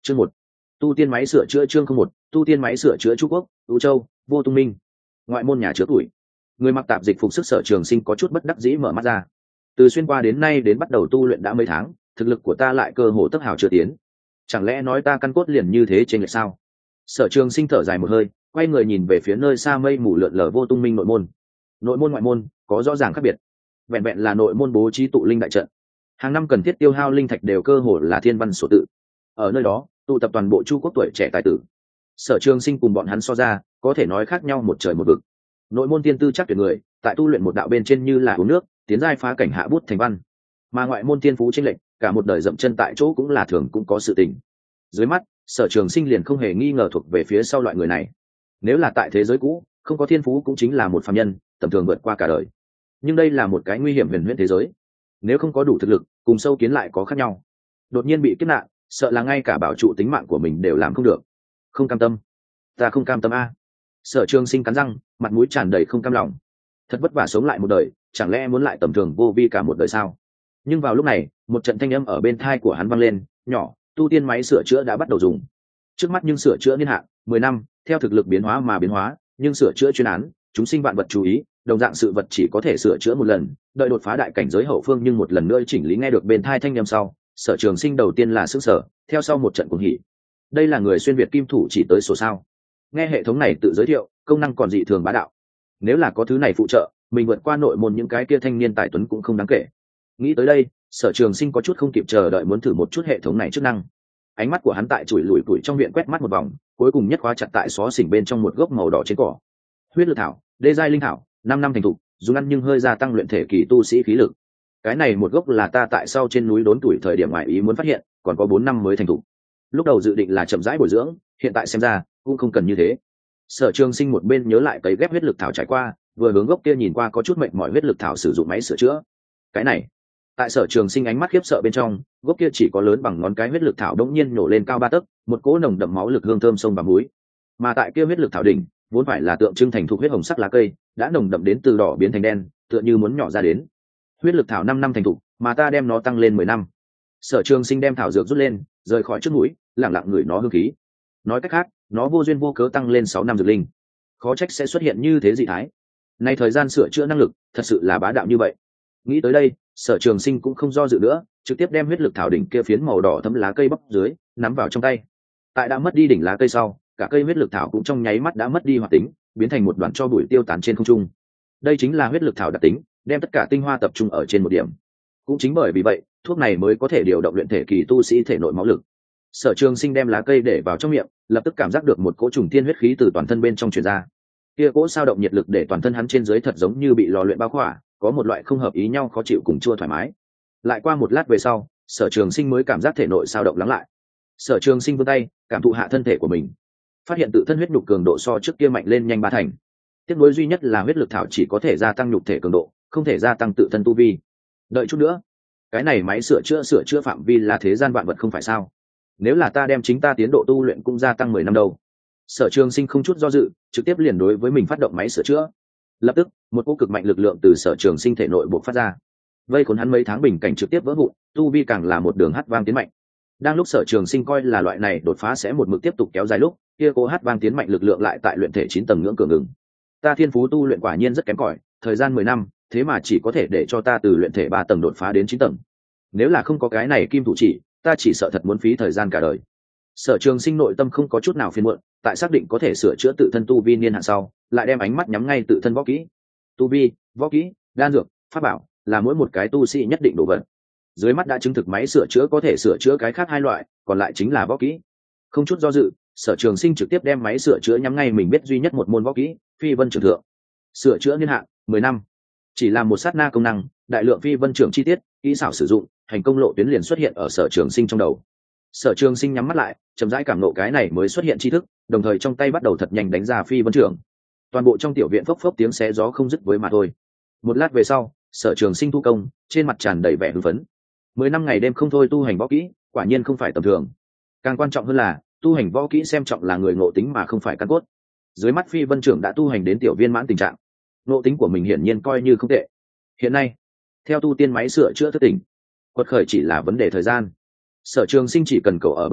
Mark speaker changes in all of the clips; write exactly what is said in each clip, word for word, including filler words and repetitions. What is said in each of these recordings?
Speaker 1: Chương một, tu tiên máy sửa chữa. Chương không một, tu tiên máy sửa chữa. Trung Quốc, ưu châu, vô tung minh. Ngoại môn nhà chứa tuổi. Người mặc tạp dịch phục sức Sở Trường Sinh có chút bất đắc dĩ mở mắt ra. Từ xuyên qua đến nay đến bắt đầu tu luyện đã mấy tháng, thực lực của ta lại cơ hồ tất hào chưa tiến. Chẳng lẽ nói ta căn cốt liền như thế trên lệch sao? Sở Trường Sinh thở dài một hơi, quay người nhìn về phía nơi xa mây mù lượn lờ vô tung minh nội môn. Nội môn ngoại môn có rõ ràng khác biệt. Vẹn vẹn là nội môn bố trí tụ linh đại trận, hàng năm cần thiết tiêu hao linh thạch đều cơ hồ là thiên văn sổ tự. Ở nơi đó tụ tập toàn bộ Chu quốc tuổi trẻ tài tử. Sở Trường Sinh cùng bọn hắn so ra, có thể nói khác nhau một trời một vực. Nội môn tiên tư chắc tuyệt người, tại tu luyện một đạo bên trên như là uống nước, tiến giai phá cảnh hạ bút thành văn. Mà ngoại môn tiên phú chênh lệch, cả một đời dậm chân tại chỗ cũng là thường cũng có sự tình. Dưới mắt, Sở Trường Sinh liền không hề nghi ngờ thuộc về phía sau loại người này. Nếu là tại thế giới cũ, không có thiên phú cũng chính là một phàm nhân, tầm thường vượt qua cả đời. Nhưng đây là một cái nguy hiểm huyền huyễn thế giới. Nếu không có đủ thực lực, cùng sâu kiến lại có khác nhau. Đột nhiên bị kiếp nạn, sợ là ngay cả bảo trụ tính mạng của mình đều làm không được. Không cam tâm, ta không cam tâm a. Sở Trường Sinh cắn răng, mặt mũi tràn đầy không cam lòng. Thật vất vả sống lại một đời, chẳng lẽ muốn lại tầm thường vô vi cả một đời sao? Nhưng vào lúc này, một trận thanh âm ở bên tai của hắn vang lên, nhỏ, tu tiên máy sửa chữa đã bắt đầu dùng. Trước mắt nhưng sửa chữa niên hạn mười năm, theo thực lực biến hóa mà biến hóa, nhưng sửa chữa chuyên án, chúng sinh vạn vật chú ý, đồng dạng sự vật chỉ có thể sửa chữa một lần, đợi đột phá đại cảnh giới hậu phương nhưng một lần nữa chỉnh lý. Nghe được bên tai thanh âm sau, Sở Trường Sinh đầu tiên là sửng sở, theo sau một trận cuồng hỉ. Đây là người xuyên việt kim thủ chỉ tới số sao? Nghe hệ thống này tự giới thiệu, công năng còn dị thường bá đạo. Nếu là có thứ này phụ trợ, mình vượt qua nội môn những cái kia thanh niên tài tuấn cũng không đáng kể. Nghĩ tới đây, Sở Trường Sinh có chút không kịp chờ đợi muốn thử một chút hệ thống này chức năng. Ánh mắt của hắn tại chùi lùi tuổi trong viện quét mắt một vòng, cuối cùng nhất khóa chặt tại xó xỉnh bên trong một gốc màu đỏ trên cỏ. Huyết lực thảo, đê giai linh thảo, năm năm thành thục, dùng ăn nhưng hơi gia tăng luyện thể kỳ tu sĩ khí lực. Cái này một gốc là ta tại sau trên núi đốn tuổi thời điểm ngoại ý muốn phát hiện, còn có bốn năm mới thành thục. Lúc đầu dự định là chậm rãi bồi dưỡng, hiện tại xem ra cũng không cần như thế. Sở Trường Sinh một bên nhớ lại cấy ghép huyết lực thảo trải qua, vừa hướng gốc kia nhìn qua có chút mệt mỏi huyết lực thảo sử dụng máy sửa chữa. Cái này, tại Sở Trường Sinh ánh mắt khiếp sợ bên trong, gốc kia chỉ có lớn bằng ngón cái huyết lực thảo đống nhiên nổ lên cao ba tấc, một cỗ nồng đậm máu lực hương thơm sông bằng núi. Mà tại kia huyết lực thảo đỉnh, vốn phải là tượng trưng thành thục huyết hồng sắc lá cây, đã nồng đậm đến từ đỏ biến thành đen, tựa như muốn nhỏ ra đến. Huyết lực thảo năm năm thành thục, mà ta đem nó tăng lên mười năm. Sở Trường Sinh đem thảo dược rút lên, rời khỏi trước mũi, lặng lặng ngửi nó hương khí. Nói cách khác, nó vô duyên vô cớ tăng lên sáu năm dược linh. Khó trách sẽ xuất hiện như thế dị thái. Nay thời gian sửa chữa năng lực, thật sự là bá đạo như vậy. Nghĩ tới đây, Sở Trường Sinh cũng không do dự nữa, trực tiếp đem huyết lực thảo đỉnh kia phiến màu đỏ thấm lá cây bóc dưới, nắm vào trong tay. Tại đã mất đi đỉnh lá cây sau, cả cây huyết lực thảo cũng trong nháy mắt đã mất đi hoạt tính, biến thành một đoàn tro bụi tiêu tán trên không trung. Đây chính là huyết lực thảo đặc tính, đem tất cả tinh hoa tập trung ở trên một điểm. Cũng chính bởi vì vậy, thuốc này mới có thể điều động luyện thể kỳ tu sĩ thể nội máu lực. Sở Trường Sinh đem lá cây để vào trong miệng, lập tức cảm giác được một cỗ trùng thiên huyết khí từ toàn thân bên trong truyền ra. Kia cỗ sao động nhiệt lực để toàn thân hắn trên dưới thật giống như bị lò luyện bao khỏa, có một loại không hợp ý nhau khó chịu cùng chua thoải mái. Lại qua một lát về sau, Sở Trường Sinh mới cảm giác thể nội sao động lắng lại. Sở Trường Sinh vươn tay, cảm thụ hạ thân thể của mình, phát hiện tự thân huyết nhục cường độ so trước kia mạnh lên nhanh ba thành. Tiếc nuối duy nhất là huyết lực thảo chỉ có thể gia tăng nhục thể cường độ, không thể gia tăng tự thân tu vi. Đợi chút nữa, cái này máy sửa chữa sửa chữa phạm vi là thế gian vạn vật không phải sao? Nếu là ta đem chính ta tiến độ tu luyện cũng gia tăng mười năm đâu. Sở Trường Sinh không chút do dự, trực tiếp liền đối với mình phát động máy sửa chữa. Lập tức, một cỗ cực mạnh lực lượng từ Sở Trường Sinh thể nội bộc phát ra, vây khốn hắn mấy tháng bình cảnh trực tiếp vỡ vụn, tu vi càng là một đường hát vang tiến mạnh. Đang lúc Sở Trường Sinh coi là loại này đột phá sẽ một mực tiếp tục kéo dài lúc, kia cỗ hát vang tiến mạnh lực lượng lại tại luyện thể chín tầng ngưỡng cường ngừng. Ta thiên phú tu luyện quả nhiên rất kém cỏi, thời gian mười năm, thế mà chỉ có thể để cho ta từ luyện thể ba tầng đột phá đến chín tầng. Nếu là không có cái này kim thủ chỉ, ta chỉ sợ thật muốn phí thời gian cả đời. Sở Trường Sinh nội tâm không có chút nào phiền muộn, tại xác định có thể sửa chữa tự thân tu vi niên hạn sau, lại đem ánh mắt nhắm ngay tự thân võ kỹ. Tu vi, võ kỹ, đan dược, pháp bảo, là mỗi một cái tu sĩ nhất định đồ vật. Dưới mắt đã chứng thực máy sửa chữa có thể sửa chữa cái khác hai loại, còn lại chính là võ kỹ. Không chút do dự, Sở Trường Sinh trực tiếp đem máy sửa chữa nhắm ngay mình biết duy nhất một môn võ kỹ, Phi Vân Trưởng Thượng. Sửa chữa niên hạn mười năm. Chỉ là một sát na công năng, đại lượng Phi Vân Trưởng chi tiết, kỹ xảo sử dụng, hành công lộ tuyến liền xuất hiện ở Sở Trường Sinh trong đầu. Sở Trường Sinh nhắm mắt lại, chậm rãi cảm nộ cái này mới xuất hiện tri thức, đồng thời trong tay bắt đầu thật nhanh đánh ra Phi Vân Trưởng. Toàn bộ trong tiểu viện phốc phốc tiếng xé gió không dứt với mà thôi. Một lát về sau, Sở Trường Sinh thu công, trên mặt tràn đầy vẻ hưng phấn. Mười năm ngày đêm không thôi tu hành võ kỹ, quả nhiên không phải tầm thường. Càng quan trọng hơn là, tu hành võ kỹ xem trọng là người ngộ tính mà không phải căn cốt. Dưới mắt Phi Vân Trưởng đã tu hành đến tiểu viên mãn tình trạng, ngộ tính của mình hiển nhiên coi như không tệ. Hiện nay, theo tu tiên máy sửa chữa thức tỉnh, quật khởi chỉ là vấn đề thời gian. Sở Trường Sinh chỉ cần cầu ở bất tử,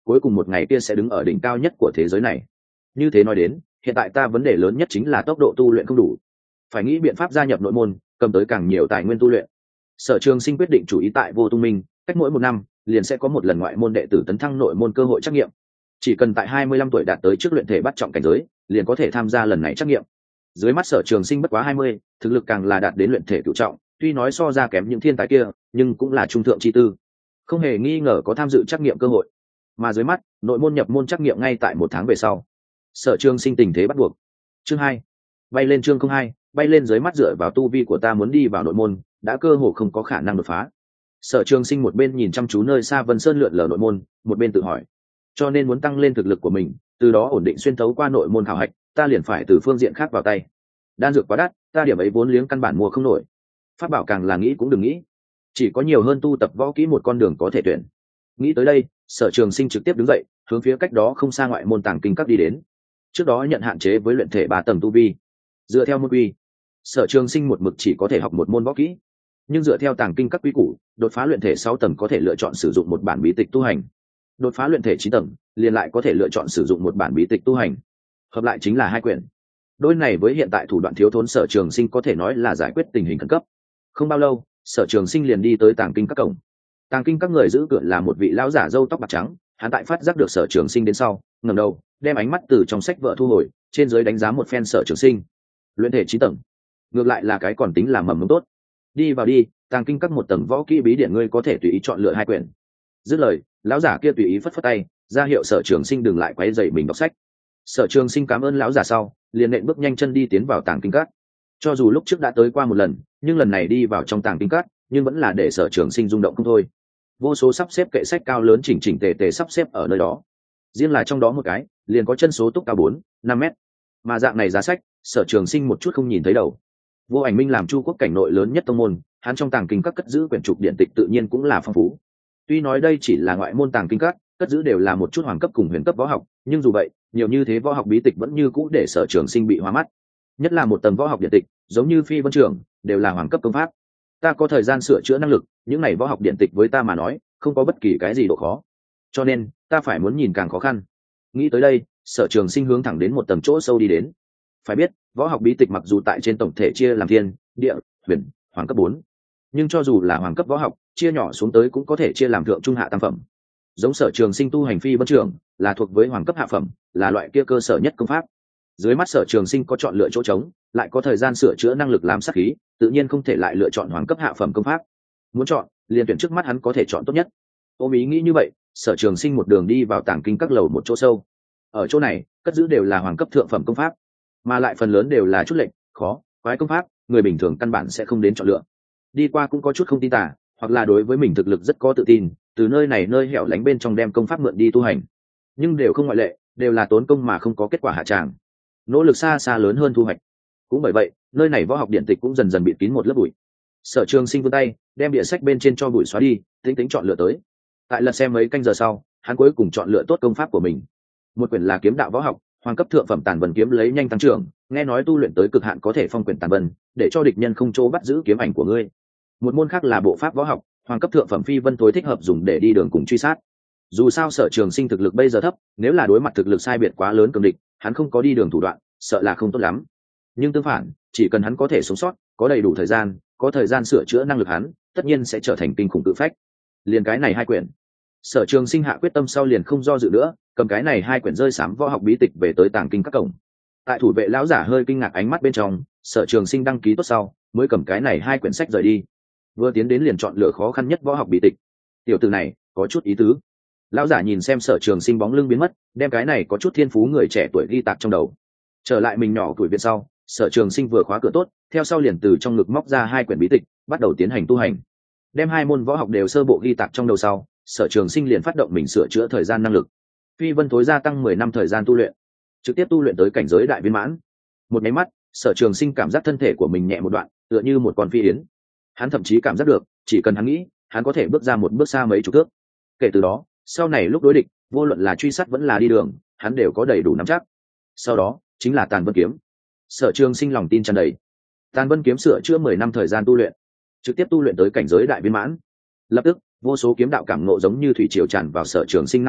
Speaker 1: cuối cùng một ngày kia sẽ đứng ở đỉnh cao nhất của thế giới này. Như thế nói đến, hiện tại ta vấn đề lớn nhất chính là tốc độ tu luyện không đủ, phải nghĩ biện pháp gia nhập nội môn, cầm tới càng nhiều tài nguyên tu luyện. Sở Trường Sinh quyết định chủ ý tại Vô Tung Minh, cách mỗi một năm liền sẽ có một lần ngoại môn đệ tử tấn thăng nội môn cơ hội trắc nghiệm. Chỉ cần tại hai mươi lăm tuổi đạt tới trước luyện thể bắt trọng cảnh giới, liền có thể tham gia lần này trắc nghiệm. Dưới mắt Sở Trường Sinh bất quá hai mươi, thực lực càng là đạt đến luyện thể cửu trọng, tuy nói so ra kém những thiên tài kia, nhưng cũng là trung thượng chi tư, không hề nghi ngờ có tham dự trắc nghiệm cơ hội. Mà dưới mắt, nội môn nhập môn trắc nghiệm ngay tại một tháng về sau. Sở Trường Sinh tình thế bắt buộc. Chương hai, bay lên chương không hai, bay lên. Dưới mắt dựa vào tu vi của ta muốn đi vào nội môn, đã cơ hồ không có khả năng đột phá. Sở Trường Sinh một bên nhìn chăm chú nơi xa Vân Sơn lượn lờ nội môn, một bên tự hỏi, cho nên muốn tăng lên thực lực của mình, từ đó ổn định xuyên thấu qua nội môn khảo hạch, ta liền phải từ phương diện khác vào tay. Đan dược quá đắt, ta điểm ấy vốn liếng căn bản mua không nổi. Pháp bảo càng là nghĩ cũng đừng nghĩ, chỉ có nhiều hơn tu tập võ kỹ một con đường có thể tuyển. Nghĩ tới đây, Sở Trường Sinh trực tiếp đứng dậy, hướng phía cách đó không xa ngoại môn Tàng Kinh Các đi đến. Trước đó nhận hạn chế với luyện thể ba tầng tu vi, dựa theo môn quy, Sở Trường Sinh một mực chỉ có thể học một môn võ kỹ, nhưng dựa theo Tàng Kinh Các quy củ, đột phá luyện thể sáu tầng có thể lựa chọn sử dụng một bản bí tịch tu hành, đột phá luyện thể chín tầng liền lại có thể lựa chọn sử dụng một bản bí tịch tu hành, hợp lại chính là hai quyển. Đôi này với hiện tại thủ đoạn thiếu thốn Sở Trường Sinh có thể nói là giải quyết tình hình khẩn cấp. Không bao lâu, Sở Trường Sinh liền đi tới Tàng Kinh Các cổng. Tàng Kinh Các người giữ cửa là một vị lão giả râu tóc bạc trắng, hắn tại phát giác được Sở Trường Sinh đến sau, ngẩng đầu, đem ánh mắt từ trong sách vợ thu hồi, trên dưới đánh giá một phen Sở Trường Sinh. Luyện thể chín tầng, ngược lại là cái còn tính là mầm mống tốt. Đi vào đi, Tàng Kinh Các một tầng võ kỹ bí điển ngươi có thể tùy ý chọn lựa hai quyển. Dứt lời, lão giả kia tùy ý phất phất tay, ra hiệu Sở Trường Sinh đừng lại quấy rầy mình đọc sách. Sở Trường Sinh cảm ơn lão giả sau, liền nện bước nhanh chân đi tiến vào Tàng Kinh Các. Cho dù lúc trước đã tới qua một lần, nhưng lần này đi vào trong Tàng Kinh Các, nhưng vẫn là để Sở Trường Sinh rung động không thôi. Vô số sắp xếp kệ sách cao lớn chỉnh chỉnh tề tề sắp xếp ở nơi đó. Riêng là trong đó một cái, liền có chân số túc cao bốn, năm mét. Mà dạng này giá sách, Sở Trường Sinh một chút không nhìn thấy đầu. Vô Ảnh Minh làm Chu quốc cảnh nội lớn nhất tông môn, hắn trong Tàng Kinh Các cất giữ quyển trục điện tịch tự nhiên cũng là phong phú. Tuy nói đây chỉ là ngoại môn Tàng Kinh Các, cất giữ đều là một chút hoàng cấp cùng huyền cấp võ học, nhưng dù vậy, nhiều như thế võ học bí tịch vẫn như cũ để Sở Trường Sinh bị hoa mắt. Nhất là một tầng võ học điện tịch, giống như Phi Vân Trường, đều là hoàng cấp công pháp. Ta có thời gian sửa chữa năng lực, những này võ học điện tịch với ta mà nói, không có bất kỳ cái gì độ khó. Cho nên, ta phải muốn nhìn càng khó khăn. Nghĩ tới đây, Sở Trường Sinh hướng thẳng đến một tầng chỗ sâu đi đến. Phải biết, võ học bí tịch mặc dù tại trên tổng thể chia làm thiên, địa, huyền, hoàng cấp bốn, nhưng cho dù là hoàng cấp võ học, chia nhỏ xuống tới cũng có thể chia làm thượng trung hạ tam phẩm. Giống Sở Trường Sinh tu hành Phi Vân Trường, là thuộc với hoàng cấp hạ phẩm, là loại kia cơ sở nhất công pháp. Dưới mắt Sở Trường Sinh có chọn lựa chỗ trống, lại có thời gian sửa chữa năng lực làm sát khí, tự nhiên không thể lại lựa chọn hoàng cấp hạ phẩm công pháp. Muốn chọn, liền tuyển trước mắt hắn có thể chọn tốt nhất. Ôm ý nghĩ như vậy, Sở Trường Sinh một đường đi vào Tàng Kinh Các lầu một chỗ sâu. Ở chỗ này, cất giữ đều là hoàng cấp thượng phẩm công pháp, mà lại phần lớn đều là chút lệnh khó quái công pháp, người bình thường căn bản sẽ không đến chọn lựa. Đi qua cũng có chút không tin tả, hoặc là đối với mình thực lực rất có tự tin, từ nơi này nơi hẻo lánh bên trong đem công pháp mượn đi tu hành, nhưng đều không ngoại lệ, đều là tốn công mà không có kết quả hạ tràng, nỗ lực xa xa lớn hơn thu hoạch. Cũng bởi vậy, nơi này võ học điện tịch cũng dần dần bị kín một lớp bụi. Sở Trường Sinh vươn tay, đem địa sách bên trên cho bụi xóa đi, tính tính chọn lựa tới. Tại lật xem mấy canh giờ sau, hắn cuối cùng chọn lựa tốt công pháp của mình. Một quyển là kiếm đạo võ học, hoàng cấp thượng phẩm Tàn Vân kiếm lấy nhanh tăng trưởng, nghe nói tu luyện tới cực hạn có thể phong quyển Tàn Vân, để cho địch nhân không chỗ bắt giữ kiếm ảnh của ngươi. Một môn khác là bộ pháp võ học, hoàng cấp thượng phẩm Phi Vân tối thích hợp dùng để đi đường cùng truy sát. Dù sao Sở Trường Sinh thực lực bây giờ thấp, nếu là đối mặt thực lực sai biệt quá lớn cường địch, hắn không có đi đường thủ đoạn, sợ là không tốt lắm. Nhưng tương phản, chỉ cần hắn có thể sống sót, có đầy đủ thời gian, có thời gian sửa chữa năng lực hắn, tất nhiên sẽ trở thành kinh khủng tự phách. Liền cái này hai quyển, Sở Trường Sinh hạ quyết tâm sau liền không do dự nữa, cầm cái này hai quyển rơi sám võ học bí tịch về tới Tàng Kinh Các cổng. Tại thủ vệ lão giả hơi kinh ngạc ánh mắt bên trong, Sở Trường Sinh đăng ký tốt sau, mới cầm cái này hai quyển sách rời đi. Vừa tiến đến liền chọn lựa khó khăn nhất võ học bí tịch. Tiểu tử này có chút ý tứ. Lão giả nhìn xem Sở Trường Sinh bóng lưng biến mất, đem cái này có chút thiên phú người trẻ tuổi ghi tạc trong đầu. Trở lại mình nhỏ tuổi viện sau, Sở Trường Sinh vừa khóa cửa tốt, theo sau liền từ trong ngực móc ra hai quyển bí tịch, bắt đầu tiến hành tu hành. Đem hai môn võ học đều sơ bộ ghi tạc trong đầu sau, Sở Trường Sinh liền phát động mình sửa chữa thời gian năng lực. Phi Vân tối gia tăng mười năm thời gian tu luyện, trực tiếp tu luyện tới cảnh giới đại viên mãn. Một cái mắt, Sở Trường Sinh cảm giác thân thể của mình nhẹ một đoạn, tựa như một con phi yến. Hắn thậm chí cảm giác được, chỉ cần hắn nghĩ, hắn có thể bước ra một bước xa mấy chục thước. Kể từ đó, sau này lúc đối địch, vô luận là truy sát vẫn là đi đường, hắn đều có đầy đủ nắm chắc. Sau đó, chính là Tàn Vân kiếm. Sở Trường Sinh lòng tin tràn đầy. Tàn Vân kiếm sửa chữa mười năm thời gian tu luyện, trực tiếp tu luyện tới cảnh giới đại viên mãn. Lập tức, vô số kiếm đạo cảm ngộ giống như thủy triều tràn vào Sở Trường Sinh não hải,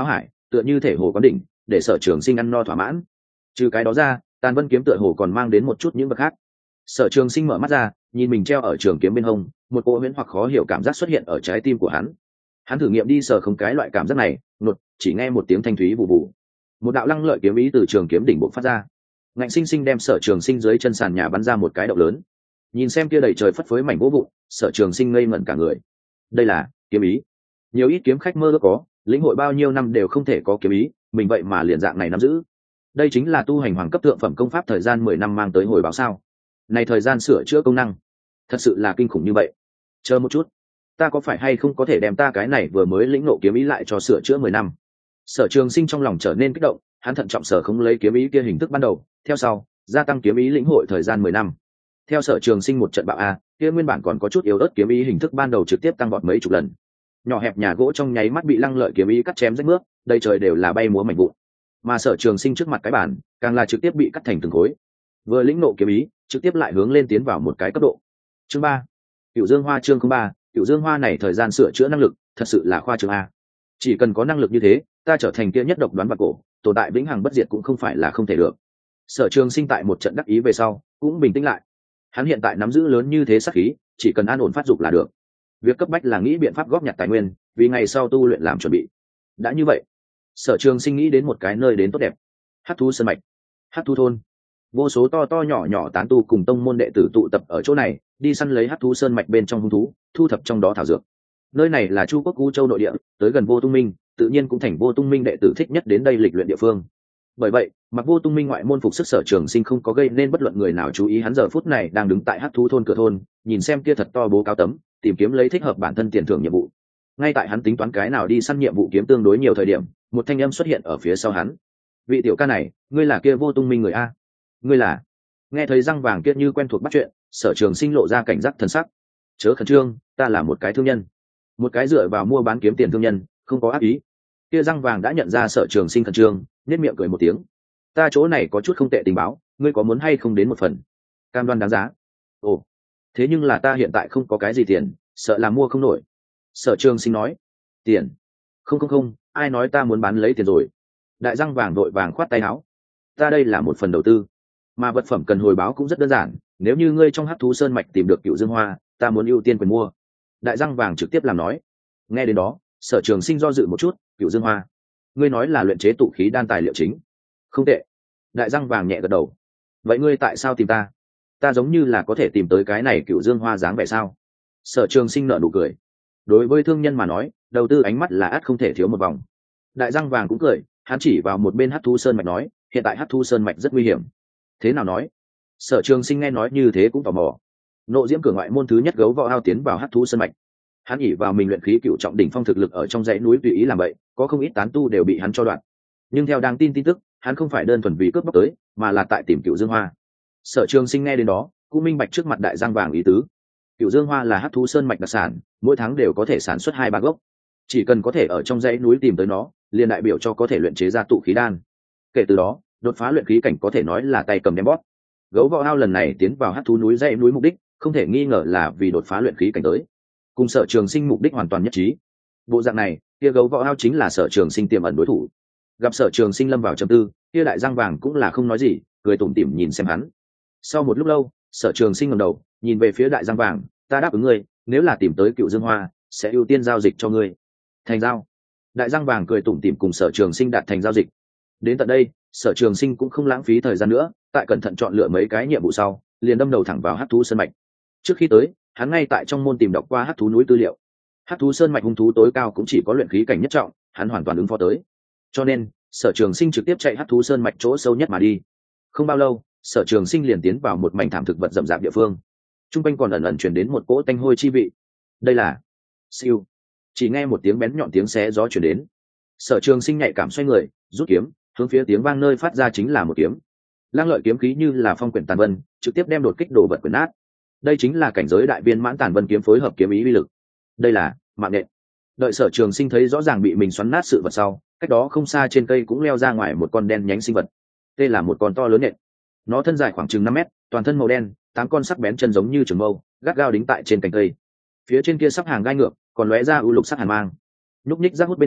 Speaker 1: tựa như thể hồ quán đỉnh, để Sở Trường Sinh ăn no thỏa mãn. Trừ cái đó ra, tàn vân kiếm tựa hồ còn mang đến một chút những vật khác. Sở Trường Sinh mở mắt ra, nhìn mình treo ở trường kiếm bên hông, một cỗ huyễn hoặc khó hiểu cảm giác xuất hiện ở trái tim của hắn. Hắn thử nghiệm đi sờ không cái loại cảm giác này, nột, chỉ nghe một tiếng thanh thúy vụ vụ, một đạo lăng lợi kiếm ý từ trường kiếm đỉnh bộ phát ra, ngạnh sinh sinh đem Sở Trường Sinh dưới chân sàn nhà bắn ra một cái động lớn. Nhìn xem kia đầy trời phất phới mảnh gỗ vụn, Sở Trường Sinh ngây ngẩn cả người. Đây là kiếm ý. Nhiều ít kiếm khách mơ ước có, lĩnh hội bao nhiêu năm đều không thể có kiếm ý, mình vậy mà liền dạng này nắm giữ. Đây chính là tu hành hoàng cấp thượng phẩm công pháp thời gian mười năm mang tới hồi báo sao? Này thời gian sửa chữa công năng, thật sự là kinh khủng như vậy. Chờ một chút, ta có phải hay không có thể đem ta cái này vừa mới lĩnh ngộ kiếm ý lại cho sửa chữa mười năm? Sở Trường Sinh trong lòng trở nên kích động, hắn thận trọng sở không lấy kiếm ý kia hình thức ban đầu, theo sau, gia tăng kiếm ý lĩnh hội thời gian mười năm. Theo Sở Trường Sinh một trận bạo a, kia nguyên bản còn có chút yếu ớt kiếm ý hình thức ban đầu trực tiếp tăng vọt mấy chục lần. Nhỏ hẹp nhà gỗ trong nháy mắt bị lăng lợi kiếm ý cắt chém rách nước, đầy trời đều là bay múa mảnh vụn. Mà Sở Trường Sinh trước mặt cái bản, càng là trực tiếp bị cắt thành từng khối. Vừa lĩnh ngộ kiếm ý, trực tiếp lại hướng lên tiến vào một cái cấp độ. Chương ba, Cửu Dương Hoa chương không ba, Cửu Dương Hoa này thời gian sửa chữa năng lực, thật sự là khoa trương a. Chỉ cần có năng lực như thế, ta trở thành kia nhất độc đoán bạc cổ, tồn tại vĩnh hằng bất diệt cũng không phải là không thể được. Sở Trường Sinh tại một trận đắc ý về sau, cũng bình tĩnh lại. Hắn hiện tại nắm giữ lớn như thế sát khí, chỉ cần an ổn phát dục là được. Việc cấp bách là nghĩ biện pháp góp nhặt tài nguyên, vì ngày sau tu luyện làm chuẩn bị. Đã như vậy, Sở Trường Sinh nghĩ đến một cái nơi đến tốt đẹp. Hắc Thú Sơn mạch, Hắc Thú thôn. Vô số to to nhỏ nhỏ tán tu cùng tông môn đệ tử tụ tập ở chỗ này, đi săn lấy Hắc Thú Sơn mạch bên trong hung thú, thu thập trong đó thảo dược. Nơi này là Chu Quốc U Châu nội địa, tới gần Vô Tung Minh, tự nhiên cũng thành Vô Tung Minh đệ tử thích nhất đến đây lịch luyện địa phương. Bởi vậy, mặc Vô Tung Minh ngoại môn phục sức Sở Trường Sinh không có gây nên bất luận người nào chú ý hắn giờ phút này đang đứng tại Hắc Thú thôn cửa thôn, nhìn xem kia thật to bố cáo tấm, tìm kiếm lấy thích hợp bản thân tiền thưởng nhiệm vụ. Ngay tại hắn tính toán cái nào đi săn nhiệm vụ kiếm tương đối nhiều thời điểm, một thanh âm xuất hiện ở phía sau hắn. Vị tiểu ca này, ngươi là kia Vô Tung Minh người a? Ngươi là? Nghe thấy răng vàng kia như quen thuộc bắt chuyện, Sở Trường Sinh lộ ra cảnh giác thần sắc. Chớ khẩn trương, ta là một cái thương nhân, một cái dựa vào mua bán kiếm tiền thương nhân, không có ác ý. Kia răng vàng đã nhận ra Sở Trường Sinh khẩn trương, nhếch miệng cười một tiếng. Ta chỗ này có chút không tệ tình báo, ngươi có muốn hay không đến một phần? Cam đoan đáng giá. Ồ, thế nhưng là ta hiện tại không có cái gì tiền, sợ là mua không nổi. Sở Trường Sinh nói. Tiền? Không không không, ai nói ta muốn bán lấy tiền rồi? Đại răng vàng đội vàng khoát tay áo. Ta đây là một phần đầu tư, mà vật phẩm cần hồi báo cũng rất đơn giản. Nếu như ngươi trong Hắc Thú Sơn mạch tìm được Cửu Dương Hoa, ta muốn ưu tiên quyền mua. Đại răng vàng trực tiếp làm nói. Nghe đến đó, Sở Trường Sinh do dự một chút. Cửu Dương Hoa, ngươi nói là luyện chế tụ khí đan tài liệu chính? Không tệ. Đại răng vàng nhẹ gật đầu. Vậy ngươi tại sao tìm ta? Ta giống như là có thể tìm tới cái này Cửu Dương Hoa dáng vẻ sao? Sở Trường Sinh nở nụ cười. Đối với thương nhân mà nói, đầu tư ánh mắt là ắt không thể thiếu một vòng. Đại răng vàng cũng cười, hắn chỉ vào một bên Hắc Thú Sơn mạch nói, hiện tại Hắc Thú Sơn mạch rất nguy hiểm. Thế nào nói? Sở Trường Sinh nghe nói như thế cũng tò mò. Nộ Diễm cửa ngoại môn thứ nhất gấu võ ao tiến vào Hắc Thú Sơn mạch. Hắn ỉ vào mình luyện khí cựu trọng đỉnh phong thực lực ở trong dãy núi tùy ý làm vậy, có không ít tán tu đều bị hắn cho đoạn. Nhưng theo đáng tin tin tức, hắn không phải đơn thuần vì cướp bóc tới, mà là tại tìm Cửu Dương Hoa. Sở Trường Sinh nghe đến đó, cũng minh bạch trước mặt đại giang vàng ý tứ. Cửu Dương Hoa là Hắc Thú Sơn mạch đặc sản, mỗi tháng đều có thể sản xuất hai ba gốc. Chỉ cần có thể ở trong dãy núi tìm tới nó, liền đại biểu cho có thể luyện chế ra tụ khí đan. Kể từ đó, đột phá luyện khí cảnh có thể nói là tay cầm đem bóp. Gấu võ ao lần này tiến vào Hắc Thú núi dãy núi mục đích, không thể nghi ngờ là vì đột phá luyện khí cảnh tới. Cùng Sở Trường Sinh mục đích hoàn toàn nhất trí. Bộ dạng này, kia gấu võ ao chính là Sở Trường Sinh tiềm ẩn đối thủ. Gặp Sở Trường Sinh lâm vào trầm tư, kia đại giang vàng cũng là không nói gì, cười tủm tỉm nhìn xem hắn. Sau một lúc lâu, Sở Trường Sinh ngẩng đầu, nhìn về phía đại giang vàng, ta đáp ứng ngươi, nếu là tìm tới Cửu Dương Hoa, sẽ ưu tiên giao dịch cho ngươi. Thành giao. Đại giang vàng cười tủm tỉm cùng Sở Trường Sinh đạt thành giao dịch. Đến tận đây, Sở Trường Sinh cũng không lãng phí thời gian nữa, tại cẩn thận chọn lựa mấy cái nhiệm vụ sau, liền đâm đầu thẳng vào Hắc Thú Sơn mạch. Trước khi tới, hắn ngay tại trong môn tìm đọc qua Hắc Thú núi tư liệu. Hắc Thú Sơn mạch hung thú tối cao cũng chỉ có luyện khí cảnh nhất trọng, hắn hoàn toàn ứng phó tới. Cho nên, Sở Trường Sinh trực tiếp chạy Hắc Thú Sơn mạch chỗ sâu nhất mà đi. Không bao lâu, Sở Trường Sinh liền tiến vào một mảnh thảm thực vật rậm rạp địa phương. Trung quanh còn ẩn ẩn truyền đến một cỗ tanh hôi chi vị. Đây là siêu. Chỉ nghe một tiếng bén nhọn tiếng xé gió truyền đến. Sở Trường Sinh nhạy cảm xoay người, rút kiếm, hướng phía tiếng vang nơi phát ra chính là một kiếm. Lang lợi kiếm khí như là phong quyển tàn vân, trực tiếp đem đột kích đổ vật quyển nát. Đây chính là cảnh giới đại viên mãn tàn vân kiếm phối hợp kiếm ý uy lực. Đây là mạng nhện. Đợi Sở Trường Sinh thấy rõ ràng bị mình xoắn nát sự vật sau, cách đó không xa trên cây cũng leo ra ngoài một con đen nhánh sinh vật. Đây là một con to lớn nhện. Nó thân dài khoảng chừng năm mét, toàn thân màu đen, tám con sắc bén chân giống như trường mâu, gắt gao đính tại trên cành cây. Phía trên kia sắp hàng gai ngược, còn lóe ra u lục sắc hàn mang. Nhúc nhích rác hút bên trong,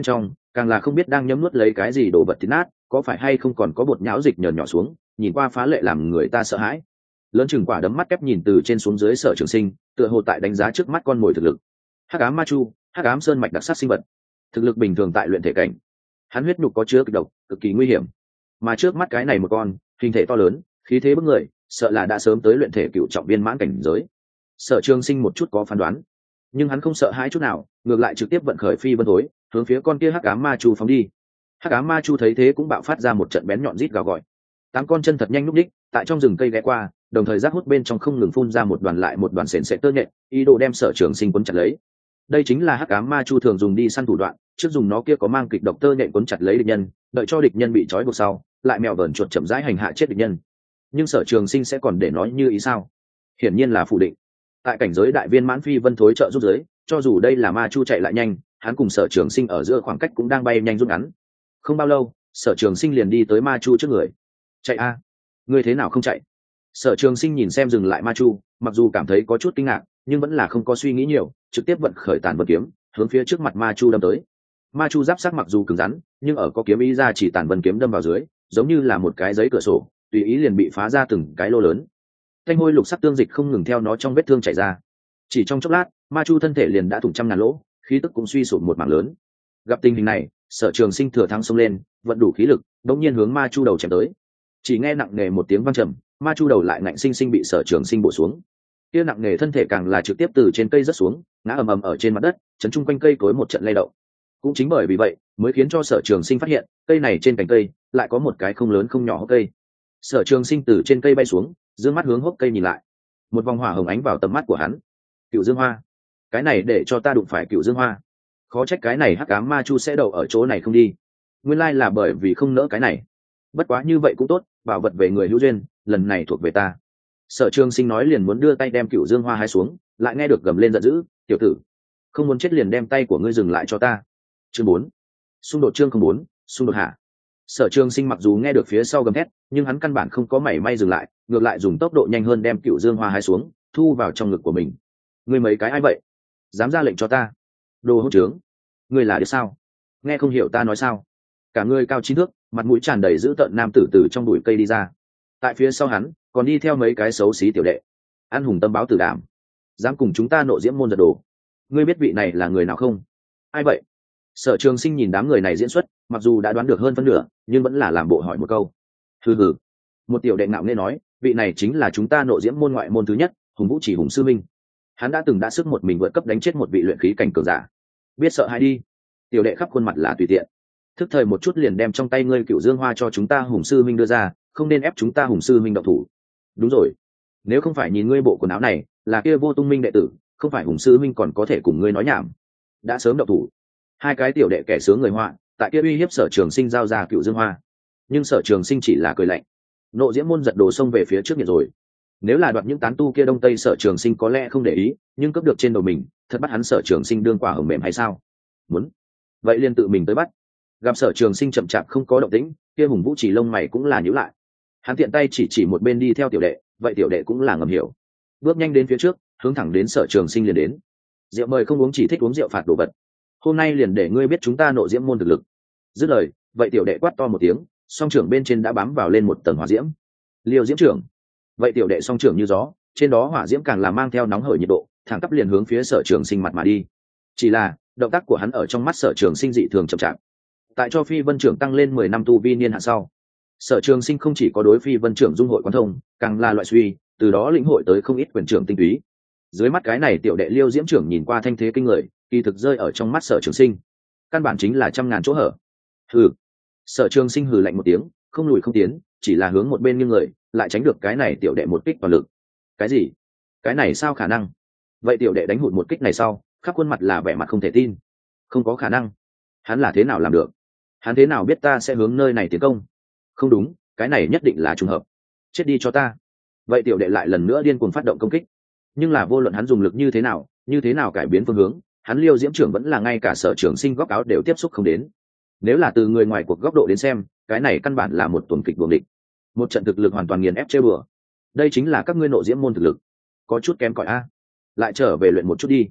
Speaker 1: càng là không biết đang nhấm nuốt lấy cái gì đồ vật thịt nát, có phải hay không còn có bột nhão dịch nhờn nhỏ xuống, nhìn qua phá lệ làm người ta sợ hãi. Lớn chừng quả đấm mắt kép nhìn từ trên xuống dưới Sở Trường Sinh, tựa hồ tại đánh giá trước mắt con mồi thực lực. Hắc ám ma chu, hắc ám sơn mạch đặc sắc sinh vật, thực lực bình thường tại luyện thể cảnh, hắn huyết nhục có chứa kịch độc, cực kỳ nguy hiểm. Mà trước mắt cái này một con, hình thể to lớn, khí thế bức người, sợ là đã sớm tới luyện thể cựu trọng viên mãn cảnh giới. Sở Trường Sinh một chút có phán đoán, nhưng hắn không sợ hãi chút nào, ngược lại trực tiếp vận khởi phi vân thối, hướng phía con kia hắc ám ma chu phóng đi. Hắc ám ma chu thấy thế cũng bạo phát ra một trận bén nhọn rít gào gọi. Tám con chân thật nhanh lúc đích, tại trong rừng cây ghé qua, đồng thời rác hút bên trong không ngừng phun ra một đoàn lại một đoàn sền sệt tơ nhện, ý đồ đem Sở Trường Sinh cuốn chặt lấy. Đây chính là hắc ám ma chu thường dùng đi săn thủ đoạn, trước dùng nó kia có mang kịch độc tơ nhện cuốn chặt lấy địch nhân, đợi cho địch nhân bị trói buộc sau, lại mèo vờn chuột chậm rãi hành hạ chết địch nhân. Nhưng Sở Trường Sinh sẽ còn để nói như ý sao? Hiển nhiên là phủ định. Tại cảnh giới đại viên mãn phi vân thối trợ rút giới, cho dù đây là ma chu chạy lại nhanh, hắn cùng Sở Trường Sinh ở giữa khoảng cách cũng đang bay nhanh rút ngắn. Không bao lâu, Sở Trường Sinh liền đi tới ma chu trước người. Chạy a, ngươi thế nào không chạy? Sở Trường Sinh nhìn xem dừng lại ma chu, mặc dù cảm thấy có chút kinh ngạc, nhưng vẫn là không có suy nghĩ nhiều, trực tiếp vận khởi tàn vân kiếm, hướng phía trước mặt ma chu đâm tới. Ma chu giáp sắc mặc dù cứng rắn, nhưng ở có kiếm ý ra chỉ tàn vân kiếm đâm vào dưới, giống như là một cái giấy cửa sổ, tùy ý liền bị phá ra từng cái lô lớn. Thanh hôi lục sắc tương dịch không ngừng theo nó trong vết thương chảy ra. Chỉ trong chốc lát, ma chu thân thể liền đã thủng trăm ngàn lỗ, khí tức cũng suy sụp một mảng lớn. Gặp tình hình này, Sở Trường Sinh thừa thắng xông lên, vận đủ khí lực, đống nhiên hướng ma chu đầu chém tới. Chỉ nghe nặng nề một tiếng vang trầm, ma chu đầu lại ngạnh sinh sinh bị Sở Trường Sinh bổ xuống. Kia nặng nề thân thể càng là trực tiếp từ trên cây rớt xuống, ngã ầm ầm ở trên mặt đất, chấn chung quanh cây cối một trận lay động. Cũng chính bởi vì vậy, mới khiến cho Sở Trường Sinh phát hiện, cây này trên cành cây lại có một cái không lớn không nhỏ hốc cây. Sở Trường Sinh từ trên cây bay xuống, dương mắt hướng hốc cây nhìn lại. Một vòng hỏa hồng ánh vào tầm mắt của hắn. Cựu Dương Hoa, cái này để cho ta đụng phải Cựu Dương Hoa. Khó trách cái này hắc ám ma chu sẽ đậu ở chỗ này không đi. Nguyên lai là bởi vì không nỡ cái này. Bất quá như vậy cũng tốt, bảo vật về người hữu duyên, lần này thuộc về ta. Sở Trường Sinh nói liền muốn đưa tay đem Cựu Dương Hoa hái xuống, lại nghe được gầm lên giận dữ, tiểu tử, không muốn chết liền đem tay của ngươi dừng lại cho ta. Chương bốn, xung đột chương không bốn, xung đột hạ. Sở Trường Sinh mặc dù nghe được phía sau gầm thét, nhưng hắn căn bản không có mảy may dừng lại, ngược lại dùng tốc độ nhanh hơn đem Cựu Dương Hoa hái xuống, thu vào trong ngực của mình. Ngươi mấy cái ai vậy? Dám ra lệnh cho ta? Đồ hỗn trướng! Ngươi là đứa sao? Nghe không hiểu ta nói sao? Cả ngươi cao chín thước, mặt mũi tràn đầy dữ tợn nam tử từ trong bụi cây đi ra. Tại phía sau hắn, còn đi theo mấy cái xấu xí tiểu đệ. An hùng tâm báo tử đảm, dám cùng chúng ta nộ diễm môn giật đồ. Ngươi biết vị này là người nào không? Ai vậy? Sở Trường Sinh nhìn đám người này diễn xuất, mặc dù đã đoán được hơn phân nửa, nhưng vẫn là làm bộ hỏi một câu. Hừ hừ. Một tiểu đệ ngạo nghễ nói, vị này chính là chúng ta nộ diễm môn ngoại môn thứ nhất, Hùng Vũ Chỉ Hùng sư minh. Hắn đã từng đã sức một mình vượt cấp đánh chết một vị luyện khí cảnh cường giả. Biết sợ hãi đi. Tiểu đệ khắp khuôn mặt là tùy tiện. Thức thời một chút liền đem trong tay ngươi Cựu Dương Hoa cho chúng ta Hùng sư minh đưa ra, không nên ép chúng ta Hùng sư minh động thủ. Đúng rồi, nếu không phải nhìn ngươi bộ quần áo này, là kia Vô Tung Minh đệ tử, không phải Hùng sư minh còn có thể cùng ngươi nói nhảm. Đã sớm động thủ. Hai cái tiểu đệ kẻ sướng người họa, tại kia uy hiếp Sở Trường Sinh giao ra Cựu Dương Hoa. Nhưng Sở Trường Sinh chỉ là cười lạnh. Nộ diễm môn giật đồ xông về phía trước nhiệt rồi. Nếu là đoạt những tán tu kia đông tây, Sở Trường Sinh có lẽ không để ý, nhưng cướp được trên đầu mình, thật bắt hắn Sở Trường Sinh đương quả hồng mềm hay sao? Muốn vậy liền tự mình tới bắt. Gặp Sở Trường Sinh chậm chạp không có động tĩnh, kia Hùng Vũ Chỉ lông mày cũng là nhíu lại. Hắn tiện tay chỉ chỉ một bên đi theo tiểu đệ, vậy tiểu đệ cũng là ngầm hiểu, bước nhanh đến phía trước, hướng thẳng đến Sở Trường Sinh liền đến. Rượu mời không uống, chỉ thích uống rượu phạt đồ vật. Hôm nay liền để ngươi biết chúng ta nộ diễm môn thực lực. Dứt lời, vậy tiểu đệ quát to một tiếng, song trưởng bên trên đã bám vào lên một tầng hỏa diễm. Liêu diễm trưởng. Vậy tiểu đệ song trưởng như gió, trên đó hỏa diễm càng là mang theo nóng hởi nhiệt độ, thẳng tắp liền hướng phía Sở Trường Sinh mặt mà đi. Chỉ là động tác của hắn ở trong mắt Sở Trường Sinh dị thường chậm chạp. Tại cho Phi Vân trưởng tăng lên mười năm tu vi niên hạn sau, Sở Trường Sinh không chỉ có đối Phi Vân trưởng dung hội quán thông, càng là loại suy, từ đó lĩnh hội tới không ít quyền trưởng tinh túy. Dưới mắt cái này tiểu đệ Liêu diễm trưởng nhìn qua thanh thế kinh người, kỳ thực rơi ở trong mắt Sở Trường Sinh, căn bản chính là trăm ngàn chỗ hở. Hừ. Sở Trường Sinh hừ lạnh một tiếng, không lùi không tiến, chỉ là hướng một bên nghiêng người, lại tránh được cái này tiểu đệ một kích toàn lực. Cái gì? Cái này sao khả năng? Vậy tiểu đệ đánh hụt một kích này sau, khắp khuôn mặt là vẻ mặt không thể tin. Không có khả năng. Hắn là thế nào làm được? Hắn thế nào biết ta sẽ hướng nơi này tiến công? Không đúng, cái này nhất định là trùng hợp. Chết đi cho ta. Vậy tiểu đệ lại lần nữa điên cuồng phát động công kích. Nhưng là vô luận hắn dùng lực như thế nào, như thế nào cải biến phương hướng, hắn Liêu diễm trưởng vẫn là ngay cả Sở Trường Sinh góc áo đều tiếp xúc không đến. Nếu là từ người ngoài cuộc góc độ đến xem, cái này căn bản là một tuần kịch buồng địch, một trận thực lực hoàn toàn nghiền ép chơi bừa. Đây chính là các ngươi nộ diễm môn thực lực, có chút kém cỏi a. Lại trở về luyện một chút đi.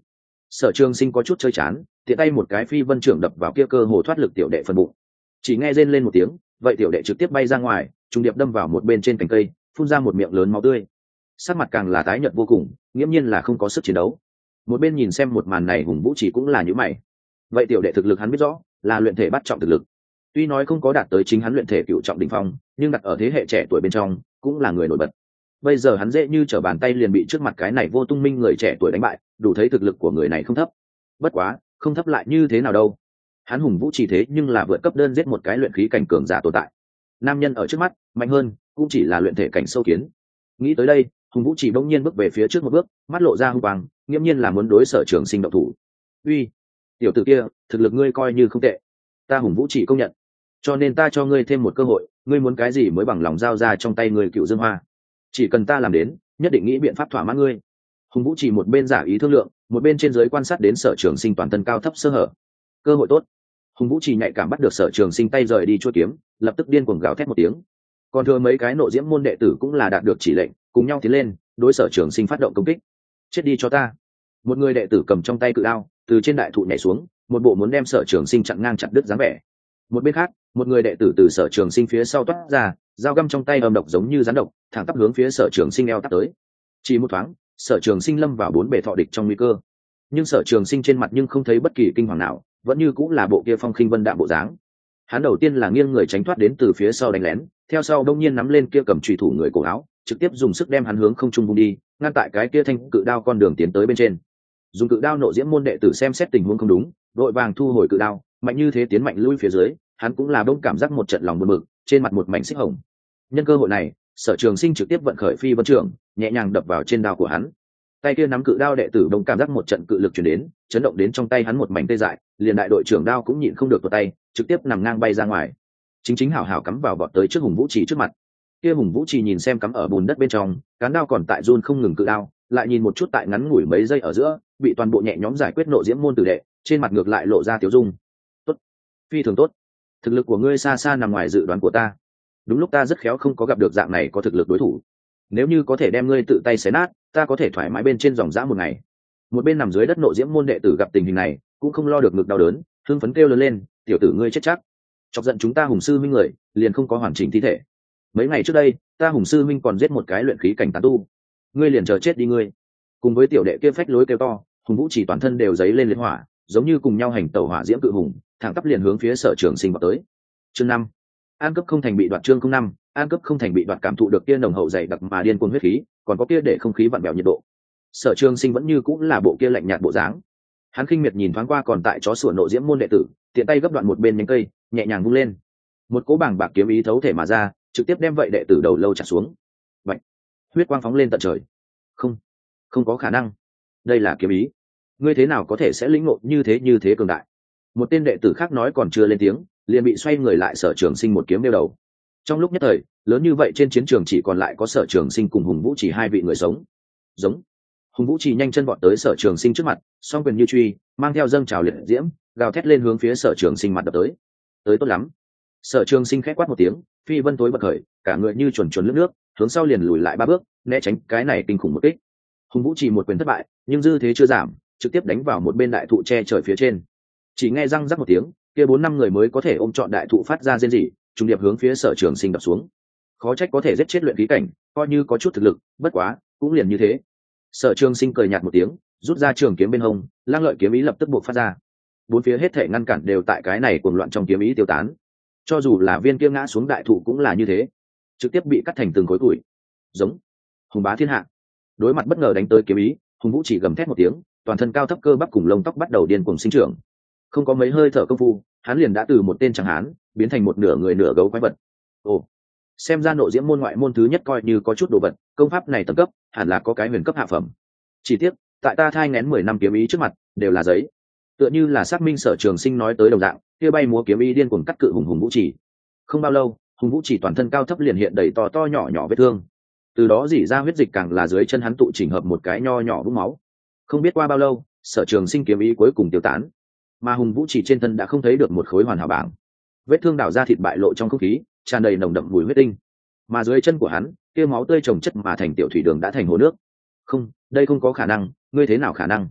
Speaker 1: Sở Trường Sinh có chút chơi chán, tiện tay một cái phi vân trưởng đập vào kia cơ hồ thoát lực tiểu đệ phần bụng. Chỉ nghe rên lên một tiếng, vậy tiểu đệ trực tiếp bay ra ngoài, trùng điệp đâm vào một bên trên cành cây, phun ra một miệng lớn máu tươi. Sắc mặt càng là tái nhợt vô cùng, nghiễm nhiên là không có sức chiến đấu. Một bên nhìn xem một màn này Hùng Vũ Chỉ cũng là nhíu mày. Vậy tiểu đệ thực lực hắn biết rõ, là luyện thể bắt trọng thực lực. Tuy nói không có đạt tới chính hắn luyện thể cựu trọng đỉnh phong, nhưng đặt ở thế hệ trẻ tuổi bên trong, cũng là người nổi bật. Bây giờ hắn dễ như trở bàn tay liền bị trước mặt cái này Vô Tung Minh người trẻ tuổi đánh bại, đủ thấy thực lực của người này không thấp. Bất quá, không thấp lại như thế nào đâu? Hắn Hùng Vũ Chỉ thế nhưng là vượt cấp đơn giết một cái luyện khí cảnh cường giả tồn tại. Nam nhân ở trước mắt, mạnh hơn, cũng chỉ là luyện thể cảnh sâu kiến. Nghĩ tới đây, Hùng Vũ Chỉ bỗng nhiên bước về phía trước một bước, mắt lộ ra hung quang, nghiêm nhiên là muốn đối Sở Trường Sinh động thủ. Uy, tiểu tử kia, thực lực ngươi coi như không tệ, ta Hùng Vũ Chỉ công nhận. Cho nên ta cho ngươi thêm một cơ hội, ngươi muốn cái gì mới bằng lòng giao ra trong tay người Cựu Dương Hoa. Chỉ cần ta làm đến, nhất định nghĩ biện pháp thỏa mãn ngươi. Hùng Vũ Chỉ một bên giả ý thương lượng, một bên trên dưới quan sát đến Sở Trường Sinh toàn thân cao thấp sơ hở. Cơ hội tốt. Hùng Vũ Chỉ nhạy cảm bắt được Sở Trường Sinh tay rời đi chuôi kiếm, lập tức điên cuồng gào thét một tiếng. Còn thừa mấy cái nội diễm môn đệ tử cũng là đạt được chỉ lệnh, cùng nhau tiến lên, đối Sở Trường Sinh phát động công kích. Chết đi cho ta. Một người đệ tử cầm trong tay cự đao, từ trên đại thụ nhảy xuống, một bộ muốn đem Sở Trường Sinh chặn ngang chặt đứt dáng vẻ. Một bên khác, một người đệ tử từ Sở Trường Sinh phía sau toát ra, dao găm trong tay âm độc giống như rắn độc, thẳng tắp hướng phía Sở Trường Sinh eo tắp tới. Chỉ một thoáng, Sở Trường Sinh lâm vào bốn bề thọ địch trong nguy cơ. Nhưng Sở Trường Sinh trên mặt nhưng không thấy bất kỳ kinh hoàng nào, vẫn như cũng là bộ kia phong khinh vân đạm bộ dáng. Hắn đầu tiên là nghiêng người tránh thoát đến từ phía sau đánh lén, theo sau đông nhiên nắm lên kia cầm chùy thủ người cổ áo, trực tiếp dùng sức đem hắn hướng không trung vung đi, ngăn tại cái kia thanh cự đao con đường tiến tới bên trên. Dùng cự đao nộ diễm môn đệ tử xem xét tình huống không đúng, vội vàng thu hồi cự đao, mạnh như thế tiến mạnh lui phía dưới, hắn cũng là đông cảm giác một trận lòng buồn bực, trên mặt một mảnh xích hồng. Nhân cơ hội này, Sở Trường Sinh trực tiếp vận khởi phi vân trưởng, nhẹ nhàng đập vào trên đao của hắn. Tay kia nắm cự đao đệ tử đông cảm giác một trận cự lực truyền đến, chấn động đến trong tay hắn một mảnh tê dại, liền đại đội trưởng đao cũng nhịn không được tuột tay, trực tiếp nằm ngang bay ra ngoài. Chính chính hảo hảo cắm vào vọt tới trước Hùng Vũ Chỉ trước mặt. Kia Hùng Vũ Chỉ nhìn xem cắm ở bùn đất bên trong, cán đao còn tại run không ngừng cự đao, lại nhìn một chút tại ngắn ngủi mấy giây ở giữa, bị toàn bộ nhẹ nhóm giải quyết nộ diễm môn tử đệ, trên mặt ngược lại lộ ra tiểu dung. Tốt, phi thường tốt. Thực lực của ngươi xa xa nằm ngoài dự đoán của ta. Đúng lúc ta rất khéo không có gặp được dạng này có thực lực đối thủ. Nếu như có thể đem ngươi tự tay xé nát, ta có thể thoải mái bên trên dòng dã một ngày. Một bên nằm dưới đất nộ diễm môn đệ tử gặp tình hình này, cũng không lo được ngực đau đớn, hưng phấn kêu lớn lên, tiểu tử ngươi chết chắc. Chọc giận chúng ta Hùng sư minh người, liền không có hoàn chỉnh thi thể. Mấy ngày trước đây, ta Hùng sư minh còn giết một cái luyện khí cảnh tán tu. Ngươi liền chờ chết đi ngươi. Cùng với tiểu đệ kia phách lối kêu to, Hùng Vũ Chỉ toàn thân đều giấy lên liệt hỏa, giống như cùng nhau hành tẩu hỏa diễm cự hùng, thẳng tắp liền hướng phía Sở Trường Sinh vào tới. Chương năm, an cấp không thành bị đoạt. Chương không năm, an cấp không thành bị đoạt. Cảm thụ được kia nồng hậu dày đặc mà điên cuồng huyết khí, còn có kia để không khí vặn vẹo nhiệt độ. Sở Trường Sinh vẫn như cũng là bộ kia lạnh nhạt bộ dáng. Hắn khinh miệt nhìn thoáng qua còn tại chó sủa nộ diễm môn đệ tử, tiện tay gấp đoạn một bên nhánh cây, nhẹ nhàng vung lên. Một cỗ bảng bạc kiếm ý thấu thể mà ra, trực tiếp đem vậy đệ tử đầu lâu chặt xuống. Vậy, huyết quang phóng lên tận trời. Không, không có khả năng. Đây là kiếm ý. Ngươi thế nào có thể sẽ lĩnh ngộ như thế như thế cường đại? Một tên đệ tử khác nói còn chưa lên tiếng, liền bị xoay người lại Sở Trường Sinh một kiếm đeo đầu. Trong lúc nhất thời, lớn như vậy trên chiến trường chỉ còn lại có Sở Trường Sinh cùng Hùng Vũ Chỉ hai vị người sống. Giống. Hùng Vũ Chỉ nhanh chân vọt tới Sở Trường Sinh trước mặt, song quyền như truy, mang theo dâng trào liệt diễm, gào thét lên hướng phía Sở Trường Sinh mặt đập tới. Tới tốt lắm. Sở Trường Sinh khẽ quát một tiếng, phi vân tối bật khởi, cả người như chuồn chuồn lướt nước, hướng sau liền lùi lại ba bước, né tránh cái này kinh khủng một kích. Hùng Vũ Chỉ một quyền thất bại, nhưng dư thế chưa giảm, trực tiếp đánh vào một bên đại thụ che trời phía trên. Chỉ nghe răng rắc một tiếng, kia bốn năm người mới có thể ôm trọn đại thụ phát ra rên rỉ, trùng điệp hướng phía Sở Trường Sinh đập xuống. Khó trách có thể giết chết luyện khí cảnh, coi như có chút thực lực, bất quá, cũng liền như thế. Sở Trường Sinh cười nhạt một tiếng, rút ra trường kiếm bên hông, lang lợi kiếm ý lập tức buộc phát ra. Bốn phía hết thể ngăn cản đều tại cái này cuồng loạn trong kiếm ý tiêu tán. Cho dù là viên kia ngã xuống đại thụ cũng là như thế, trực tiếp bị cắt thành từng khối củi. Giống. Hùng bá thiên hạ. Đối mặt bất ngờ đánh tới kiếm ý, Hùng Vũ Chỉ gầm thét một tiếng, toàn thân cao thấp cơ bắp cùng lông tóc bắt đầu điên cuồng sinh trưởng. Không có mấy hơi thở công phu, hắn liền đã từ một tên tráng hán biến thành một nửa người nửa gấu quái vật. Ồ, xem ra nộ diễm môn ngoại môn thứ nhất coi như có chút đồ vật, công pháp này tầng cấp hẳn là có cái huyền cấp hạ phẩm. Chỉ tiếc, tại ta thai nghén mười năm kiếm ý trước mặt, đều là giấy. Tựa như là xác minh Sở Trường Sinh nói tới đồng dạng, kia bay múa kiếm ý điên cuồng cắt cự Hùng Hùng Vũ Chỉ. Không bao lâu, Hùng Vũ Chỉ toàn thân cao thấp liền hiện đầy to to nhỏ nhỏ vết thương. Từ đó dỉ ra huyết dịch càng là dưới chân hắn tụ chỉnh hợp một cái nho nhỏ vũng máu. Không biết qua bao lâu, Sở Trường Sinh kiếm ý cuối cùng tiêu tán, mà Hùng Vũ Chỉ trên thân đã không thấy được một khối hoàn hảo bảng. Vết thương đảo ra thịt bại lộ trong không khí, tràn đầy nồng đậm mùi huyết tinh. Mà dưới chân của hắn, kia máu tươi chồng chất mà thành tiểu thủy đường đã thành hồ nước. Không, đây không có khả năng, ngươi thế nào khả năng?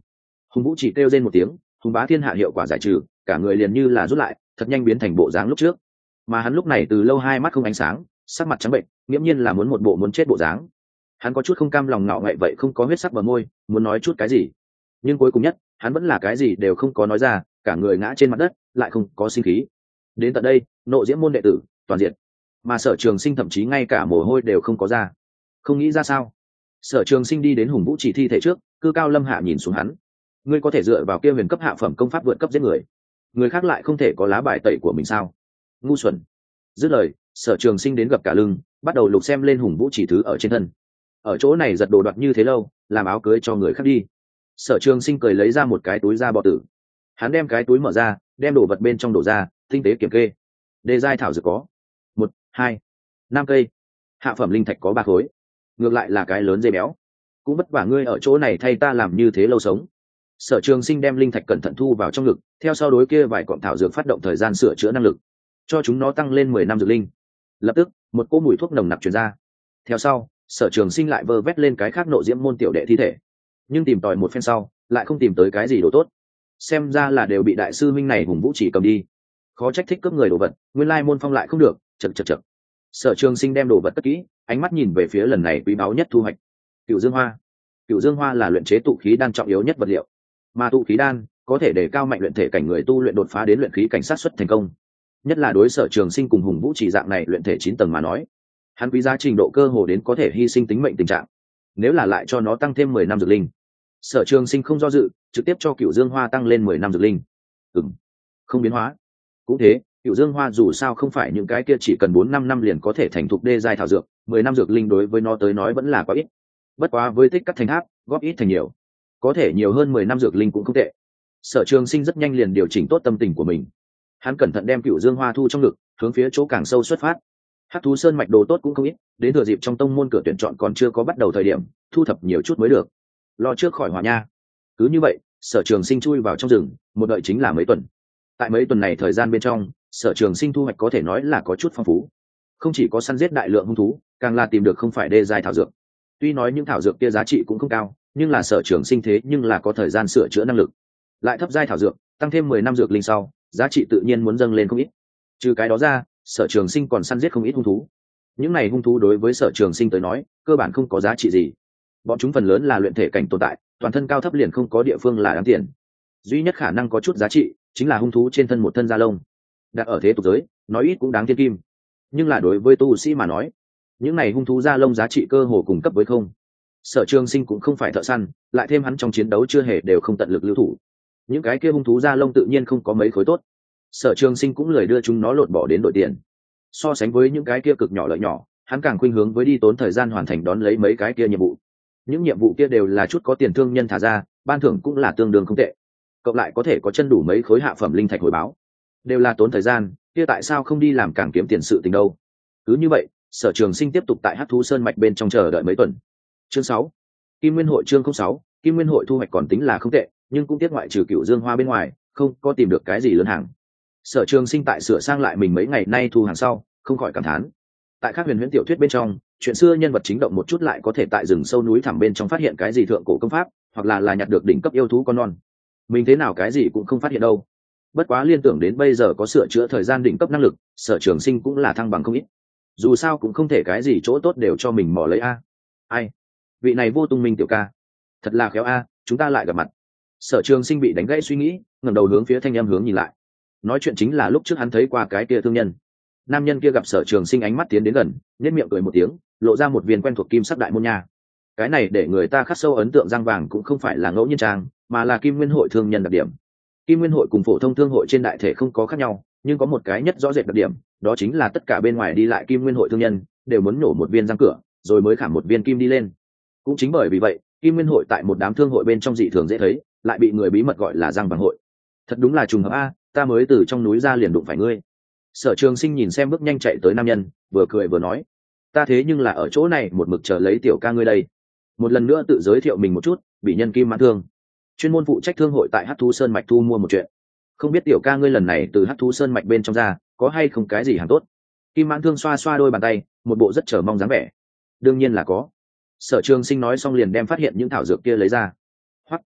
Speaker 1: Hùng Vũ chỉ kêu lên một tiếng, hùng bá thiên hạ hiệu quả giải trừ, cả người liền như là rút lại, thật nhanh biến thành bộ dáng lúc trước. Mà hắn lúc này từ lâu hai mắt không ánh sáng, sắc mặt trắng bệnh, nghiễm nhiên là muốn một bộ muốn chết bộ dáng. Hắn có chút không cam lòng ngạo nghễ vậy không có huyết sắc bờ môi, muốn nói chút cái gì, nhưng cuối cùng nhất, hắn vẫn là cái gì đều không có nói ra, cả người ngã trên mặt đất, lại không có sinh khí. Đến tận đây, nộ diễm môn đệ tử toàn diện, mà Sở Trường Sinh thậm chí ngay cả mồ hôi đều không có ra. Không nghĩ ra sao? Sở Trường Sinh đi đến Hùng Vũ chỉ thi thể trước, cư cao lâm hạ nhìn xuống hắn. Ngươi có thể dựa vào kia huyền cấp hạ phẩm công pháp vượt cấp giết người, người khác lại không thể có lá bài tẩy của mình sao? Ngu xuẩn! Dứt lời, Sở Trường Sinh đến gập cả lưng, bắt đầu lục xem lên Hùng Vũ chỉ thứ ở trên thân. Ở chỗ này giật đồ đoạt như thế lâu, làm áo cưới cho người khác đi. Sở Trường Sinh cười lấy ra một cái túi da bò tử, hắn đem cái túi mở ra, đem đồ vật bên trong đổ ra, tinh tế kiểm kê. Đề giai thảo dược có một, hai, năm cây, hạ phẩm linh thạch có ba khối, ngược lại là cái lớn dây béo. Cũng vất vả ngươi ở chỗ này thay ta làm như thế lâu sống. Sở Trường Sinh đem linh thạch cẩn thận thu vào trong ngực, theo sau đối kia vài cọng thảo dược phát động thời gian sửa chữa năng lực, cho chúng nó tăng lên mười năm dược linh. Lập tức, một cỗ mùi thuốc nồng nặc truyền ra. Theo sau, Sở Trường Sinh lại vơ vét lên cái khác nộ diễm môn tiểu đệ thi thể, nhưng tìm tòi một phen sau, lại không tìm tới cái gì đồ tốt. Xem ra là đều bị đại sư minh này Hùng Vũ chỉ cầm đi. Khó trách thích cướp người đồ vật, nguyên lai môn phong lại không được, chậc chậc chậc. Sở Trường Sinh đem đồ vật cất kỹ, ánh mắt nhìn về phía lần này quý báu nhất thu hoạch. Cửu Dương Hoa. Cửu Dương Hoa là luyện chế tụ khí đan trọng yếu nhất vật liệu, mà tụ khí đan có thể để cao mạnh luyện thể cảnh người tu luyện đột phá đến luyện khí cảnh sát xuất thành công. Nhất là đối Sở Trường Sinh cùng Hùng Vũ chỉ dạng này luyện thể chín tầng mà nói, hắn quý giá trình độ cơ hồ đến có thể hy sinh tính mệnh tình trạng. Nếu là lại cho nó tăng thêm mười năm dược linh, Sở Trường Sinh không do dự, trực tiếp cho Cửu Dương Hoa tăng lên mười năm dược linh. Ừm, không biến hóa. Cũng thế, Cửu Dương Hoa dù sao không phải những cái kia chỉ cần bốn năm năm liền có thể thành thục đê giai thảo dược, mười năm dược linh đối với nó tới nói vẫn là quá ít. Bất quá với tích cắt thành tháp, góp ít thành nhiều, có thể nhiều hơn mười năm dược linh cũng không tệ. Sở Trường Sinh rất nhanh liền điều chỉnh tốt tâm tình của mình. Hắn cẩn thận đem Cửu Dương Hoa thu trong ngực, hướng phía chỗ càng sâu xuất phát. Hắc thú sơn mạch đồ tốt cũng không ít, đến thừa dịp trong tông môn cửa tuyển chọn còn chưa có bắt đầu thời điểm, thu thập nhiều chút mới được. Lo trước khỏi hỏa nha. Cứ như vậy, Sở Trường Sinh chui vào trong rừng, một đợi chính là mấy tuần. Tại mấy tuần này thời gian bên trong, Sở Trường Sinh thu hoạch có thể nói là có chút phong phú. Không chỉ có săn giết đại lượng hung thú, càng là tìm được không phải đê giai thảo dược. Tuy nói những thảo dược kia giá trị cũng không cao, nhưng là Sở Trường Sinh thế nhưng là có thời gian sửa chữa năng lực. Lại thấp giai thảo dược, tăng thêm mười năm dược linh sau, giá trị tự nhiên muốn dâng lên không ít. Trừ cái đó ra, Sở Trường Sinh còn săn giết không ít hung thú. Những này hung thú đối với Sở Trường Sinh tới nói, cơ bản không có giá trị gì. Bọn chúng phần lớn là luyện thể cảnh tồn tại, toàn thân cao thấp liền không có địa phương là đáng tiền. Duy nhất khả năng có chút giá trị chính là hung thú trên thân một thân da lông. Đặt ở thế tục giới, nói ít cũng đáng thiên kim. Nhưng là đối với tu sĩ mà nói, những này hung thú da lông giá trị cơ hồ cùng cấp với không. Sở Trường Sinh cũng không phải thợ săn, lại thêm hắn trong chiến đấu chưa hề đều không tận lực lưu thủ. Những cái kia hung thú da lông tự nhiên không có mấy khối tốt. Sở Trường Sinh cũng lười đưa chúng nó lột bỏ đến đổi tiền. So sánh với những cái kia cực nhỏ lợi nhỏ, hắn càng khuynh hướng với đi tốn thời gian hoàn thành đón lấy mấy cái kia nhiệm vụ. Những nhiệm vụ kia đều là chút có tiền thương nhân thả ra, ban thưởng cũng là tương đương không tệ. Cộng lại có thể có chân đủ mấy khối hạ phẩm linh thạch hồi báo. Đều là tốn thời gian, kia tại sao không đi làm càng kiếm tiền sự tình đâu? Cứ như vậy, Sở Trường Sinh tiếp tục tại Hắc thú sơn mạch bên trong chờ đợi mấy tuần. Chương sáu, Kim Nguyên hội chương không sáu, Kim Nguyên hội thu hoạch còn tính là không tệ, nhưng cũng tiếc ngoại trừ Cửu Dương Hoa bên ngoài, không có tìm được cái gì lớn hàng. Sở Trường Sinh tại sửa sang lại mình mấy ngày nay thu hàng sau, không khỏi cảm thán. Tại các huyền huyễn tiểu thuyết bên trong, chuyện xưa nhân vật chính động một chút lại có thể tại rừng sâu núi thẳm bên trong phát hiện cái gì thượng cổ công pháp, hoặc là là nhặt được đỉnh cấp yêu thú con non. Mình thế nào cái gì cũng không phát hiện đâu. Bất quá liên tưởng đến bây giờ có sửa chữa thời gian đỉnh cấp năng lực, Sở Trường Sinh cũng là thăng bằng không ít. Dù sao cũng không thể cái gì chỗ tốt đều cho mình mò lấy a. Ai? Vị này Vô Tung Minh tiểu ca, thật là khéo a, chúng ta lại gặp mặt. Sở Trường Sinh bị đánh gãy suy nghĩ, ngẩng đầu hướng phía thanh âm hướng nhìn lại. Nói chuyện chính là lúc trước hắn thấy qua cái kia thương nhân. Nam nhân kia gặp Sở Trường Sinh ánh mắt tiến đến gần, nhếch miệng cười một tiếng, lộ ra một viên quen thuộc kim sắc đại môn nha. Cái này để người ta khắc sâu ấn tượng răng vàng cũng không phải là ngẫu nhiên trang, mà là Kim Nguyên hội thương nhân đặc điểm. Kim Nguyên hội cùng phổ thông thương hội trên đại thể không có khác nhau, nhưng có một cái nhất rõ rệt đặc điểm, đó chính là tất cả bên ngoài đi lại Kim Nguyên hội thương nhân đều muốn nổ một viên răng cửa, rồi mới khảm một viên kim đi lên. Cũng chính bởi vì vậy, Kim Nguyên hội tại một đám thương hội bên trong dị thường dễ thấy, lại bị người bí mật gọi là răng vàng hội. Thật đúng là trùng hợp a, ta mới từ trong núi ra liền đụng phải ngươi. Sở Trường Sinh nhìn xem bước nhanh chạy tới nam nhân, vừa cười vừa nói, ta thế nhưng là ở chỗ này một mực chờ lấy tiểu ca ngươi đây. Một lần nữa tự giới thiệu mình một chút, bị nhân Kim Mãn Thương, chuyên môn phụ trách thương hội tại Hắc thú sơn mạch thu mua một chuyện. Không biết tiểu ca ngươi lần này từ Hắc thú sơn mạch bên trong ra, có hay không cái gì hàng tốt? Kim Mãn Thương xoa xoa đôi bàn tay, một bộ rất chờ mong dáng vẻ. Đương nhiên là có. Sở Trường Sinh nói xong liền đem phát hiện những thảo dược kia lấy ra. Hoắc,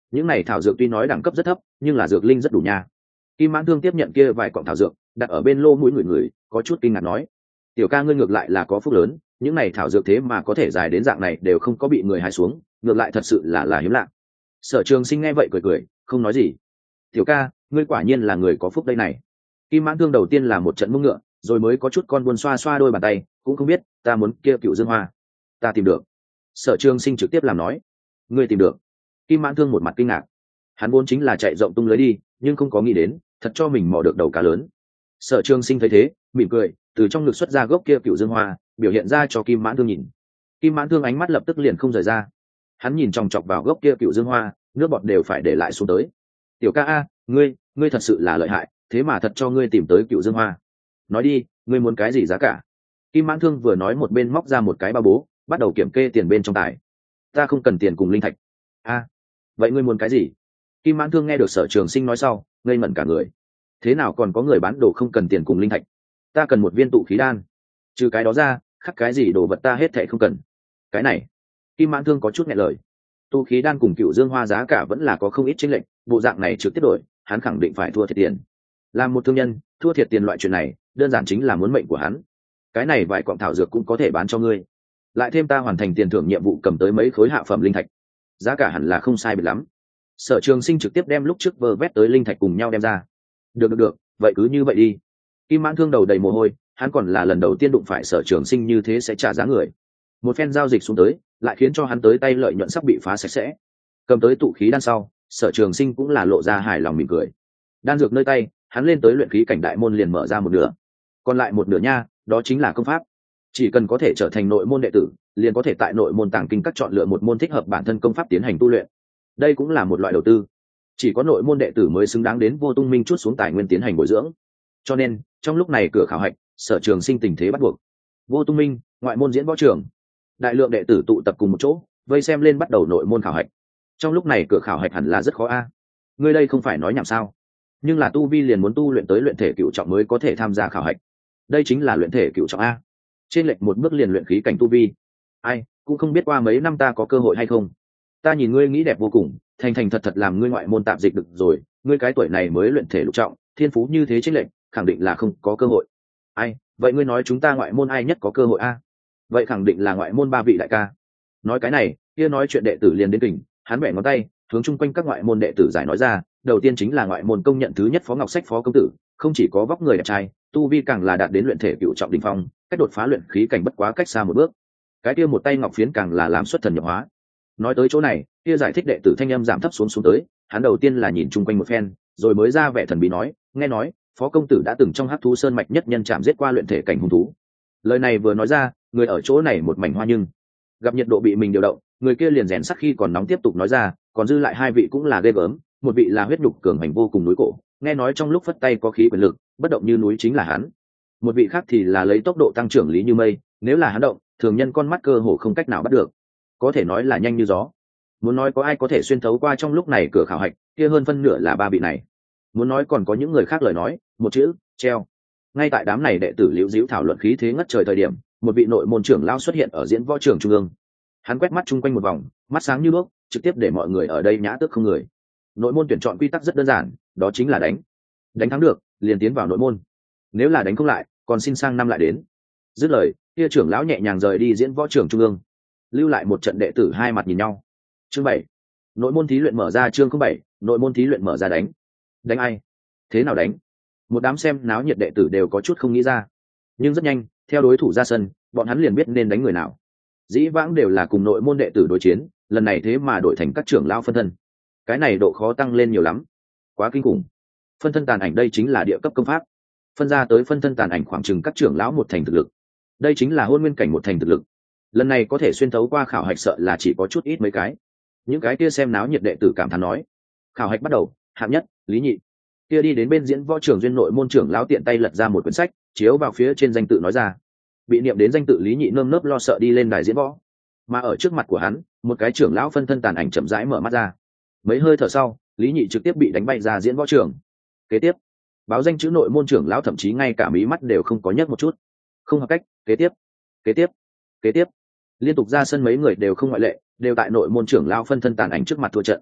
Speaker 1: những này thảo dược tuy nói đẳng cấp rất thấp nhưng là dược linh rất đủ nha. Kim Mãn Thương tiếp nhận kia vài cọng thảo dược đặt ở bên lô mũi người người, có chút kinh ngạc nói: tiểu ca ngươi ngược lại là có phúc lớn, những này thảo dược thế mà có thể dài đến dạng này đều không có bị người hái xuống, ngược lại thật sự là là hiếm lạ. Sở Trường Sinh nghe vậy cười cười không nói gì. Tiểu ca ngươi quả nhiên là người có phúc đây này. Kim Mãn Thương đầu tiên là một trận mông ngựa, rồi mới có chút con buồn xoa xoa đôi bàn tay, cũng không biết ta muốn kia cựu dương hoa ta tìm được. Sở Trường Sinh trực tiếp làm nói: ngươi tìm được? Kim Mãn Thương một mặt kinh ngạc, hắn vốn chính là chạy rộng tung lưới đi, nhưng không có nghĩ đến thật cho mình mò được đầu cá lớn. Sở Trường Sinh thấy thế mỉm cười, từ trong ngực xuất ra gốc kia cựu dương hoa biểu hiện ra cho Kim Mãn Thương nhìn. Kim Mãn Thương ánh mắt lập tức liền không rời ra, hắn nhìn chòng chọc vào gốc kia cựu dương hoa, nước bọt đều phải để lại xuống tới. Tiểu ca a, ngươi ngươi thật sự là lợi hại, thế mà thật cho ngươi tìm tới cựu dương hoa. Nói đi, ngươi muốn cái gì giá cả? Kim Mãn Thương vừa nói một bên móc ra một cái ba bố, bắt đầu kiểm kê tiền bên trong tài. Ta không cần tiền cùng linh thạch. A, vậy ngươi muốn cái gì? Kim Mãn Thương nghe được Sở Trường Sinh nói sau ngây ngẩn cả người. Thế nào còn có người bán đồ không cần tiền cùng linh thạch? Ta cần một viên tụ khí đan, trừ cái đó ra khắc cái gì đồ vật ta hết thảy không cần. Cái này, Kim Mãn Thương có chút nghẹn lời. Tụ khí đan cùng cựu dương hoa giá cả vẫn là có không ít chênh lệch, bộ dạng này trực tiếp đổi hắn khẳng định phải thua thiệt tiền. Làm một thương nhân thua thiệt tiền loại chuyện này đơn giản chính là muốn mệnh của hắn. Cái này vài cọng thảo dược cũng có thể bán cho ngươi, lại thêm ta hoàn thành tiền thưởng nhiệm vụ cầm tới mấy khối hạ phẩm linh thạch, giá cả hẳn là không sai biệt lắm. Sở Trường Sinh trực tiếp đem lúc trước vơ vét tới linh thạch cùng nhau đem ra. Được được được, vậy cứ như vậy đi. Kim Mãn Thương đầu đầy mồ hôi, hắn còn là lần đầu tiên đụng phải Sở Trường Sinh như thế sẽ trả giá người. Một phen giao dịch xuống tới lại khiến cho hắn tới tay lợi nhuận sắp bị phá sạch sẽ. Cầm tới tụ khí đan sau, Sở Trường Sinh cũng là lộ ra hài lòng mỉm cười. Đan dược nơi tay hắn lên tới luyện khí cảnh đại môn liền mở ra một nửa, còn lại một nửa nha, đó chính là công pháp. Chỉ cần có thể trở thành nội môn đệ tử, liền có thể tại nội môn tàng kinh các chọn lựa một môn thích hợp bản thân công pháp tiến hành tu luyện. Đây cũng là một loại đầu tư, chỉ có nội môn đệ tử mới xứng đáng đến Vô Tung Minh chút xuống tài nguyên tiến hành bồi dưỡng. Cho nên trong lúc này cửa khảo hạch, Sở Trường Sinh tình thế bắt buộc. Vô Tung Minh ngoại môn diễn võ trường, đại lượng đệ tử tụ tập cùng một chỗ vây xem lên bắt đầu nội môn khảo hạch. Trong lúc này cửa khảo hạch hẳn là rất khó a. À. Ngươi đây không phải nói nhảm sao? Nhưng là tu vi liền muốn tu luyện tới luyện thể cựu trọng mới có thể tham gia khảo hạch. Đây chính là luyện thể cựu trọng a, trên lệch một bước liền luyện khí cảnh tu vi. Ai cũng không biết qua mấy năm ta có cơ hội hay không. Ta nhìn ngươi nghĩ đẹp vô cùng, thành thành thật thật làm ngươi ngoại môn tạp dịch được rồi. Ngươi cái tuổi này mới luyện thể lục trọng, thiên phú như thế trên lệch, khẳng định là không có cơ hội. Ai vậy ngươi nói chúng ta ngoại môn ai nhất có cơ hội a? Vậy khẳng định là ngoại môn ba vị đại ca. Nói cái này kia nói chuyện đệ tử liền đến kình, hắn bẻ ngón tay hướng chung quanh các ngoại môn đệ tử giải nói ra. Đầu tiên chính là ngoại môn công nhận thứ nhất Phó Ngọc Sách phó công tử, không chỉ có vóc người đẹp trai, tu vi càng là đạt đến luyện thể cựu trọng đỉnh phong, cách đột phá luyện khí cảnh bất quá cách xa một bước. Cái kia một tay ngọc phiến càng là làm xuất thần nhập hóa. Nói tới chỗ này, kia giải thích đệ tử thanh âm giảm thấp xuống xuống tới, hắn đầu tiên là nhìn chung quanh một phen, rồi mới ra vẻ thần bí nói, nghe nói phó công tử đã từng trong Hắc Thú Sơn mạch nhất nhân chạm giết qua luyện thể cảnh hung thú. Lời này vừa nói ra, người ở chỗ này một mảnh hoa, nhưng gặp nhiệt độ bị mình điều động, người kia liền rèn sắc khi còn nóng tiếp tục nói ra, còn dư lại hai vị cũng là ghê gớm, một vị là huyết nhục cường hành vô cùng núi cổ, nghe nói trong lúc phất tay có khí quyền lực, bất động như núi chính là hắn. Một vị khác thì là lấy tốc độ tăng trưởng lý như mây, nếu là hắn động, thường nhân con mắt cơ hồ không cách nào bắt được, có thể nói là nhanh như gió. Muốn nói có ai có thể xuyên thấu qua trong lúc này cửa khảo hạch, kia hơn phân nửa là ba vị này. Muốn nói còn có những người khác lời nói, một chữ treo. Ngay tại đám này đệ tử liễu diễu thảo luận khí thế ngất trời thời điểm, một vị nội môn trưởng lao xuất hiện ở diễn võ trường trung ương. Hắn quét mắt chung quanh một vòng, mắt sáng như đuốc, trực tiếp để mọi người ở đây nhã tước không người. Nội môn tuyển chọn quy tắc rất đơn giản, đó chính là đánh. Đánh thắng được, liền tiến vào nội môn. Nếu là đánh không lại, còn xin sang năm lại đến. Dứt lời, kia trưởng lão nhẹ nhàng rời đi diễn võ trường trung ương, lưu lại một trận đệ tử hai mặt nhìn nhau. Chương bảy, nội môn thí luyện mở ra. Chương không bảy, nội môn thí luyện mở ra. Đánh đánh ai? Thế nào đánh? Một đám xem náo nhiệt đệ tử đều có chút không nghĩ ra, nhưng rất nhanh theo đối thủ ra sân, bọn hắn liền biết nên đánh người nào. Dĩ vãng đều là cùng nội môn đệ tử đối chiến, lần này thế mà đổi thành các trưởng lão phân thân, cái này độ khó tăng lên nhiều lắm, quá kinh khủng. Phân thân tàn ảnh đây chính là địa cấp công pháp, phân ra tới phân thân tàn ảnh khoảng chừng các trưởng lão một thành thực lực, đây chính là hôn nguyên cảnh một thành thực lực. Lần này có thể xuyên thấu qua khảo hạch sợ là chỉ có chút ít mấy cái. Những cái kia xem náo nhiệt đệ tử cảm thán nói. Khảo hạch bắt đầu, hạng nhất Lý Nhị. Kia đi đến bên diễn võ trường duyên nội môn trưởng lão tiện tay lật ra một quyển sách, chiếu vào phía trên danh tự nói ra. Bị niệm đến danh tự Lý Nhị nơm nớp lo sợ đi lên đài diễn võ, mà ở trước mặt của hắn, một cái trưởng lão phân thân tàn ảnh chậm rãi mở mắt ra. Mấy hơi thở sau, Lý Nhị trực tiếp bị đánh bay ra diễn võ trường. Kế tiếp, báo danh chữ nội môn trưởng lão thậm chí ngay cả mí mắt đều không có nhấc một chút. Không hợp cách, kế tiếp, kế tiếp, kế tiếp, liên tục ra sân mấy người đều không ngoại lệ, đều tại nội môn trưởng lão phân thân tàn ảnh trước mặt thua trận.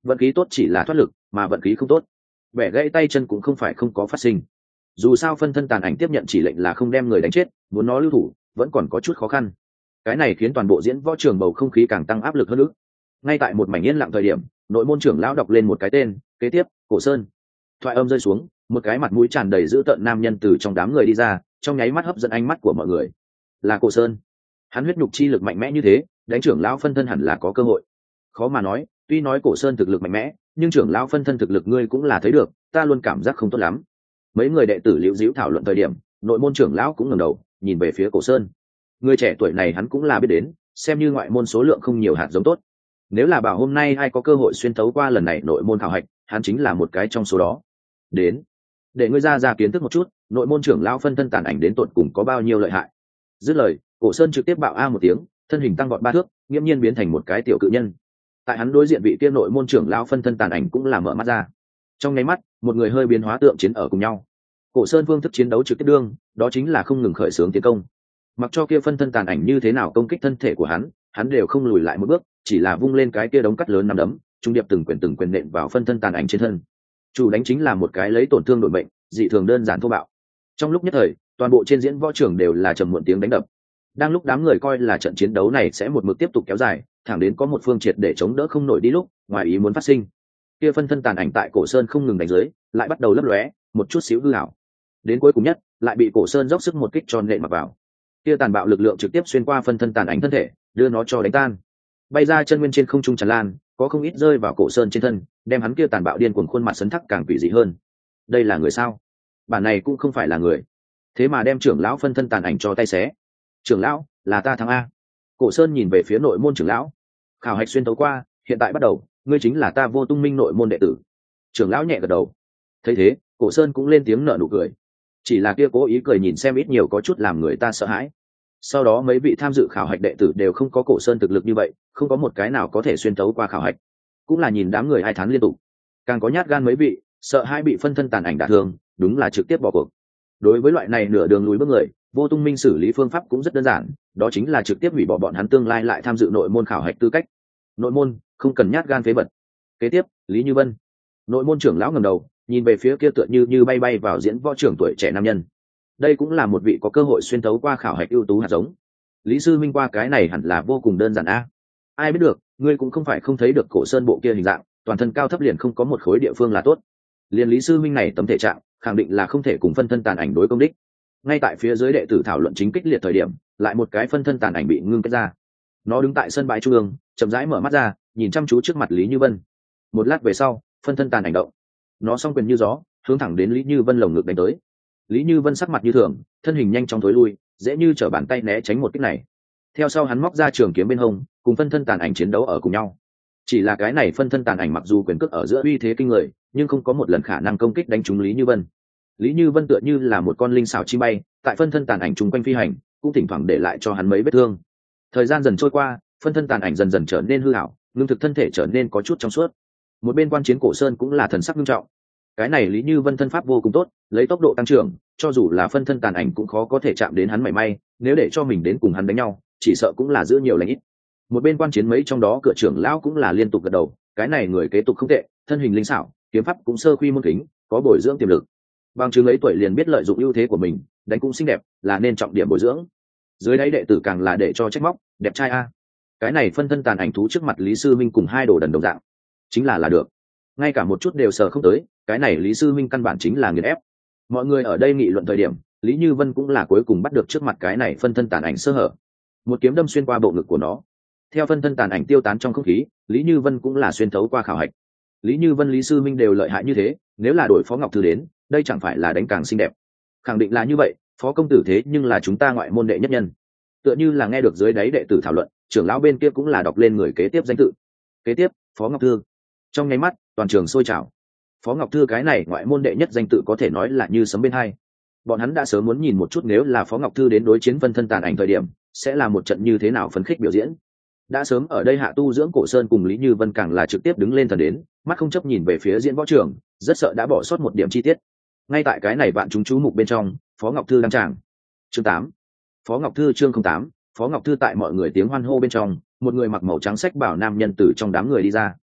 Speaker 1: vận khí tốt chỉ là thoát lực mà vận khí không tốt vẻ gãy tay chân cũng không phải không có phát sinh. Dù sao phân thân tàn ảnh tiếp nhận chỉ lệnh là không đem người đánh chết, muốn nó lưu thủ vẫn còn có chút khó khăn. Cái này khiến toàn bộ diễn võ trường bầu không khí càng tăng áp lực hơn nữa. Ngay tại một mảnh yên lặng thời điểm, nội môn trưởng lão đọc lên một cái tên, kế tiếp Cổ Sơn. Thoại âm rơi xuống, một cái mặt mũi tràn đầy dữ tợn nam nhân từ trong đám người đi ra, trong nháy mắt hấp dẫn ánh mắt của mọi người. Là Cổ Sơn. Hắn huyết nhục chi lực mạnh mẽ như thế, đánh trưởng lão phân thân hẳn là có cơ hội. Khó mà nói, tuy nói Cổ Sơn thực lực mạnh mẽ, nhưng trưởng lão phân thân thực lực ngươi cũng là thấy được, ta luôn cảm giác không tốt lắm. Mấy người đệ tử liễu díu thảo luận thời điểm, nội môn trưởng lão cũng ngẩng đầu nhìn về phía Cổ Sơn. Người trẻ tuổi này hắn cũng là biết đến, xem như ngoại môn số lượng không nhiều hạt giống tốt. Nếu là bảo hôm nay ai có cơ hội xuyên tấu qua lần này nội môn khảo hạch, hắn chính là một cái trong số đó. Đến, để ngươi ra ra kiến thức một chút, nội môn trưởng lão phân thân tàn ảnh đến tột cùng có bao nhiêu lợi hại. Dứt lời, Cổ Sơn trực tiếp bạo a một tiếng, thân hình tăng vọt ba thước, nghiễm nhiên biến thành một cái tiểu cự nhân. Tại hắn đối diện vị tiên nội môn trưởng lão phân thân tàn ảnh cũng là mở mắt ra. Trong nháy mắt, một người hơi biến hóa tượng chiến ở cùng nhau. Cổ Sơn phương thức chiến đấu trực tiếp đương, đó chính là không ngừng khởi xướng tiến công. Mặc cho kia phân thân tàn ảnh như thế nào công kích thân thể của hắn, hắn đều không lùi lại một bước, chỉ là vung lên cái kia đống cắt lớn nằm đấm, trung điệp từng quyền từng quyền nện vào phân thân tàn ảnh trên thân. Chủ đánh chính là một cái lấy tổn thương đổi mệnh, dị thường đơn giản thô bạo. Trong lúc nhất thời, toàn bộ trên diễn võ trường đều là trầm muộn tiếng đánh đập. Đang lúc đám người coi là trận chiến đấu này sẽ một mực tiếp tục kéo dài, thẳng đến có một phương triệt để chống đỡ không nổi đi lúc, ngoài ý muốn phát sinh. Kia phân thân tàn ảnh tại Cổ Sơn không ngừng đánh dưới, lại bắt đầu lấp lóe, một chút xíu hư ảo. Đến cuối cùng nhất, lại bị Cổ Sơn dốc sức một kích tròn nện mặc vào. Kia tàn bạo lực lượng trực tiếp xuyên qua phân thân tàn ảnh thân thể, đưa nó cho đánh tan. Bay ra chân nguyên trên không trung tràn lan, có không ít rơi vào Cổ Sơn trên thân, đem hắn kia tàn bạo điên cuồng khuôn mặt sấn thắc càng quỷ dị hơn. Đây là người sao? Bản này cũng không phải là người, thế mà đem trưởng lão phân thân tàn ảnh cho tay xé. Trưởng lão, là ta thắng a. Cổ Sơn nhìn về phía nội môn trưởng lão. Khảo hạch xuyên tấu qua, hiện tại bắt đầu, ngươi chính là ta Vô Tung Minh nội môn đệ tử. Trưởng lão nhẹ gật đầu. Thấy thế, Cổ Sơn cũng lên tiếng nở nụ cười. Chỉ là kia cố ý cười nhìn xem ít nhiều có chút làm người ta sợ hãi. Sau đó mấy vị tham dự khảo hạch đệ tử đều không có Cổ Sơn thực lực như vậy, không có một cái nào có thể xuyên tấu qua khảo hạch. Cũng là nhìn đám người ai thán liên tục. Càng có nhát gan mấy vị, sợ hai bị phân thân tàn ảnh đả thương, đúng là trực tiếp bỏ cuộc. Đối với loại này nửa đường lùi bước người, Vô Tung Minh xử lý phương pháp cũng rất đơn giản, đó chính là trực tiếp hủy bỏ bọn hắn tương lai lại tham dự nội môn khảo hạch tư cách. Nội môn không cần nhát gan phế vật. Kế tiếp, Lý Như Vân. Nội môn trưởng lão ngẩng đầu, nhìn về phía kia tựa như như bay bay vào diễn võ trưởng tuổi trẻ nam nhân. Đây cũng là một vị có cơ hội xuyên tấu qua khảo hạch ưu tú hạt giống. Lý sư minh qua cái này hẳn là vô cùng đơn giản a. Ai biết được, ngươi cũng không phải không thấy được Cổ Sơn bộ kia hình dạng, toàn thân cao thấp liền không có một khối địa phương là tốt. Liên Lý sư minh này tấm thể trạng, khẳng định là không thể cùng phân thân tàn ảnh đối công đích. Ngay tại phía dưới đệ tử thảo luận chính kích liệt thời điểm, lại một cái phân thân tàn ảnh bị ngưng kết ra. Nó đứng tại sân bãi trung ương, chậm rãi mở mắt ra, nhìn chăm chú trước mặt Lý Như Vân. Một lát về sau, phân thân tàn ảnh động, nó song quyền như gió, hướng thẳng đến Lý Như Vân lồng ngực đánh tới. Lý Như Vân sắc mặt như thường, thân hình nhanh chóng thối lui, dễ như trở bàn tay né tránh một kích này. Theo sau hắn móc ra trường kiếm bên hông, cùng phân thân tàn ảnh chiến đấu ở cùng nhau. Chỉ là cái này phân thân tàn ảnh mặc dù quyền cước ở giữa uy thế kinh người, nhưng không có một lần khả năng công kích đánh trúng Lý Như Vân. Lý Như Vân tựa như là một con linh xảo chim bay, tại phân thân tàn ảnh chung quanh phi hành, cũng thỉnh thoảng để lại cho hắn mấy vết thương. Thời gian dần trôi qua, phân thân tàn ảnh dần dần trở nên hư ảo, ngưng thực thân thể trở nên có chút trong suốt. Một bên quan chiến Cổ Sơn cũng là thần sắc nghiêm trọng. Cái này Lý Như Vân thân pháp vô cùng tốt, lấy tốc độ tăng trưởng, cho dù là phân thân tàn ảnh cũng khó có thể chạm đến hắn mảy may, nếu để cho mình đến cùng hắn đánh nhau, chỉ sợ cũng là giữ nhiều lành ít. Một bên quan chiến mấy trong đó cửa trưởng lão cũng là liên tục gật đầu, cái này người kế tục không tệ, thân hình linh xảo, kiếm pháp cũng sơ quy môn kính, có bồi dưỡng tiềm lực. Bằng chứng ấy tuổi liền biết lợi dụng ưu thế của mình, đánh cũng xinh đẹp, là nên trọng điểm bồi dưỡng. Dưới đáy đệ tử càng là để cho trách móc, đẹp trai a. Cái này phân thân tàn ảnh thú trước mặt Lý Sư Minh cùng hai đồ đần đồng dạng, chính là là được. Ngay cả một chút đều sờ không tới, cái này Lý Sư Minh căn bản chính là nghiền ép. Mọi người ở đây nghị luận thời điểm, Lý Như Vân cũng là cuối cùng bắt được trước mặt cái này phân thân tàn ảnh sơ hở. Một kiếm đâm xuyên qua bộ ngực của nó. Theo phân thân tàn ảnh tiêu tán trong không khí, Lý Như Vân cũng là xuyên thấu qua khảo hạch. Lý Như Vân Lý Sư Minh đều lợi hại như thế, nếu là đổi Phó Ngọc Thư đến, đây chẳng phải là đánh càng xinh đẹp. Khẳng định là như vậy, Phó công tử thế nhưng là chúng ta ngoại môn đệ nhất nhân. Tựa như là nghe được dưới đáy đệ tử thảo luận, trưởng lão bên kia cũng là đọc lên người kế tiếp danh tự. Kế tiếp, Phó Ngọc Thư. Trong nháy mắt, toàn trường sôi trào. Phó Ngọc Thư cái này ngoại môn đệ nhất danh tự có thể nói là như sấm bên hai. Bọn hắn đã sớm muốn nhìn một chút nếu là Phó Ngọc Thư đến đối chiến phân thân tàn ảnh thời điểm, sẽ là một trận như thế nào phấn khích biểu diễn. Đã sớm ở đây hạ tu dưỡng Cổ Sơn cùng Lý Như Vân càng là trực tiếp đứng lên thần đến, mắt không chấp nhìn về phía diễn võ trường, rất sợ đã bỏ sót một điểm chi tiết. Ngay tại cái này bạn chúng chú mục bên trong, Phó Ngọc Thư đăng tràng. Chương tám. Phó Ngọc Thư chương không tám. Phó Ngọc Thư tại mọi người tiếng hoan hô bên trong, một người mặc màu trắng sách bảo nam nhân từ trong đám người đi ra.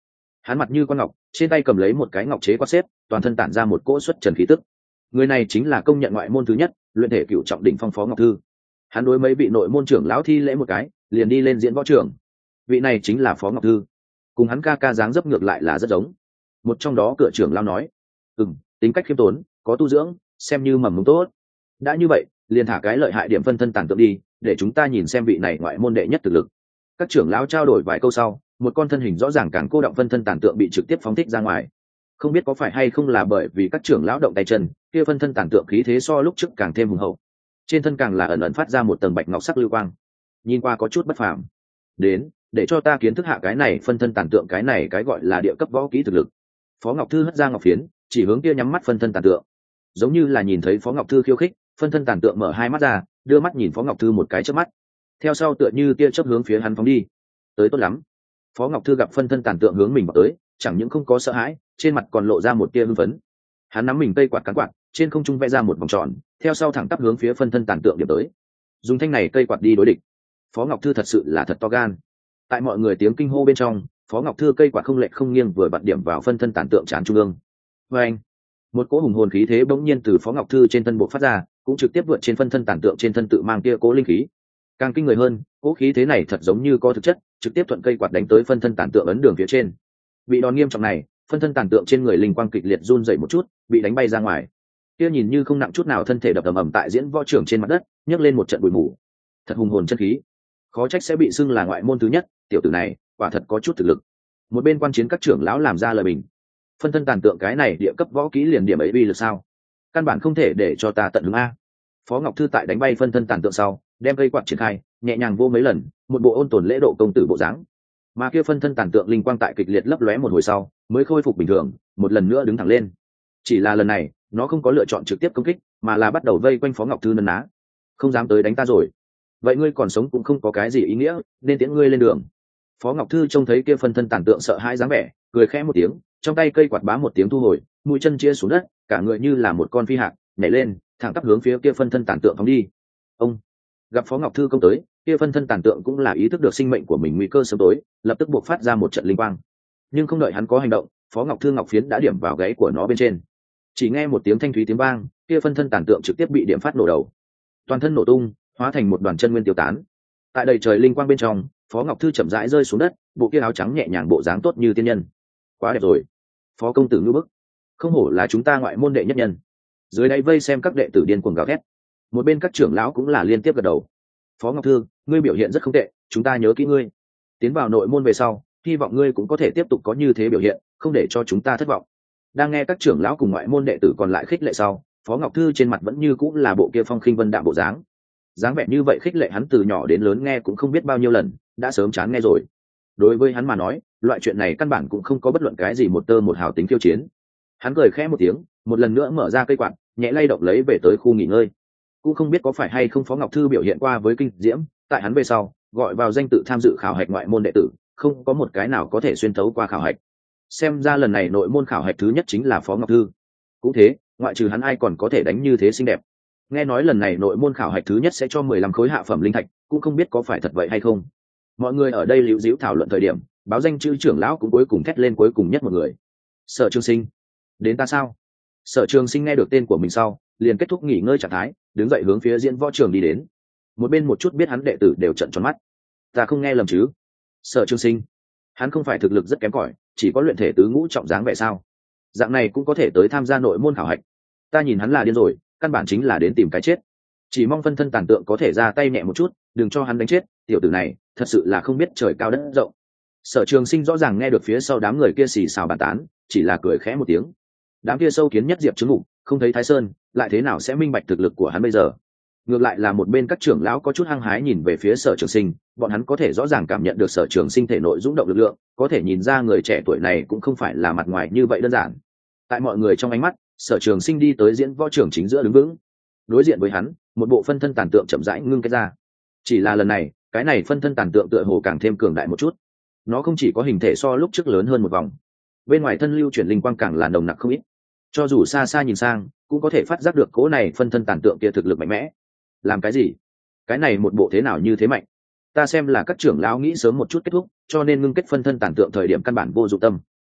Speaker 1: hắn mặt như con ngọc, trên tay cầm lấy một cái ngọc chế quát xếp, toàn thân tản ra một cỗ xuất trần khí tức. Người này chính là công nhận ngoại môn thứ nhất, luyện thể cựu trọng đỉnh phong Phó Ngọc Thư. Hắn đối mấy vị nội môn trưởng lão thi lễ một cái, liền đi lên diễn võ trường. Vị này chính là Phó Ngọc Thư, cùng hắn ca ca dáng dấp ngược lại là rất giống. Một trong đó cửa trưởng lão nói, ừm, tính cách khiêm tốn, có tu dưỡng, xem như mầm mống tốt. Đã như vậy, liền thả cái lợi hại điểm phân thân tàn tượng đi, để chúng ta nhìn xem vị này ngoại môn đệ nhất thực lực. Các trưởng lão trao đổi vài câu sau, một con thân hình rõ ràng càng cô động phân thân tàn tượng bị trực tiếp phóng thích ra ngoài. Không biết có phải hay không là bởi vì các trưởng lão động tay chân, kia phân thân tàn tượng khí thế so lúc trước càng thêm hùng hậu, trên thân càng là ẩn ẩn phát ra một tầng bạch ngọc sắc lưu quang, nhìn qua có chút bất phàm. Đến, để cho ta kiến thức hạ cái này phân thân tàn tượng, cái này cái gọi là địa cấp võ kỹ thực lực. Phó Ngọc Thư hất ra ngọc phiến, chỉ hướng kia nhắm mắt phân thân tàn tượng, giống như là nhìn thấy Phó Ngọc Thư khiêu khích, phân thân tàn tượng mở hai mắt ra, đưa mắt nhìn Phó Ngọc Thư một cái chớp mắt, theo sau tựa như kia chớp hướng phía hắn phóng đi. Tới tốt lắm. Phó Ngọc Thư gặp phân thân tàn tượng hướng mình vào tới, chẳng những không có sợ hãi, trên mặt còn lộ ra một tia hưng phấn. Hắn nắm mình cây quạt cán quạt, trên không trung vẽ ra một vòng tròn, theo sau thẳng tắp hướng phía phân thân tàn tượng điểm tới. Dùng thanh này cây quạt đi đối địch. Phó Ngọc Thư thật sự là thật to gan. Tại mọi người tiếng kinh hô bên trong, Phó Ngọc Thư cây quạt không lệch không nghiêng vừa bật điểm vào phân thân tàn tượng trán trung ương. Và anh, một cỗ hùng hồn khí thế bỗng nhiên từ Phó Ngọc Thư trên thân bộ phát ra, cũng trực tiếp vượt trên phân thân tàn tượng trên thân tự mang kia cỗ linh khí. Càng kinh người hơn, cỗ khí thế này thật giống như có thực chất, trực tiếp thuận cây quạt đánh tới phân thân tàn tượng ấn đường phía trên. Bị đòn nghiêm trọng này, phân thân tàn tượng trên người linh quang kịch liệt run rẩy một chút, bị đánh bay ra ngoài. Kia nhìn như không nặng chút nào thân thể đập ầm ầm tại diễn võ trường trên mặt đất, nhấc lên một trận bụi mù. Thật hùng hồn chân khí, khó trách sẽ bị xưng là ngoại môn thứ nhất, tiểu tử này quả thật có chút thực lực. Một bên quan chiến các trưởng lão làm ra lời bình. Phân thân tàn tượng cái này địa cấp võ kỹ liền điểm ấy uy lực sao? Căn bản không thể để cho ta tận hứng a. Phó Ngọc Thư tại đánh bay phân thân tàn tượng sau, đem cây quạt triển khai, nhẹ nhàng vô mấy lần, một bộ ôn tồn lễ độ công tử bộ dáng. Mà kia phân thân tàn tượng linh quang tại kịch liệt lấp lóe một hồi sau, mới khôi phục bình thường, một lần nữa đứng thẳng lên. Chỉ là lần này, nó không có lựa chọn trực tiếp công kích, mà là bắt đầu vây quanh Phó Ngọc Thư nấn ná. Không dám tới đánh ta rồi. Vậy ngươi còn sống cũng không có cái gì ý nghĩa, nên tiễn ngươi lên đường. Phó Ngọc Thư trông thấy kia phân thân tàn tượng sợ hãi dáng vẻ, cười khẽ một tiếng, trong tay cây quạt bá một tiếng thu hồi, mũi chân chia xuống đất, cả người như là một con phi hạc, nhảy lên, thẳng tắp hướng phía kia phân thân tàn tượng phóng đi. Ông gặp Phó Ngọc Thư công tới, kia phân thân tàn tượng cũng là ý thức được sinh mệnh của mình nguy cơ sớm tối, lập tức buộc phát ra một trận linh quang. Nhưng không đợi hắn có hành động, Phó Ngọc Thư ngọc phiến đã điểm vào gáy của nó bên trên. Chỉ nghe một tiếng thanh thúy tiếng vang, kia phân thân tàn tượng trực tiếp bị điểm phát nổ đầu, toàn thân nổ tung, hóa thành một đoàn chân nguyên tiêu tán. Tại đầy trời linh quang bên trong, Phó Ngọc Thư chậm rãi rơi xuống đất, bộ kia áo trắng nhẹ nhàng, bộ dáng tốt như tiên nhân. Quá đẹp rồi, Phó công tử ngưu bức, không hổ là chúng ta ngoại môn đệ nhất nhân. Dưới đây vây xem các đệ tử điên cuồng gào thét. Một bên các trưởng lão cũng là liên tiếp gật đầu. Phó Ngọc Thư, ngươi biểu hiện rất không tệ, chúng ta nhớ kỹ ngươi. Tiến vào nội môn về sau, hy vọng ngươi cũng có thể tiếp tục có như thế biểu hiện, không để cho chúng ta thất vọng. Đang nghe các trưởng lão cùng ngoại môn đệ tử còn lại khích lệ sau, Phó Ngọc Thư trên mặt vẫn như cũng là bộ kia phong khinh vân đạm bộ dáng. Dáng vẻ như vậy khích lệ hắn từ nhỏ đến lớn nghe cũng không biết bao nhiêu lần, đã sớm chán nghe rồi. Đối với hắn mà nói, loại chuyện này căn bản cũng không có bất luận cái gì một tơ một hào tính khiêu chiến. Hắn cười khẽ một tiếng, một lần nữa mở ra cây quạt, nhẹ lay động lấy về tới khu nghỉ ngơi. Cũng không biết có phải hay không Phó Ngọc Thư biểu hiện qua với kinh diễm, tại hắn về sau gọi vào danh tự tham dự khảo hạch ngoại môn đệ tử, không có một cái nào có thể xuyên thấu qua khảo hạch. Xem ra lần này nội môn khảo hạch thứ nhất chính là Phó Ngọc Thư. Cũng thế, ngoại trừ hắn ai còn có thể đánh như thế xinh đẹp. Nghe nói lần này nội môn khảo hạch thứ nhất sẽ cho mười lăm khối hạ phẩm linh thạch, cũng không biết có phải thật vậy hay không. Mọi người ở đây liễu díu thảo luận thời điểm, báo danh chữ trưởng lão cũng cuối cùng thét lên cuối cùng nhất một người. Sở Trường Sinh, đến ta sao? Sở Trường Sinh nghe được tên của mình sau, liền kết thúc nghỉ ngơi trạng thái, đứng dậy hướng phía diễn võ trường đi đến. Một bên một chút biết hắn đệ tử đều trợn tròn mắt. Ta không nghe lầm chứ? Sở Trường Sinh, hắn không phải thực lực rất kém cỏi, chỉ có luyện thể tứ ngũ trọng dáng vẻ sao? Dạng này cũng có thể tới tham gia nội môn khảo hạch. Ta nhìn hắn là điên rồi, căn bản chính là đến tìm cái chết. Chỉ mong phân thân tàn tượng có thể ra tay nhẹ một chút, đừng cho hắn đánh chết, tiểu tử này thật sự là không biết trời cao đất rộng. Sở Trường Sinh rõ ràng nghe được phía sau đám người kia xì xào bàn tán, chỉ là cười khẽ một tiếng. Đám kia sâu kiến nhất diệp chứng ngục, không thấy Thái Sơn, lại thế nào sẽ minh bạch thực lực của hắn bây giờ? Ngược lại là một bên các trưởng lão có chút hăng hái nhìn về phía Sở Trường Sinh, bọn hắn có thể rõ ràng cảm nhận được Sở Trường Sinh thể nội dũng động lực lượng, có thể nhìn ra người trẻ tuổi này cũng không phải là mặt ngoài như vậy đơn giản. Tại mọi người trong ánh mắt, Sở Trường Sinh đi tới diễn võ trường chính giữa đứng vững. Đối diện với hắn, một bộ phân thân tàn tượng chậm rãi ngưng kết ra. Chỉ là lần này, cái này phân thân tàn tượng tựa hồ càng thêm cường đại một chút. Nó không chỉ có hình thể so lúc trước lớn hơn một vòng, bên ngoài thân lưu chuyển linh quang càng là nồng nặc không ít. Cho dù xa xa nhìn sang, cũng có thể phát giác được cỗ này phân thân tàn tượng kia thực lực mạnh mẽ. Làm cái gì? Cái này một bộ thế nào như thế mạnh? Ta xem là các trưởng lão nghĩ sớm một chút kết thúc, cho nên ngưng kết phân thân tàn tượng thời điểm căn bản vô dụng tâm.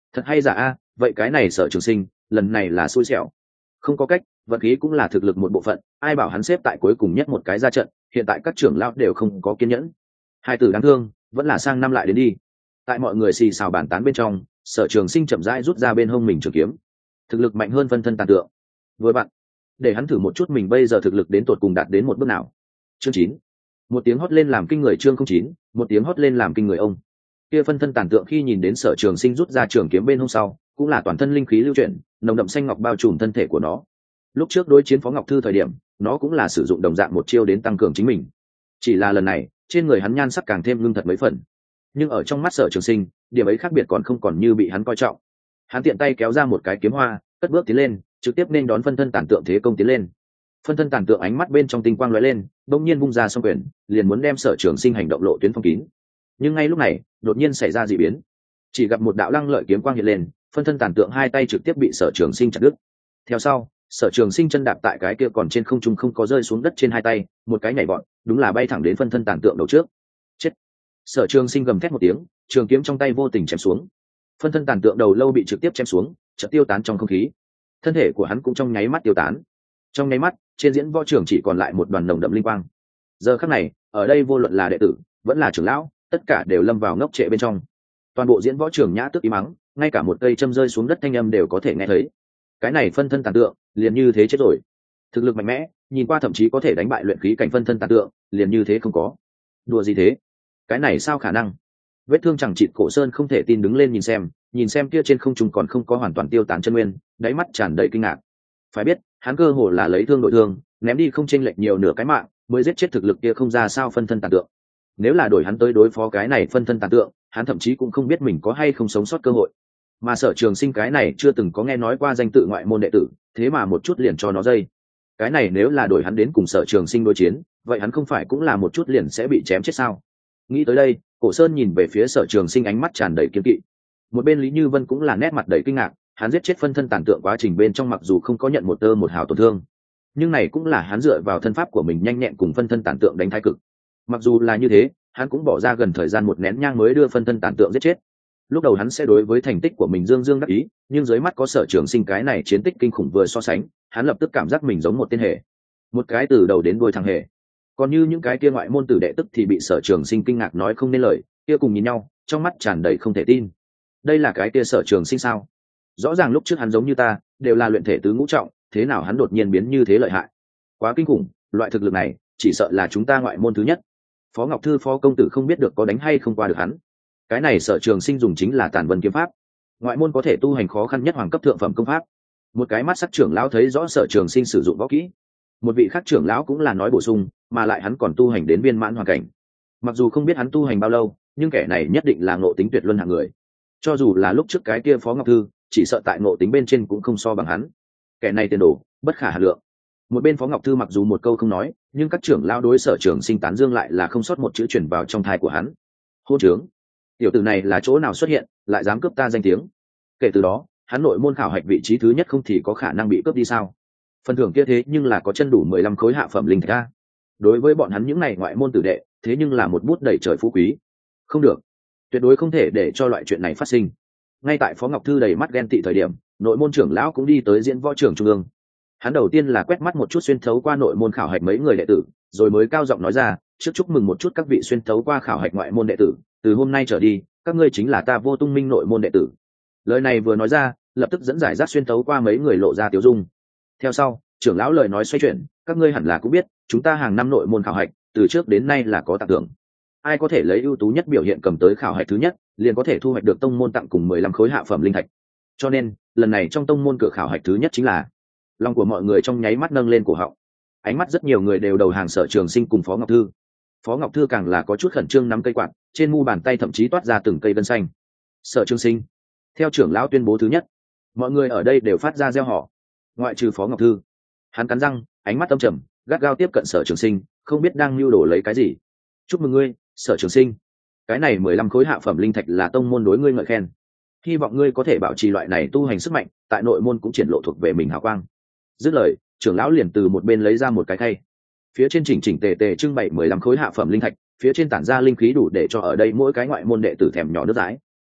Speaker 1: Thật hay giả a, vậy cái này Sở Trường Sinh lần này là xui xẻo. Không có cách, vận khí cũng là thực lực một bộ phận, ai bảo hắn xếp tại cuối cùng nhất một cái ra trận, hiện tại các trưởng lão đều không có kiên nhẫn. Hai tử đáng thương, vẫn là sang năm lại đến đi. Tại mọi người xì xào bàn tán bên trong, Sở Trường Sinh chậm rãi rút ra bên hông mình trường kiếm, thực lực mạnh hơn phân thân tàn tượng. Vừa bạn, để hắn thử một chút mình bây giờ thực lực đến tột cùng đạt đến một bước nào. Chương chín, một tiếng hót lên làm kinh người. Chương không chín, một tiếng hót lên làm kinh người. Ông kia phân thân tàn tượng khi nhìn đến Sở Trường Sinh rút ra trường kiếm bên hông sau, cũng là toàn thân linh khí lưu chuyển, nồng đậm xanh ngọc bao trùm thân thể của nó. Lúc trước đối chiến Phó Ngọc Thư thời điểm, nó cũng là sử dụng đồng dạng một chiêu đến tăng cường chính mình. Chỉ là lần này, trên người hắn nhan sắc càng thêm ngưng thật mấy phần. Nhưng ở trong mắt Sở Trường Sinh, điểm ấy khác biệt còn không còn như bị hắn coi trọng. Hắn tiện tay kéo ra một cái kiếm hoa, cất bước tiến lên, trực tiếp nên đón phân thân tàn tượng thế công tiến lên. Phân thân tàn tượng ánh mắt bên trong tinh quang lóe lên, đột nhiên vung ra song quyền, liền muốn đem Sở Trường Sinh hành động lộ tuyến phong kín. Nhưng ngay lúc này, đột nhiên xảy ra dị biến. Chỉ gặp một đạo lăng lợi kiếm quang hiện lên, phân thân tàn tượng hai tay trực tiếp bị Sở Trường Sinh chặt đứt. Theo sau, Sở Trường Sinh chân đạp tại cái kia còn trên không trung không có rơi xuống đất trên hai tay, một cái nhảy vọt, đúng là bay thẳng đến phân thân tàn tượng đầu trước. Chết! Sở Trường Sinh gầm thét một tiếng, trường kiếm trong tay vô tình chém xuống. Phân thân tàn tượng đầu lâu bị trực tiếp chém xuống, chợt tiêu tán trong không khí. Thân thể của hắn cũng trong nháy mắt tiêu tán. Trong nháy mắt, trên diễn võ trường chỉ còn lại một đoàn nồng đậm linh quang. Giờ khắc này, ở đây vô luận là đệ tử, vẫn là trưởng lão, tất cả đều lâm vào ngốc trệ bên trong. Toàn bộ diễn võ trường nhã tức im mắng, ngay cả một cây châm rơi xuống đất thanh âm đều có thể nghe thấy. Cái này phân thân tàn tượng, liền như thế chết rồi. Thực lực mạnh mẽ, nhìn qua thậm chí có thể đánh bại luyện khí cảnh phân thân tàn tượng, liền như thế không có. Đùa gì thế? Cái này sao khả năng? Vết thương chẳng chịt Cổ Sơn không thể tin đứng lên nhìn xem, nhìn xem kia trên không trung còn không có hoàn toàn tiêu tán chân nguyên, đáy mắt tràn đầy kinh ngạc. Phải biết, hắn cơ hồ là lấy thương đội thương, ném đi không chênh lệch nhiều nửa cái mạng, mới giết chết thực lực kia không ra sao phân thân tàn tượng. Nếu là đổi hắn tới đối phó cái này phân thân tàn tượng, hắn thậm chí cũng không biết mình có hay không sống sót cơ hội. Mà Sở Trường Sinh cái này chưa từng có nghe nói qua danh tự ngoại môn đệ tử, thế mà một chút liền cho nó dây. Cái này nếu là đổi hắn đến cùng Sở Trường Sinh đối chiến, vậy hắn không phải cũng là một chút liền sẽ bị chém chết sao? Nghĩ tới đây, Cổ Sơn nhìn về phía Sở Trường Sinh ánh mắt tràn đầy kiên kỵ. Một bên Lý Như Vân cũng là nét mặt đầy kinh ngạc, hắn giết chết phân thân tàn tượng quá trình bên trong mặc dù không có nhận một tơ một hào tổn thương, nhưng này cũng là hắn dựa vào thân pháp của mình nhanh nhẹn cùng phân thân tàn tượng đánh thái cực. Mặc dù là như thế, hắn cũng bỏ ra gần thời gian một nén nhang mới đưa phân thân tàn tượng giết chết. Lúc đầu hắn sẽ đối với thành tích của mình dương dương đắc ý, nhưng dưới mắt có Sở Trường Sinh cái này chiến tích kinh khủng vừa so sánh, hắn lập tức cảm giác mình giống một tên hề, một cái từ đầu đến đuôi thằng hề. Còn như những cái kia ngoại môn tử đệ tức thì bị Sở Trường Sinh kinh ngạc nói không nên lời, kia cùng nhìn nhau, trong mắt tràn đầy không thể tin. Đây là cái kia Sở Trường Sinh sao? Rõ ràng lúc trước hắn giống như ta, đều là luyện thể tứ ngũ trọng, thế nào hắn đột nhiên biến như thế lợi hại? Quá kinh khủng, loại thực lực này, chỉ sợ là chúng ta ngoại môn thứ nhất. Phó Ngọc Thư Phó công tử không biết được có đánh hay không qua được hắn. Cái này Sở Trường Sinh dùng chính là Tản Vân kiếm pháp, ngoại môn có thể tu hành khó khăn nhất hoàng cấp thượng phẩm công pháp. Một cái mắt sắc trưởng lão thấy rõ Sở Trường Sinh sử dụng võ kỹ, một vị khác trưởng lão cũng là nói bổ sung, mà lại hắn còn tu hành đến viên mãn hoàn cảnh. Mặc dù không biết hắn tu hành bao lâu, nhưng kẻ này nhất định là ngộ tính tuyệt luân hạng người. Cho dù là lúc trước cái kia Phó Ngọc Thư, chỉ sợ tại ngộ tính bên trên cũng không so bằng hắn. Kẻ này tiền đồ bất khả hà lượng. Một bên Phó Ngọc Thư mặc dù một câu không nói, nhưng các trưởng lão đối Sở Trường Sinh tán dương lại là không sót một chữ truyền vào trong thai của hắn. Hôn trướng, tiểu tử này là chỗ nào xuất hiện, lại dám cướp ta danh tiếng? Kể từ đó, hắn nội môn khảo hạch vị trí thứ nhất không thì có khả năng bị cướp đi sao? Phần thưởng kia thế nhưng là có chân đủ mười lăm khối hạ phẩm linh thạch a. Đối với bọn hắn những này ngoại môn tử đệ, thế nhưng là một bút đầy trời phú quý. Không được, tuyệt đối không thể để cho loại chuyện này phát sinh. Ngay tại Phó Ngọc Thư đầy mắt ghen tị thời điểm, nội môn trưởng lão cũng đi tới diễn võ trường trung ương. Hắn đầu tiên là quét mắt một chút xuyên thấu qua nội môn khảo hạch mấy người đệ tử, rồi mới cao giọng nói ra, trước chúc mừng một chút các vị xuyên thấu qua khảo hạch ngoại môn đệ tử, từ hôm nay trở đi, các ngươi chính là ta Vô Tung Minh nội môn đệ tử. Lời này vừa nói ra, lập tức dẫn giải rác xuyên thấu qua mấy người lộ ra tiêu dung. Theo sau, trưởng lão lời nói xoay chuyển, các ngươi hẳn là cũng biết, chúng ta hàng năm nội môn khảo hạch, từ trước đến nay là có tặng thưởng. Ai có thể lấy ưu tú nhất biểu hiện cầm tới khảo hạch thứ nhất, liền có thể thu hoạch được tông môn tặng cùng mười lăm khối hạ phẩm linh thạch. Cho nên, lần này trong tông môn cửa khảo hạch thứ nhất chính là. Lòng của mọi người trong nháy mắt nâng lên cổ họng. Ánh mắt rất nhiều người đều đầu hàng Sở Trường Sinh cùng Phó Ngọc Thư. Phó Ngọc Thư càng là có chút khẩn trương nắm cây quạt, trên mu bàn tay thậm chí toát ra từng cây gân xanh. Sở Trường Sinh, theo trưởng lão tuyên bố thứ nhất, mọi người ở đây đều phát ra reo hò, ngoại trừ Phó Ngọc Thư. Hắn cắn răng, ánh mắt âm trầm, gắt gao tiếp cận Sở Trường Sinh, không biết đang lưu đồ lấy cái gì. Chúc mừng ngươi, Sở Trường Sinh, cái này mười lăm khối hạ phẩm linh thạch là tông môn đối ngươi ngợi khen, hy vọng ngươi có thể bảo trì loại này tu hành sức mạnh, tại nội môn cũng triển lộ thuộc về mình hào quang. Dứt lời, trưởng lão liền từ một bên lấy ra một cái khay, phía trên chỉnh chỉnh tề tề trưng bày mười lăm khối hạ phẩm linh thạch, phía trên tản ra linh khí đủ để cho ở đây mỗi cái ngoại môn đệ tử thèm nhỏ nước dãi.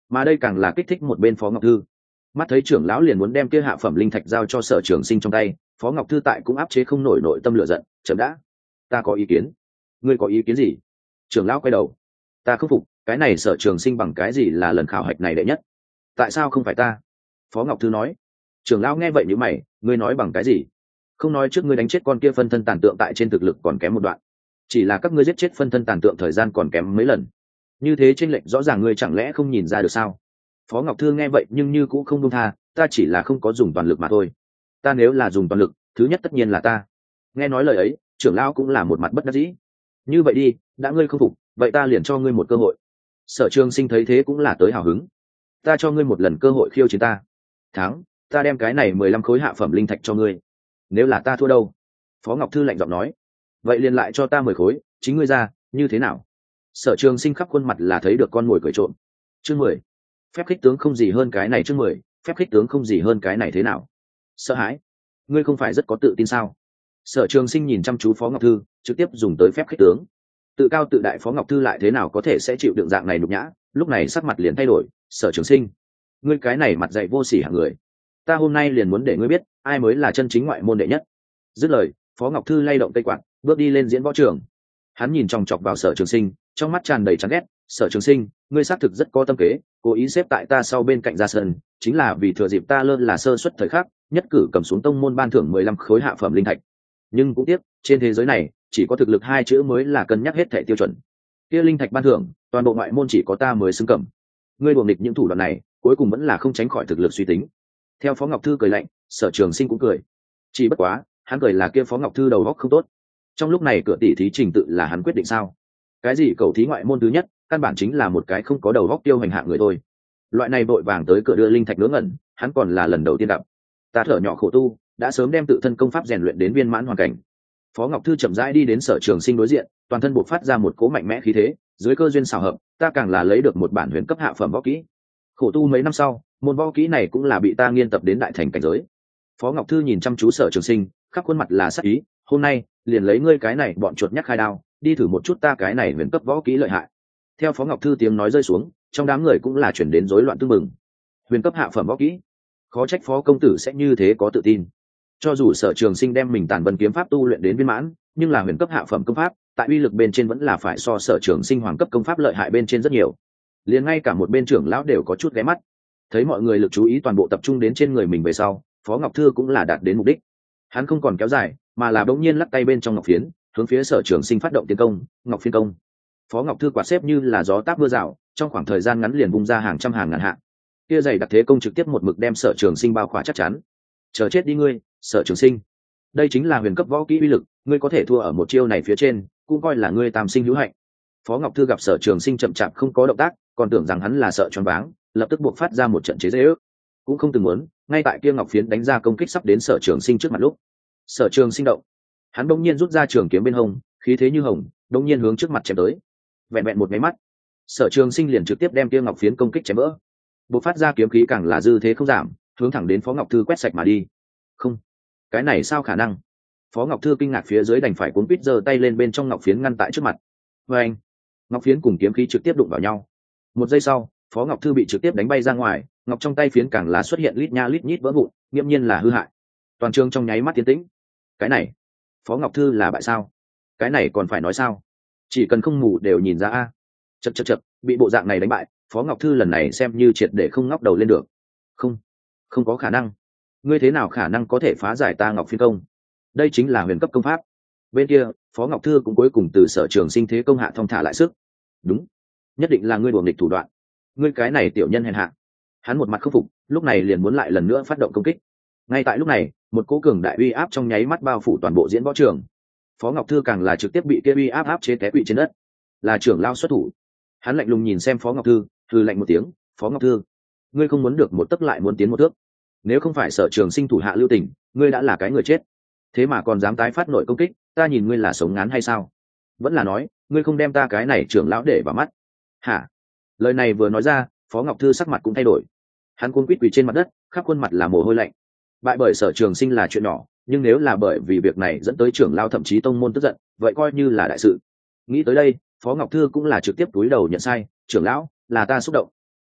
Speaker 1: mà đây càng là kích thích một bên Phó Ngọc Thư. Mắt thấy trưởng lão liền muốn đem kia hạ phẩm linh thạch giao cho Sở Trường Sinh trong tay, Phó Ngọc Thư tại cũng áp chế không nổi nội tâm lửa giận. Chậm đã, ta có ý kiến. Ngươi có ý kiến gì? Trưởng lão quay đầu. Ta không phục, cái này Sở Trường Sinh bằng cái gì là lần khảo hạch này đệ nhất? Tại sao không phải ta? Phó Ngọc Thư nói. Trưởng lão nghe vậy nhíu mày, ngươi nói bằng cái gì? Không nói trước ngươi đánh chết con kia phân thân tàn tượng tại trên thực lực còn kém một đoạn, chỉ là các ngươi giết chết phân thân tàn tượng thời gian còn kém mấy lần, như thế chênh lệch rõ ràng ngươi chẳng lẽ không nhìn ra được sao? Phó Ngọc Thư nghe vậy nhưng như cũng không buông tha, ta chỉ là không có dùng toàn lực mà thôi. Ta nếu là dùng toàn lực, thứ nhất tất nhiên là ta. Nghe nói lời ấy, trưởng lão cũng là một mặt bất đắc dĩ. Như vậy đi, đã ngươi không phục, vậy ta liền cho ngươi một cơ hội. Sở Trường Sinh thấy thế cũng là tới hào hứng. Ta cho ngươi một lần cơ hội khiêu chiến ta. Thắng, ta đem cái này mười lăm khối hạ phẩm linh thạch cho ngươi. Nếu là ta thua đâu? Phó Ngọc Thư lạnh giọng nói. Vậy liền lại cho ta mười khối, chính ngươi ra, như thế nào? Sở Trường Sinh khắp khuôn mặt là thấy được con mồi cười trộm. Chương mười. Phép khích tướng không gì hơn cái này. Chương mười. Phép khích tướng không gì hơn cái này thế nào? Sợ hãi? Ngươi không phải rất có tự tin sao? Sở Trường Sinh nhìn chăm chú Phó Ngọc Thư, trực tiếp dùng tới phép khích tướng. Tự cao tự đại Phó Ngọc Thư lại thế nào có thể sẽ chịu đựng dạng này nhục nhã, lúc này sắc mặt liền thay đổi. Sở Trường Sinh, ngươi cái này mặt dày vô sỉ hạng người, ta hôm nay liền muốn để ngươi biết ai mới là chân chính ngoại môn đệ nhất. Dứt lời, Phó Ngọc Thư lay động cây quạt, bước đi lên diễn võ trường. Hắn nhìn chòng chọc vào Sở Trường Sinh, trong mắt tràn đầy chán ghét. Sở Trường Sinh, ngươi xác thực rất có tâm kế, cố ý xếp tại ta sau bên cạnh ra sân, chính là vì thừa dịp ta lơ là sơ suất thời khắc, nhất cử cầm xuống tông môn ban thưởng mười lăm khối hạ phẩm linh thạch. Nhưng cũng tiếc, trên thế giới này chỉ có thực lực hai chữ mới là cân nhắc hết thảy tiêu chuẩn. Kia linh thạch ban thưởng, toàn bộ ngoại môn chỉ có ta mới xứng cầm. Ngươi đùa nghịch những thủ đoạn này, cuối cùng vẫn là không tránh khỏi thực lực suy tính. Theo Phó Ngọc Thư cười lạnh, Sở Trường Sinh cũng cười. Chỉ bất quá, hắn cười là kia Phó Ngọc Thư đầu óc không tốt. Trong lúc này cửa tỷ thí trình tự là hắn quyết định sao? Cái gì cầu thí ngoại môn thứ nhất, căn bản chính là một cái không có đầu óc tiêu hành hạ người thôi. Loại này vội vàng tới cửa đưa linh thạch ngớ ngẩn, hắn còn là lần đầu tiên gặp. Ta thở nhỏ khổ tu, đã sớm đem tự thân công pháp rèn luyện đến viên mãn hoàn cảnh. Phó Ngọc Thư chậm rãi đi đến Sở Trường Sinh đối diện, toàn thân bộc phát ra một cỗ mạnh mẽ khí thế, dưới cơ duyên xảo hợp, ta càng là lấy được một bản huyền cấp hạ phẩm võ kỹ. Khổ tu mấy năm sau, môn võ kỹ này cũng là bị ta nghiên tập đến đại thành cảnh giới. Phó Ngọc Thư nhìn chăm chú Sở Trường Sinh, khắp khuôn mặt là sắc ý, hôm nay liền lấy ngươi cái này bọn chuột nhắc khai đao, đi thử một chút ta cái này huyền cấp võ kỹ lợi hại. Theo Phó Ngọc Thư tiếng nói rơi xuống, trong đám người cũng là chuyển đến rối loạn tương mừng. Huyền cấp hạ phẩm võ kỹ, khó trách Phó công tử sẽ như thế có tự tin. Cho dù Sở Trường Sinh đem mình Tản Vân kiếm pháp tu luyện đến viên mãn, nhưng là huyền cấp hạ phẩm công pháp, tại uy lực bên trên vẫn là phải so Sở Trường Sinh hoàng cấp công pháp lợi hại bên trên rất nhiều. Liền ngay cả một bên trưởng lão đều có chút ghé mắt. Thấy mọi người lực chú ý toàn bộ tập trung đến trên người mình về sau, Phó Ngọc Thư cũng là đạt đến mục đích. Hắn không còn kéo dài, mà là bỗng nhiên lắc tay bên trong ngọc phiến, hướng phía Sở Trường Sinh phát động tiến công. Ngọc phiến công. Phó Ngọc Thư quạt xếp như là gió táp mưa rào, trong khoảng thời gian ngắn liền bung ra hàng trăm hàng ngàn hạ. Kia dày đặc thế công trực tiếp một mực đem Sở Trường Sinh bao khỏa chắc chắn. Chờ chết đi ngươi, Sở Trường Sinh. Đây chính là huyền cấp võ kỹ uy lực, ngươi có thể thua ở một chiêu này phía trên, cũng coi là ngươi tam sinh hữu hạnh. Phó Ngọc Thư gặp Sở Trường Sinh chậm chạp không có động tác, còn tưởng rằng hắn là sợ choáng váng, lập tức buộc phát ra một trận chế giễu. Cũng không từng muốn, ngay tại kia ngọc phiến đánh ra công kích sắp đến Sở Trường Sinh trước mặt lúc, Sở Trường Sinh động, hắn đột nhiên rút ra trường kiếm bên hông, khí thế như hồng, đột nhiên hướng trước mặt chém tới. Vẹn vẹn một cái mắt, Sở Trường Sinh liền trực tiếp đem kia ngọc phiến công kích chém vỡ. Buộc phát ra kiếm khí càng là dư thế không giảm, hướng thẳng đến Phó Ngọc Thư quét sạch mà đi. Không, cái này sao khả năng? Phó Ngọc Thư kinh ngạc phía dưới đành phải cuốn quýt giơ tay lên bên trong ngọc phiến ngăn tại trước mặt. Và anh, ngọc phiến cùng kiếm khí trực tiếp đụng vào nhau. Một giây sau, Phó Ngọc Thư bị trực tiếp đánh bay ra ngoài, ngọc trong tay phiến càng là xuất hiện lít nha lít nhít vỡ vụn, nghiêm nhiên là hư hại. Toàn trường trong nháy mắt tiến tĩnh. Cái này, Phó Ngọc Thư là bại sao? Cái này còn phải nói sao? Chỉ cần không mù đều nhìn ra a. Chậc chậc chậc, bị bộ dạng này đánh bại, Phó Ngọc Thư lần này xem như triệt để không ngóc đầu lên được. Không, không có khả năng. Ngươi thế nào khả năng có thể phá giải ta ngọc phiến công? Đây chính là huyền cấp công pháp. Bên kia, Phó Ngọc Thư cũng cuối cùng từ Sở Trường Sinh thế công hạ thong thả lại sức. Đúng, nhất định là ngươi đuổi nghịch thủ đoạn. Ngươi cái này tiểu nhân hèn hạ. Hắn một mặt khâm phục, lúc này liền muốn lại lần nữa phát động công kích. Ngay tại lúc này, một cỗ cường đại uy áp trong nháy mắt bao phủ toàn bộ diễn võ trường. Phó Ngọc Thư càng là trực tiếp bị kia uy áp áp chế té quỵ trên đất. Là trưởng lao xuất thủ. Hắn lạnh lùng nhìn xem Phó Ngọc Thư, hừ lạnh một tiếng, "Phó Ngọc Thư, ngươi không muốn được một tấc lại muốn tiến một thước. Nếu không phải Sở Trường Sinh thủ hạ lưu tình, ngươi đã là cái người chết. Thế mà còn dám tái phát nội công kích, ta nhìn ngươi là sống ngán hay sao? Vẫn là nói, ngươi không đem ta cái này trưởng lão để vào mắt." Hả? Lời này vừa nói ra, Phó Ngọc Thư sắc mặt cũng thay đổi. Hắn cuống quýt quỳ trên mặt đất, khắp khuôn mặt là mồ hôi lạnh. Bại bởi Sở Trường Sinh là chuyện nhỏ, nhưng nếu là bởi vì việc này dẫn tới trưởng lão thậm chí tông môn tức giận, vậy coi như là đại sự. Nghĩ tới đây, Phó Ngọc Thư cũng là trực tiếp cúi đầu nhận sai, "Trưởng lão, là ta xúc động."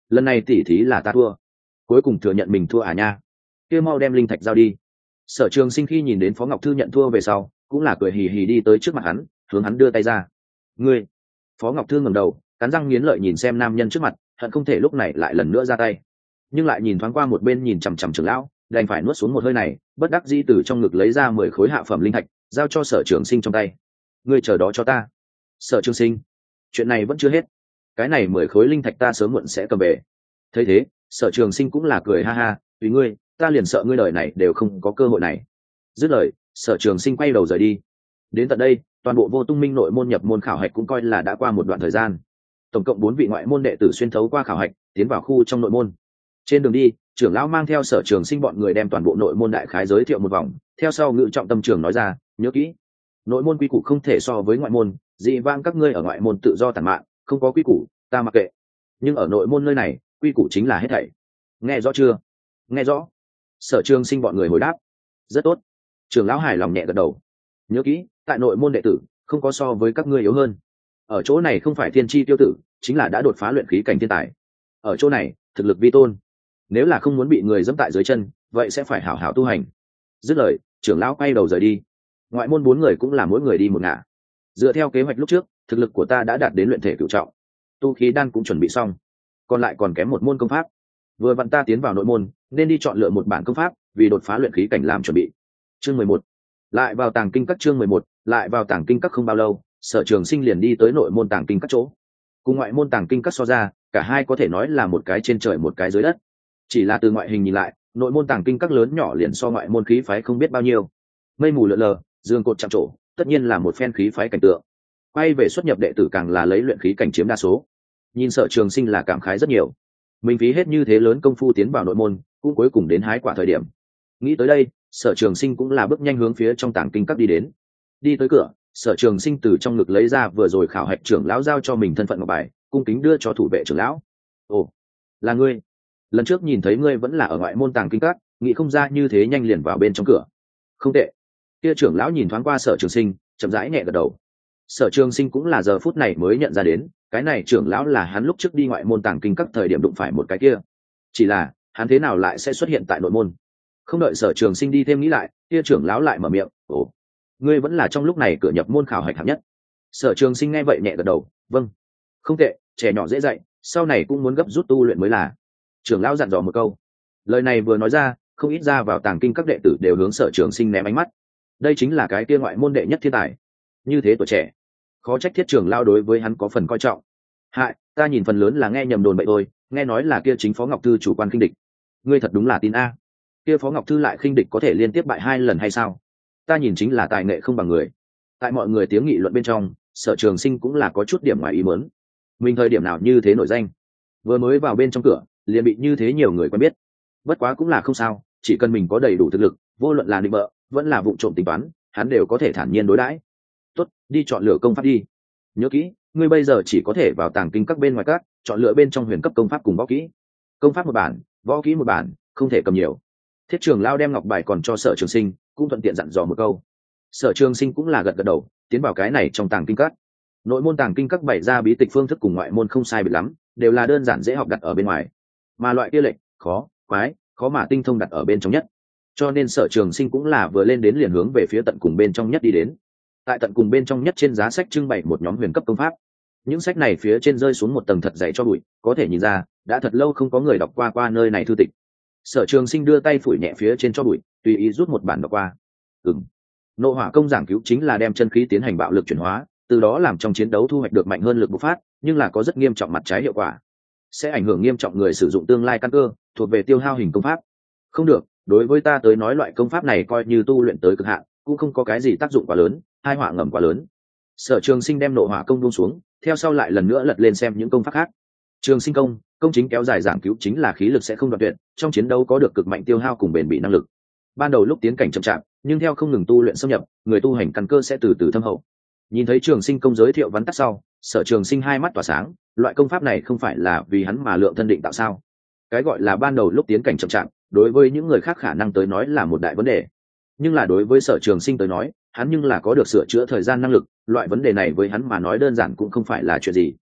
Speaker 1: lần này tỉ thí là ta thua, cuối cùng thừa nhận mình thua à nha. Kia mau đem linh thạch giao đi. Sở Trường Sinh khi nhìn đến Phó Ngọc Thư nhận thua về sau, cũng là cười hì hì đi tới trước mặt hắn, hướng hắn đưa tay ra. Ngươi. Phó Ngọc Thư ngẩng đầu, cắn răng nghiến lợi nhìn xem nam nhân trước mặt, hận không thể lúc này lại lần nữa ra tay, nhưng lại nhìn thoáng qua một bên nhìn chằm chằm trưởng lão, đành phải nuốt xuống một hơi này, bất đắc dĩ từ trong ngực lấy ra mười khối hạ phẩm linh thạch, giao cho Sở Trường Sinh trong tay. Ngươi chờ đó cho ta. Sở Trường Sinh, chuyện này vẫn chưa hết, cái này mười khối linh thạch ta sớm muộn sẽ cầm về. Thấy thế, Sở Trường Sinh cũng là cười ha ha, tùy ngươi, ta liền sợ ngươi đời này đều không có cơ hội này. Dứt lời, Sở Trường Sinh quay đầu rời đi. Đến tận đây, toàn bộ Vô Tung Minh nội môn nhập môn khảo hạch cũng coi là đã qua một đoạn thời gian. Tổng cộng bốn vị ngoại môn đệ tử xuyên thấu qua khảo hạch, tiến vào khu trong nội môn. Trên đường đi, trưởng lão mang theo Sở Trường Sinh bọn người đem toàn bộ nội môn đại khái giới thiệu một vòng, theo sau ngự trọng tâm trường nói ra, nhớ kỹ, nội môn quy củ không thể so với ngoại môn, dị vãng các ngươi ở ngoại môn tự do tản mạn, không có quy củ, ta mặc kệ. Nhưng ở nội môn nơi này, quy củ chính là hết thảy. Nghe rõ chưa? Nghe rõ. Sở Trường Sinh bọn người hồi đáp. Rất tốt. Trưởng lão hài lòng nhẹ gật đầu. Nhớ kỹ, tại nội môn đệ tử, không có so với các ngươi yếu hơn. Ở chỗ này không phải thiên chi tiêu tử, chính là đã đột phá luyện khí cảnh thiên tài. Ở chỗ này, thực lực vi tôn. Nếu là không muốn bị người dẫm tại dưới chân, vậy sẽ phải hảo hảo tu hành. Dứt lời, trưởng lão quay đầu rời đi. Ngoại môn bốn người cũng là mỗi người đi một ngả. Dựa theo kế hoạch lúc trước, thực lực của ta đã đạt đến luyện thể cửu trọng, tu khí đan cũng chuẩn bị xong, còn lại còn kém một môn công pháp. Vừa vặn ta tiến vào nội môn, nên đi chọn lựa một bản công pháp, vì đột phá luyện khí cảnh làm chuẩn bị. Chương mười một, lại vào tàng kinh các. Chương mười một, lại vào tàng kinh các. Không bao lâu, Sở Trường Sinh liền đi tới nội môn tàng kinh các chỗ. Cùng ngoại môn tàng kinh các so ra, cả hai có thể nói là một cái trên trời một cái dưới đất. Chỉ là từ ngoại hình nhìn lại, nội môn tàng kinh các lớn nhỏ liền so ngoại môn khí phái không biết bao nhiêu. Mây mù lượn lờ, dương cột chạm trổ, tất nhiên là một phen khí phái cảnh tượng. Quay về xuất nhập đệ tử càng là lấy luyện khí cảnh chiếm đa số. Nhìn Sở Trường Sinh là cảm khái rất nhiều. Mình phí hết như thế lớn công phu tiến vào nội môn, cũng cuối cùng đến hái quả thời điểm. Nghĩ tới đây, Sở Trường Sinh cũng là bước nhanh hướng phía trong tàng kinh các đi đến. Đi tới cửa, Sở Trường Sinh từ trong ngực lấy ra vừa rồi khảo hạch trưởng lão giao cho mình thân phận ngọc bài, cung kính đưa cho thủ vệ trưởng lão. Ồ, là ngươi. Lần trước nhìn thấy ngươi vẫn là ở ngoại môn tàng kinh các, nghĩ không ra như thế nhanh liền vào bên trong cửa. Không tệ. Kia trưởng lão nhìn thoáng qua Sở Trường Sinh, chậm rãi nhẹ gật đầu. Sở Trường Sinh cũng là giờ phút này mới nhận ra đến, cái này trưởng lão là hắn lúc trước đi ngoại môn tàng kinh các thời điểm đụng phải một cái kia. Chỉ là, hắn thế nào lại sẽ xuất hiện tại nội môn? Không đợi Sở Trường Sinh đi thêm nghĩ lại, kia trưởng lão lại mở miệng, "Ồ, ngươi vẫn là trong lúc này cửa nhập môn khảo hạch hạng nhất." Sở Trường Sinh nghe vậy nhẹ gật đầu, "Vâng." "Không tệ, trẻ nhỏ dễ dạy, sau này cũng muốn gấp rút tu luyện mới là." Trưởng lão dặn dò một câu. Lời này vừa nói ra, không ít ra vào tàng kinh các đệ tử đều hướng Sở Trường Sinh ném ánh mắt. Đây chính là cái kia ngoại môn đệ nhất thiên tài. Như thế tuổi trẻ, khó trách thiết trưởng lão đối với hắn có phần coi trọng. Hại, ta nhìn phần lớn là nghe nhầm đồn bậy thôi, nghe nói là kia chính Phó Ngọc Thư chủ quan khinh địch. Ngươi thật đúng là tin a. Kia Phó Ngọc Thư lại khinh địch có thể liên tiếp bại hai lần hay sao? Ta nhìn chính là tài nghệ không bằng người. Tại mọi người tiếng nghị luận bên trong, Sở Trường Sinh cũng là có chút điểm ngoài ý muốn. Mình thời điểm nào như thế nổi danh, vừa mới vào bên trong cửa liền bị như thế nhiều người quen biết. Bất quá cũng là không sao, chỉ cần mình có đầy đủ thực lực, vô luận là định bợ vẫn là vụ trộm tính toán, hắn đều có thể thản nhiên đối đãi. Tốt, đi chọn lựa công pháp đi. Nhớ kỹ, ngươi bây giờ chỉ có thể vào tàng kinh các bên ngoài các, chọn lựa bên trong huyền cấp công pháp cùng võ kỹ. Công pháp một bản, võ kỹ một bản, không thể cầm nhiều. Thiết Trường Lao đem ngọc bài còn cho Sở Trường Sinh, cũng thuận tiện dặn dò một câu. Sở Trường Sinh cũng là gật gật đầu, tiến vào cái này trong tàng kinh các. Nội môn tàng kinh các bày ra bí tịch phương thức cùng ngoại môn không sai biệt lắm, đều là đơn giản dễ học đặt ở bên ngoài, mà loại kia lệnh khó, quái, khó mà tinh thông đặt ở bên trong nhất. Cho nên Sở Trường Sinh cũng là vừa lên đến liền hướng về phía tận cùng bên trong nhất đi đến. Tại tận cùng bên trong nhất trên giá sách trưng bày một nhóm huyền cấp công pháp. Những sách này phía trên rơi xuống một tầng thật dày cho bụi, có thể nhìn ra đã thật lâu không có người đọc qua qua nơi này thư tịch. Sở Trường Sinh đưa tay phủi nhẹ phía trên cho bụi, tùy ý rút một bản đọc qua. Ừm, nộ hỏa công giảng cứu chính là đem chân khí tiến hành bạo lực chuyển hóa, từ đó làm trong chiến đấu thu hoạch được mạnh hơn lực bộc phát, nhưng là có rất nghiêm trọng mặt trái hiệu quả, sẽ ảnh hưởng nghiêm trọng người sử dụng tương lai căn cơ, thuộc về tiêu hao hình công pháp. Không được, đối với ta tới nói loại công pháp này coi như tu luyện tới cực hạn, cũng không có cái gì tác dụng quá lớn, hai họa ngầm quá lớn. Sở Trường Sinh đem nộ hỏa công buông xuống, theo sau lại lần nữa lật lên xem những công pháp khác. Trường Sinh công, công chính kéo dài giảng cứu chính là khí lực sẽ không đoạn tuyệt, trong chiến đấu có được cực mạnh tiêu hao cùng bền bỉ năng lực. Ban đầu lúc tiến cảnh chậm chạp, nhưng theo không ngừng tu luyện xâm nhập, người tu hành căn cơ sẽ từ từ thâm hậu. Nhìn thấy Trường Sinh công giới thiệu vắn tắt sau, Sở Trường Sinh hai mắt tỏa sáng, loại công pháp này không phải là vì hắn mà lượng thân định tạo sao? Cái gọi là ban đầu lúc tiến cảnh chậm chạp, đối với những người khác khả năng tới nói là một đại vấn đề, nhưng là đối với Sở Trường Sinh tới nói, hắn nhưng là có được sửa chữa thời gian năng lực, loại vấn đề này với hắn mà nói đơn giản cũng không phải là chuyện gì.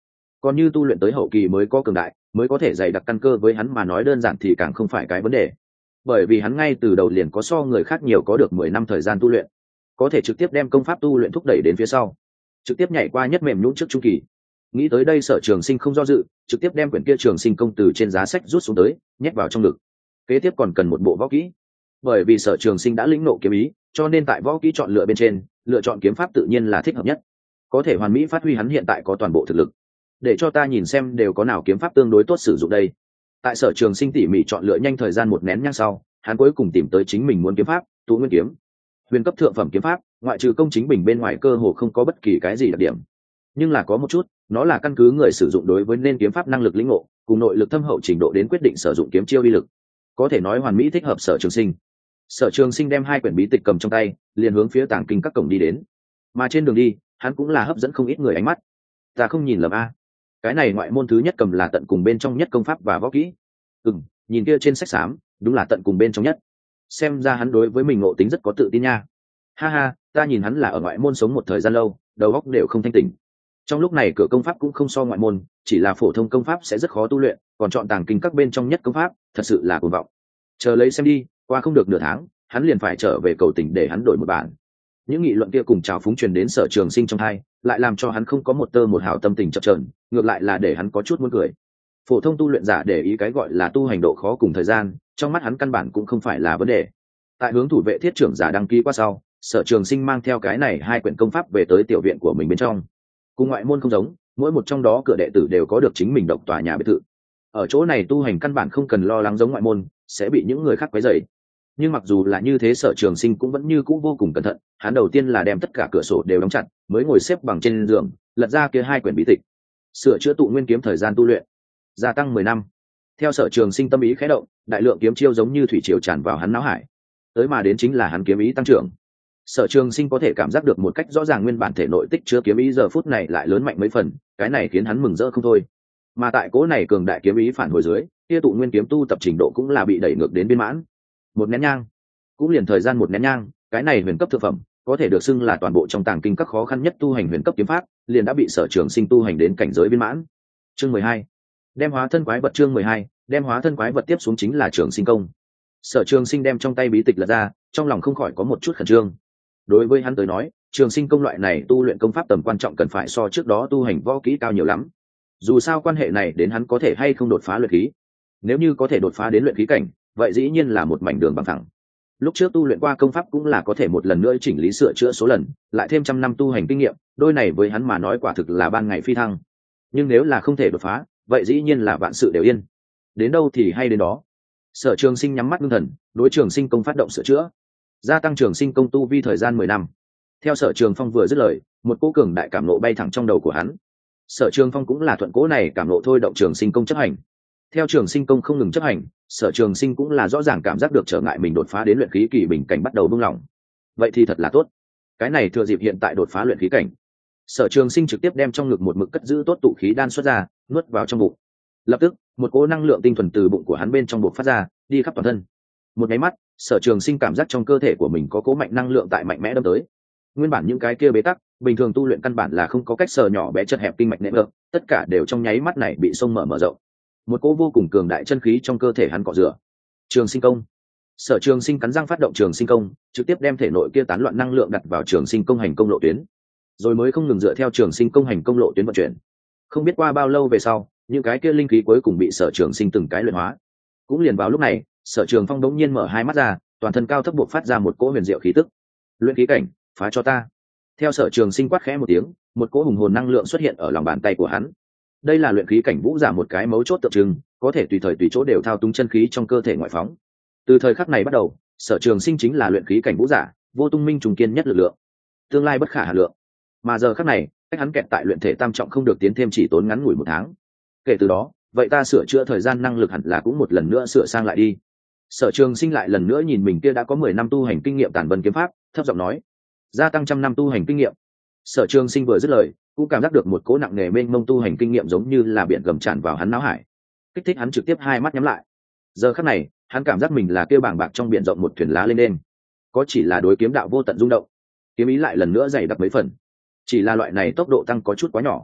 Speaker 1: còn như tu luyện tới hậu kỳ mới có cường đại mới có thể dày đặc căn cơ, với hắn mà nói đơn giản thì càng không phải cái vấn đề, bởi vì hắn ngay từ đầu liền có so người khác nhiều có được mười năm thời gian tu luyện, có thể trực tiếp đem công pháp tu luyện thúc đẩy đến phía sau, trực tiếp nhảy qua nhất mềm nhũn trước trung kỳ. Nghĩ tới đây, Sở Trường Sinh không do dự, trực tiếp đem quyển kia Trường Sinh công từ trên giá sách rút xuống tới, nhét vào trong ngực. Kế tiếp còn cần một bộ võ kỹ, bởi vì Sở Trường Sinh đã lĩnh ngộ kiếm ý, cho nên tại võ kỹ chọn lựa bên trên, lựa chọn kiếm pháp tự nhiên là thích hợp nhất, có thể hoàn mỹ phát huy hắn hiện tại có toàn bộ thực lực. Để cho ta nhìn xem đều có nào kiếm pháp tương đối tốt sử dụng đây. Tại Sở Trường Sinh tỉ mỉ chọn lựa nhanh thời gian một nén nhang sau, hắn cuối cùng tìm tới chính mình muốn kiếm pháp, Tụ Nguyên kiếm. Huyền cấp thượng phẩm kiếm pháp, ngoại trừ công chính bình bên ngoài cơ hồ không có bất kỳ cái gì đặc điểm, nhưng là có một chút, nó là căn cứ người sử dụng đối với nên kiếm pháp năng lực lĩnh ngộ cùng nội lực thâm hậu trình độ đến quyết định sử dụng kiếm chiêu uy lực, có thể nói hoàn mỹ thích hợp Sở Trường Sinh. Sở Trường Sinh đem hai quyển bí tịch cầm trong tay, liền hướng phía tàng kinh các cổng đi đến, mà trên đường đi hắn cũng là hấp dẫn không ít người ánh mắt. Ta không nhìn lầm a, cái này ngoại môn thứ nhất cầm là tận cùng bên trong nhất công pháp và võ kỹ. Ừm, nhìn kia trên sách xám, đúng là tận cùng bên trong nhất, xem ra hắn đối với mình ngộ tính rất có tự tin nha. Ha ha, ta nhìn hắn là ở ngoại môn sống một thời gian lâu, đầu óc đều không thanh tỉnh. Trong lúc này cửa công pháp cũng không so ngoại môn, chỉ là phổ thông công pháp sẽ rất khó tu luyện, còn chọn tàng kinh các bên trong nhất công pháp, thật sự là cuồng vọng. Chờ lấy xem đi, qua không được nửa tháng, hắn liền phải trở về cầu tỉnh để hắn đổi một bản. Những nghị luận kia cùng trào phúng truyền đến Sở Trường Sinh trong tai, lại làm cho hắn không có một tơ một hào tâm tình chập chờn, ngược lại là để hắn có chút muốn cười. Phổ thông tu luyện giả để ý cái gọi là tu hành độ khó cùng thời gian, trong mắt hắn căn bản cũng không phải là vấn đề. Tại hướng thủ vệ thiết trưởng giả đăng ký qua sau, Sở Trường Sinh mang theo cái này hai quyển công pháp về tới tiểu viện của mình bên trong. Cùng ngoại môn không giống, mỗi một trong đó cửa đệ tử đều có được chính mình độc tòa nhà biệt thự. Ở chỗ này tu hành căn bản không cần lo lắng giống ngoại môn sẽ bị những người khác quấy rầy. Nhưng mặc dù là như thế, Sở Trường Sinh cũng vẫn như cũ vô cùng cẩn thận. Hắn đầu tiên là đem tất cả cửa sổ đều đóng chặt, mới ngồi xếp bằng trên giường, lật ra kia hai quyển bí tịch. Sửa chữa Tụ Nguyên kiếm thời gian tu luyện gia tăng mười năm. Theo Sở Trường Sinh tâm ý khẽ động, đại lượng kiếm chiêu giống như thủy triều tràn vào hắn não hải. Tới mà đến chính là hắn kiếm ý tăng trưởng. Sở Trường Sinh có thể cảm giác được một cách rõ ràng nguyên bản thể nội tích chứa kiếm ý giờ phút này lại lớn mạnh mấy phần, cái này khiến hắn mừng rỡ không thôi. Mà tại cố này cường đại kiếm ý phản hồi dưới, kia Tụ Nguyên kiếm tu tập trình độ cũng là bị đẩy ngược đến biên mãn. Một nén nhang, cũng liền thời gian một nén nhang, cái này huyền cấp thượng phẩm, có thể được xưng là toàn bộ trong tàng kinh các khó khăn nhất tu hành huyền cấp kiếm pháp, liền đã bị Sở Trường Sinh tu hành đến cảnh giới viên mãn. Chương mười hai, đem hóa thân quái vật. Chương mười hai, đem hóa thân quái vật. Tiếp xuống chính là Trường Sinh công. Sở Trường Sinh đem trong tay bí tịch lật ra, trong lòng không khỏi có một chút khẩn trương. Đối với hắn tới nói, Trường Sinh công loại này tu luyện công pháp tầm quan trọng cần phải so trước đó tu hành võ kỹ cao nhiều lắm. Dù sao quan hệ này đến hắn có thể hay không đột phá luyện khí. Nếu như có thể đột phá đến luyện khí cảnh, vậy dĩ nhiên là một mảnh đường bằng thẳng. Lúc trước tu luyện qua công pháp cũng là có thể một lần nữa chỉnh lý sửa chữa số lần, lại thêm trăm năm tu hành kinh nghiệm, đôi này với hắn mà nói quả thực là ban ngày phi thăng. Nhưng nếu là không thể đột phá, vậy dĩ nhiên là vạn sự đều yên. Đến đâu thì hay đến đó. Sở Trường Sinh nhắm mắt ngưng thần, đối Trường Sinh công phát động sửa chữa, gia tăng Trường Sinh công tu vi thời gian mười năm. Theo Sở Trường Phong vừa dứt lời, một cỗ cường đại cảm nộ bay thẳng trong đầu của hắn. Sở Trường Phong cũng là thuận cỗ này cảm nộ thôi động Trường Sinh công chấp hành. Theo Trường Sinh công không ngừng chấp hành, Sở Trường Sinh cũng là rõ ràng cảm giác được trở ngại mình đột phá đến luyện khí kỳ bình cảnh bắt đầu buông lỏng. Vậy thì thật là tốt. Cái này thừa dịp hiện tại đột phá luyện khí cảnh. Sở Trường Sinh trực tiếp đem trong ngực một mực cất giữ tốt tụ khí đan xuất ra, nuốt vào trong bụng. Lập tức, một cỗ năng lượng tinh thuần từ bụng của hắn bên trong bộc phát ra, đi khắp toàn thân. Một cái mắt, Sở Trường Sinh cảm giác trong cơ thể của mình có cỗ mạnh năng lượng tại mạnh mẽ đâm tới. Nguyên bản những cái kia bế tắc, bình thường tu luyện căn bản là không có cách sờ nhỏ bé chật hẹp kinh mạch nệm ước, tất cả đều trong nháy mắt này bị xông mở mở rộng. Một cỗ vô cùng cường đại chân khí trong cơ thể hắn cọ rửa. Trường Sinh công. Sở Trường Sinh cắn răng phát động Trường Sinh công, trực tiếp đem thể nội kia tán loạn năng lượng đặt vào Trường Sinh công hành công lộ tuyến, rồi mới không ngừng dựa theo Trường Sinh công hành công lộ tuyến vận chuyển. Không biết qua bao lâu về sau, những cái kia linh khí cuối cùng bị Sở Trường Sinh từng cái luyện hóa. Cũng liền vào lúc này, Sở Trường Phong đống nhiên mở hai mắt ra, toàn thân cao thấp buộc phát ra một cỗ huyền diệu khí tức. Luyện khí cảnh, phá cho ta. Theo Sở Trường Sinh quát khẽ một tiếng, một cỗ hùng hồn năng lượng xuất hiện ở lòng bàn tay của hắn. Đây là luyện khí cảnh vũ giả một cái mấu chốt tượng trưng, có thể tùy thời tùy chỗ đều thao túng chân khí trong cơ thể ngoại phóng. Từ thời khắc này bắt đầu, Sở Trường Sinh chính là luyện khí cảnh vũ giả, vô tung minh trùng kiên nhất lực lượng, tương lai bất khả hà lượng. Mà giờ khắc này, cách hắn kẹt tại luyện thể tam trọng không được tiến thêm chỉ tốn ngắn ngủi một tháng. Kể từ đó, vậy ta sửa chữa thời gian năng lực hẳn là cũng một lần nữa sửa sang lại đi. Sở Trường Sinh lại lần nữa nhìn mình kia đã có mười năm tu hành kinh nghiệm tản vân kiếm pháp, thấp giọng nói, gia tăng trăm năm tu hành kinh nghiệm. Sở Trường Sinh vừa dứt lời, cũng cảm giác được một cỗ nặng nề mênh mông tu hành kinh nghiệm giống như là biển gầm tràn vào hắn não hải, kích thích hắn trực tiếp hai mắt nhắm lại. Giờ khắc này, hắn cảm giác mình là kêu bảng bạc trong biển rộng một thuyền lá lên đên, có chỉ là đối kiếm đạo vô tận rung động, kiếm ý lại lần nữa dày đặc mấy phần. Chỉ là loại này tốc độ tăng có chút quá nhỏ.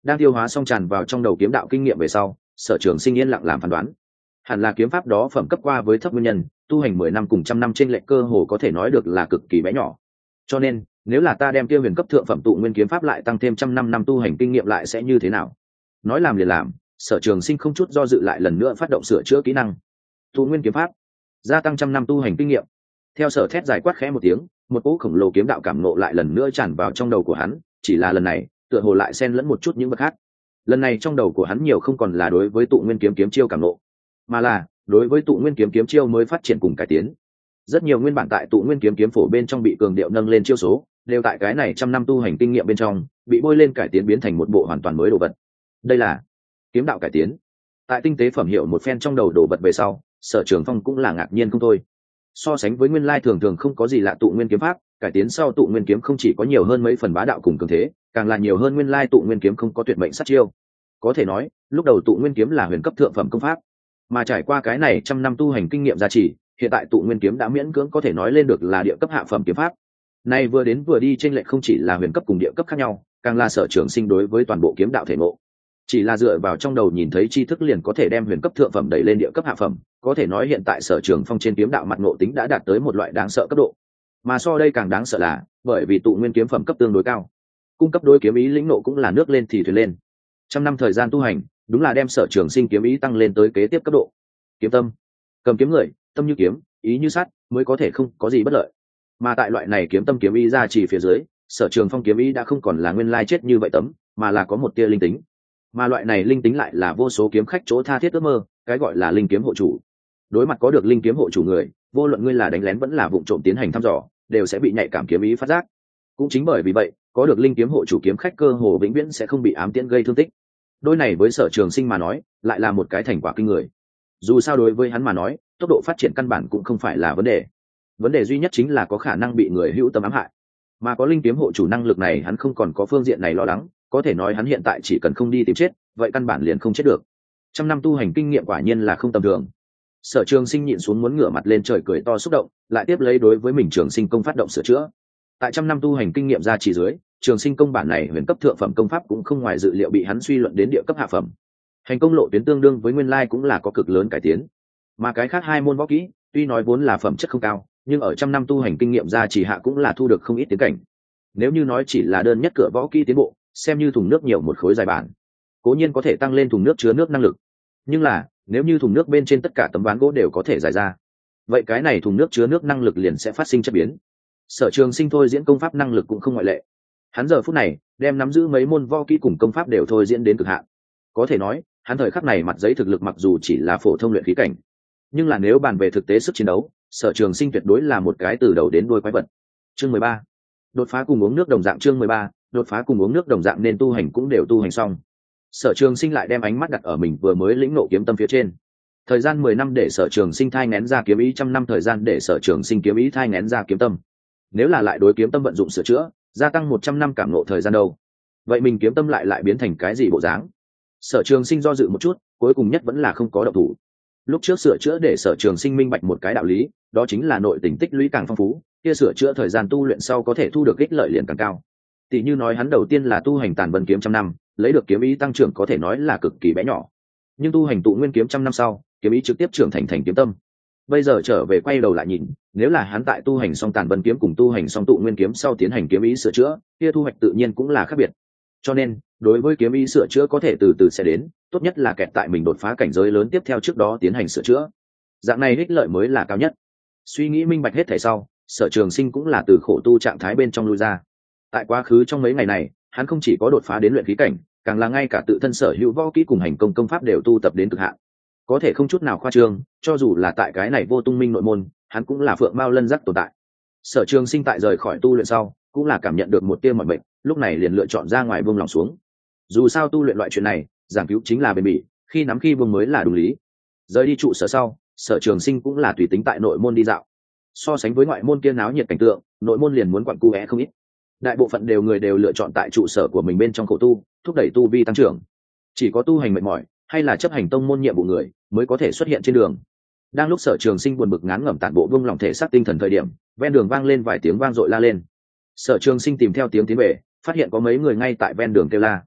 Speaker 1: Đang tiêu hóa xong tràn vào trong đầu kiếm đạo kinh nghiệm về sau, Sở Trường Sinh yên lặng làm phán đoán. Hẳn là kiếm pháp đó phẩm cấp qua với thấp nguyên nhân, tu hành mười năm cùng trăm năm trên lệch cơ hồ có thể nói được là cực kỳ bé nhỏ. Cho nên, nếu là ta đem tiêu huyền cấp thượng phẩm tụ nguyên kiếm pháp lại tăng thêm trăm năm năm tu hành kinh nghiệm lại sẽ như thế nào? Nói làm liền làm, Sở Trường Sinh không chút do dự lại lần nữa phát động sửa chữa kỹ năng. Tụ nguyên kiếm pháp, gia tăng trăm năm tu hành kinh nghiệm. Theo Sở thét dài quát khẽ một tiếng, một cỗ khổng lồ kiếm đạo cảm nộ lại lần nữa tràn vào trong đầu của hắn, chỉ là lần này, tựa hồ lại xen lẫn một chút những vật khác. Lần này trong đầu của hắn nhiều không còn là đối với tụ nguyên kiếm kiếm chiêu cảm nộ, mà là đối với tụ nguyên kiếm kiếm chiêu mới phát triển cùng cải tiến. Rất nhiều nguyên bản tại tụ nguyên kiếm kiếm phổ bên trong bị cường điệu nâng lên chiêu số, đều tại cái này trăm năm tu hành kinh nghiệm bên trong bị bôi lên cải tiến biến thành một bộ hoàn toàn mới đồ vật. Đây là kiếm đạo cải tiến. Tại tinh tế phẩm hiệu một phen trong đầu đồ vật về sau, Sở Trường Phong cũng là ngạc nhiên không thôi. So sánh với nguyên lai thường thường không có gì lạ tụ nguyên kiếm pháp, cải tiến sau tụ nguyên kiếm không chỉ có nhiều hơn mấy phần bá đạo cùng cường thế, càng là nhiều hơn nguyên lai tụ nguyên kiếm không có tuyệt mệnh sát chiêu. Có thể nói, lúc đầu tụ nguyên kiếm là huyền cấp thượng phẩm công pháp, mà trải qua cái này trăm năm tu hành kinh nghiệm gia trì, hiện tại tụ nguyên kiếm đã miễn cưỡng có thể nói lên được là địa cấp hạ phẩm kiếm pháp. Nay vừa đến vừa đi chênh lệch không chỉ là huyền cấp cùng địa cấp khác nhau, càng là Sở Trường Sinh đối với toàn bộ kiếm đạo thể ngộ. Chỉ là dựa vào trong đầu nhìn thấy tri thức liền có thể đem huyền cấp thượng phẩm đẩy lên địa cấp hạ phẩm, có thể nói hiện tại Sở Trường Phong trên kiếm đạo mặt ngộ tính đã đạt tới một loại đáng sợ cấp độ. Mà so đây càng đáng sợ là, bởi vì tụ nguyên kiếm phẩm cấp tương đối cao, cung cấp đối kiếm ý lĩnh nộ cũng là nước lên thì thuyền lên. Trăm năm thời gian tu hành, đúng là đem Sở Trường Sinh kiếm ý tăng lên tới kế tiếp cấp độ. Kiếm tâm, cầm kiếm người, tâm như kiếm, ý như sắt, mới có thể không có gì bất lợi. Mà tại loại này kiếm tâm kiếm ý ra chỉ phía dưới, Sở Trường Phong kiếm ý đã không còn là nguyên lai chết như vậy tấm, mà là có một tia linh tính. Mà loại này linh tính lại là vô số kiếm khách chỗ tha thiết ước mơ, cái gọi là linh kiếm hộ chủ. Đối mặt có được linh kiếm hộ chủ người, vô luận ngươi là đánh lén vẫn là vụng trộm tiến hành thăm dò, đều sẽ bị nhạy cảm kiếm ý phát giác. Cũng chính bởi vì vậy, có được linh kiếm hộ chủ kiếm khách cơ hồ vĩnh viễn sẽ không bị ám tiễn gây thương tích. Đôi này với Sở Trường Sinh mà nói, lại là một cái thành quả kinh người. Dù sao đối với hắn mà nói, tốc độ phát triển căn bản cũng không phải là vấn đề. Vấn đề duy nhất chính là có khả năng bị người hữu tâm ám hại. Mà có linh kiếm hộ chủ năng lực này, hắn không còn có phương diện này lo lắng, có thể nói hắn hiện tại chỉ cần không đi tìm chết, vậy căn bản liền không chết được. Trăm năm tu hành kinh nghiệm quả nhiên là không tầm thường. Sở Trường Sinh nhịn xuống muốn ngửa mặt lên trời cười to xúc động, lại tiếp lấy đối với mình Trường Sinh công phát động sửa chữa. Tại trăm năm tu hành kinh nghiệm ra chỉ dưới, Trường Sinh công bản này huyền cấp thượng phẩm công pháp cũng không ngoài dự liệu bị hắn suy luận đến địa cấp hạ phẩm. Hành công lộ tuyến tương đương với nguyên lai cũng là có cực lớn cải tiến. Mà cái khác hai môn võ kỹ, tuy nói vốn là phẩm chất không cao, nhưng ở trăm năm tu hành kinh nghiệm ra chỉ hạ cũng là thu được không ít tiến cảnh. Nếu như nói chỉ là đơn nhất cửa võ kỹ tiến bộ, xem như thùng nước nhiều một khối dài bản, cố nhiên có thể tăng lên thùng nước chứa nước năng lực, nhưng là nếu như thùng nước bên trên tất cả tấm ván gỗ đều có thể giải ra, vậy cái này thùng nước chứa nước năng lực liền sẽ phát sinh chất biến. Sở Trường Sinh thôi diễn công pháp năng lực cũng không ngoại lệ. Hắn giờ phút này đem nắm giữ mấy môn võ kỹ cùng công pháp đều thôi diễn đến cực hạn. Có thể nói, hắn thời khắc này mặt giấy thực lực mặc dù chỉ là phổ thông luyện khí cảnh, nhưng là nếu bàn về thực tế sức chiến đấu, Sở Trường Sinh tuyệt đối là một cái từ đầu đến đuôi quái vật. Chương mười ba, đột phá cùng uống nước đồng dạng. Chương mười ba, đột phá cùng uống nước đồng dạng nên tu hành cũng đều tu hành xong. Sở Trường Sinh lại đem ánh mắt đặt ở mình vừa mới lĩnh ngộ kiếm tâm phía trên. Thời gian mười năm để Sở Trường Sinh thai nghén ra kiếm ý, trăm năm thời gian để Sở Trường Sinh kiếm ý thai nghén ra kiếm tâm. Nếu là lại đối kiếm tâm vận dụng sửa chữa, gia tăng một trăm năm cảm ngộ thời gian đâu, vậy mình kiếm tâm lại lại biến thành cái gì bộ dáng? Sở Trường Sinh do dự một chút, cuối cùng nhất vẫn là không có động thủ. Lúc trước sửa chữa để Sở Trường Sinh minh bạch một cái đạo lý, đó chính là nội tình tích lũy càng phong phú, kia sửa chữa thời gian tu luyện sau có thể thu được ích lợi liền càng cao. Tỷ như nói hắn đầu tiên là tu hành Tàn Vân kiếm trăm năm, lấy được kiếm ý tăng trưởng có thể nói là cực kỳ bé nhỏ. Nhưng tu hành Tụ Nguyên kiếm trăm năm sau, kiếm ý trực tiếp trưởng thành thành kiếm tâm. Bây giờ trở về quay đầu lại nhìn, nếu là hắn tại tu hành xong Tàn Vân kiếm cùng tu hành xong Tụ Nguyên kiếm sau tiến hành kiếm ý sửa chữa, kia thu hoạch tự nhiên cũng là khác biệt. Cho nên, đối với kiếm ý sửa chữa có thể từ từ sẽ đến, tốt nhất là kẹt tại mình đột phá cảnh giới lớn tiếp theo trước đó tiến hành sửa chữa. Dạng này ích lợi mới là cao nhất. Suy nghĩ minh bạch hết thảy sau, Sở Trường Sinh cũng là từ khổ tu trạng thái bên trong lui ra. Tại quá khứ trong mấy ngày này, hắn không chỉ có đột phá đến luyện khí cảnh, càng là ngay cả tự thân sở hữu võ kỹ cùng hành công công pháp đều tu tập đến cực hạn. Có thể không chút nào khoa trương, cho dù là tại cái này Vô Tung Minh nội môn, hắn cũng là phượng mao lân giác tồn tại. Sở Trường Sinh tại rời khỏi tu luyện sau, cũng là cảm nhận được một tia mỏi mệt, lúc này liền lựa chọn ra ngoài buông lòng xuống. Dù sao tu luyện loại chuyện này, giảng cứu chính là bền bỉ, khi nắm khi buông mới là đúng lý. Rời đi trụ sở sau, Sở Trường Sinh cũng là tùy tính tại nội môn đi dạo. So sánh với ngoại môn kia náo nhiệt cảnh tượng, nội môn liền muốn quặn cu é không ít. Đại bộ phận đều người đều lựa chọn tại trụ sở của mình bên trong khổ tu, thúc đẩy tu vi tăng trưởng. Chỉ có tu hành mệt mỏi hay là chấp hành tông môn nhiệm vụ người mới có thể xuất hiện trên đường. Đang lúc Sở Trường Sinh buồn bực ngán ngẩm tản bộ buông lòng thể xác tinh thần thời điểm, ven đường vang lên vài tiếng vang dội la lên. Sở Trường Sinh tìm theo tiếng tiến về, phát hiện có mấy người ngay tại ven đường kêu la.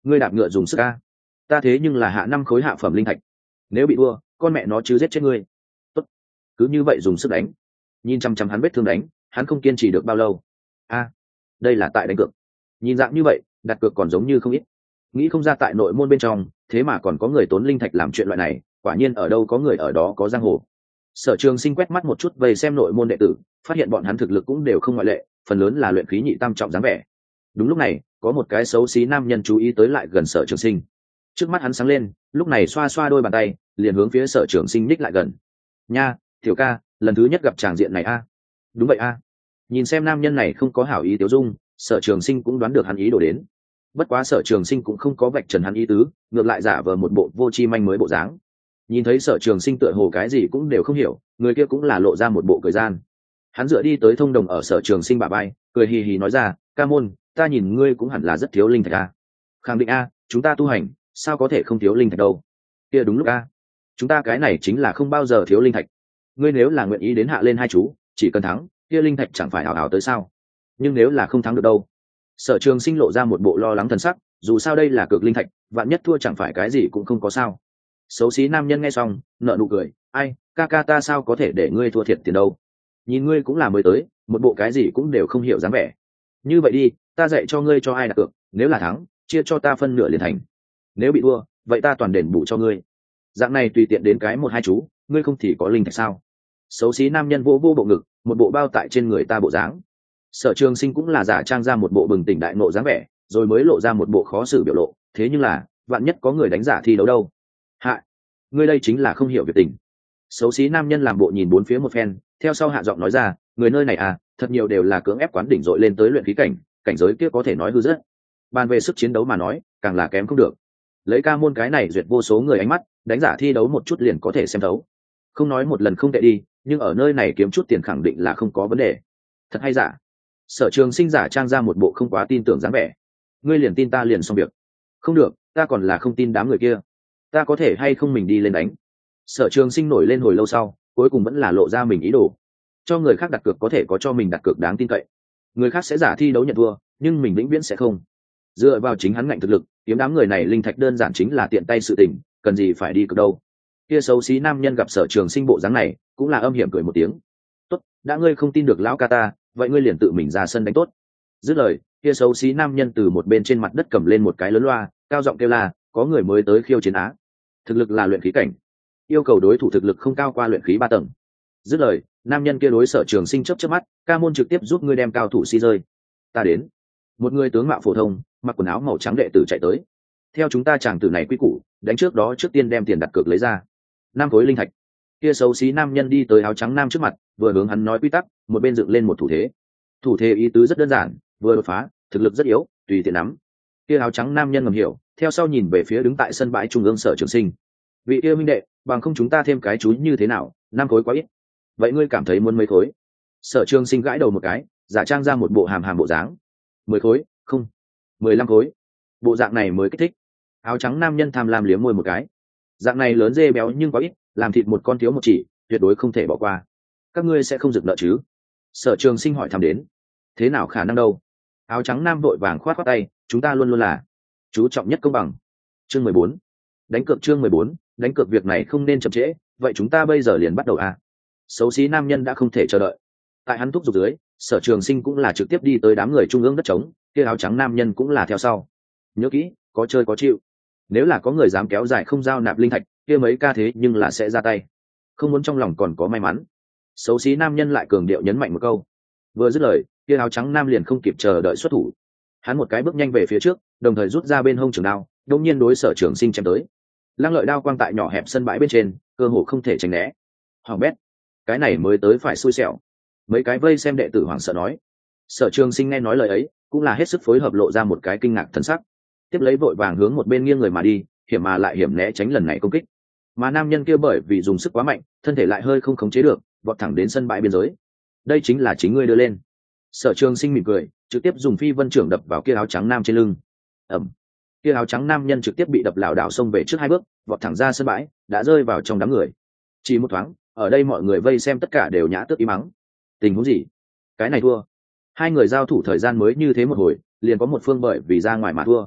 Speaker 1: ngươi đạp ngựa dùng sức a, ta thế nhưng là hạ năm khối hạ phẩm linh thạch, nếu bị thua con mẹ nó chứ giết chết ngươi. Tốt, cứ như vậy dùng sức đánh. Nhìn chăm chăm hắn vết thương đánh, hắn không kiên trì được bao lâu. A, đây là tại đánh cược. Nhìn dạng như vậy, đặt cược còn giống như không ít. Nghĩ không ra tại nội môn bên trong, thế mà còn có người tốn linh thạch làm chuyện loại này, quả nhiên ở đâu có người ở đó có giang hồ. Sở Trường Sinh quét mắt một chút về xem nội môn đệ tử, phát hiện bọn hắn thực lực cũng đều không ngoại lệ, phần lớn là luyện khí nhị tam trọng dáng vẻ. Đúng lúc này, có một cái xấu xí nam nhân chú ý tới lại gần Sở Trường Sinh. Trước mắt hắn sáng lên, lúc này xoa xoa đôi bàn tay, liền hướng phía Sở Trường Sinh ních lại gần. "Nha, tiểu ca, lần thứ nhất gặp tràng diện này a." "Đúng vậy a." Nhìn xem nam nhân này không có hảo ý tiêu dung, Sở Trường Sinh cũng đoán được hắn ý đồ đến. Bất quá Sở Trường Sinh cũng không có vạch trần hắn ý tứ, ngược lại giả vờ một bộ vô tri manh mới bộ dáng. Nhìn thấy Sở Trường Sinh tựa hồ cái gì cũng đều không hiểu, người kia cũng là lộ ra một bộ cười gian. Hắn dựa đi tới thông đồng ở Sở Trường Sinh bả vai, cười hì hì nói ra, "Ca môn, ta nhìn ngươi cũng hẳn là rất thiếu linh thạch a." "Khẳng định a, chúng ta tu hành, sao có thể không thiếu linh thạch đâu." "Kia đúng lúc a, chúng ta cái này chính là không bao giờ thiếu linh thạch. Ngươi nếu là nguyện ý đến hạ lên hai chú, chỉ cần thắng, kia linh thạch chẳng phải hào hào tới sao? Nhưng nếu là không thắng được đâu?" Sở Trường Sinh lộ ra một bộ lo lắng thần sắc, dù sao đây là cược linh thạch, vạn nhất thua chẳng phải cái gì cũng không có sao. Xấu xí nam nhân nghe xong, nở nụ cười, "Ai, ca ca ta sao có thể để ngươi thua thiệt tiền đâu? Nhìn ngươi cũng là mới tới, một bộ cái gì cũng đều không hiểu dáng vẻ. Như vậy đi, ta dạy cho ngươi cho ai đặt cược, nếu là thắng, chia cho ta phân nửa liền thành. Nếu bị thua, vậy ta toàn đền bù cho ngươi. Dạng này tùy tiện đến cái một hai chú, ngươi không thì có linh thạch sao?" Xấu xí nam nhân vô vô bộ ngực, một bộ bao tại trên người ta bộ dáng. Sở Trường Sinh cũng là giả trang ra một bộ bừng tỉnh đại ngộ dáng vẻ, rồi mới lộ ra một bộ khó xử biểu lộ, thế nhưng là, vạn nhất có người đánh giả thi đấu đâu? "Hạ, ngươi đây chính là không hiểu việc tình." Xấu xí nam nhân làm bộ nhìn bốn phía một phen, theo sau hạ giọng nói ra, "Người nơi này à, thật nhiều đều là cưỡng ép quán đỉnh dội lên tới luyện khí cảnh, cảnh giới kia có thể nói hư rất. Bàn về sức chiến đấu mà nói, càng là kém không được. Lấy ca môn cái này duyệt vô số người ánh mắt, đánh giả thi đấu một chút liền có thể xem thấu. Không nói một lần không tệ đi, nhưng ở nơi này kiếm chút tiền khẳng định là không có vấn đề. Thật hay giả?" Sở Trường Sinh giả trang ra một bộ không quá tin tưởng dáng vẻ. "Ngươi liền tin ta liền xong việc." "Không được, ta còn là không tin đám người kia. Ta có thể hay không mình đi lên đánh?" Sở Trường Sinh nổi lên hồi lâu sau, cuối cùng vẫn là lộ ra mình ý đồ. Cho người khác đặt cược có thể có cho mình đặt cược đáng tin cậy. Người khác sẽ giả thi đấu nhận thua, nhưng mình vĩnh viễn sẽ không. Dựa vào chính hắn ngạnh thực lực, kiếm đám người này linh thạch đơn giản chính là tiện tay sự tình, cần gì phải đi cược đâu. Kia xấu xí nam nhân gặp Sở Trường Sinh bộ dáng này, cũng là âm hiểm cười một tiếng. "Tốt, đã ngươi không tin được lão ca ta, vậy ngươi liền tự mình ra sân đánh tốt." Dứt lời, kia xấu xí nam nhân từ một bên trên mặt đất cầm lên một cái lớn loa, cao giọng kêu la, "Có người mới tới khiêu chiến á. Thực lực là luyện khí cảnh, yêu cầu đối thủ thực lực không cao qua luyện khí ba tầng." Dứt lời, nam nhân kia đối Sở Trường Sinh chớp chớp mắt, "Ca môn trực tiếp giúp ngươi đem cao thủ si rơi." "Ta đến." Một người tướng mạo phổ thông, mặc quần áo màu trắng đệ tử chạy tới. "Theo chúng ta chàng tử này quy củ, đánh trước đó trước tiên đem tiền đặt cược lấy ra. Năm khối linh thạch." Kia xấu xí nam nhân đi tới áo trắng nam trước mặt, vừa hướng hắn nói quy tắc, một bên dựng lên một thủ thế. Thủ thế ý tứ rất đơn giản, vừa đột phá, thực lực rất yếu, tùy tiện nắm. Kia áo trắng nam nhân ngầm hiểu, theo sau nhìn về phía đứng tại sân bãi trung ương Sở Trường Sinh. "Vị yêu minh đệ, bằng không chúng ta thêm cái chú như thế nào, năm khối quá ít. Vậy ngươi cảm thấy muốn mấy khối?" Sở Trường Sinh gãi đầu một cái, giả trang ra một bộ hàm hàm bộ dáng. "Mười khối, không, mười lăm khối." Bộ dạng này mới kích thích. Áo trắng nam nhân tham lam liếm môi một cái. Dạng này lớn dê béo nhưng quá ít, làm thịt một con thiếu một chỉ, tuyệt đối không thể bỏ qua. "Các ngươi sẽ không giật nợ chứ?" Sở Trường Sinh hỏi thăm đến. "Thế nào khả năng đâu?" Áo trắng nam vội vàng khoát khoát tay, "Chúng ta luôn luôn là chú trọng nhất công bằng." Chương mười bốn, đánh cược. Chương mười bốn, đánh cược. Việc này không nên chậm trễ, vậy chúng ta bây giờ liền bắt đầu à? Xấu xí nam nhân đã không thể chờ đợi. Tại hắn thúc giục dưới, Sở Trường Sinh cũng là trực tiếp đi tới đám người trung ương đất trống, kia áo trắng nam nhân cũng là theo sau. Nhớ kỹ, có chơi có chịu. Nếu là có người dám kéo dài không giao nạp linh thạch, kia mấy ca thế nhưng là sẽ ra tay. Không muốn trong lòng còn có may mắn. Xấu xí nam nhân lại cường điệu nhấn mạnh một câu. Vừa dứt lời, kia áo trắng nam liền không kịp chờ đợi xuất thủ. Hắn một cái bước nhanh về phía trước, đồng thời rút ra bên hông trường đao, đột nhiên đối Sở Trường Sinh chém tới. Lăng lợi đao quang tại nhỏ hẹp sân bãi bên trên, cơ hồ không thể tránh né. Hoàng bét, cái này mới tới phải xui xẻo. Mấy cái vây xem đệ tử hoảng sợ nói. Sở Trường Sinh nghe nói lời ấy, cũng là hết sức phối hợp lộ ra một cái kinh ngạc thần sắc. Tiếp lấy vội vàng hướng một bên nghiêng người mà đi, hiểm mà lại hiểm né tránh lần này công kích. Mà nam nhân kia bởi vì dùng sức quá mạnh, thân thể lại hơi không khống chế được, vọt thẳng đến sân bãi biên giới. "Đây chính là chính ngươi đưa lên." Sở Trường Sinh mỉm cười, trực tiếp dùng phi vân trưởng đập vào kia áo trắng nam trên lưng. Ầm! Kia áo trắng nam nhân trực tiếp bị đập lảo đảo xông về trước hai bước, vọt thẳng ra sân bãi, đã rơi vào trong đám người. Chỉ một thoáng, ở đây mọi người vây xem tất cả đều nhã tước im mắng. Tình huống gì? Cái này thua. Hai người giao thủ thời gian mới như thế một hồi, liền có một phương bởi vì ra ngoài mà thua.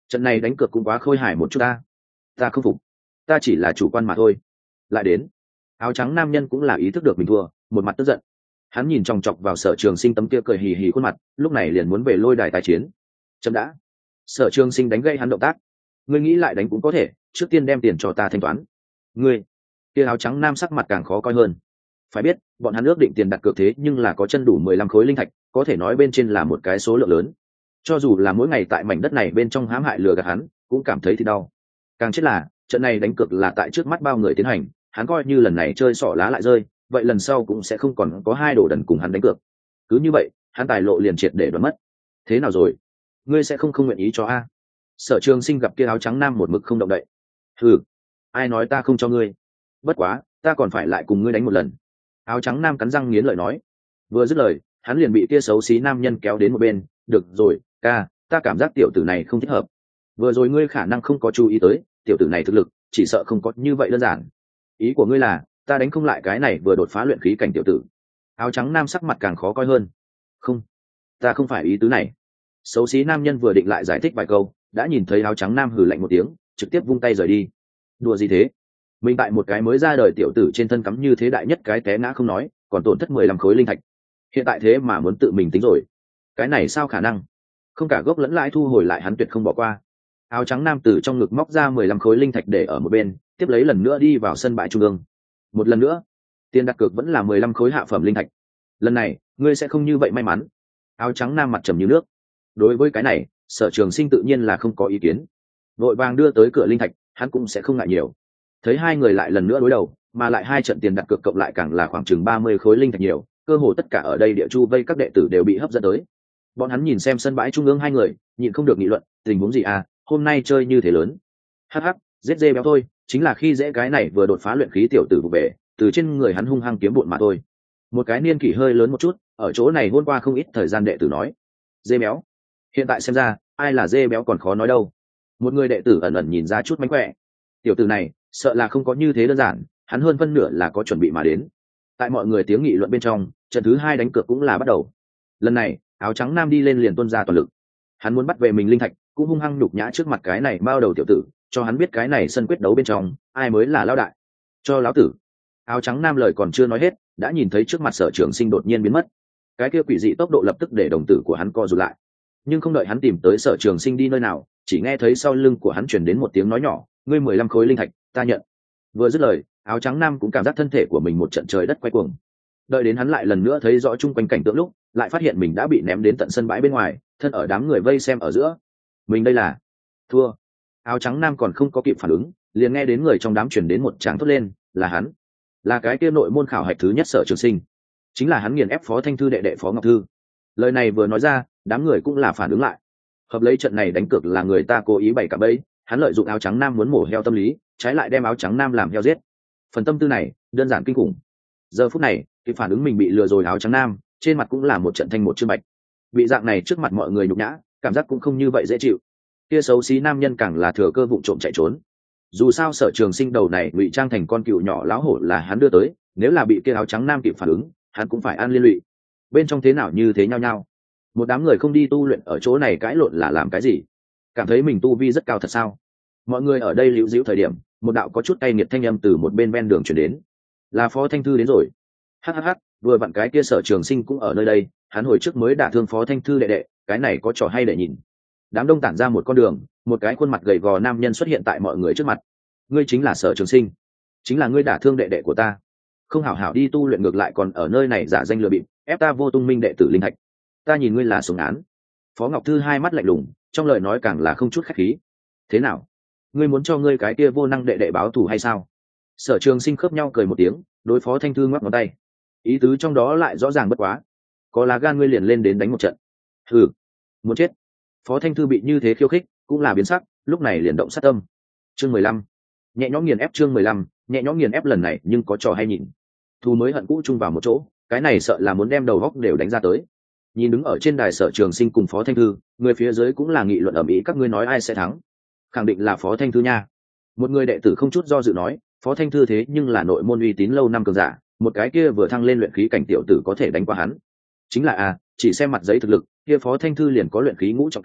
Speaker 1: trận này đánh cược cũng quá khôi hài một chút ta. Ta không phục, ta chỉ là chủ quan mà thôi. Lại đến, áo trắng nam nhân cũng là ý thức được mình thua, một mặt tức giận. Hắn nhìn chòng chọc vào Sở Trường Sinh tấm kia cười hì hì khuôn mặt, lúc này liền muốn về lôi đài tái chiến. Chậm đã. Sở Trường Sinh đánh gây hắn động tác. Ngươi nghĩ lại đánh cũng có thể, trước tiên đem tiền cho ta thanh toán. Ngươi, kia áo trắng nam sắc mặt càng khó coi hơn. Phải biết, bọn hắn ước định tiền đặt cược thế nhưng là có chân đủ mười lăm khối linh thạch, có thể nói bên trên là một cái số lượng lớn. Cho dù là mỗi ngày tại mảnh đất này bên trong hãm hại lừa gạt hắn, cũng cảm thấy thì đau. Càng chết là, trận này đánh cược là tại trước mắt bao người tiến hành, hắn coi như lần này chơi xỏ lá lại rơi, vậy lần sau cũng sẽ không còn có hai đồ đần cùng hắn đánh cược. Cứ như vậy, hắn tài lộ liền triệt để đoán mất. Thế nào rồi? Ngươi sẽ không không nguyện ý cho a? Sở Trường Sinh gặp kia áo trắng nam một mực không động đậy. Ừ, ai nói ta không cho ngươi? Bất quá, ta còn phải lại cùng ngươi đánh một lần. Áo trắng nam cắn răng nghiến lợi nói. Vừa dứt lời, hắn liền bị kia xấu xí nam nhân kéo đến một bên. Được rồi, ca, ta cảm giác tiểu tử này không thích hợp. Vừa rồi ngươi khả năng không có chú ý tới, tiểu tử này thực lực chỉ sợ không có như vậy đơn giản. Ý của ngươi là ta đánh không lại cái này vừa đột phá luyện khí cảnh tiểu tử? Áo trắng nam sắc mặt càng khó coi hơn. Không, ta không phải ý tứ này. Xấu xí nam nhân vừa định lại giải thích vài câu, đã nhìn thấy áo trắng nam hừ lạnh một tiếng, trực tiếp vung tay rời đi. Đùa gì thế? Mình tại một cái mới ra đời tiểu tử trên thân cắm như thế đại nhất cái té ngã không nói, còn tổn thất mười lăm khối linh thạch. Hiện tại thế mà muốn tự mình tính rồi, cái này sao khả năng? Không cả gốc lẫn lãi thu hồi lại hắn tuyệt không bỏ qua. Áo trắng nam tử trong ngực móc ra mười lăm khối linh thạch để ở một bên, tiếp lấy lần nữa đi vào sân bãi trung ương. Một lần nữa, tiền đặt cược vẫn là mười lăm khối hạ phẩm linh thạch. Lần này, ngươi sẽ không như vậy may mắn. Áo trắng nam mặt trầm như nước. Đối với cái này, Sở Trường Sinh tự nhiên là không có ý kiến. Vội vàng đưa tới cửa linh thạch, hắn cũng sẽ không ngại nhiều. Thấy hai người lại lần nữa đối đầu, mà lại hai trận tiền đặt cược cộng lại càng là khoảng chừng ba mươi khối linh thạch nhiều, cơ hồ tất cả ở đây địa chu vây các đệ tử đều bị hấp dẫn tới. Bọn hắn nhìn xem sân bãi trung ương hai người, nhịn không được nghị luận, tình huống gì à, hôm nay chơi như thế lớn. Hắc hắc, giết dê béo thôi, chính là khi dễ cái này vừa đột phá luyện khí tiểu tử vụ về, từ trên người hắn hung hăng kiếm bộn mà thôi. Một cái niên kỷ hơi lớn một chút, ở chỗ này hôm qua không ít thời gian đệ tử nói. Dê béo. Hiện tại xem ra, ai là dê béo còn khó nói đâu. Một người đệ tử ẩn ẩn nhìn ra chút mánh khỏe. Tiểu tử này, sợ là không có như thế đơn giản, hắn hơn phân nửa là có chuẩn bị mà đến. Tại mọi người tiếng nghị luận bên trong, trận thứ hai đánh cược cũng là bắt đầu. Lần này, áo trắng nam đi lên liền tuôn ra toàn lực. Hắn muốn bắt về mình linh thạch, cũng hung hăng nhục nhã trước mặt cái này bao đầu tiểu tử, cho hắn biết cái này sân quyết đấu bên trong, ai mới là lão đại. Cho lão tử. Áo trắng nam lời còn chưa nói hết, đã nhìn thấy trước mặt Sở Trường Sinh đột nhiên biến mất. Cái kia quỷ dị tốc độ lập tức để đồng tử của hắn co rụt lại. Nhưng không đợi hắn tìm tới Sở Trường Sinh đi nơi nào, chỉ nghe thấy sau lưng của hắn truyền đến một tiếng nói nhỏ, ngươi mười lăm khối linh thạch, ta nhận. Vừa dứt lời, áo trắng nam cũng cảm giác thân thể của mình một trận trời đất quay cuồng. Đợi đến hắn lại lần nữa thấy rõ chung quanh cảnh tượng lúc, lại phát hiện mình đã bị ném đến tận sân bãi bên ngoài, thân ở đám người vây xem ở giữa. Mình đây là thua. Áo trắng nam còn không có kịp phản ứng, liền nghe đến người trong đám truyền đến một tràng thốt lên, là hắn, là cái kia nội môn khảo hạch thứ nhất Sở Trường Sinh, chính là hắn nghiền ép Phó Thanh Thư đệ đệ Phó Ngọc Thư. Lời này vừa nói ra, đám người cũng là phản ứng lại. Hợp lấy trận này đánh cược là người ta cố ý bày cả bẫy, hắn lợi dụng áo trắng nam muốn mổ heo tâm lý, trái lại đem áo trắng nam làm heo giết. Phần tâm tư này đơn giản kinh khủng. Giờ phút này, cái phản ứng mình bị lừa rồi áo trắng nam, trên mặt cũng là một trận thanh một chương bạch. Bị dạng này trước mặt mọi người nhục nhã, cảm giác cũng không như vậy dễ chịu. Kia xấu xí nam nhân càng là thừa cơ vụng trộm chạy trốn. Dù sao Sở Trường Sinh đầu này ngụy trang thành con cừu nhỏ láo hổ là hắn đưa tới, nếu là bị kia áo trắng nam kịp phản ứng, hắn cũng phải ăn liên lụy. Bên trong thế nào như thế nhau nhau. Một đám người không đi tu luyện ở chỗ này cãi lộn là làm cái gì? Cảm thấy mình tu vi rất cao thật sao? Mọi người ở đây liễu díu thời điểm, một đạo có chút cay nghiệt thanh âm từ một bên ven đường truyền đến. Là Phó Thanh Thư đến rồi. Hắc hắc hắc, vừa vặn cái kia Sở Trường Sinh cũng ở nơi đây, hắn hồi trước mới đả thương Phó Thanh Thư đệ đệ, cái này có trò hay để nhìn. Đám đông tản ra một con đường, một cái khuôn mặt gầy gò nam nhân xuất hiện tại mọi người trước mặt. Ngươi chính là Sở Trường Sinh, chính là ngươi đả thương đệ đệ của ta, không hảo hảo đi tu luyện ngược lại còn ở nơi này giả danh lừa bịp, ép ta vô tung minh đệ tử linh thạch. Ta nhìn ngươi là sống án. Phó Ngọc Thư hai mắt lạnh lùng, trong lời nói càng là không chút khách khí. Thế nào, ngươi muốn cho ngươi cái kia vô năng đệ đệ báo thù hay sao? Sở Trường Sinh khớp nhau cười một tiếng, đối Phó Thanh Thư ngoắc ngón tay, ý tứ trong đó lại rõ ràng bất quá. Có lá gan ngươi liền lên đến đánh một trận. Hừ, muốn chết. Phó Thanh Thư bị như thế khiêu khích, cũng là biến sắc, lúc này liền động sát tâm. Chương mười lăm, nhẹ nhõm nghiền ép. Chương mười lăm, nhẹ nhõm nghiền ép lần này nhưng có trò hay nhìn. Thù mới hận cũ chung vào một chỗ, cái này sợ là muốn đem đầu góc đều đánh ra tới. Nhìn đứng ở trên đài Sở Trường Sinh cùng Phó Thanh Thư, người phía dưới cũng là nghị luận ầm ĩ, các ngươi nói ai sẽ thắng? Khẳng định là Phó Thanh Thư nha. Một người đệ tử không chút do dự nói, Phó Thanh Thư thế nhưng là nội môn uy tín lâu năm cường giả, một cái kia vừa thăng lên luyện khí cảnh tiểu tử có thể đánh qua hắn. Chính là à, chỉ xem mặt giấy thực lực, kia Phó Thanh Thư liền có luyện khí ngũ trọng cảnh,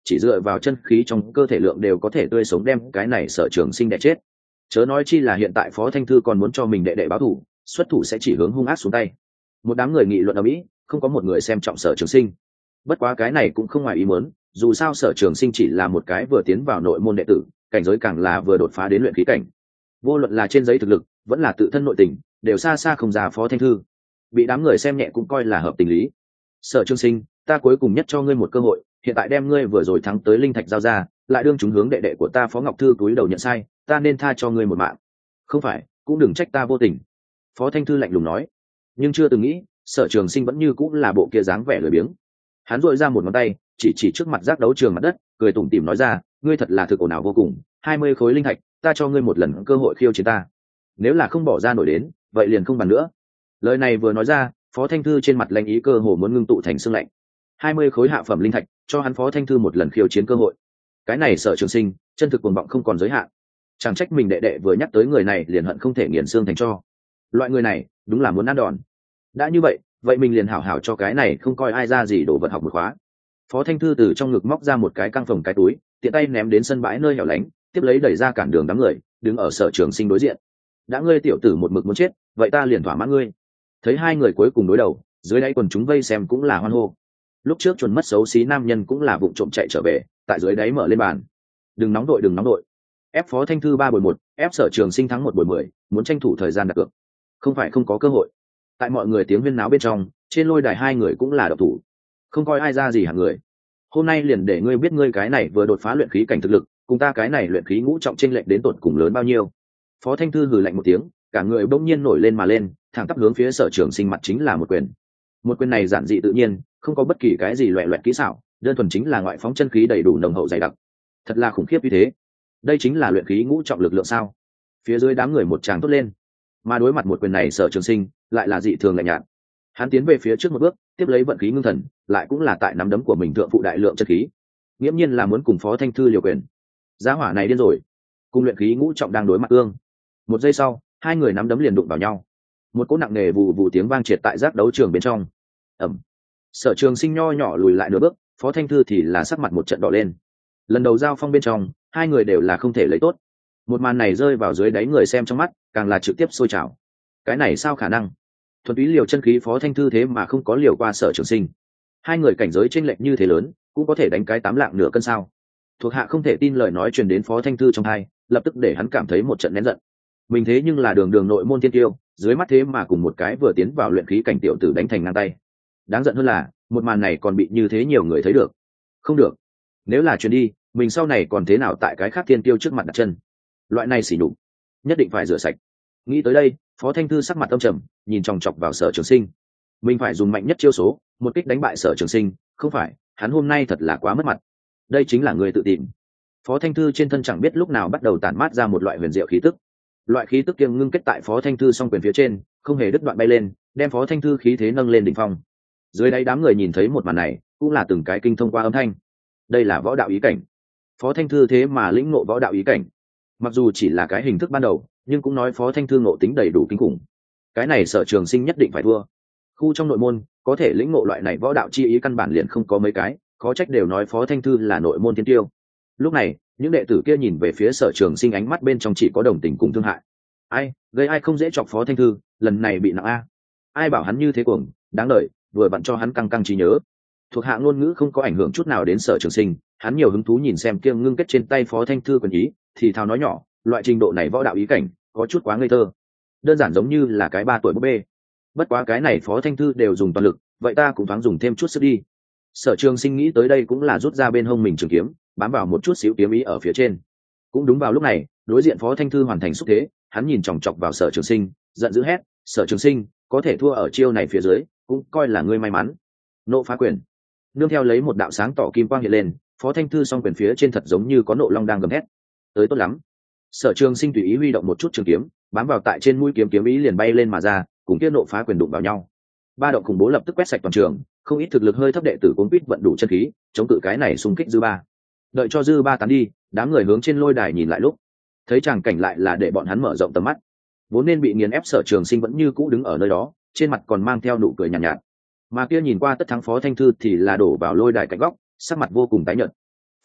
Speaker 1: chỉ dựa vào chân khí trong cơ thể lượng đều có thể tươi sống đem cái này Sở Trường Sinh đẻ chết. Chớ nói chi là hiện tại Phó Thanh Thư còn muốn cho mình đệ đệ báo thù, xuất thủ sẽ chỉ hướng hung ác xuống tay. Một đám người nghị luận ở mỹ, không có một người xem trọng Sở Trường Sinh. Bất quá cái này cũng không ngoài ý muốn, dù sao Sở Trường Sinh chỉ là một cái vừa tiến vào nội môn đệ tử, cảnh giới càng là vừa đột phá đến luyện khí cảnh. Vô luận là trên giấy thực lực, vẫn là tự thân nội tình, đều xa xa không ra Phó Thanh Thư. Bị đám người xem nhẹ cũng coi là hợp tình lý. Sở Trường Sinh, ta cuối cùng nhất cho ngươi một cơ hội, hiện tại đem ngươi vừa rồi thắng tới linh thạch giao ra, lại đương chúng hướng đệ đệ của ta Phó Ngọc Thư túi đầu nhận sai, ta nên tha cho ngươi một mạng. Không phải, cũng đừng trách ta vô tình. Phó Thanh Thư lạnh lùng nói, nhưng chưa từng nghĩ Sở Trường Sinh vẫn như cũng là bộ kia dáng vẻ lười biếng. Hắn dội ra một ngón tay, chỉ chỉ trước mặt giác đấu trường mặt đất, cười tủm tỉm nói ra, ngươi thật là thực ồn ào vô cùng, hai mươi khối linh thạch, ta cho ngươi một lần cơ hội khiêu chiến ta. Nếu là không bỏ ra nổi đến, vậy liền không bàn nữa. Lời này vừa nói ra, Phó Thanh Thư trên mặt lạnh ý cơ hồ muốn ngưng tụ thành sương lạnh. hai mươi khối hạ phẩm linh thạch, cho hắn Phó Thanh Thư một lần khiêu chiến cơ hội. Cái này Sở Trường Sinh, chân thực cuồng vọng không còn giới hạn. Chẳng trách mình đệ đệ vừa nhắc tới người này liền hận không thể nghiền xương thành tro. Loại người này, đúng là muốn ăn đòn. Đã như vậy, vậy mình liền hảo hảo cho cái này không coi ai ra gì đổ vật học một khóa. Phó Thanh Thư từ trong ngực móc ra một cái căng phồng cái túi, tiện tay ném đến sân bãi nơi hẻo lánh, tiếp lấy đẩy ra cản đường đám người, đứng ở Sở Trường Sinh đối diện. Đã ngươi tiểu tử một mực muốn chết, vậy ta liền thỏa mãn ngươi. Thấy hai người cuối cùng đối đầu, dưới đáy quần chúng vây xem cũng là hoan hô. Lúc trước chuẩn mất xấu xí nam nhân cũng là vụng trộm chạy trở về, tại dưới đáy mở lên bàn. Đừng nóng đội đừng nóng đội. Ép Phó Thanh Thư ba buổi một, ép Sở Trường Sinh thắng một buổi mười, muốn tranh thủ thời gian đặt cược. Không phải không có cơ hội. Tại mọi người tiếng huyên náo bên trong, trên lôi đài hai người cũng là độc thủ, không coi ai ra gì hạng người. Hôm nay liền để ngươi biết ngươi cái này vừa đột phá luyện khí cảnh thực lực, cùng ta cái này luyện khí ngũ trọng chênh lệch đến tột cùng lớn bao nhiêu. Phó Thanh Thư hừ lạnh một tiếng, cả người bỗng nhiên nổi lên mà lên, thẳng tắp hướng phía Sở Trường Sinh mặt chính là một quyền. Một quyền này giản dị tự nhiên, không có bất kỳ cái gì loẻ loẹt kỹ xảo, đơn thuần chính là ngoại phóng chân khí đầy đủ nồng hậu dày đặc. Thật là khủng khiếp như thế. Đây chính là luyện khí ngũ trọng lực lượng sao? Phía dưới đám người một tràng tốt lên. Mà đối mặt một quyền này Sở Trường Sinh lại là dị thường lạnh nhạt. Hắn tiến về phía trước một bước, tiếp lấy vận khí ngưng thần, lại cũng là tại nắm đấm của mình thượng phụ đại lượng chân khí, nghiễm nhiên là muốn cùng Phó Thanh Thư liều quyền. Giá hỏa này điên rồi, cùng luyện khí ngũ trọng đang đối mặt ương. Một giây sau, hai người nắm đấm liền đụng vào nhau, một cỗ nặng nề vù vù tiếng vang triệt tại giác đấu trường bên trong. Ẩm. Sở Trường Sinh nho nhỏ lùi lại nửa bước, Phó Thanh Thư thì là sắc mặt một trận đỏ lên. Lần đầu giao phong bên trong, hai người đều là không thể lấy tốt. Một màn này rơi vào dưới đáy người xem trong mắt, càng là trực tiếp sôi trào. Cái này sao khả năng? Thuần túy liều chân khí Phó Thanh Thư thế mà không có liều qua Sở Trường Sinh. Hai người cảnh giới chênh lệch như thế lớn, cũng có thể đánh cái tám lạng nửa cân sao? Thuộc hạ không thể tin lời nói truyền đến Phó Thanh Thư trong tai, lập tức để hắn cảm thấy một trận nén giận. Mình thế nhưng là đường đường nội môn thiên tiêu, dưới mắt thế mà cùng một cái vừa tiến vào luyện khí cảnh tiểu tử đánh thành ngang tay. Đáng giận hơn là, một màn này còn bị như thế nhiều người thấy được. Không được, nếu là truyền đi, mình sau này còn thế nào tại cái khác thiên tiêu trước mặt đặt chân? Loại này xỉ nhục, nhất định phải rửa sạch. Nghĩ tới đây, Phó Thanh Thư sắc mặt âm trầm, nhìn chòng chọc vào Sở Trường Sinh. Mình phải dùng mạnh nhất chiêu số, một kích đánh bại Sở Trường Sinh, không phải, hắn hôm nay thật là quá mất mặt. Đây chính là người tự tìm. Phó Thanh Thư trên thân chẳng biết lúc nào bắt đầu tản mát ra một loại huyền diệu khí tức. Loại khí tức kiêng ngưng kết tại Phó Thanh Thư song quyền phía trên, không hề đứt đoạn bay lên, đem Phó Thanh Thư khí thế nâng lên đỉnh phong. Dưới đáy đám người nhìn thấy một màn này, cũng là từng cái kinh thông qua âm thanh. Đây là võ đạo ý cảnh. Phó Thanh Thư thế mà lĩnh ngộ võ đạo ý cảnh. Mặc dù chỉ là cái hình thức ban đầu, nhưng cũng nói Phó Thanh Thư ngộ tính đầy đủ kinh khủng. Cái này Sở Trường Sinh nhất định phải thua. Khu trong nội môn, có thể lĩnh ngộ loại này võ đạo chi ý căn bản liền không có mấy cái, khó trách đều nói Phó Thanh Thư là nội môn thiên tiêu. Lúc này, những đệ tử kia nhìn về phía Sở Trường Sinh ánh mắt bên trong chỉ có đồng tình cùng thương hại. Ai, gây ai không dễ chọc Phó Thanh Thư, lần này bị nặng a. Ai bảo hắn như thế cuồng, đáng đời, vừa vặn cho hắn căng căng trí nhớ. Thuộc hạ ngôn ngữ không có ảnh hưởng chút nào đến Sở Trường Sinh, hắn nhiều hứng thú nhìn xem kiêng ngưng kết trên tay Phó Thanh Thư quyền ý, thì thào nói nhỏ, loại trình độ này võ đạo ý cảnh, có chút quá ngây thơ. Đơn giản giống như là cái ba tuổi búp bê. Bất quá cái này Phó Thanh Thư đều dùng toàn lực, vậy ta cũng thoáng dùng thêm chút sức đi. Sở Trường Sinh nghĩ tới đây cũng là rút ra bên hông mình trường kiếm, bám vào một chút xíu kiếm ý ở phía trên. Cũng đúng vào lúc này, đối diện Phó Thanh Thư hoàn thành xúc thế, hắn nhìn chòng chọc vào Sở Trường Sinh, giận dữ hét, Sở Trường Sinh, có thể thua ở chiêu này phía dưới, cũng coi là ngươi may mắn. Nộ phá quyền. Nương theo lấy một đạo sáng tỏ kim quang hiện lên, Phó Thanh Thư song quyền phía trên thật giống như có nộ long đang gầm hét. Tới tốt lắm. Sở Trường Sinh tùy ý huy động một chút trường kiếm, bám vào tại trên mũi kiếm, kiếm ý liền bay lên mà ra, cùng kia nộ phá quyền đụng vào nhau. Ba động khủng bố lập tức quét sạch toàn trường, không ít thực lực hơi thấp đệ tử cuốn quýt vận đủ chân khí, chống cự cái này xung kích dư ba. Đợi cho dư ba tán đi, đám người hướng trên lôi đài nhìn lại lúc, thấy tràng cảnh lại là để bọn hắn mở rộng tầm mắt. Vốn nên bị nghiền ép Sở Trường Sinh vẫn như cũ đứng ở nơi đó, trên mặt còn mang theo nụ cười nhàn nhạt, nhạt. Mà kia nhìn qua tất thắng Phó Thanh Thư thì là đổ vào lôi đài cạnh góc, sắc mặt vô cùng tái nhợt.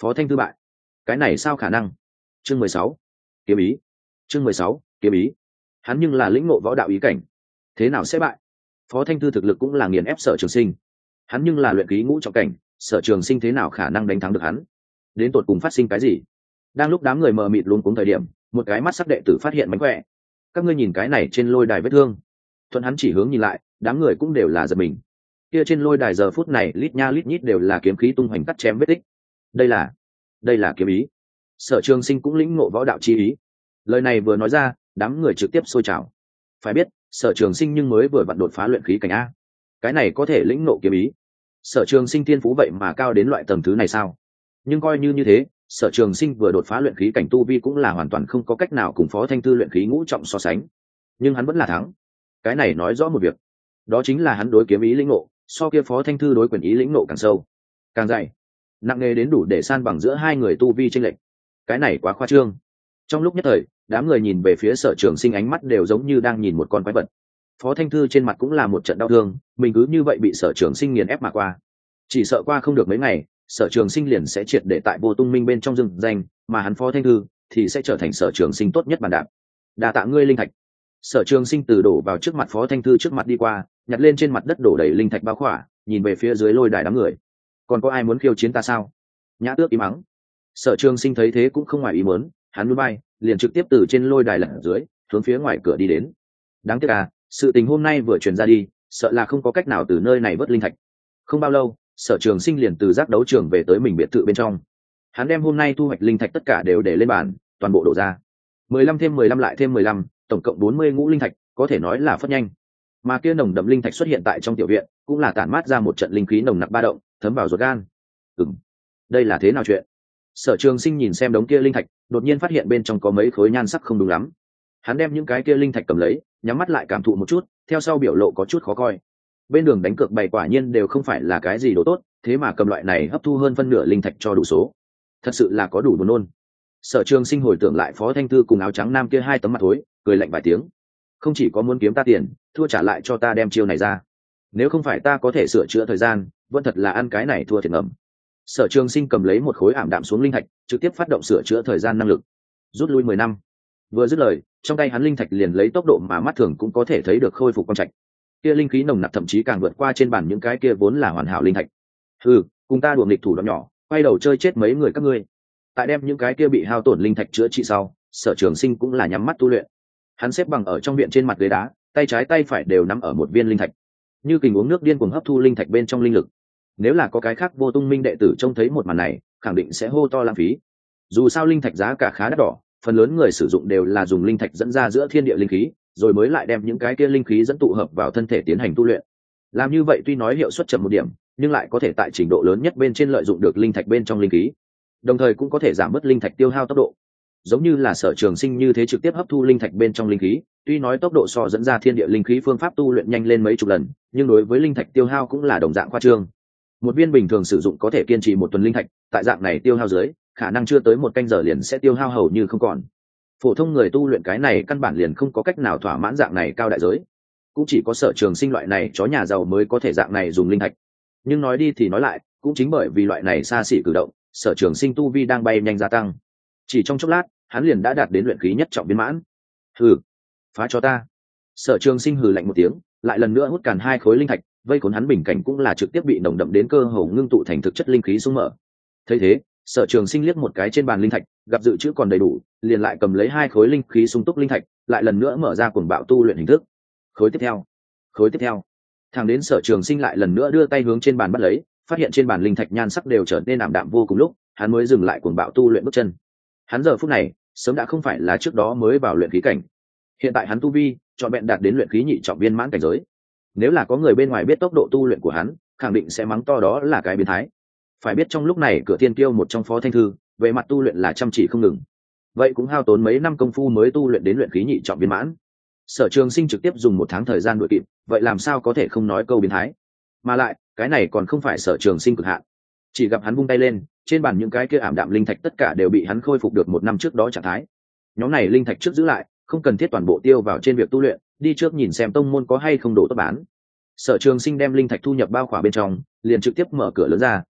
Speaker 1: Phó Thanh Thư bại, cái này sao khả năng? Chương mười sáu, kiếm ý. Chương mười sáu, kiếm ý. Hắn nhưng là lĩnh ngộ võ đạo ý cảnh, thế nào sẽ bại? Phó Thanh Thư thực lực cũng là nghiền ép Sở Trường Sinh, hắn nhưng là luyện khí ngũ trọng cảnh, Sở Trường Sinh thế nào khả năng đánh thắng được hắn? Đến tột cùng phát sinh cái gì? Đang lúc đám người mờ mịt luống cuống thời điểm, một cái mắt sắc đệ tử phát hiện mánh khỏe. Các ngươi nhìn cái này trên lôi đài vết thương. Thuận hắn chỉ hướng nhìn lại, đám người cũng đều là giật mình. Kia trên lôi đài giờ phút này lít nha lít nhít đều là kiếm khí tung hoành cắt chém vết tích. Đây là, đây là kiếm ý. Sở Trường Sinh cũng lĩnh ngộ võ đạo chi ý. Lời này vừa nói ra, đám người trực tiếp sôi trào. Phải biết, Sở Trường Sinh nhưng mới vừa vặn đột phá luyện khí cảnh a, cái này có thể lĩnh ngộ kiếm ý. Sở Trường Sinh tiên phú vậy mà cao đến loại tầng thứ này sao? Nhưng coi như như thế, Sở Trường Sinh vừa đột phá luyện khí cảnh tu vi cũng là hoàn toàn không có cách nào cùng Phó Thanh Thư luyện khí ngũ trọng so sánh. Nhưng hắn vẫn là thắng. Cái này nói rõ một việc, đó chính là hắn đối kiếm ý lĩnh ngộ so kia Phó Thanh Thư đối quyền ý lĩnh ngộ càng sâu, càng dày, nặng nề đến đủ để san bằng giữa hai người tu vi chênh lệch. Cái này quá khoa trương. Trong lúc nhất thời, đám người nhìn về phía Sở Trường Sinh ánh mắt đều giống như đang nhìn một con quái vật. Phó Thanh Thư trên mặt cũng là một trận đau thương, mình cứ như vậy bị Sở Trường Sinh nghiền ép mà qua, chỉ sợ qua không được mấy ngày, Sở Trường Sinh liền sẽ triệt để tại Vô Tung Minh bên trong rừng danh, mà hắn Phó Thanh Thư thì sẽ trở thành Sở Trường Sinh tốt nhất bàn đạp. Đa tạ ngươi linh thạch. Sở Trường Sinh từ đổ vào trước mặt Phó Thanh Thư trước mặt đi qua, nhặt lên trên mặt đất đổ đầy linh thạch bao khỏa, nhìn về phía dưới lôi đài đám người. Còn có ai muốn khiêu chiến ta sao? Nhã Tước im mắng. Sở Trường Sinh thấy thế cũng không ngoài ý muốn, hắn nhún vai, liền trực tiếp từ trên lôi đài lặn dưới, hướng phía ngoài cửa đi đến. Đáng tiếc à, sự tình hôm nay vừa truyền ra đi, sợ là không có cách nào từ nơi này vớt linh thạch. Không bao lâu, Sở Trường Sinh liền từ giác đấu trường về tới mình biệt thự bên trong. Hắn đem hôm nay thu hoạch linh thạch tất cả đều để lên bàn, toàn bộ đổ ra. Mười lăm thêm mười lăm lại thêm mười lăm, tổng cộng bốn mươi ngũ linh thạch, có thể nói là phất nhanh. Mà kia nồng đậm linh thạch xuất hiện tại trong tiểu viện, cũng là tản mát ra một trận linh khí nồng nặc ba động, thấm vào ruột gan. Ừm, đây là thế nào chuyện? Sở Trường Sinh nhìn xem đống kia linh thạch, đột nhiên phát hiện bên trong có mấy khối nhan sắc không đúng lắm. Hắn đem những cái kia linh thạch cầm lấy, nhắm mắt lại cảm thụ một chút, theo sau biểu lộ có chút khó coi. Bên đường đánh cược bày quả nhiên đều không phải là cái gì đồ tốt, thế mà cầm loại này hấp thu hơn phân nửa linh thạch cho đủ số, thật sự là có đủ buồn nôn. Sở Trường Sinh hồi tưởng lại Phó Thanh Thư cùng áo trắng nam kia hai tấm mặt thối, cười lạnh vài tiếng. Không chỉ có muốn kiếm ta tiền, thua trả lại cho ta đem chiêu này ra. Nếu không phải ta có thể sửa chữa thời gian, vẫn thật là ăn cái này thua thiệt ngầm. Sở Trường Sinh cầm lấy một khối ảm đạm xuống linh thạch, trực tiếp phát động sửa chữa thời gian năng lực, rút lui mười năm. Vừa dứt lời, trong tay hắn linh thạch liền lấy tốc độ mà mắt thường cũng có thể thấy được khôi phục quang trạch. Kia linh khí nồng nặc thậm chí càng vượt qua trên bàn những cái kia vốn là hoàn hảo linh thạch. Ừ, cùng ta đùa nghịch thủ đoạn nhỏ, quay đầu chơi chết mấy người các ngươi. Tại đem những cái kia bị hao tổn linh thạch chữa trị sau, Sở Trường Sinh cũng là nhắm mắt tu luyện. Hắn xếp bằng ở trong viện trên mặt ghế đá, tay trái tay phải đều nắm ở một viên linh thạch, như kình uống nước điên cuồng hấp thu linh thạch bên trong linh lực. Nếu là có cái khác Vô Tung Minh đệ tử trông thấy một màn này, khẳng định sẽ hô to lãng phí. Dù sao linh thạch giá cả khá đắt đỏ, phần lớn người sử dụng đều là dùng linh thạch dẫn ra giữa thiên địa linh khí, rồi mới lại đem những cái kia linh khí dẫn tụ hợp vào thân thể tiến hành tu luyện. Làm như vậy tuy nói hiệu suất chậm một điểm, nhưng lại có thể tại trình độ lớn nhất bên trên lợi dụng được linh thạch bên trong linh khí, đồng thời cũng có thể giảm bớt linh thạch tiêu hao tốc độ. Giống như là Sở Trường Sinh như thế trực tiếp hấp thu linh thạch bên trong linh khí, tuy nói tốc độ so dẫn ra thiên địa linh khí phương pháp tu luyện nhanh lên mấy chục lần, nhưng đối với linh thạch tiêu hao cũng là đồng dạng khoa trương. Một viên bình thường sử dụng có thể kiên trì một tuần linh thạch, tại dạng này tiêu hao dưới, khả năng chưa tới một canh giờ liền sẽ tiêu hao hầu như không còn. Phổ thông người tu luyện cái này căn bản liền không có cách nào thỏa mãn dạng này cao đại giới, cũng chỉ có Sở Trường Sinh loại này chó nhà giàu mới có thể dạng này dùng linh thạch. Nhưng nói đi thì nói lại, cũng chính bởi vì loại này xa xỉ cử động, Sở Trường Sinh tu vi đang bay nhanh gia tăng. Chỉ trong chốc lát, hắn liền đã đạt đến luyện khí nhất trọng viên mãn. Hừ, phá cho ta! Sở Trường Sinh hừ lạnh một tiếng, lại lần nữa hút càn hai khối linh thạch, vây khốn hắn bình cảnh cũng là trực tiếp bị nồng đậm đến cơ hồ ngưng tụ thành thực chất linh khí xuống mở. Thấy thế, Sở Trường Sinh liếc một cái trên bàn linh thạch, gặp dự trữ còn đầy đủ, liền lại cầm lấy hai khối linh khí sung túc linh thạch, lại lần nữa mở ra cuồng bạo tu luyện hình thức. Khối tiếp theo, khối tiếp theo. Thẳng đến Sở Trường Sinh lại lần nữa đưa tay hướng trên bàn bắt lấy, phát hiện trên bàn linh thạch nhan sắc đều trở nên ảm đạm vô cùng lúc, hắn mới dừng lại cuồng bạo tu luyện bước chân. Hắn giờ phút này, sớm đã không phải là trước đó mới vào luyện khí cảnh. Hiện tại hắn tu vi, trọn vẹn đạt đến luyện khí nhị trọng viên mãn cảnh giới. Nếu là có người bên ngoài biết tốc độ tu luyện của hắn, khẳng định sẽ mắng to đó là cái biến thái. Phải biết trong lúc này Cửa Thiên Kiêu một trong Phó Thanh Thư, về mặt tu luyện là chăm chỉ không ngừng. Vậy cũng hao tốn mấy năm công phu mới tu luyện đến luyện khí nhị trọng viên mãn. Sở Trường Sinh trực tiếp dùng một tháng thời gian đuổi kịp, vậy làm sao có thể không nói câu biến thái? Mà lại, cái này còn không phải Sở Trường Sinh cực hạn. Chỉ gặp hắn vung tay lên, trên bàn những cái kia ảm đạm linh thạch tất cả đều bị hắn khôi phục được một năm trước đó trạng thái. Nhóm này linh thạch trước giữ lại, không cần thiết toàn bộ tiêu vào trên việc tu luyện, đi trước nhìn xem tông môn có hay không đổ tốt bán. Sở Trường Sinh đem linh thạch thu nhập bao khỏa bên trong, liền trực tiếp mở cửa lớn ra,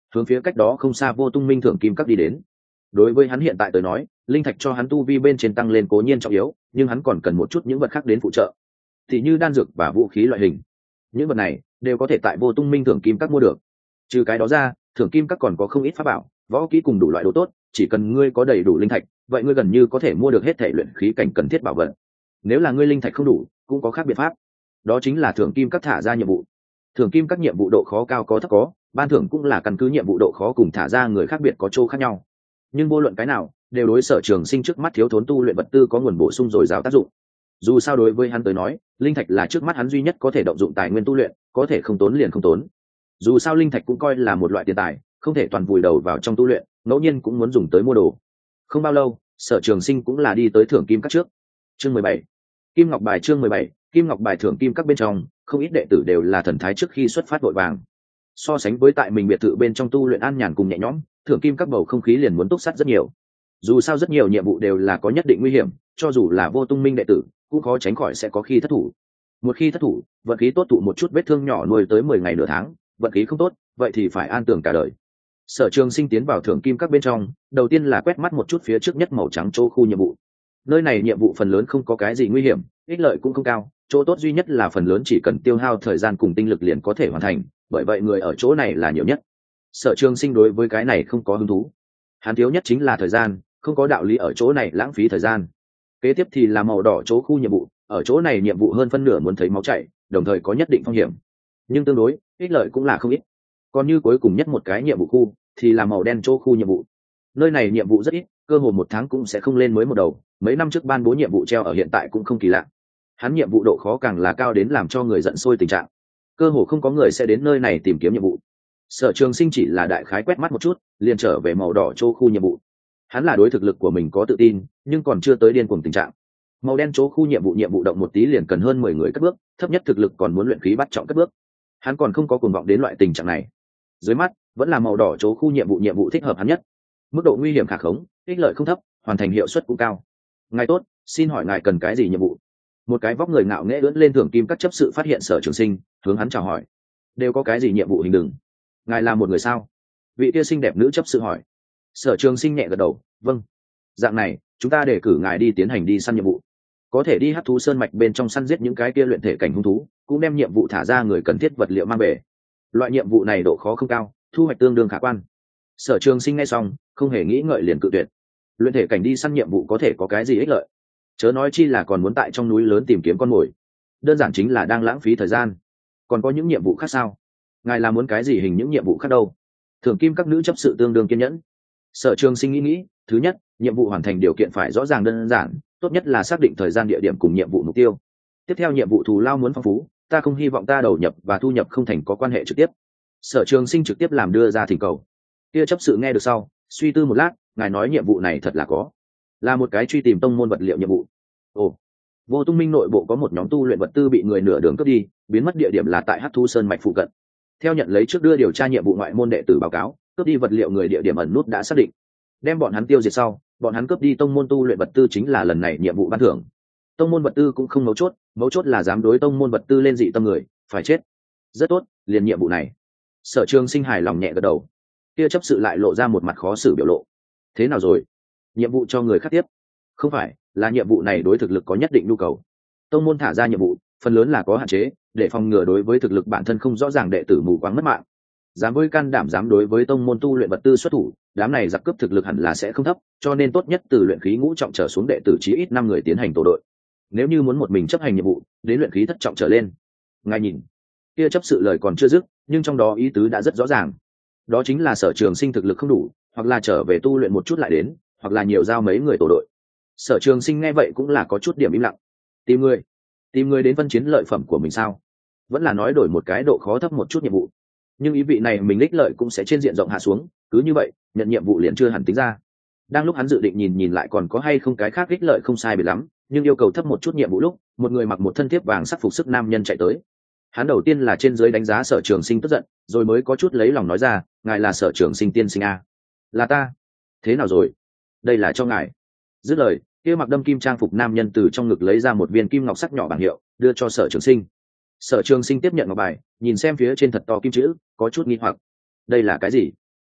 Speaker 1: hướng phía cách đó không xa Vô Tung Minh Thưởng Kim Các đi đến. Đối với hắn hiện tại tới nói, linh thạch cho hắn tu vi bên trên tăng lên cố nhiên trọng yếu, nhưng hắn còn cần một chút những vật khác đến phụ trợ, thì như đan dược và vũ khí loại hình. Những vật này đều có thể tại Vô Tung Minh Thưởng Kim Các mua được. Trừ cái đó ra, Thưởng Kim Các còn có không ít pháp bảo, võ kỹ cùng đủ loại đồ tốt, chỉ cần ngươi có đầy đủ linh thạch, vậy ngươi gần như có thể mua được hết thể luyện khí cảnh cần thiết bảo vật. Nếu là ngươi linh thạch không đủ, cũng có khác biện pháp. Đó chính là Thưởng Kim Các thả ra nhiệm vụ. Thưởng Kim Các nhiệm vụ độ khó cao có thấp có, ban thưởng cũng là căn cứ nhiệm vụ độ khó cùng thả ra người khác biệt có chỗ khác nhau. Nhưng vô luận cái nào, đều đối Sở Trường Sinh trước mắt thiếu thốn tu luyện vật tư có nguồn bổ sung dồi dào tác dụng. Dù sao đối với hắn tới nói, linh thạch là trước mắt hắn duy nhất có thể động dụng tài nguyên tu luyện, có thể không tốn liền không tốn. Dù sao linh thạch cũng coi là một loại tiền tài, không thể toàn vùi đầu vào trong tu luyện, ngẫu nhiên cũng muốn dùng tới mua đồ. Không bao lâu, Sở Trường Sinh cũng là đi tới Thưởng Kim Các trước. Chương mười bảy, Kim Ngọc Bài. Chương mười bảy, Kim Ngọc Bài. Thưởng Kim Các bên trong, không ít đệ tử đều là thần thái trước khi xuất phát vội vàng. So sánh với tại mình biệt thự bên trong tu luyện an nhàn cùng nhẹ nhõm, Thưởng Kim Các bầu không khí liền muốn túc sắt rất nhiều. Dù sao rất nhiều nhiệm vụ đều là có nhất định nguy hiểm, cho dù là Vô Tung Minh đệ tử, cũng khó tránh khỏi sẽ có khi thất thủ. Một khi thất thủ, vận khí tốt tụ một chút vết thương nhỏ nuôi tới mười ngày nửa tháng, vận khí không tốt, vậy thì phải an tưởng cả đời. Sở Trường Sinh tiến vào Thưởng Kim Các bên trong, đầu tiên là quét mắt một chút phía trước nhất màu trắng chỗ khu nhiệm vụ. Nơi này nhiệm vụ phần lớn không có cái gì nguy hiểm, ích lợi cũng không cao, chỗ tốt duy nhất là phần lớn chỉ cần tiêu hao thời gian cùng tinh lực liền có thể hoàn thành, bởi vậy người ở chỗ này là nhiều nhất. Sở Trường Sinh đối với cái này không có hứng thú, hắn thiếu nhất chính là thời gian, không có đạo lý ở chỗ này lãng phí thời gian. Kế tiếp thì là màu đỏ chỗ khu nhiệm vụ, ở chỗ này nhiệm vụ hơn phân nửa muốn thấy máu chảy, đồng thời có nhất định phong hiểm, nhưng tương đối ích lợi cũng là không ít. Còn như cuối cùng nhất một cái nhiệm vụ khu thì là màu đen chỗ khu nhiệm vụ. Nơi này nhiệm vụ rất ít, cơ hồ một tháng cũng sẽ không lên mới một đầu, mấy năm trước ban bố nhiệm vụ treo ở hiện tại cũng không kỳ lạ. Hắn nhiệm vụ độ khó càng là cao đến làm cho người giận sôi tình trạng, cơ hồ không có người sẽ đến nơi này tìm kiếm nhiệm vụ. Sở Trường Sinh chỉ là đại khái quét mắt một chút, liền trở về màu đỏ chỗ khu nhiệm vụ. Hắn là đối thực lực của mình có tự tin, nhưng còn chưa tới điên cuồng tình trạng. Màu đen chỗ khu nhiệm vụ nhiệm vụ động một tí liền cần hơn mười người cất bước, thấp nhất thực lực còn muốn luyện khí bắt trọng cất bước. Hắn còn không có cuồng vọng đến loại tình trạng này. Dưới mắt vẫn là màu đỏ chỗ khu nhiệm vụ nhiệm vụ thích hợp hắn nhất, mức độ nguy hiểm khả khống, ích lợi không thấp, hoàn thành hiệu suất cũng cao. Ngài tốt, xin hỏi ngài cần cái gì nhiệm vụ? Một cái vóc người ngạo nghễ ưỡn lên Thưởng Kim Các chấp sự phát hiện Sở Trường Sinh, hướng hắn chào hỏi. Đều có cái gì nhiệm vụ hình đừng? Ngài là một người sao? Vị kia xinh đẹp nữ chấp sự hỏi. Sở Trường Sinh nhẹ gật đầu, vâng. Dạng này, chúng ta để cử ngài đi tiến hành đi săn nhiệm vụ, có thể đi Hắc Thú Sơn mạch bên trong săn giết những cái kia luyện thể cảnh hung thú, cũng đem nhiệm vụ thả ra người cần thiết vật liệu mang về. Loại nhiệm vụ này độ khó không cao, thu hoạch tương đương khả quan. Sở Trường Sinh nghe xong, không hề nghĩ ngợi liền cự tuyệt. Luyện thể cảnh đi săn nhiệm vụ có thể có cái gì ích lợi? Chớ nói chi là còn muốn tại trong núi lớn tìm kiếm con mồi, đơn giản chính là đang lãng phí thời gian. Còn có những nhiệm vụ khác sao? Ngài là muốn cái gì hình những nhiệm vụ khác đâu? Thưởng Kim Các nữ chấp sự tương đương kiên nhẫn. Sở Trường Sinh nghĩ nghĩ, thứ nhất, nhiệm vụ hoàn thành điều kiện phải rõ ràng đơn giản, tốt nhất là xác định thời gian địa điểm cùng nhiệm vụ mục tiêu. Tiếp theo nhiệm vụ thù lao muốn phong phú, ta không hy vọng ta đầu nhập và thu nhập không thành có quan hệ trực tiếp. Sở Trường Sinh trực tiếp làm đưa ra thỉnh cầu. Kia chấp sự nghe được sau, suy tư một lát, ngài nói nhiệm vụ này thật là có, là một cái truy tìm tông môn vật liệu nhiệm vụ. Ồ, Vô Tung Minh nội bộ có một nhóm tu luyện vật tư bị người nửa đường cướp đi, biến mất địa điểm là tại Hắc Thú Sơn mạch phụ cận. Theo nhận lấy trước đưa điều tra nhiệm vụ ngoại môn đệ tử báo cáo, cướp đi vật liệu người địa điểm ẩn nút đã xác định. Đem bọn hắn tiêu diệt sau, bọn hắn cướp đi tông môn tu luyện vật tư chính là lần này nhiệm vụ ban thưởng. Tông môn vật tư cũng không mấu chốt, mấu chốt là dám đối tông môn vật tư lên dị tâm người, phải chết. Rất tốt, liền nhiệm vụ này. Sở Trường Sinh hài lòng nhẹ gật đầu. Kia chấp sự lại lộ ra một mặt khó xử biểu lộ. Thế nào rồi? Nhiệm vụ cho người khác tiếp? Không phải, là nhiệm vụ này đối thực lực có nhất định nhu cầu. Tông môn thả ra nhiệm vụ, phần lớn là có hạn chế, để phòng ngừa đối với thực lực bản thân không rõ ràng đệ tử mù quáng mất mạng. Dám với can đảm dám đối với tông môn tu luyện vật tư xuất thủ, đám này giặc cướp thực lực hẳn là sẽ không thấp, cho nên tốt nhất từ luyện khí ngũ trọng trở xuống đệ tử chí ít năm người tiến hành tổ đội. Nếu như muốn một mình chấp hành nhiệm vụ, đến luyện khí thất trọng trở lên. Ngài nhìn, kia chấp sự lời còn chưa dứt, nhưng trong đó ý tứ đã rất rõ ràng. Đó chính là Sở Trường Sinh thực lực không đủ, hoặc là trở về tu luyện một chút lại đến, hoặc là nhiều giao mấy người tổ đội. Sở Trường Sinh nghe vậy cũng là có chút điểm im lặng. Tìm người, tìm người đến phân chiến lợi phẩm của mình sao? Vẫn là nói đổi một cái độ khó thấp một chút nhiệm vụ. Nhưng ý vị này mình ích lợi cũng sẽ trên diện rộng hạ xuống, cứ như vậy nhận nhiệm vụ liền chưa hẳn tính ra. Đang lúc hắn dự định nhìn nhìn lại còn có hay không cái khác ích lợi không sai biệt lắm, nhưng yêu cầu thấp một chút nhiệm vụ lúc, một người mặc một thân thiếp vàng sắc phục sức nam nhân chạy tới. Hắn đầu tiên là trên dưới đánh giá Sở Trường Sinh tức giận, rồi mới có chút lấy lòng nói ra, ngài là Sở Trường Sinh tiên sinh a? Là ta. Thế nào rồi? Đây là cho ngài. Dứt lời, kia mặc đâm kim trang phục nam nhân từ trong ngực lấy ra một viên kim ngọc sắc nhỏ bảng hiệu, đưa cho Sở Trường Sinh. Sở Trường Sinh tiếp nhận ngọc bài, nhìn xem phía trên thật to kim chữ, có chút nghi hoặc. Đây là cái gì?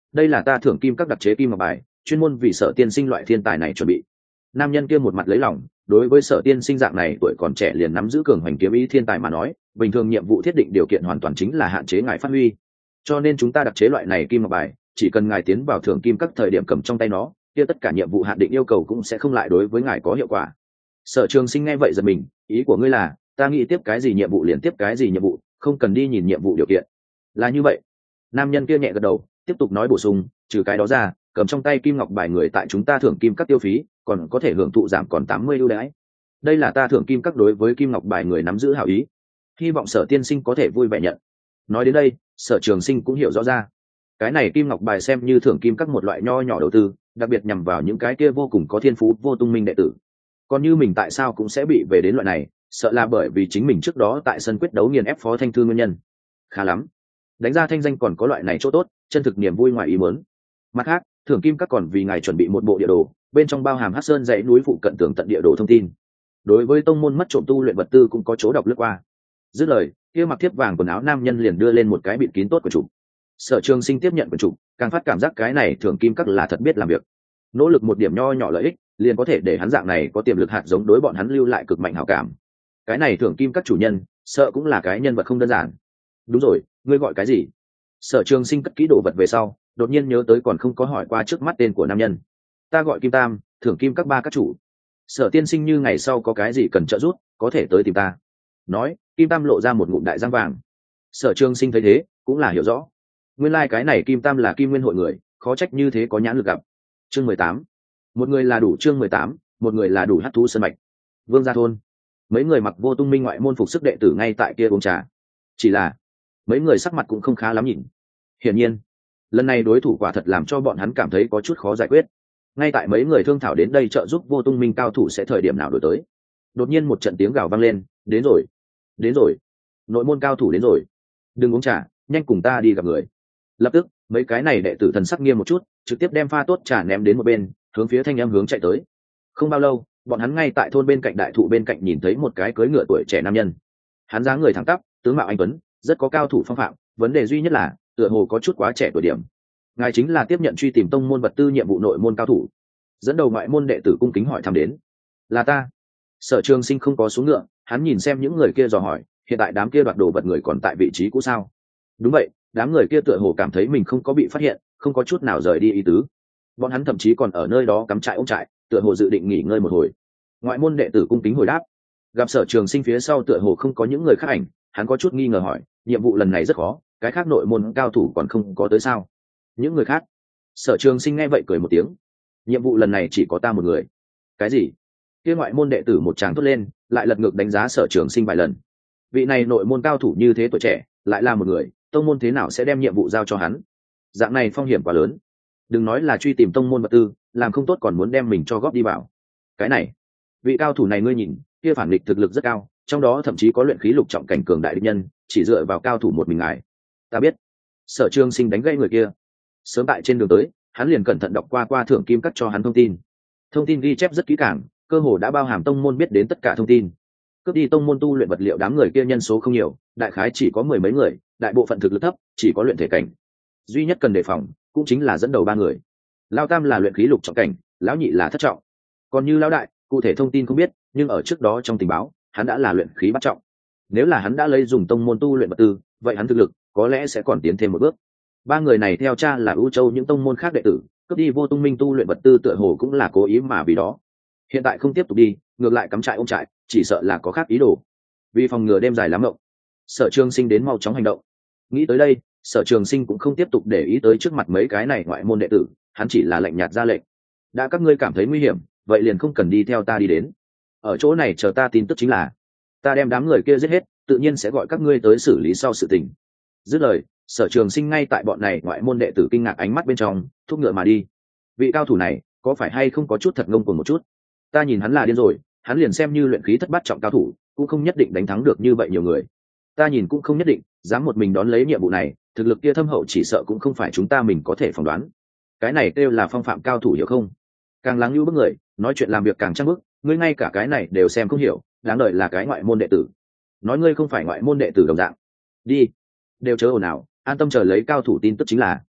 Speaker 1: đây là ta thưởng kim các đặc chế kim ngọc bài, chuyên môn vì Sở tiên sinh loại thiên tài này chuẩn bị. Nam nhân kia một mặt lấy lòng, đối với Sở tiên sinh dạng này tuổi còn trẻ liền nắm giữ cường hoành kiếm ý thiên tài mà nói, bình thường nhiệm vụ thiết định điều kiện hoàn toàn chính là hạn chế ngài phát huy. Cho nên chúng ta đặc chế loại này kim ngọc bài, chỉ cần ngài tiến vào thưởng kim các thời điểm cầm trong tay nó, kia tất cả nhiệm vụ hạn định yêu cầu cũng sẽ không lại đối với ngài có hiệu quả. Sở Trường Sinh nghe vậy giật mình, ý của ngươi là ta nghĩ tiếp cái gì nhiệm vụ liền tiếp cái gì nhiệm vụ, không cần đi nhìn nhiệm vụ điều kiện. Là như vậy. Nam nhân kia nhẹ gật đầu, tiếp tục nói bổ sung, trừ cái đó ra, cầm trong tay kim ngọc bài người tại chúng ta thưởng kim các tiêu phí, còn có thể hưởng thụ giảm còn tám mươi ưu đãi. Đây là ta thưởng kim các đối với kim ngọc bài người nắm giữ hảo ý, hy vọng Sở tiên sinh có thể vui vẻ nhận. Nói đến đây, Sở Trường Sinh cũng hiểu rõ ra, cái này kim ngọc bài xem như thưởng kim các một loại nho nhỏ đầu tư, đặc biệt nhằm vào những cái kia vô cùng có thiên phú vô tung minh đệ tử. Còn như mình tại sao cũng sẽ bị về đến loại này, sợ là bởi vì chính mình trước đó tại sân quyết đấu nghiền ép Phó Thanh Thư nguyên nhân. Khá lắm, đánh ra thanh danh còn có loại này chỗ tốt, chân thực niềm vui ngoài ý muốn. Mặt khác, thưởng kim các còn vì ngài chuẩn bị một bộ địa đồ, bên trong bao hàm Hắc Sơn dãy núi phụ cận tường tận địa đồ thông tin. Đối với tông môn mất trộm tu luyện vật tư cũng có chỗ đọc lướt qua. Dứt lời, kia mặc thiếp vàng quần áo nam nhân liền đưa lên một cái bịt kín tốt của chủ. Sở Trường Sinh tiếp nhận của chủ, càng phát cảm giác cái này thưởng kim các là thật biết làm việc. Nỗ lực một điểm nho nhỏ lợi ích, liền có thể để hắn dạng này có tiềm lực hạt giống đối bọn hắn lưu lại cực mạnh hảo cảm. Cái này thưởng kim các chủ nhân, sợ cũng là cái nhân vật không đơn giản. Đúng rồi, ngươi gọi cái gì? Sở Trường Sinh cất kỹ đồ vật về sau, đột nhiên nhớ tới còn không có hỏi qua trước mắt tên của nam nhân. Ta gọi Kim Tam, thưởng kim các ba các chủ. Sở tiên sinh như ngày sau có cái gì cần trợ giúp, có thể tới tìm ta. Nói, Kim Tam lộ ra một ngụm đại răng vàng. Sở Trường Sinh thấy thế, cũng là hiểu rõ. Nguyên lai like cái này Kim Tam là Kim Nguyên hội người, khó trách như thế có nhãn lực gặp. Chương mười tám, một người là đủ. Chương mười tám, một người là đủ. Hắc thú sơn mạch, Vương gia thôn. Mấy người mặc vô tung minh ngoại môn phục sức đệ tử ngay tại kia uống trà. Chỉ là mấy người sắc mặt cũng không khá lắm nhìn. Hiển nhiên, lần này đối thủ quả thật làm cho bọn hắn cảm thấy có chút khó giải quyết. Ngay tại mấy người thương thảo đến đây trợ giúp vô tung minh cao thủ sẽ thời điểm nào đổi tới, đột nhiên một trận tiếng gào vang lên, đến rồi, đến rồi, nội môn cao thủ đến rồi, đừng uống trà, nhanh cùng ta đi gặp người. Lập tức, mấy cái này đệ tử thần sắc nghiêm một chút, trực tiếp đem pha tốt trà ném đến một bên, hướng phía thanh em hướng chạy tới. Không bao lâu, bọn hắn ngay tại thôn bên cạnh đại thụ bên cạnh nhìn thấy một cái cưỡi ngựa tuổi trẻ nam nhân. Hắn dáng người thẳng tắp, tướng mạo anh tuấn, rất có cao thủ phong phạm, vấn đề duy nhất là tựa hồ có chút quá trẻ tuổi điểm. Ngài chính là tiếp nhận truy tìm tông môn vật tư nhiệm vụ nội môn cao thủ? Dẫn đầu ngoại môn đệ tử cung kính hỏi thăm đến. Là ta. Sở Trường Sinh không có xuống ngựa, hắn nhìn xem những người kia dò hỏi, hiện tại đám kia đoạt đồ vật người còn tại vị trí cũ sao? Đúng vậy, đám người kia tựa hồ cảm thấy mình không có bị phát hiện, không có chút nào rời đi ý tứ. Bọn hắn thậm chí còn ở nơi đó cắm trại ôm trại, tựa hồ dự định nghỉ ngơi một hồi. Ngoại môn đệ tử cung kính hồi đáp. Gặp Sở Trường Sinh phía sau tựa hồ không có những người khác ảnh, hắn có chút nghi ngờ hỏi, nhiệm vụ lần này rất khó, cái khác nội môn cao thủ còn không có tới sao? Những người khác? Sở Trường Sinh nghe vậy cười một tiếng. Nhiệm vụ lần này chỉ có ta một người. Cái gì? Kia ngoại môn đệ tử một tràng thốt lên, lại lật ngược đánh giá Sở Trường Sinh vài lần. Vị này nội môn cao thủ như thế tuổi trẻ, lại là một người, tông môn thế nào sẽ đem nhiệm vụ giao cho hắn? Dạng này phong hiểm quá lớn. Đừng nói là truy tìm tông môn vật tư, làm không tốt còn muốn đem mình cho góp đi vào. Cái này, vị cao thủ này ngươi nhìn, kia phản nghịch thực lực rất cao, trong đó thậm chí có luyện khí lục trọng cảnh cường đại địch nhân, chỉ dựa vào cao thủ một mình ngài. Ta biết. Sở Trường Sinh đánh gãy người kia. Sớm tại trên đường tới, hắn liền cẩn thận đọc qua qua thưởng kim cắt cho hắn thông tin. Thông tin ghi chép rất kỹ càng, cơ hồ đã bao hàm tông môn biết đến tất cả thông tin. Cướp đi tông môn tu luyện vật liệu đám người kia nhân số không nhiều, đại khái chỉ có mười mấy người, đại bộ phận thực lực thấp, chỉ có luyện thể cảnh. Duy nhất cần đề phòng cũng chính là dẫn đầu ba người. Lão tam là luyện khí lục trọng cảnh, lão nhị là thất trọng. Còn như lão đại, cụ thể thông tin không biết, nhưng ở trước đó trong tình báo, hắn đã là luyện khí bát trọng. Nếu là hắn đã lấy dùng tông môn tu luyện vật tư, vậy hắn thực lực có lẽ sẽ còn tiến thêm một bước. Ba người này theo cha là ưu châu những tông môn khác đệ tử, cướp đi vô tung minh tu luyện vật tư tựa hồ cũng là cố ý mà vì đó. Hiện tại không tiếp tục đi, ngược lại cắm trại ôm trại, chỉ sợ là có khác ý đồ. Vì phòng ngừa đêm dài lắm mộng, Sở Trường Sinh đến mau chóng hành động. Nghĩ tới đây, Sở Trường Sinh cũng không tiếp tục để ý tới trước mặt mấy cái này ngoại môn đệ tử, hắn chỉ là lạnh nhạt ra lệnh. Đã các ngươi cảm thấy nguy hiểm, vậy liền không cần đi theo ta đi đến. Ở chỗ này chờ ta tin tức chính là, ta đem đám người kia giết hết, tự nhiên sẽ gọi các ngươi tới xử lý sau sự tình. Dứt lời, Sở Trường Sinh ngay tại bọn này ngoại môn đệ tử kinh ngạc ánh mắt bên trong, thúc ngựa mà đi. Vị cao thủ này, có phải hay không có chút thật ngông cuồng một chút? Ta nhìn hắn là điên rồi, hắn liền xem như luyện khí thất bát trọng cao thủ, cũng không nhất định đánh thắng được như vậy nhiều người. Ta nhìn cũng không nhất định, dám một mình đón lấy nhiệm vụ này, thực lực kia thâm hậu chỉ sợ cũng không phải chúng ta mình có thể phỏng đoán. Cái này kêu là phong phạm cao thủ hiểu không? Càng lắng lưu bức người, nói chuyện làm việc càng trăng bức, ngươi ngay cả cái này đều xem không hiểu, đáng đợi là cái ngoại môn đệ tử. Nói ngươi không phải ngoại môn đệ tử đồng dạng. Đi, đều chớ ồn ào, an tâm chờ lấy cao thủ tin tức chính là.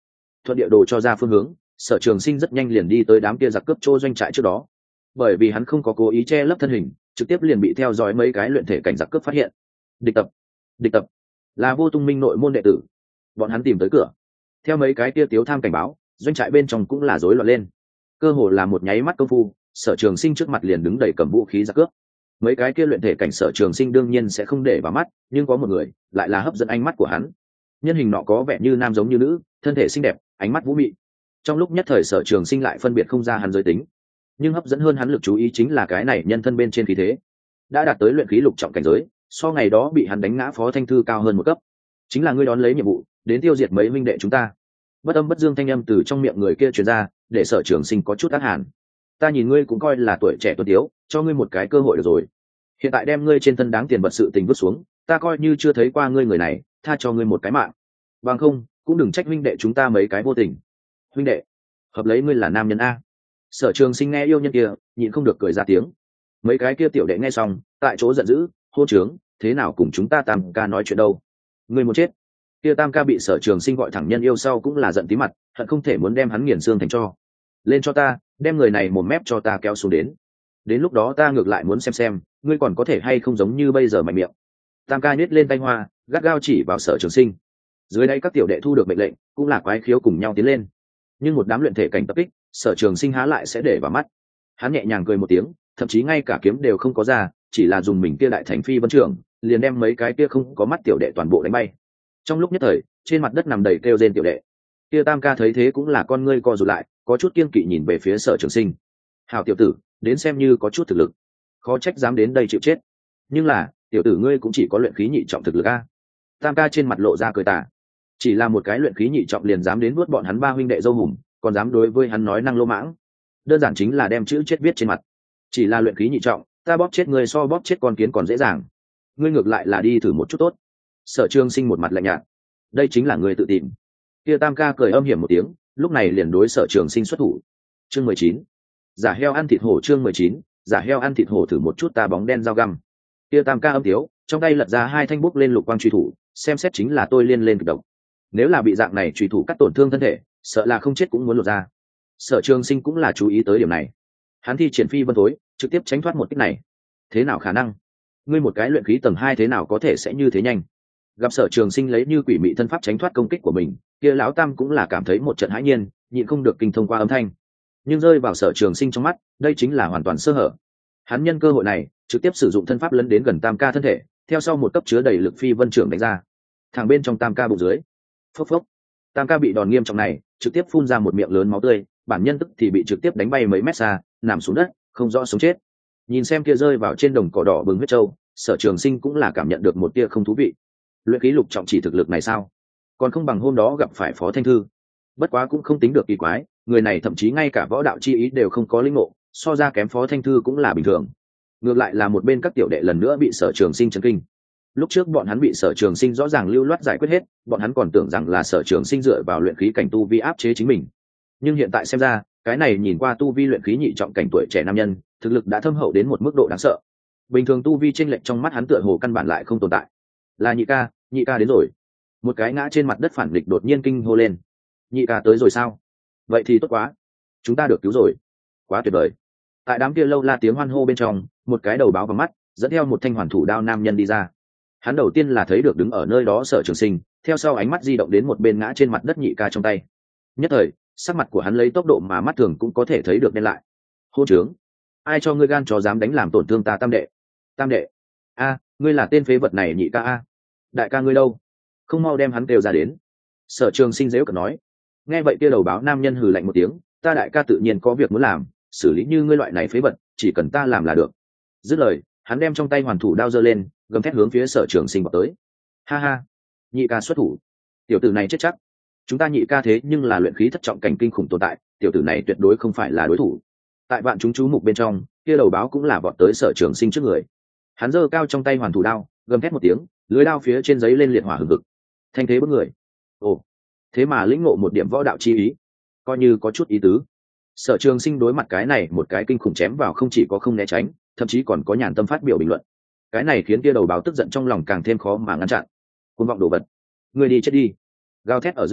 Speaker 1: thuận địa đồ cho ra phương hướng. Sở Trường Sinh rất nhanh liền đi tới đám kia giặc cướp chỗ doanh trại trước đó, bởi vì hắn không có cố ý che lấp thân hình, trực tiếp liền bị theo dõi mấy cái luyện thể cảnh giặc cướp phát hiện. Địch tập, địch tập, là Vô Tung Minh nội môn đệ tử. Bọn hắn tìm tới cửa, theo mấy cái kia tiếu tham cảnh báo, doanh trại bên trong cũng là rối loạn lên. Cơ hồ là một nháy mắt công phu, Sở Trường Sinh trước mặt liền đứng đầy cầm vũ khí giặc cướp. Mấy cái kia luyện thể cảnh Sở Trường Sinh đương nhiên sẽ không để vào mắt, nhưng có một người lại là hấp dẫn ánh mắt của hắn. Nhân hình nọ có vẻ như nam giống như nữ, thân thể xinh đẹp, ánh mắt vũ mị. Trong lúc nhất thời Sở Trường Sinh lại phân biệt không ra hắn giới tính, nhưng hấp dẫn hơn hắn lực chú ý chính là cái này nhân thân bên trên khí thế, đã đạt tới luyện khí lục trọng cảnh giới, so ngày đó bị hắn đánh ngã Phó Thanh Thư cao hơn một cấp. Chính là ngươi đón lấy nhiệm vụ, đến tiêu diệt mấy huynh đệ chúng ta. Bất âm bất dương thanh âm từ trong miệng người kia truyền ra, để Sở Trường Sinh có chút ác hàn. Ta nhìn ngươi cũng coi là tuổi trẻ tuấn tiếu, cho ngươi một cái cơ hội được rồi. Hiện tại đem ngươi trên thân đáng tiền vật sự tình vứt xuống, ta coi như chưa thấy qua ngươi người này, tha cho ngươi một cái mạng. Bằng không, cũng đừng trách huynh đệ chúng ta mấy cái vô tình. Huynh đệ, hợp lấy ngươi là nam nhân a. Sở Trường Sinh nghe yêu nhân kia, nhịn không được cười ra tiếng. Mấy cái kia tiểu đệ nghe xong, tại chỗ giận dữ, hô trướng, thế nào cùng chúng ta Tam ca nói chuyện đâu? Ngươi muốn chết. Kia Tam ca bị Sở Trường Sinh gọi thẳng nhân yêu sau cũng là giận tí mặt, hận không thể muốn đem hắn nghiền xương thành tro. Lên cho ta, đem người này mồm mép cho ta kéo xuống đến. Đến lúc đó ta ngược lại muốn xem xem, ngươi còn có thể hay không giống như bây giờ mạnh miệng. Tam ca nhếch lên tay hoa, gắt gao chỉ vào Sở Trường Sinh. Dưới đây các tiểu đệ thu được mệnh lệnh, cũng là quái khiếu cùng nhau tiến lên. Nhưng một đám luyện thể cảnh tập kích, Sở Trường Sinh há lại sẽ để vào mắt. Hắn nhẹ nhàng cười một tiếng, thậm chí ngay cả kiếm đều không có ra, chỉ là dùng mình kia đại thành phi vân trưởng, liền đem mấy cái kia không có mắt tiểu đệ toàn bộ đánh bay. Trong lúc nhất thời, trên mặt đất nằm đầy kêu rên tiểu đệ. Kia Tam ca thấy thế cũng là con ngươi co rụt lại, có chút kiên kỵ nhìn về phía Sở Trường Sinh. Hảo tiểu tử, đến xem như có chút thực lực, khó trách dám đến đây chịu chết. Nhưng là, tiểu tử ngươi cũng chỉ có luyện khí nhị trọng thực lực a. Tam ca trên mặt lộ ra cười tà. Chỉ là một cái luyện khí nhị trọng liền dám đến nuốt bọn hắn ba huynh đệ dâu hùm, còn dám đối với hắn nói năng lô mãng, đơn giản chính là đem chữ chết viết trên mặt. Chỉ là luyện khí nhị trọng, ta bóp chết ngươi so bóp chết con kiến còn dễ dàng. Ngươi ngược lại là đi thử một chút tốt. Sở Trường Sinh một mặt lạnh nhạt. Đây chính là ngươi tự tìm. Kia Tam ca cười âm hiểm một tiếng, lúc này liền đối Sở Trường Sinh xuất thủ. Chương mười chín, giả heo ăn thịt hổ. Chương mười chín, giả heo ăn thịt hổ. Thử một chút ta bóng đen dao găm. Kia Tam ca âm tiếu, trong tay lật ra hai thanh bút lên lục quang truy thủ, xem xét chính là tôi liên lên cực độc. Nếu là bị dạng này truy thủ cắt tổn thương thân thể, sợ là không chết cũng muốn lột ra. Sở Trường Sinh cũng là chú ý tới điểm này. Hắn thi triển phi vân thối, trực tiếp tránh thoát một kích này. Thế nào khả năng? Ngươi một cái luyện khí tầng hai thế nào có thể sẽ như thế nhanh? Gặp Sở Trường Sinh lấy như quỷ mị thân pháp tránh thoát công kích của mình, kia lão Tam cũng là cảm thấy một trận hãi nhiên, nhịn không được kinh thông qua âm thanh. Nhưng rơi vào Sở Trường Sinh trong mắt, đây chính là hoàn toàn sơ hở. Hắn nhân cơ hội này, trực tiếp sử dụng thân pháp lấn đến gần Tam ca thân thể, theo sau một cấp chứa đầy lực phi vân trưởng đánh ra. Thẳng bên trong Tam ca bụng dưới. Phốc phốc. Tam ca bị đòn nghiêm trọng này, trực tiếp phun ra một miệng lớn máu tươi, bản nhân tức thì bị trực tiếp đánh bay mấy mét xa, nằm xuống đất, không rõ sống chết. Nhìn xem kia rơi vào trên đồng cỏ đỏ bừng huyết trâu, Sở Trường Sinh cũng là cảm nhận được một tia không thú vị. Luyện khí lục trọng chỉ thực lực này sao? Còn không bằng hôm đó gặp phải Phó Thanh Thư. Bất quá cũng không tính được kỳ quái, người này thậm chí ngay cả võ đạo chi ý đều không có linh ngộ, so ra kém Phó Thanh Thư cũng là bình thường. Ngược lại là một bên các tiểu đệ lần nữa bị Sở Trường Sinh chấn kinh. Lúc trước bọn hắn bị Sở Trường Sinh rõ ràng lưu loát giải quyết hết, bọn hắn còn tưởng rằng là Sở Trường Sinh dựa vào luyện khí cảnh tu vi áp chế chính mình. Nhưng hiện tại xem ra, cái này nhìn qua tu vi luyện khí nhị trọng cảnh tuổi trẻ nam nhân, thực lực đã thâm hậu đến một mức độ đáng sợ. Bình thường tu vi chênh lệch trong mắt hắn tựa hồ căn bản lại không tồn tại. Là nhị ca, nhị ca đến rồi. Một cái ngã trên mặt đất phản địch đột nhiên kinh hô lên. Nhị ca tới rồi sao? Vậy thì tốt quá, chúng ta được cứu rồi. Quá tuyệt vời. Tại đám kia lâu la tiếng hoan hô bên trong, một cái đầu báo vào mắt, dẫn theo một thanh hoàn thủ đao nam nhân đi ra. Hắn đầu tiên là thấy được đứng ở nơi đó Sở Trường Sinh, theo sau ánh mắt di động đến một bên ngã trên mặt đất nhị ca trong tay. Nhất thời, sắc mặt của hắn lấy tốc độ mà mắt thường cũng có thể thấy được đen lại. Hô trướng, ai cho ngươi gan chó dám đánh làm tổn thương ta Tam đệ? Tam đệ? A, ngươi là tên phế vật này nhị ca a. Đại ca ngươi đâu? Không mau đem hắn kêu ra đến. Sở Trường Sinh giễu cợt nói. Nghe vậy kia đầu báo nam nhân hừ lạnh một tiếng, ta đại ca tự nhiên có việc muốn làm, xử lý như ngươi loại này phế vật, chỉ cần ta làm là được. Dứt lời, hắn đem trong tay hoàn thủ đao giơ lên, gầm thét hướng phía Sở Trường Sinh vào tới. Ha ha, nhị ca xuất thủ, tiểu tử này chết chắc. Chúng ta nhị ca thế nhưng là luyện khí thất trọng cảnh kinh khủng tồn tại, tiểu tử này tuyệt đối không phải là đối thủ. Tại vạn chúng chú mục bên trong, kia đầu báo cũng là vọt tới Sở Trường Sinh trước người. Hắn giơ cao trong tay hoàn thủ đao, gầm thét một tiếng, lưới đao phía trên giấy lên liệt hỏa hừng hực. Thanh thế bức người. Ồ, thế mà lĩnh ngộ một điểm võ đạo chi ý, coi như có chút ý tứ. Sở Trường Sinh đối mặt cái này một cái kinh khủng chém vào không chỉ có không né tránh, thậm chí còn có nhàn tâm phát biểu bình luận. Cái này khiến kia đầu báo tức giận trong lòng càng thêm khó mà ngăn chặn. Cuồng vọng đồ vật, ngươi đi chết đi. Gào thét ở giữa,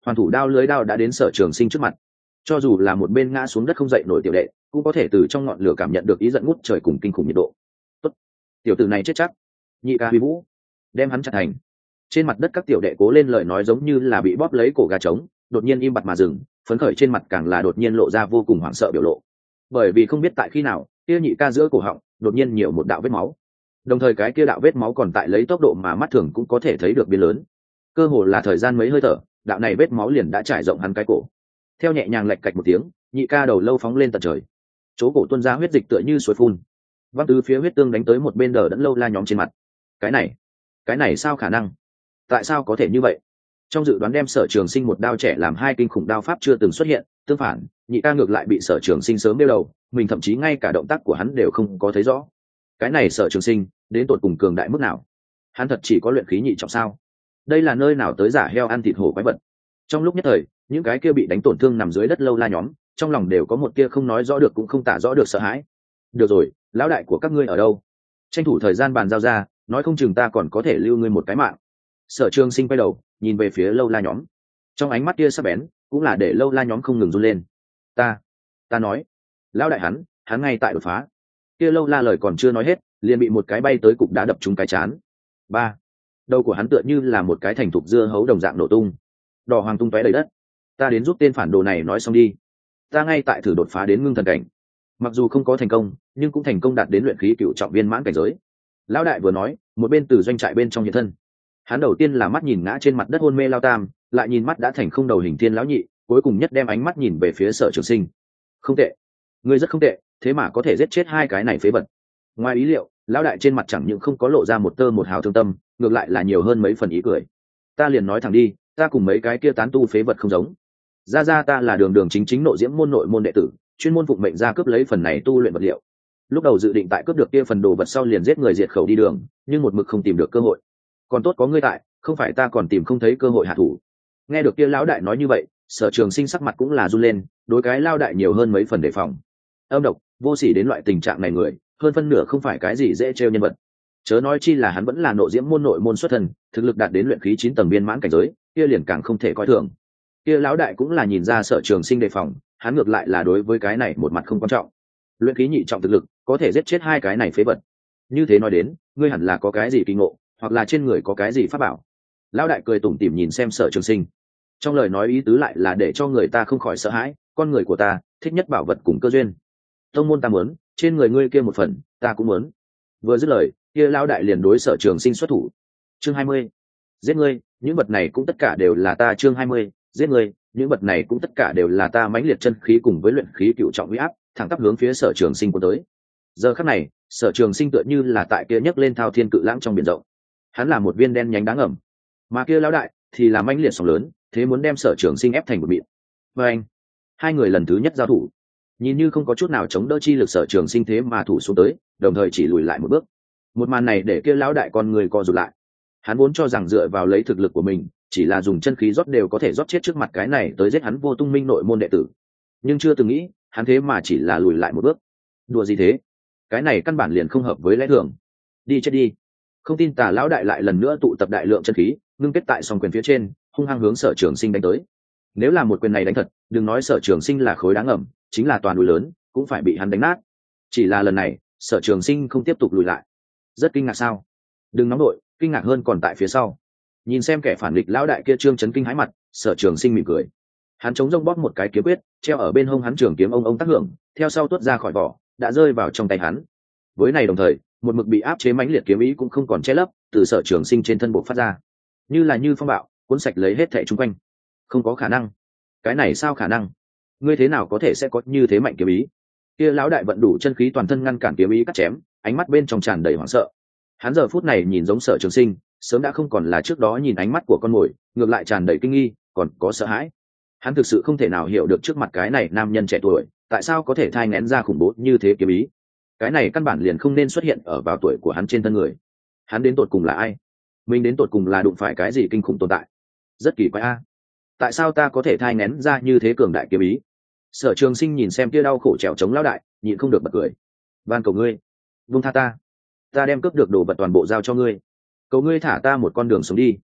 Speaker 1: hoàn thủ đao lưới đao đã đến Sở Trường Sinh trước mặt. Cho dù là một bên ngã xuống đất không dậy nổi tiểu đệ, cũng có thể từ trong ngọn lửa cảm nhận được ý giận ngút trời cùng kinh khủng nhiệt độ. Tốt, tiểu tử này chết chắc. Nhị ca Huy Vũ, đem hắn chặt thành. Trên mặt đất các tiểu đệ cố lên lời nói giống như là bị bóp lấy cổ gà trống, đột nhiên im bặt mà dừng, phấn khởi trên mặt càng là đột nhiên lộ ra vô cùng hoảng sợ biểu lộ. Bởi vì không biết tại khi nào, kia nhị ca giữa cổ họng đột nhiên nhiều một đạo vết máu. Đồng thời cái kia đạo vết máu còn tại lấy tốc độ mà mắt thường cũng có thể thấy được biến lớn. Cơ hồ là thời gian mấy hơi thở, đạo này vết máu liền đã trải rộng hắn cái cổ. Theo nhẹ nhàng lạch cạch một tiếng, nhị ca đầu lâu phóng lên tận trời, chỗ cổ tuôn ra huyết dịch tựa như suối phun, văng từ phía huyết tương đánh tới một bên đờ đẫn lâu la nhóm trên mặt. Cái này, cái này sao khả năng? Tại sao có thể như vậy? Trong dự đoán đem Sở Trường Sinh một đao trẻ làm hai kinh khủng đao pháp chưa từng xuất hiện, tương phản, nhị ca ngược lại bị Sở Trường Sinh sớm đeo đầu, mình thậm chí ngay cả động tác của hắn đều không có thấy rõ. Cái này Sở Trường Sinh đến tột cùng cường đại mức nào? Hắn thật chỉ có luyện khí nhị trọng sao? Đây là nơi nào tới giả heo ăn thịt hổ quái vật? Trong lúc nhất thời, những cái kia bị đánh tổn thương nằm dưới đất lâu la nhóm, trong lòng đều có một tia không nói rõ được cũng không tả rõ được sợ hãi. Được rồi, lão đại của các ngươi ở đâu? Tranh thủ thời gian bàn giao ra, nói không chừng ta còn có thể lưu ngươi một cái mạng. Sở Trường Sinh quay đầu nhìn về phía lâu la nhóm, trong ánh mắt kia sắc bén cũng là để lâu la nhóm không ngừng run lên. Ta, ta nói, lão đại hắn, hắn ngay tại đột phá. Kia lâu la lời còn chưa nói hết, liền bị một cái bay tới cục đá đập trúng cái chán. Ba, đầu của hắn tựa như là một cái thành thục dưa hấu đồng dạng nổ tung, đỏ hoàng tung tóe đầy đất. Ta đến giúp tên phản đồ này nói xong đi. Ta ngay tại thử đột phá đến ngưng thần cảnh, mặc dù không có thành công, nhưng cũng thành công đạt đến luyện khí cựu trọng viên mãn cảnh giới. Lão đại vừa nói, một bên từ doanh trại bên trong hiện thân. Hắn đầu tiên là mắt nhìn ngã trên mặt đất hôn mê Lao Tam, lại nhìn mắt đã thành không đầu hình thiên lão nhị, cuối cùng nhất đem ánh mắt nhìn về phía Sở Trường Sinh. Không tệ, ngươi rất không tệ, thế mà có thể giết chết hai cái này phế vật. Ngoài ý liệu, lão đại trên mặt chẳng những không có lộ ra một tơ một hào thương tâm, ngược lại là nhiều hơn mấy phần ý cười. Ta liền nói thẳng đi, ta cùng mấy cái kia tán tu phế vật không giống. Ra ra ta là đường đường chính chính nội diễm môn nội môn đệ tử, chuyên môn phụng mệnh ra cướp lấy phần này tu luyện vật liệu. Lúc đầu dự định tại cướp được kia phần đồ vật sau liền giết người diệt khẩu đi đường, nhưng một mực không tìm được cơ hội. Còn tốt có ngươi tại, không phải ta còn tìm không thấy cơ hội hạ thủ. Nghe được kia lão đại nói như vậy, Sở Trường Sinh sắc mặt cũng là run lên, đối cái lao đại nhiều hơn mấy phần đề phòng. Âm độc, vô sỉ đến loại tình trạng này người, hơn phân nửa không phải cái gì dễ trêu nhân vật. Chớ nói chi là hắn vẫn là nội diễm môn nội môn xuất thân, thực lực đạt đến luyện khí chín tầng viên mãn cảnh giới, kia liền càng không thể coi thường. Kia lão đại cũng là nhìn ra Sở Trường Sinh đề phòng, hắn ngược lại là đối với cái này một mặt không quan trọng. Luyện khí nhị trọng thực lực, có thể giết chết hai cái này phế vật. Như thế nói đến, ngươi hẳn là có cái gì kỳ ngộ, hoặc là trên người có cái gì pháp bảo. Lão đại cười tủm tỉm nhìn xem Sở Trường Sinh, trong lời nói ý tứ lại là để cho người ta không khỏi sợ hãi. Con người của ta thích nhất bảo vật cùng cơ duyên, tông môn ta muốn, trên người ngươi kia một phần ta cũng muốn. Vừa dứt lời, kia lão đại liền đối Sở Trường Sinh xuất thủ. Chương hai mươi, giết ngươi, những vật này cũng tất cả đều là ta. Chương hai mươi, giết ngươi, những vật này cũng tất cả đều là ta. Mãnh liệt chân khí cùng với luyện khí cựu trọng uy áp, thẳng tắp hướng phía Sở Trường Sinh của tới. Giờ khắc này, Sở Trường Sinh tựa như là tại kia nhấc lên thao thiên cự lãng trong biển rộng. Hắn là một viên đen nhánh đáng ngầm, mà kia lão đại thì là mãnh liệt sóng lớn, thế muốn đem Sở Trường Sinh ép thành một mịn. Và anh, hai người lần thứ nhất giao thủ, nhìn như không có chút nào chống đỡ chi lực Sở Trường Sinh thế mà thủ xuống tới, đồng thời chỉ lùi lại một bước. Một màn này để kia lão đại con người co rụt lại. Hắn vốn cho rằng dựa vào lấy thực lực của mình, chỉ là dùng chân khí rót đều có thể rót chết trước mặt cái này tới giết hắn vô tung minh nội môn đệ tử, nhưng chưa từng nghĩ hắn thế mà chỉ là lùi lại một bước. Đùa gì thế, cái này căn bản liền không hợp với lẽ thường. Đi chết đi. Không tin tà lão đại lại lần nữa tụ tập đại lượng chân khí, ngưng kết tại song quyền phía trên, hung hăng hướng Sở Trường Sinh đánh tới. Nếu là một quyền này đánh thật, đừng nói Sở Trường Sinh là khối đá ngầm, chính là toàn núi lớn cũng phải bị hắn đánh nát. Chỉ là lần này Sở Trường Sinh không tiếp tục lùi lại. Rất kinh ngạc sao? Đừng nóng đội, kinh ngạc hơn còn tại phía sau. Nhìn xem kẻ phản nghịch lão đại kia trương chấn kinh hãi mặt, Sở Trường Sinh mỉm cười. Hắn chống rông bóp một cái kiếm quyết, treo ở bên hông hắn trường kiếm ông ông tác hưởng, theo sau tuốt ra khỏi vỏ, đã rơi vào trong tay hắn. Với này đồng thời, một mực bị áp chế mãnh liệt kiếm ý cũng không còn che lấp, từ Sở Trường Sinh trên thân bộ phát ra, như là như phong bạo, cuốn sạch lấy hết thảy xung quanh. Không có khả năng. Cái này sao khả năng? Ngươi thế nào có thể sẽ có như thế mạnh kiếm ý? Kia lão đại vận đủ chân khí toàn thân ngăn cản kiếm ý cắt chém, ánh mắt bên trong tràn đầy hoảng sợ. Hắn giờ phút này nhìn giống Sở Trường Sinh, sớm đã không còn là trước đó nhìn ánh mắt của con mồi, ngược lại tràn đầy kinh nghi, còn có sợ hãi. Hắn thực sự không thể nào hiểu được trước mặt cái này nam nhân trẻ tuổi, tại sao có thể thai nghén ra khủng bố như thế kiếm ý. Cái này căn bản liền không nên xuất hiện ở vào tuổi của hắn trên thân người. Hắn đến tột cùng là ai? Mình đến tột cùng là đụng phải cái gì kinh khủng tồn tại? Rất kỳ quái a. Tại sao ta có thể thai nghén ra như thế cường đại kiếm ý? Sở Trường Sinh nhìn xem kia đau khổ trèo chống lão đại, nhịn không được bật cười. Van cầu ngươi, buông tha ta, ta đem cướp được đồ vật toàn bộ giao cho ngươi, cầu ngươi thả ta một con đường sống đi.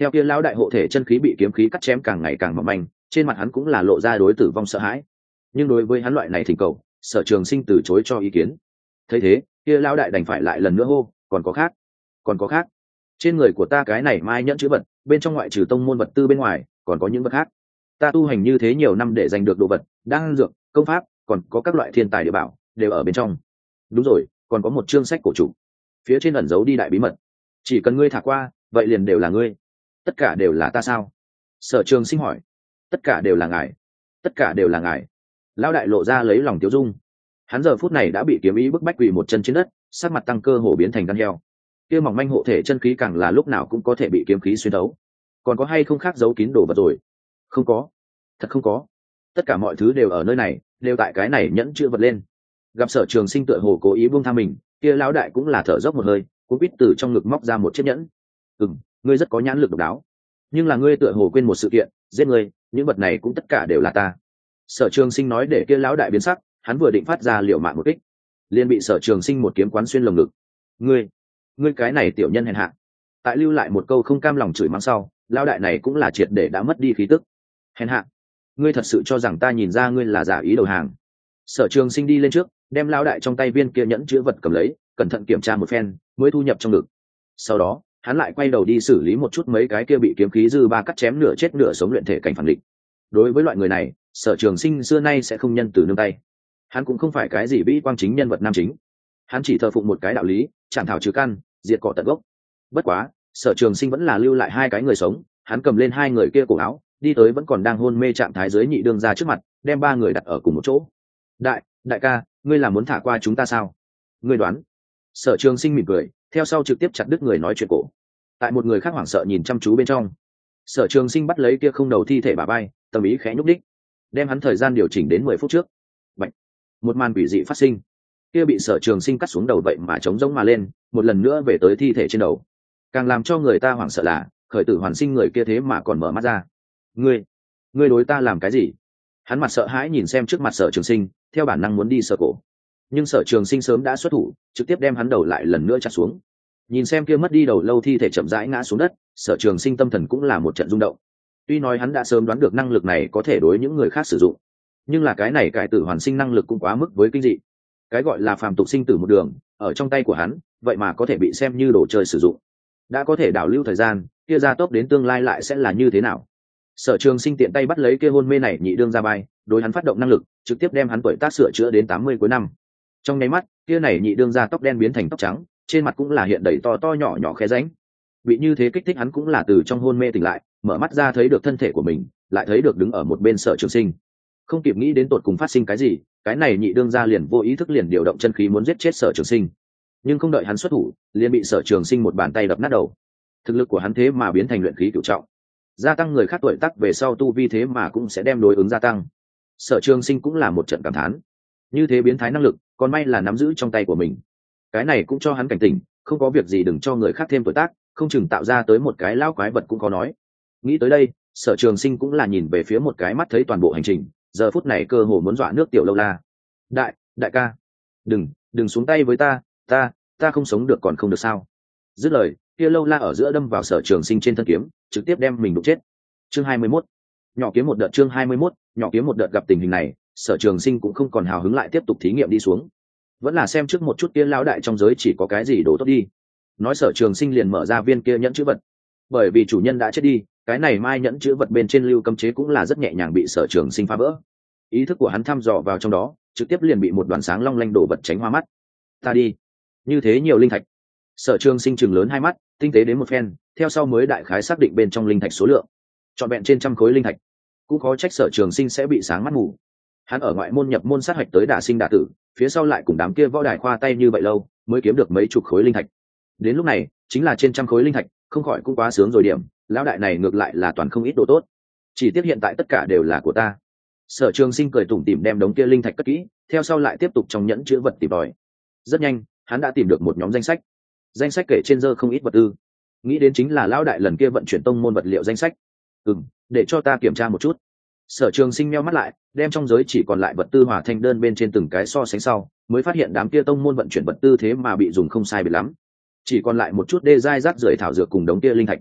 Speaker 1: Theo kia lão đại hộ thể chân khí bị kiếm khí cắt chém càng ngày càng mỏng manh, trên mặt hắn cũng là lộ ra đối tử vong sợ hãi. Nhưng đối với hắn loại này thỉnh cầu, Sở Trường Sinh từ chối cho ý kiến. Thấy thế, kia lão đại đành phải lại lần nữa hô, còn có khác, còn có khác. Trên người của ta cái này mai nhẫn chữ vật, bên trong ngoại trừ tông môn vật tư bên ngoài, còn có những vật khác. Ta tu hành như thế nhiều năm để giành được đồ vật, đan dược, công pháp, còn có các loại thiên tài địa bảo, đều ở bên trong. Đúng rồi, còn có một chương sách cổ trụ, phía trên ẩn giấu đi đại bí mật. Chỉ cần ngươi thả qua, vậy liền đều là ngươi. Tất cả đều là ta sao? Sở Trường Sinh hỏi. Tất cả đều là ngài, tất cả đều là ngài. Lão đại lộ ra lấy lòng tiêu dung. Hắn giờ phút này đã bị kiếm ý bức bách quỳ một chân trên đất, sắc mặt tăng cơ hồ biến thành gan heo. Kia mỏng manh hộ thể chân khí càng là lúc nào cũng có thể bị kiếm khí xuyên thấu. Còn có hay không khác giấu kín đồ vật rồi? Không có, thật không có. Tất cả mọi thứ đều ở nơi này, đều tại cái này nhẫn chưa vật lên. Gặp Sở Trường Sinh tựa hồ cố ý buông tha mình, kia lão đại cũng là thở dốc một hơi, cũng biết từ trong ngực móc ra một chiếc nhẫn. Ừm, ngươi rất có nhãn lực độc đáo, nhưng là ngươi tựa hồ quên một sự kiện, giết ngươi, những vật này cũng tất cả đều là ta. Sở Trường Sinh nói để kia lão đại biến sắc, hắn vừa định phát ra liều mạng một kích, liền bị Sở Trường Sinh một kiếm quán xuyên lồng ngực. Ngươi, ngươi cái này tiểu nhân hèn hạ. Tại lưu lại một câu không cam lòng chửi mắng sau, lão đại này cũng là triệt để đã mất đi khí tức. Hèn hạ, ngươi thật sự cho rằng ta nhìn ra ngươi là giả ý đầu hàng? Sở Trường Sinh đi lên trước, đem lão đại trong tay viên kia nhẫn chứa vật cầm lấy, cẩn thận kiểm tra một phen, mới thu nhập trong ngực. Sau đó, hắn lại quay đầu đi xử lý một chút mấy cái kia bị kiếm khí dư ba cắt chém nửa chết nửa sống luyện thể cảnh phản định. Đối với loại người này, Sở Trường Sinh xưa nay sẽ không nhân từ nương tay. Hắn cũng không phải cái gì vĩ quang chính nhân vật nam chính, hắn chỉ thờ phụng một cái đạo lý, chạm thảo trừ căn, diệt cỏ tận gốc. Bất quá, Sở Trường Sinh vẫn là lưu lại hai cái người sống, hắn cầm lên hai người kia cổ áo, đi tới vẫn còn đang hôn mê trạng thái dưới nhị đương ra trước mặt, đem ba người đặt ở cùng một chỗ. đại đại ca, ngươi là muốn thả qua chúng ta sao? Ngươi đoán. Sở Trường Sinh mỉm cười, theo sau trực tiếp chặt đứt người nói chuyện cổ. Tại một người khác hoảng sợ nhìn chăm chú bên trong, Sở Trường Sinh bắt lấy kia không đầu thi thể bà bay, tâm ý khẽ nhúc đích, đem hắn thời gian điều chỉnh đến mười phút trước. Bạch. Một màn quỷ dị phát sinh, kia bị Sở Trường Sinh cắt xuống đầu vậy mà chống rỗng mà lên, một lần nữa về tới thi thể trên đầu. Càng làm cho người ta hoảng sợ là, khởi tử hoàn sinh người kia thế mà còn mở mắt ra. Ngươi, ngươi đối ta làm cái gì? Hắn mặt sợ hãi nhìn xem trước mặt Sở Trường Sinh, theo bản năng muốn đi sờ cổ, nhưng Sở Trường Sinh sớm đã xuất thủ, trực tiếp đem hắn đầu lại lần nữa chặt xuống. Nhìn xem kia mất đi đầu lâu thi thể chậm rãi ngã xuống đất, Sở Trường Sinh tâm thần cũng là một trận rung động. Tuy nói hắn đã sớm đoán được năng lực này có thể đối những người khác sử dụng, nhưng là cái này cải tử hoàn sinh năng lực cũng quá mức với kinh dị. Cái gọi là phàm tục sinh tử một đường, ở trong tay của hắn, vậy mà có thể bị xem như đồ chơi sử dụng. Đã có thể đảo lưu thời gian, kia gia tốc đến tương lai lại sẽ là như thế nào? Sở Trường Sinh tiện tay bắt lấy kia hôn mê này nhị đương ra bay, đối hắn phát động năng lực, trực tiếp đem hắn tuổi tác sửa chữa đến tám mươi cuối năm. Trong nháy mắt, kia này nhị đương ra tóc đen biến thành tóc trắng, trên mặt cũng là hiện đầy to to nhỏ nhỏ khe rãnh. Bị như thế kích thích hắn cũng là từ trong hôn mê tỉnh lại, mở mắt ra thấy được thân thể của mình, lại thấy được đứng ở một bên Sở Trường Sinh. Không kịp nghĩ đến tột cùng phát sinh cái gì, cái này nhị đương ra liền vô ý thức liền điều động chân khí muốn giết chết Sở Trường Sinh. Nhưng không đợi hắn xuất thủ, liền bị Sở Trường Sinh một bàn tay đập nát đầu. Thực lực của hắn thế mà biến thành luyện khí cửu trọng, gia tăng người khác tuổi tác về sau tu vi thế mà cũng sẽ đem đối ứng gia tăng. Sở Trường Sinh cũng là một trận cảm thán, như thế biến thái năng lực, còn may là nắm giữ trong tay của mình. Cái này cũng cho hắn cảnh tỉnh, không có việc gì đừng cho người khác thêm tuổi tác, không chừng tạo ra tới một cái lao quái vật cũng có nói. Nghĩ tới đây, Sở Trường Sinh cũng là nhìn về phía một cái mắt thấy toàn bộ hành trình, giờ phút này cơ hồ muốn dọa nước tiểu lâu la. Đại, đại ca, đừng, đừng xuống tay với ta, ta, ta không sống được còn không được sao? Dứt lời, kia lâu la ở giữa đâm vào Sở Trường Sinh trên thân kiếm, trực tiếp đem mình đụng chết. Chương hai mươi mốt, nhỏ kiếm một đợt. Chương hai mươi mốt, nhỏ kiếm một đợt. Gặp tình hình này, Sở Trường Sinh cũng không còn hào hứng lại tiếp tục thí nghiệm đi xuống, vẫn là xem trước một chút kia lão đại trong giới chỉ có cái gì đồ tốt đi. Nói Sở Trường Sinh liền mở ra viên kia nhẫn chữ vật, bởi vì chủ nhân đã chết đi, cái này mai nhẫn chữ vật bên trên lưu cấm chế cũng là rất nhẹ nhàng bị Sở Trường Sinh phá vỡ. Ý thức của hắn thăm dò vào trong đó, trực tiếp liền bị một đoàn sáng long lanh đổ vật tránh hoa mắt. Ta đi, như thế nhiều linh thạch. Sở Trường Sinh chừng lớn hai mắt, tinh tế đến một phen, theo sau mới đại khái xác định bên trong linh thạch số lượng, trọn vẹn trên trăm khối linh thạch. Cũng có trách Sở Trường Sinh sẽ bị sáng mắt mù. Hắn ở ngoại môn nhập môn sát hạch tới đả sinh đả tử, phía sau lại cùng đám kia võ đài khoa tay như vậy lâu, mới kiếm được mấy chục khối linh thạch. Đến lúc này, chính là trên trăm khối linh thạch, không khỏi cũng quá sướng rồi điểm, lão đại này ngược lại là toàn không ít đồ tốt. Chỉ tiếc hiện tại tất cả đều là của ta. Sở Trường Sinh cười tủm tỉm đem đống kia linh thạch cất kỹ, theo sau lại tiếp tục trong nhẫn chứa vật tìm tòi. Rất nhanh, hắn đã tìm được một nhóm danh sách. Danh sách kể trên dơ không ít vật tư, nghĩ đến chính là lão đại lần kia vận chuyển tông môn vật liệu danh sách. Ừm, để cho ta kiểm tra một chút. Sở Trường Sinh meo mắt lại, đem trong giới chỉ còn lại vật tư hòa thanh đơn bên trên từng cái so sánh sau, mới phát hiện đám kia tông môn vận chuyển vật tư thế mà bị dùng không sai biệt lắm, chỉ còn lại một chút đê dai rác rưởi thảo dược cùng đống kia linh thạch.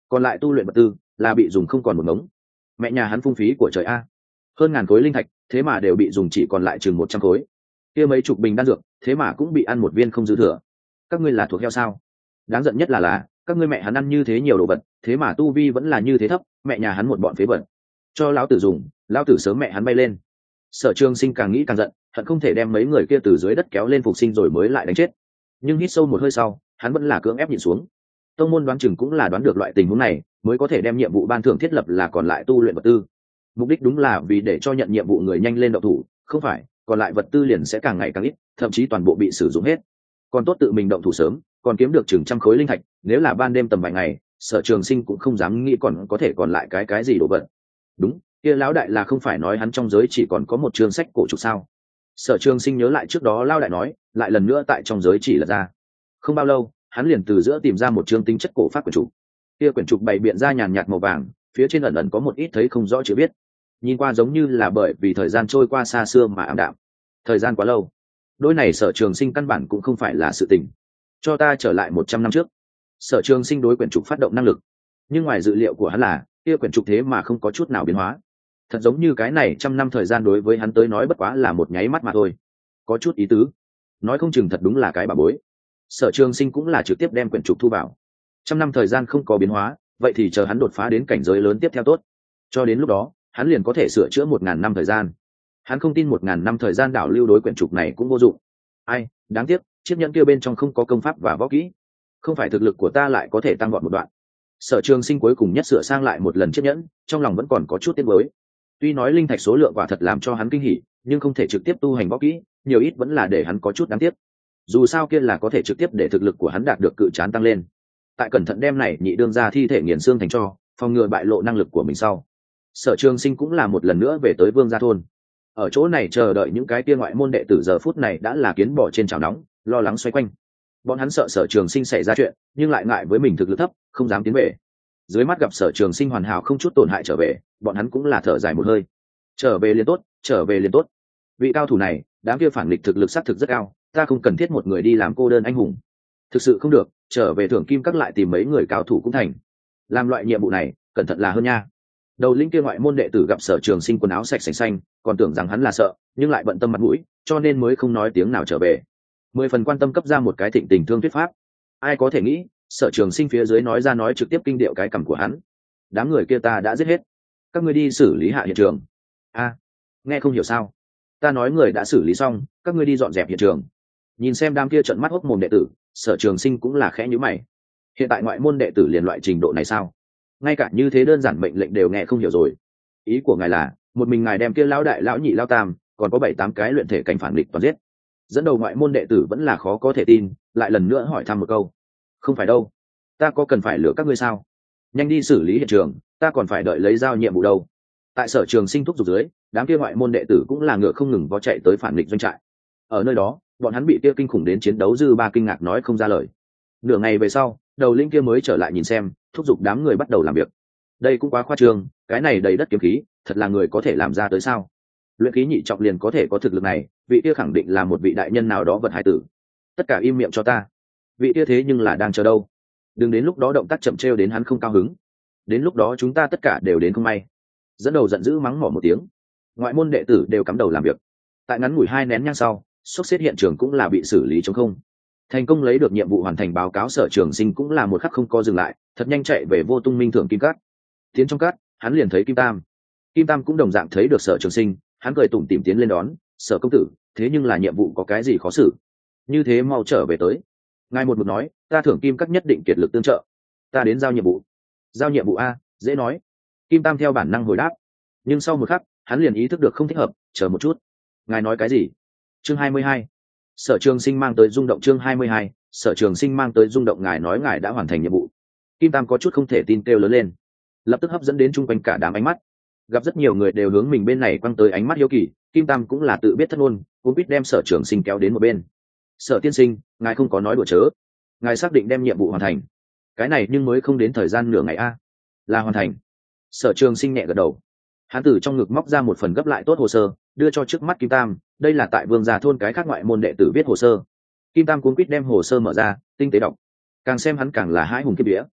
Speaker 1: còn lại tu luyện vật tư là bị dùng không còn một ngống. Mẹ nhà hắn phung phí của trời a, hơn ngàn khối linh thạch thế mà đều bị dùng chỉ còn lại chừng một trăm khối. Kia mấy chục bình đan dược thế mà cũng bị ăn một viên không dư thừa. Các ngươi là thuộc heo sao? Đáng giận nhất là là các ngươi mẹ hắn ăn như thế nhiều đồ vật, thế mà tu vi vẫn là như thế thấp, mẹ nhà hắn một bọn phế vật. Cho lão tử dùng, lão tử sớm mẹ hắn bay lên. Sở Trường Sinh càng nghĩ càng giận, hận không thể đem mấy người kia từ dưới đất kéo lên phục sinh rồi mới lại đánh chết. Nhưng hít sâu một hơi sau, hắn vẫn là cưỡng ép nhịn xuống. Tông môn đoán chừng cũng là đoán được loại tình huống này, mới có thể đem nhiệm vụ ban thưởng thiết lập là còn lại tu luyện vật tư. Mục đích đúng là vì để cho nhận nhiệm vụ người nhanh lên động thủ, không phải, còn lại vật tư liền sẽ càng ngày càng ít, thậm chí toàn bộ bị sử dụng hết. Còn tốt tự mình động thủ sớm, còn kiếm được chừng trăm khối linh thạch, nếu là ban đêm tầm vài ngày, Sở Trường Sinh cũng không dám nghĩ còn có thể còn lại cái cái gì đồ vật. Đúng, kia lão đại là không phải nói hắn trong giới chỉ còn có một chương sách cổ trục sao? Sở Trường Sinh nhớ lại trước đó lão đại nói, lại lần nữa tại trong giới chỉ là ra. Không bao lâu, hắn liền từ giữa tìm ra một chương tính chất cổ pháp quyển trục. Kia quyển trục bày biện ra nhàn nhạt màu vàng, phía trên ẩn ẩn có một ít thấy không rõ chữ viết. Nhìn qua giống như là bởi vì thời gian trôi qua xa xưa mà ảm đạm. Thời gian quá lâu. Đôi này Sở Trường Sinh căn bản cũng không phải là sự tình. Cho ta trở lại một trăm năm trước. Sở Trường Sinh đối quyển trục phát động năng lực, nhưng ngoài dự liệu của hắn là kia quyển trục thế mà không có chút nào biến hóa. Thật giống như cái này trăm năm thời gian đối với hắn tới nói bất quá là một nháy mắt mà thôi. Có chút ý tứ. Nói không chừng thật đúng là cái bà bối. Sở Trường Sinh cũng là trực tiếp đem quyển trục thu vào. Trăm năm thời gian không có biến hóa, vậy thì chờ hắn đột phá đến cảnh giới lớn tiếp theo tốt. Cho đến lúc đó, hắn liền có thể sửa chữa một ngàn năm thời gian. Hắn không tin một ngàn năm thời gian đảo lưu đối quyển trục này cũng vô dụng. Ai, đáng tiếc, chiếc nhẫn kia bên trong không có công pháp và võ kỹ, không phải thực lực của ta lại có thể tăng vọt một đoạn. Sở Trường Sinh cuối cùng nhất sửa sang lại một lần chiếc nhẫn, trong lòng vẫn còn có chút tiếc nuối. Tuy nói linh thạch số lượng quả thật làm cho hắn kinh hỉ, nhưng không thể trực tiếp tu hành võ kỹ, nhiều ít vẫn là để hắn có chút đáng tiếc. Dù sao kia là có thể trực tiếp để thực lực của hắn đạt được cự trán tăng lên. Tại cẩn thận đem này nhị đương ra thi thể nghiền xương thành cho, phòng ngừa bại lộ năng lực của mình sau. Sở Trường Sinh cũng là một lần nữa về tới Vương Gia thôn. Ở chỗ này chờ đợi những cái kia ngoại môn đệ tử giờ phút này đã là kiến bò trên chảo nóng, lo lắng xoay quanh. Bọn hắn sợ Sở Trường Sinh xảy ra chuyện, nhưng lại ngại với mình thực lực thấp, không dám tiến về. Dưới mắt gặp Sở Trường Sinh hoàn hảo không chút tổn hại trở về, bọn hắn cũng là thở dài một hơi. Trở về liền tốt, trở về liền tốt. Vị cao thủ này, đám kia phản nghịch thực lực sát thực rất cao, ta không cần thiết một người đi làm cô đơn anh hùng. Thực sự không được, trở về Thưởng Kim Các lại tìm mấy người cao thủ cũng thành. Làm loại nhiệm vụ này, cẩn thận là hơn nha. Đầu linh kia ngoại môn đệ tử gặp Sở Trường Sinh quần áo sạch sành xanh, còn tưởng rằng hắn là sợ, nhưng lại bận tâm mặt mũi, cho nên mới không nói tiếng nào trở về. Mười phần quan tâm cấp ra một cái thịnh tình thương thuyết pháp. Ai có thể nghĩ, Sở Trường Sinh phía dưới nói ra nói trực tiếp kinh điệu cái cằm của hắn. Đám người kia ta đã giết hết, các ngươi đi xử lý hạ hiện trường. A, nghe không hiểu sao? Ta nói người đã xử lý xong, các ngươi đi dọn dẹp hiện trường. Nhìn xem đám kia trợn mắt hốc mồm đệ tử, Sở Trường Sinh cũng là khẽ nhíu mày. Hiện tại ngoại môn đệ tử liền loại trình độ này sao? Ngay cả như thế đơn giản mệnh lệnh đều nghe không hiểu rồi. Ý của ngài là một mình ngài đem kia lão đại lão nhị lão tam, còn có bảy tám cái luyện thể cảnh phản nghịch toàn giết. Dẫn đầu ngoại môn đệ tử vẫn là khó có thể tin, lại lần nữa hỏi thăm một câu. Không phải đâu, ta có cần phải lừa các ngươi sao? Nhanh đi xử lý hiện trường, ta còn phải đợi lấy giao nhiệm vụ đâu. Tại Sở Trường Sinh thúc giục dưới, đám kia ngoại môn đệ tử cũng là ngựa không ngừng vó chạy tới phản nghịch doanh trại. Ở nơi đó, bọn hắn bị kia kinh khủng đến chiến đấu dư ba kinh ngạc nói không ra lời. Nửa ngày về sau, đầu linh kia mới trở lại nhìn xem, thúc giục đám người bắt đầu làm việc. Đây cũng quá khoa trương, cái này đầy đất kiếm khí, thật là người có thể làm ra tới sao? Luyện khí nhị trọng liền có thể có thực lực này, vị kia khẳng định là một vị đại nhân nào đó vật hải tử. Tất cả im miệng cho ta. Vị kia thế nhưng là đang chờ đâu? Đừng đến lúc đó động tác chậm trêu đến hắn không cao hứng. Đến lúc đó chúng ta tất cả đều đến không may. Dẫn đầu giận dữ mắng mỏ một tiếng. Ngoại môn đệ tử đều cắm đầu làm việc. Tại ngắn ngủi hai nén nhang sau, xúc xếp hiện trường cũng là bị xử lý trống không. Thành công lấy được nhiệm vụ hoàn thành báo cáo Sở Trường Sinh cũng là một khắc không co dừng lại, thật nhanh chạy về Vô Tung Minh Thưởng Kim Cát. Tiến trong cát, hắn liền thấy Kim Tam. Kim Tam cũng đồng dạng thấy được Sở Trường Sinh, hắn cười tủm tỉm tiến lên đón, "Sở công tử, thế nhưng là nhiệm vụ có cái gì khó xử? Như thế mau trở về tới." Ngài một mực nói, "Ta Thưởng Kim Cát nhất định kiệt lực tương trợ." "Ta đến giao nhiệm vụ." "Giao nhiệm vụ a?" Dễ nói. Kim Tam theo bản năng hồi đáp, nhưng sau một khắc, hắn liền ý thức được không thích hợp, "Chờ một chút, ngài nói cái gì?" Chương hai mươi hai. Sở Trường Sinh mang tới rung động. Chương hai mươi hai. Sở Trường Sinh mang tới rung động. Ngài nói ngài đã hoàn thành nhiệm vụ. Kim Tam có chút không thể tin kêu lớn lên, lập tức hấp dẫn đến chung quanh cả đám ánh mắt. Gặp rất nhiều người đều hướng mình bên này quăng tới ánh mắt hiếu kỳ, Kim Tam cũng là tự biết thất ngôn, cũng biết đem Sở Trường Sinh kéo đến một bên. "Sở tiên sinh, ngài không có nói đùa chớ, ngài xác định đem nhiệm vụ hoàn thành?" "Cái này nhưng mới không đến thời gian nửa ngày a." "Là hoàn thành." Sở Trường Sinh nhẹ gật đầu. Hắn từ trong ngực móc ra một phần gấp lại tốt hồ sơ, đưa cho trước mắt Kim Tam. Đây là tại Vương Gia thôn cái khác ngoại môn đệ tử viết hồ sơ. Kim Tam cuống quýt đem hồ sơ mở ra, tinh tế đọc. Càng xem hắn càng là hãi hùng kiếp vía.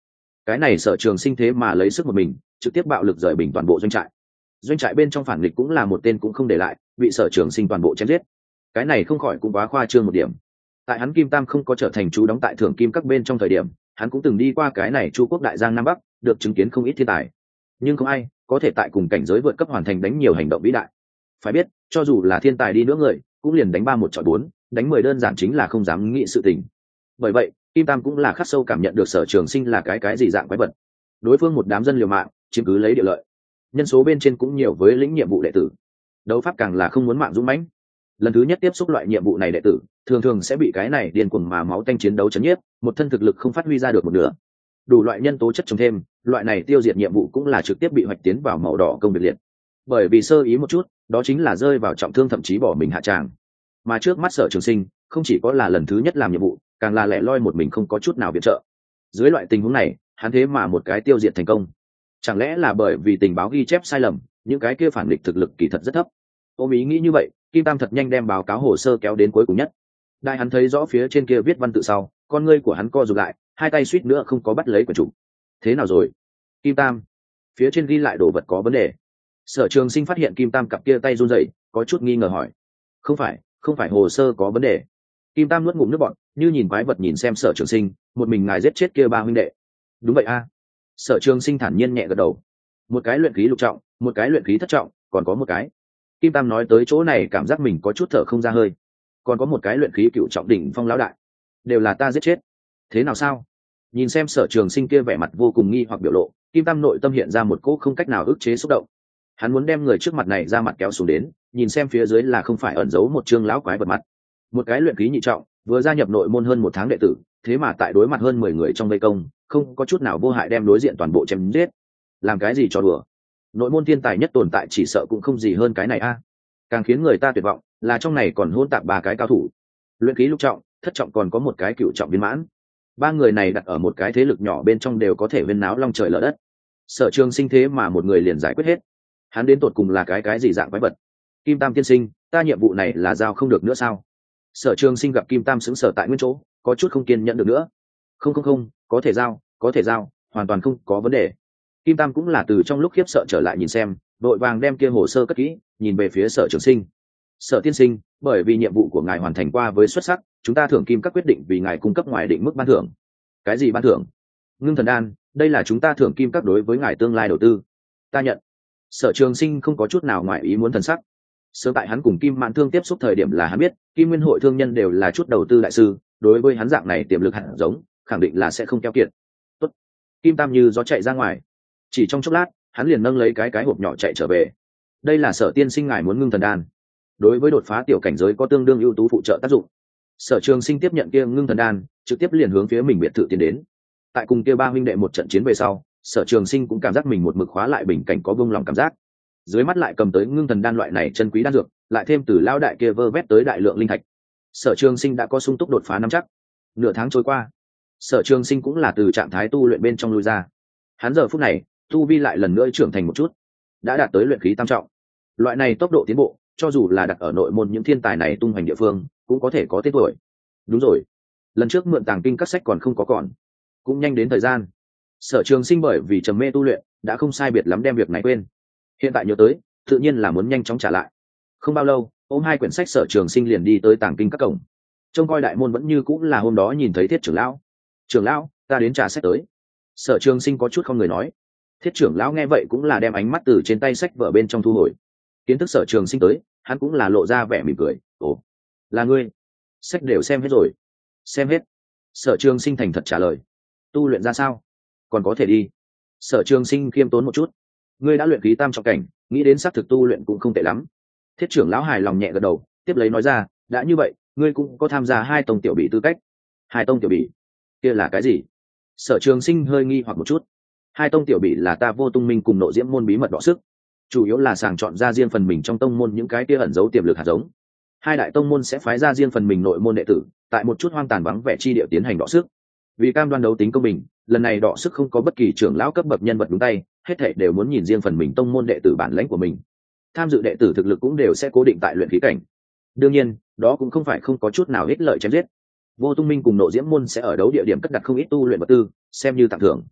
Speaker 1: cái này Sở Trường Sinh thế mà lấy sức một mình trực tiếp bạo lực rời bình toàn bộ doanh trại. Doanh trại bên trong phản nghịch cũng là một tên cũng không để lại, bị Sở Trường Sinh toàn bộ chém giết. Cái này không khỏi cũng quá khoa trương một điểm. Tại hắn Kim Tam không có trở thành chú đóng tại Thưởng Kim các bên trong thời điểm, hắn cũng từng đi qua cái này Chu quốc đại giang nam bắc, được chứng kiến không ít thiên tài, nhưng không ai có thể tại cùng cảnh giới vượt cấp hoàn thành đánh nhiều hành động vĩ đại. Phải biết, cho dù là thiên tài đi nữa người cũng liền đánh ba một chọi bốn, đánh mười đơn giản chính là không dám nghĩ sự tình. Bởi vậy Kim Tam cũng là khắc sâu cảm nhận được Sở Trường Sinh là cái cái gì dạng quái vật. Đối phương một đám dân liều mạng chiếm cứ lấy địa lợi, nhân số bên trên cũng nhiều với lĩnh nhiệm vụ đệ tử, đấu pháp càng là không muốn mạng dũng mãnh. Lần thứ nhất tiếp xúc loại nhiệm vụ này đệ tử thường thường sẽ bị cái này điên cuồng mà máu tanh chiến đấu chấn nhiếp, một thân thực lực không phát huy ra được một nửa. Đủ loại nhân tố chất trồng thêm, loại này tiêu diệt nhiệm vụ cũng là trực tiếp bị hoạch tiến vào màu đỏ công việc liệt. Bởi vì sơ ý một chút, đó chính là rơi vào trọng thương thậm chí bỏ mình hạ tràng. Mà trước mắt Sở Trường Sinh không chỉ có là lần thứ nhất làm nhiệm vụ, càng là lẻ loi một mình không có chút nào viện trợ. Dưới loại tình huống này, hắn thế mà một cái tiêu diệt thành công. Chẳng lẽ là bởi vì tình báo ghi chép sai lầm, những cái kia phản địch thực lực kỳ thật rất thấp. Ôm ý nghĩ như vậy, Kim Tam thật nhanh đem báo cáo hồ sơ kéo đến cuối cùng nhất. Đại hắn thấy rõ phía trên kia viết văn tự sau, con ngươi của hắn co rụt lại, hai tay suýt nữa không có bắt lấy quyển trục. Thế nào rồi, Kim Tam? Phía trên ghi lại đồ vật có vấn đề. Sở Trường Sinh phát hiện Kim Tam cặp kia tay run rẩy, có chút nghi ngờ hỏi. Không phải, không phải hồ sơ có vấn đề. Kim Tam nuốt ngụm nước bọt, như nhìn quái vật nhìn xem Sở Trường Sinh, một mình ngài giết chết kia ba huynh đệ. Đúng vậy a. Sở Trường Sinh thản nhiên nhẹ gật đầu. Một cái luyện khí lục trọng, một cái luyện khí thất trọng, còn có một cái. Kim Tam nói tới chỗ này cảm giác mình có chút thở không ra hơi. Còn có một cái luyện khí cựu trọng đỉnh phong lão đại, đều là ta giết chết. Thế nào sao? Nhìn xem Sở Trường Sinh kia vẻ mặt vô cùng nghi hoặc biểu lộ, Kim Tam nội tâm hiện ra một cỗ không cách nào ức chế xúc động. Hắn muốn đem người trước mặt này ra mặt kéo xuống đến, nhìn xem phía dưới là không phải ẩn giấu một trương lão quái vật mặt. Một cái luyện khí nhị trọng, vừa gia nhập nội môn hơn một tháng đệ tử, thế mà tại đối mặt hơn mười người trong vây công, không có chút nào vô hại đem đối diện toàn bộ chém giết. Làm cái gì cho đùa? Nội môn thiên tài nhất tồn tại chỉ sợ cũng không gì hơn cái này a. Càng khiến người ta tuyệt vọng là trong này còn hôn tạp ba cái cao thủ, luyện khí lục trọng, thất trọng, còn có một cái cựu trọng viên mãn. Ba người này đặt ở một cái thế lực nhỏ bên trong đều có thể viên náo long trời lở đất. Sở Trường Sinh thế mà một người liền giải quyết hết, hắn đến tột cùng là cái cái gì dạng quái vật? Kim Tam tiên sinh, ta nhiệm vụ này là giao không được nữa sao? Sở Trường Sinh gặp Kim Tam sững sờ tại nguyên chỗ, có chút không kiên nhẫn được nữa. Không không không, có thể giao, có thể giao, hoàn toàn không có vấn đề. Kim Tam cũng là từ trong lúc khiếp sợ trở lại nhìn xem, vội vàng đem kia hồ sơ cất kỹ, nhìn về phía Sở Trường Sinh. Sở tiên sinh, bởi vì nhiệm vụ của ngài hoàn thành qua với xuất sắc, chúng ta thưởng kim các quyết định vì ngài cung cấp ngoài định mức ban thưởng. Cái gì ban thưởng? Ngưng thần đan, đây là chúng ta thưởng kim các đối với ngài tương lai đầu tư. Ta nhận. Sở Trường Sinh không có chút nào ngoài ý muốn thần sắc. Sớm tại hắn cùng Kim Mạn Thương tiếp xúc thời điểm là hắn biết, Kim Nguyên hội thương nhân đều là chút đầu tư đại sư, đối với hắn dạng này tiềm lực hạt giống, khẳng định là sẽ không keo kiệt. Tốt. Kim Tam như gió chạy ra ngoài. Chỉ trong chốc lát, hắn liền nâng lấy cái cái hộp nhỏ chạy trở về. Đây là Sở tiên sinh ngài muốn ngưng thần đan, đối với đột phá tiểu cảnh giới có tương đương ưu tú phụ trợ tác dụng. Sở Trường Sinh tiếp nhận kia ngưng thần đan, trực tiếp liền hướng phía mình biệt thự tiến đến. Tại cùng kia ba huynh đệ một trận chiến về sau, Sở Trường Sinh cũng cảm giác mình một mực khóa lại bình cảnh có bông lòng cảm giác. Dưới mắt lại cầm tới ngưng thần đan loại này chân quý đan dược, lại thêm từ lão đại kia vơ vét tới đại lượng linh thạch, Sở Trường Sinh đã có sung túc đột phá năm chắc. Nửa tháng trôi qua, Sở Trường Sinh cũng là từ trạng thái tu luyện bên trong lui ra. Hắn giờ phút này tu vi lại lần nữa trưởng thành một chút, đã đạt tới luyện khí tam trọng. Loại này tốc độ tiến bộ, cho dù là đặt ở nội môn những thiên tài này tung hoành địa phương, cũng có thể có tên tuổi. Đúng rồi, lần trước mượn tàng kinh các sách còn không có còn, cũng nhanh đến thời gian. Sở Trường Sinh bởi vì trầm mê tu luyện, đã không sai biệt lắm đem việc này quên. Hiện tại nhớ tới, tự nhiên là muốn nhanh chóng trả lại. Không bao lâu, ôm hai quyển sách Sở Trường Sinh liền đi tới tàng kinh các cổng. Trông coi đại môn vẫn như cũng là hôm đó nhìn thấy Thiết trưởng lão. Trưởng lão, ta đến trả sách tới. Sở Trường Sinh có chút không người nói. Thiết trưởng lão nghe vậy cũng là đem ánh mắt từ trên tay sách vở bên trong thu hồi. Kiến thức Sở Trường Sinh tới, hắn cũng là lộ ra vẻ mỉm cười. Ồ, là ngươi? Sách đều xem hết rồi. Xem hết. Sở Trường Sinh thành thật trả lời. Tu luyện ra sao? Còn có thể đi. Sở Trường Sinh khiêm tốn một chút. Ngươi đã luyện khí tam trọng cảnh, nghĩ đến xác thực tu luyện cũng không tệ lắm. Thiết trưởng lão hài lòng nhẹ gật đầu, tiếp lấy nói ra, đã như vậy, ngươi cũng có tham gia hai tông tiểu bị tư cách. Hai tông tiểu bị? Kia là cái gì? Sở Trường Sinh hơi nghi hoặc một chút. Hai tông tiểu bị là ta Vô Tung Minh cùng Nộ Diễm môn bí mật đọ sức, chủ yếu là sàng chọn ra riêng phần mình trong tông môn những cái kia ẩn giấu tiềm lực hạt giống. Hai đại tông môn sẽ phái ra riêng phần mình nội môn đệ tử, tại một chút hoang tàn vắng vẻ chi địa tiến hành đọ sức. Vì cam đoan đấu tính công bình, lần này đọ sức không có bất kỳ trưởng lão cấp bậc nhân vật đúng tay, hết thảy đều muốn nhìn riêng phần mình tông môn đệ tử bản lãnh của mình. Tham dự đệ tử thực lực cũng đều sẽ cố định tại luyện khí cảnh. Đương nhiên, đó cũng không phải không có chút nào ích lợi chém giết. Vô Tung Minh cùng Nộ Diễm môn sẽ ở đấu địa điểm cất đặt không ít tu luyện vật tư, xem như tặng thưởng.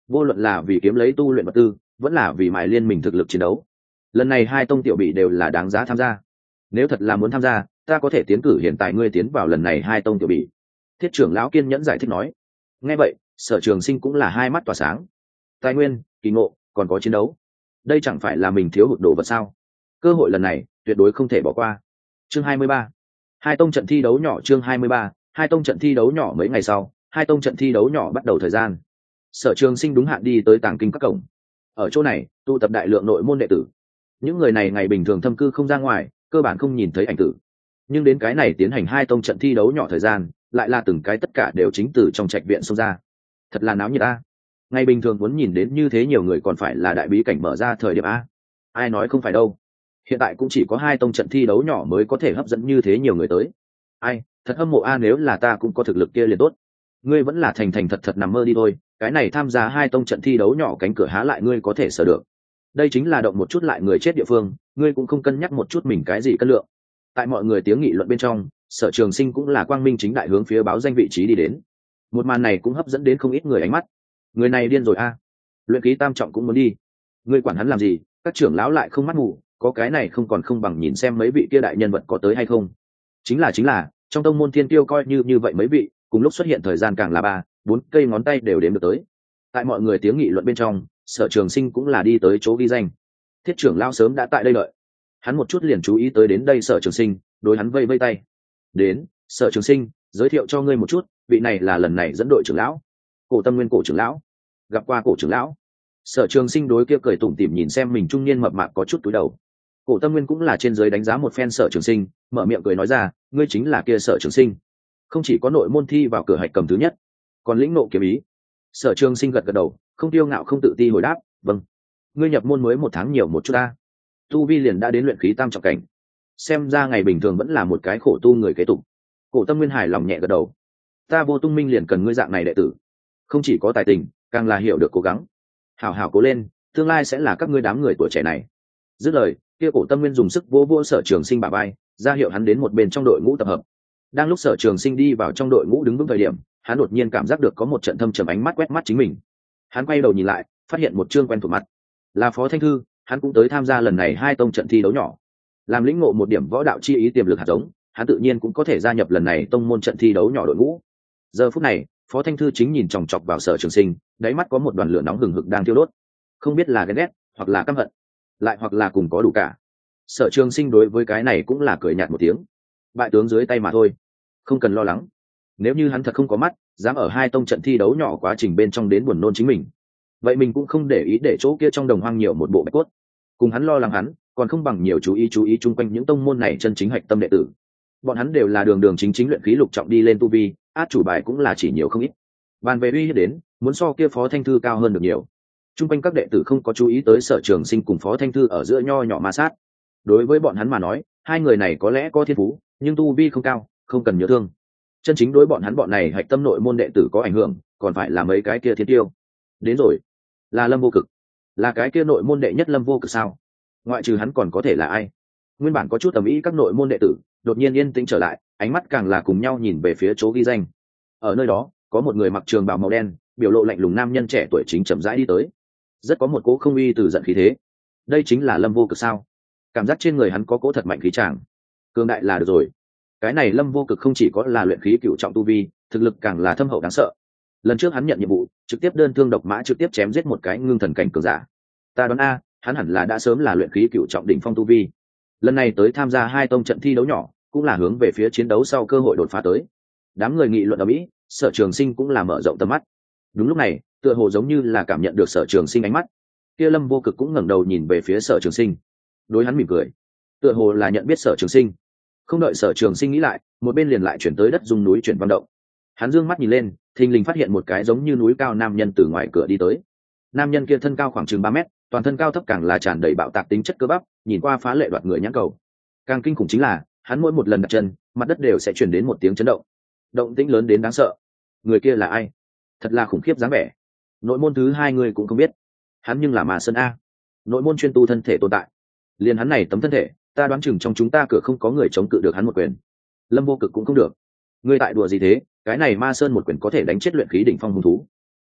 Speaker 1: vô luận là vì kiếm lấy tu luyện vật tư vẫn là vì mài liên mình thực lực chiến đấu. Lần này hai tông tiểu bị đều là đáng giá tham gia. Nếu thật là muốn tham gia, ta có thể tiến cử hiện tại ngươi tiến vào lần này hai tông tiểu bị. Thiết trưởng lão kiên nhẫn giải thích nói. Nghe vậy, Sở Trường Sinh cũng là hai mắt tỏa sáng. Tài nguyên, kỳ ngộ, còn có chiến đấu, đây chẳng phải là mình thiếu hụt đồ vật sao? Cơ hội lần này tuyệt đối không thể bỏ qua. Chương hai mươi ba, hai tông trận thi đấu nhỏ. Chương hai mươi ba, hai tông trận thi đấu nhỏ. Mấy ngày sau, hai tông trận thi đấu nhỏ bắt đầu thời gian. Sở Trường Sinh đúng hạn đi tới Tàng Kinh các cổng. Ở chỗ này tụ tập đại lượng nội môn đệ tử. Những người này ngày bình thường thâm cư không ra ngoài, cơ bản không nhìn thấy ảnh tử. Nhưng đến cái này tiến hành hai tông trận thi đấu nhỏ thời gian, lại là từng cái tất cả đều chính từ trong trạch viện xông ra. Thật là náo nhiệt a. Ngày bình thường muốn nhìn đến như thế nhiều người còn phải là đại bí cảnh mở ra thời điểm a. Ai nói không phải đâu. Hiện tại cũng chỉ có hai tông trận thi đấu nhỏ mới có thể hấp dẫn như thế nhiều người tới. Ai, thật hâm mộ a, nếu là ta cũng có thực lực kia liền tốt. Ngươi vẫn là thành thành thật thật nằm mơ đi thôi, cái này tham gia hai tông trận thi đấu nhỏ cánh cửa há lại ngươi có thể sở được. Đây chính là động một chút lại người chết địa phương, ngươi cũng không cân nhắc một chút mình cái gì cân lượng. Tại mọi người tiếng nghị luận bên trong, Sở Trường Sinh cũng là quang minh chính đại hướng phía báo danh vị trí đi đến. Một màn này cũng hấp dẫn đến không ít người ánh mắt. Người này điên rồi a, luyện khí tam trọng cũng muốn đi. Ngươi quản hắn làm gì, các trưởng lão lại không mắt ngủ, có cái này không còn không bằng nhìn xem mấy vị kia đại nhân vật có tới hay không. Chính là chính là trong tông môn thiên tiêu coi như như vậy mấy vị, cùng lúc xuất hiện thời gian càng là ba bốn cây ngón tay đều đếm được tới. Tại mọi người tiếng nghị luận bên trong, Sở Trường Sinh cũng là đi tới chỗ ghi danh. Thiết trưởng lão sớm đã tại đây đợi, hắn một chút liền chú ý tới đến đây Sở Trường Sinh, đối hắn vây vây tay. Đến, Sở Trường Sinh, giới thiệu cho ngươi một chút, vị này là lần này dẫn đội trưởng lão, Cổ Tâm Nguyên cổ trưởng lão. Gặp qua cổ trưởng lão. Sở Trường Sinh đối kia cười tủm tỉm nhìn xem mình trung niên mập mạp có chút túi đầu. Cổ Tâm Nguyên cũng là trên dưới đánh giá một phen Sở Trường Sinh, mở miệng cười nói ra, ngươi chính là kia Sở Trường Sinh. Không chỉ có nội môn thi vào cửa hạch cầm thứ nhất, còn lĩnh nộ kiếm ý. Sở Trường Sinh gật gật đầu, không tiêu ngạo không tự ti hồi đáp, vâng. Ngươi nhập môn mới một tháng nhiều một chút ta, tu vi liền đã đến luyện khí tam trọng cảnh. Xem ra ngày bình thường vẫn là một cái khổ tu người kế tục. Cổ Tâm Nguyên hài lòng nhẹ gật đầu. Ta Vô Tung Minh liền cần ngươi dạng này đệ tử, không chỉ có tài tình, càng là hiểu được cố gắng. Hảo hảo cố lên, tương lai sẽ là các ngươi đám người tuổi trẻ này. Dứt lời, kia Cổ Tâm Nguyên dùng sức vỗ vỗ Sở Trường Sinh bả vai, ra hiệu hắn đến một bên trong đội ngũ tập hợp. Đang lúc Sở Trường Sinh đi vào trong đội ngũ đứng vững thời điểm, hắn đột nhiên cảm giác được có một trận thâm trầm ánh mắt quét mắt chính mình. Hắn quay đầu nhìn lại, phát hiện một trương quen thuộc mặt, là Phó Thanh Thư. Hắn cũng tới tham gia lần này hai tông trận thi đấu nhỏ, làm lĩnh ngộ một điểm võ đạo chi ý tiềm lực hạt giống, hắn tự nhiên cũng có thể gia nhập lần này tông môn trận thi đấu nhỏ đội ngũ. Giờ phút này, Phó Thanh Thư chính nhìn chòng chọc vào Sở Trường Sinh, đáy mắt có một đoàn lửa nóng hừng hực đang thiêu đốt, không biết là ghen ghét hoặc là căm hận, lại hoặc là cùng có đủ cả. Sở Trường Sinh đối với cái này cũng là cười nhạt một tiếng, bại tướng dưới tay mà thôi, không cần lo lắng. Nếu như hắn thật không có mắt, dám ở hai tông trận thi đấu nhỏ quá trình bên trong đến buồn nôn chính mình, vậy mình cũng không để ý để chỗ kia trong đồng hoang nhiều một bộ bạch cốt. Cùng hắn lo lắng hắn, còn không bằng nhiều chú ý chú ý chung quanh những tông môn này chân chính hạch tâm đệ tử. Bọn hắn đều là đường đường chính chính luyện khí lục trọng đi lên tu vi, át chủ bài cũng là chỉ nhiều không ít. Bàn về uy hiếp đến, muốn so kia Phó Thanh Thư cao hơn được nhiều. Chung quanh các đệ tử không có chú ý tới Sở Trường Sinh cùng Phó Thanh Thư ở giữa nho nhỏ ma sát. Đối với bọn hắn mà nói, hai người này có lẽ có thiên phú, nhưng tu vi không cao, không cần nhớ thương. Chân chính đối bọn hắn bọn này hạch tâm nội môn đệ tử có ảnh hưởng, còn phải là mấy cái kia thiên tiêu. Đến rồi, là Lâm Vô Cực, là cái kia nội môn đệ nhất Lâm Vô Cực sao? Ngoại trừ hắn còn có thể là ai? Nguyên bản có chút tầm ý các nội môn đệ tử, đột nhiên yên tĩnh trở lại, ánh mắt càng là cùng nhau nhìn về phía chỗ ghi danh. Ở nơi đó, có một người mặc trường bào màu đen, biểu lộ lạnh lùng nam nhân trẻ tuổi chính chậm rãi đi tới, rất có một cỗ không uy từ giận khí thế. Đây chính là Lâm Vô Cực sao? Cảm giác trên người hắn có cỗ thật mạnh khí tràng, cường đại là được rồi. Cái này Lâm Vô Cực không chỉ có là luyện khí cửu trọng tu vi, thực lực càng là thâm hậu đáng sợ. Lần trước hắn nhận nhiệm vụ, trực tiếp đơn thương độc mã trực tiếp chém giết một cái ngưng thần cảnh cường giả. Ta đoán a, hắn hẳn là đã sớm là luyện khí cửu trọng đỉnh phong tu vi. Lần này tới tham gia hai tông trận thi đấu nhỏ, cũng là hướng về phía chiến đấu sau cơ hội đột phá tới. Đám người nghị luận ở mỹ, Sở Trường Sinh cũng là mở rộng tầm mắt. Đúng lúc này, tựa hồ giống như là cảm nhận được Sở Trường Sinh ánh mắt, kia Lâm Vô Cực cũng ngẩng đầu nhìn về phía Sở Trường Sinh, đối hắn mỉm cười, tựa hồ là nhận biết Sở Trường Sinh. Không đợi Sở Trường Sinh nghĩ lại, một bên liền lại chuyển tới đất dung núi chuyển vang động. Hắn dương mắt nhìn lên, thình lình phát hiện một cái giống như núi cao nam nhân từ ngoài cửa đi tới. Nam nhân kia thân cao khoảng chừng ba mét, toàn thân cao thấp càng là tràn đầy bạo tạc tính chất cơ bắp, nhìn qua phá lệ đoạt người nhãn cầu. Càng kinh khủng chính là, hắn mỗi một lần đặt chân, mặt đất đều sẽ truyền đến một tiếng chấn động, động tĩnh lớn đến đáng sợ. Người kia là ai? Thật là khủng khiếp dáng vẻ. Nội môn thứ hai người cũng không biết, hắn nhưng là Ma Sơn a, nội môn chuyên tu thân thể tồn tại. Liền hắn này tấm thân thể, ta đoán chừng trong chúng ta cửa không có người chống cự được hắn một quyền. Lâm Vô Cực cũng không được. Ngươi tại đùa gì thế? Cái này Ma Sơn một quyền có thể đánh chết luyện khí đỉnh phong hung thú.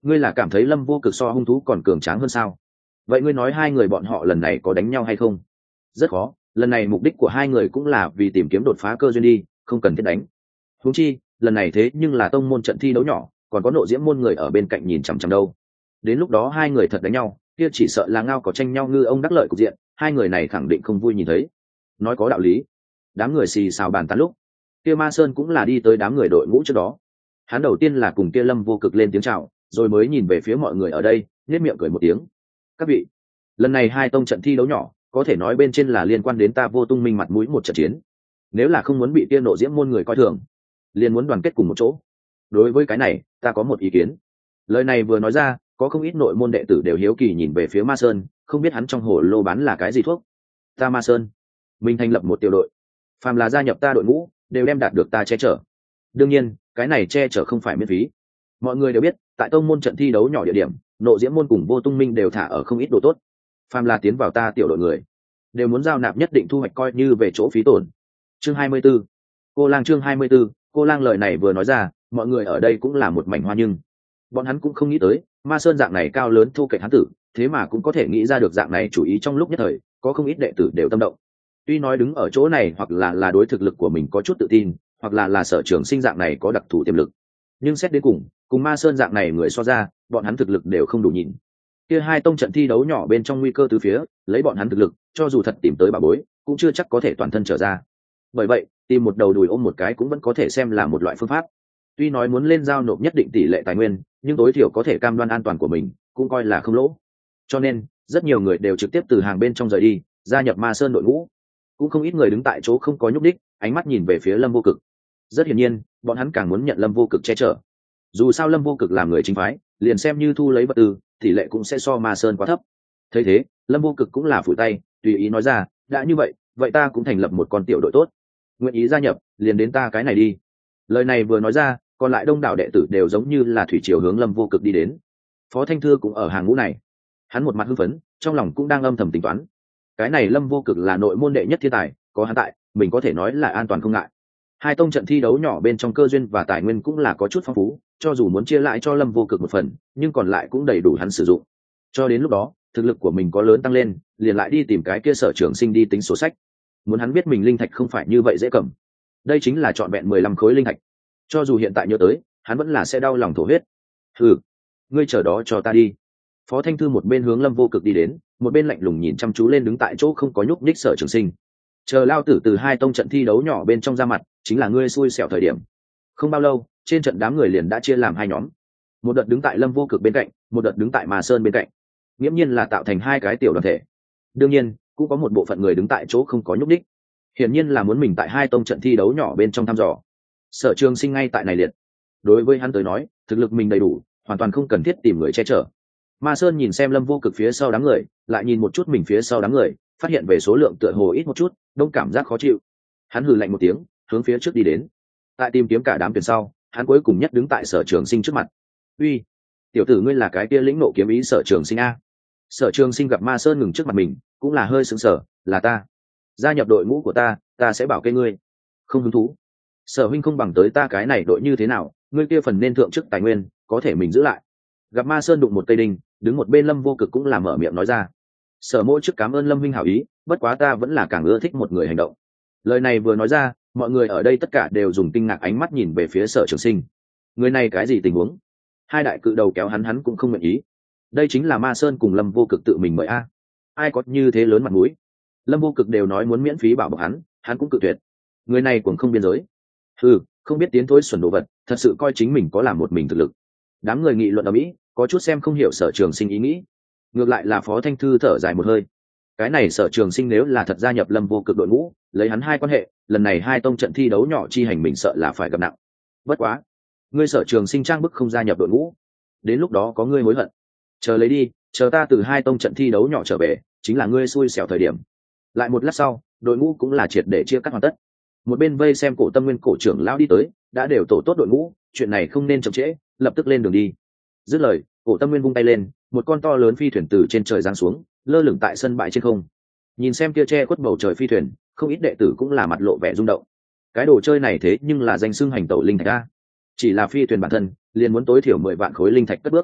Speaker 1: Ngươi là cảm thấy lâm vô cực so hung thú còn cường tráng hơn sao? Vậy ngươi nói hai người bọn họ lần này có đánh nhau hay không? Rất khó, lần này mục đích của hai người cũng là vì tìm kiếm đột phá cơ duyên đi, không cần thiết đánh. Huống chi lần này thế nhưng là tông môn trận thi đấu nhỏ, còn có nội diễm môn người ở bên cạnh nhìn chằm chằm đâu. Đến lúc đó hai người thật đánh nhau, kia chỉ sợ là ngao có tranh nhau ngư ông đắc lợi cục diện, hai người này khẳng định không vui nhìn thấy. Nói có đạo lý. Đám người xì xào bàn tán lúc, kia Ma Sơn cũng là đi tới đám người đội ngũ trước đó. Hắn đầu tiên là cùng kia Lâm Vô Cực lên tiếng chào, rồi mới nhìn về phía mọi người ở đây, nhếch miệng cười một tiếng. Các vị, lần này hai tông trận thi đấu nhỏ, có thể nói bên trên là liên quan đến ta Vô Tung Minh mặt mũi một trận chiến. Nếu là không muốn bị kia nộ diễm môn người coi thường, liền muốn đoàn kết cùng một chỗ. Đối với cái này, ta có một ý kiến. Lời này vừa nói ra, có không ít nội môn đệ tử đều hiếu kỳ nhìn về phía Ma Sơn, không biết hắn trong hồ lô bán là cái gì thuốc. Ta Ma Sơn, mình thành lập một tiểu đội, phàm là gia nhập ta đội ngũ, đều đem đạt được ta che chở. Đương nhiên, cái này che chở không phải miễn phí. Mọi người đều biết, tại tông môn trận thi đấu nhỏ địa điểm, nộ diễm môn cùng Vô Tung Minh đều thả ở không ít đồ tốt. Phàm là tiến vào ta tiểu đội người, đều muốn giao nạp nhất định thu hoạch coi như về chỗ phí tổn. Chương hai mươi 24. Cô Lang chương hai mươi 24. Cô Lang lời này vừa nói ra, mọi người ở đây cũng là một mảnh hoa, nhưng bọn hắn cũng không nghĩ tới, Ma Sơn dạng này cao lớn thu kệch hắn tử, thế mà cũng có thể nghĩ ra được dạng này chủ ý trong lúc nhất thời, có không ít đệ tử đều tâm động. Tuy nói đứng ở chỗ này hoặc là là đối thực lực của mình có chút tự tin, hoặc là là sở trường sinh dạng này có đặc thù tiềm lực, nhưng xét đến cùng, cùng Ma Sơn dạng này người so ra, bọn hắn thực lực đều không đủ nhìn. Kia hai tông trận thi đấu nhỏ bên trong nguy cơ từ phía, lấy bọn hắn thực lực, cho dù thật tìm tới bà bối, cũng chưa chắc có thể toàn thân trở ra. Bởi vậy, tìm một đầu đùi ôm một cái cũng vẫn có thể xem là một loại phương pháp. Tuy nói muốn lên giao nộp nhất định tỷ lệ tài nguyên, nhưng tối thiểu có thể cam đoan an toàn của mình, cũng coi là không lỗ. Cho nên, rất nhiều người đều trực tiếp từ hàng bên trong rời đi, gia nhập Ma Sơn đội ngũ. Cũng không ít người đứng tại chỗ không có nhúc đích, ánh mắt nhìn về phía Lâm Vô Cực. Rất hiển nhiên, bọn hắn càng muốn nhận Lâm Vô Cực che chở. Dù sao Lâm Vô Cực làm người chính phái, liền xem như thu lấy vật tư, tỷ lệ cũng sẽ so Ma Sơn quá thấp. Thấy thế, Lâm Vô Cực cũng là phủi tay, tùy ý nói ra, đã như vậy, vậy ta cũng thành lập một con tiểu đội tốt. Nguyện ý gia nhập, liền đến ta cái này đi. Lời này vừa nói ra, còn lại đông đảo đệ tử đều giống như là thủy triều hướng Lâm Vô Cực đi đến. Phó Thanh Thư cũng ở hàng ngũ này. Hắn một mặt hưng phấn, trong lòng cũng đang âm thầm tính toán. Cái này Lâm Vô Cực là nội môn đệ nhất thiên tài, có hắn tại, mình có thể nói là an toàn không ngại. Hai tông trận thi đấu nhỏ bên trong cơ duyên và tài nguyên cũng là có chút phong phú, cho dù muốn chia lại cho Lâm Vô Cực một phần, nhưng còn lại cũng đầy đủ hắn sử dụng. Cho đến lúc đó, thực lực của mình có lớn tăng lên, liền lại đi tìm cái kia sở trưởng sinh đi tính sổ sách. Muốn hắn biết mình linh thạch không phải như vậy dễ cầm. Đây chính là trọn vẹn mười lăm khối linh thạch. Cho dù hiện tại nhớ tới, hắn vẫn là sẽ đau lòng thổ huyết. Hừ, ngươi chờ đó cho ta đi. Phó Thanh Thư một bên hướng Lâm Vô Cực đi đến, một bên lạnh lùng nhìn chăm chú lên đứng tại chỗ không có nhúc nhích sở trường sinh. Chờ lao tử từ hai tông trận thi đấu nhỏ bên trong ra mặt, chính là ngươi xui xẻo thời điểm. Không bao lâu, trên trận đám người liền đã chia làm hai nhóm. Một đợt đứng tại Lâm Vô Cực bên cạnh, một đợt đứng tại Ma Sơn bên cạnh. Nghiễm nhiên là tạo thành hai cái tiểu đoàn thể. Đương nhiên, cũng có một bộ phận người đứng tại chỗ không có nhúc nhích. Hiển nhiên là muốn mình tại hai tông trận thi đấu nhỏ bên trong thăm dò. Sở trường sinh ngay tại này liệt. Đối với hắn tới nói, thực lực mình đầy đủ, hoàn toàn không cần thiết tìm người che chở. Ma Sơn nhìn xem Lâm Vô Cực phía sau đám người, lại nhìn một chút mình phía sau đám người, phát hiện về số lượng tựa hồ ít một chút, đông cảm giác khó chịu. Hắn hừ lạnh một tiếng, hướng phía trước đi đến. Tại tìm kiếm cả đám tuyển sau, hắn cuối cùng nhất đứng tại Sở Trường Sinh trước mặt. "Uy, tiểu tử ngươi là cái kia lĩnh nộ kiếm ý Sở Trường Sinh a?" Sở Trường Sinh gặp Ma Sơn ngừng trước mặt mình, cũng là hơi sững sờ, "Là ta. Gia nhập đội ngũ của ta, ta sẽ bảo kê ngươi." "Không hứng thú. Sở huynh không bằng tới ta cái này đội như thế nào, ngươi kia phần nên thượng chức tài nguyên, có thể mình giữ lại." Gặp Ma Sơn đụng một cây đinh, đứng một bên Lâm Vô Cực cũng là mở miệng nói ra. "Sở mỗ trước cảm ơn Lâm huynh hảo ý, bất quá ta vẫn là càng ưa thích một người hành động." Lời này vừa nói ra, mọi người ở đây tất cả đều dùng kinh ngạc ánh mắt nhìn về phía Sở Trường Sinh. Người này cái gì tình huống? Hai đại cự đầu kéo hắn hắn cũng không nguyện ý. Đây chính là Ma Sơn cùng Lâm Vô Cực tự mình mời a. Ai có như thế lớn mặt mũi? Lâm Vô Cực đều nói muốn miễn phí bảo bọc hắn, hắn cũng cự tuyệt. Người này cũng không biên giới. Ừ, không biết tiến thối xuẩn đồ vật, thật sự coi chính mình có làm một mình thực lực. Đám người nghị luận ở mỹ, có chút xem không hiểu Sở Trường Sinh ý nghĩ. Ngược lại là Phó Thanh Thư thở dài một hơi. Cái này Sở Trường Sinh nếu là thật gia nhập Lâm Vô Cực đội ngũ, lấy hắn hai quan hệ, lần này hai tông trận thi đấu nhỏ chi hành mình sợ là phải gặp nặng. Bất quá, ngươi Sở Trường Sinh trang bức không gia nhập đội ngũ, đến lúc đó có ngươi hối hận. Chờ lấy đi, chờ ta từ hai tông trận thi đấu nhỏ trở về, chính là ngươi xui xẻo thời điểm. Lại một lát sau, đội ngũ cũng là triệt để chia cắt hoàn tất. Một bên vây xem Cổ Tâm Nguyên cổ trưởng lão đi tới, đã đều tổ tốt đội ngũ, chuyện này không nên chậm trễ, lập tức lên đường đi. Dứt lời, Cổ Tâm Nguyên vung tay lên, một con to lớn phi thuyền từ trên trời giáng xuống, lơ lửng tại sân bãi trên không. Nhìn xem kia che khuất bầu trời phi thuyền, không ít đệ tử cũng là mặt lộ vẻ rung động. Cái đồ chơi này thế nhưng là danh xưng hành tẩu linh thạch a. Chỉ là phi thuyền bản thân, liền muốn tối thiểu mười vạn khối linh thạch cất bước.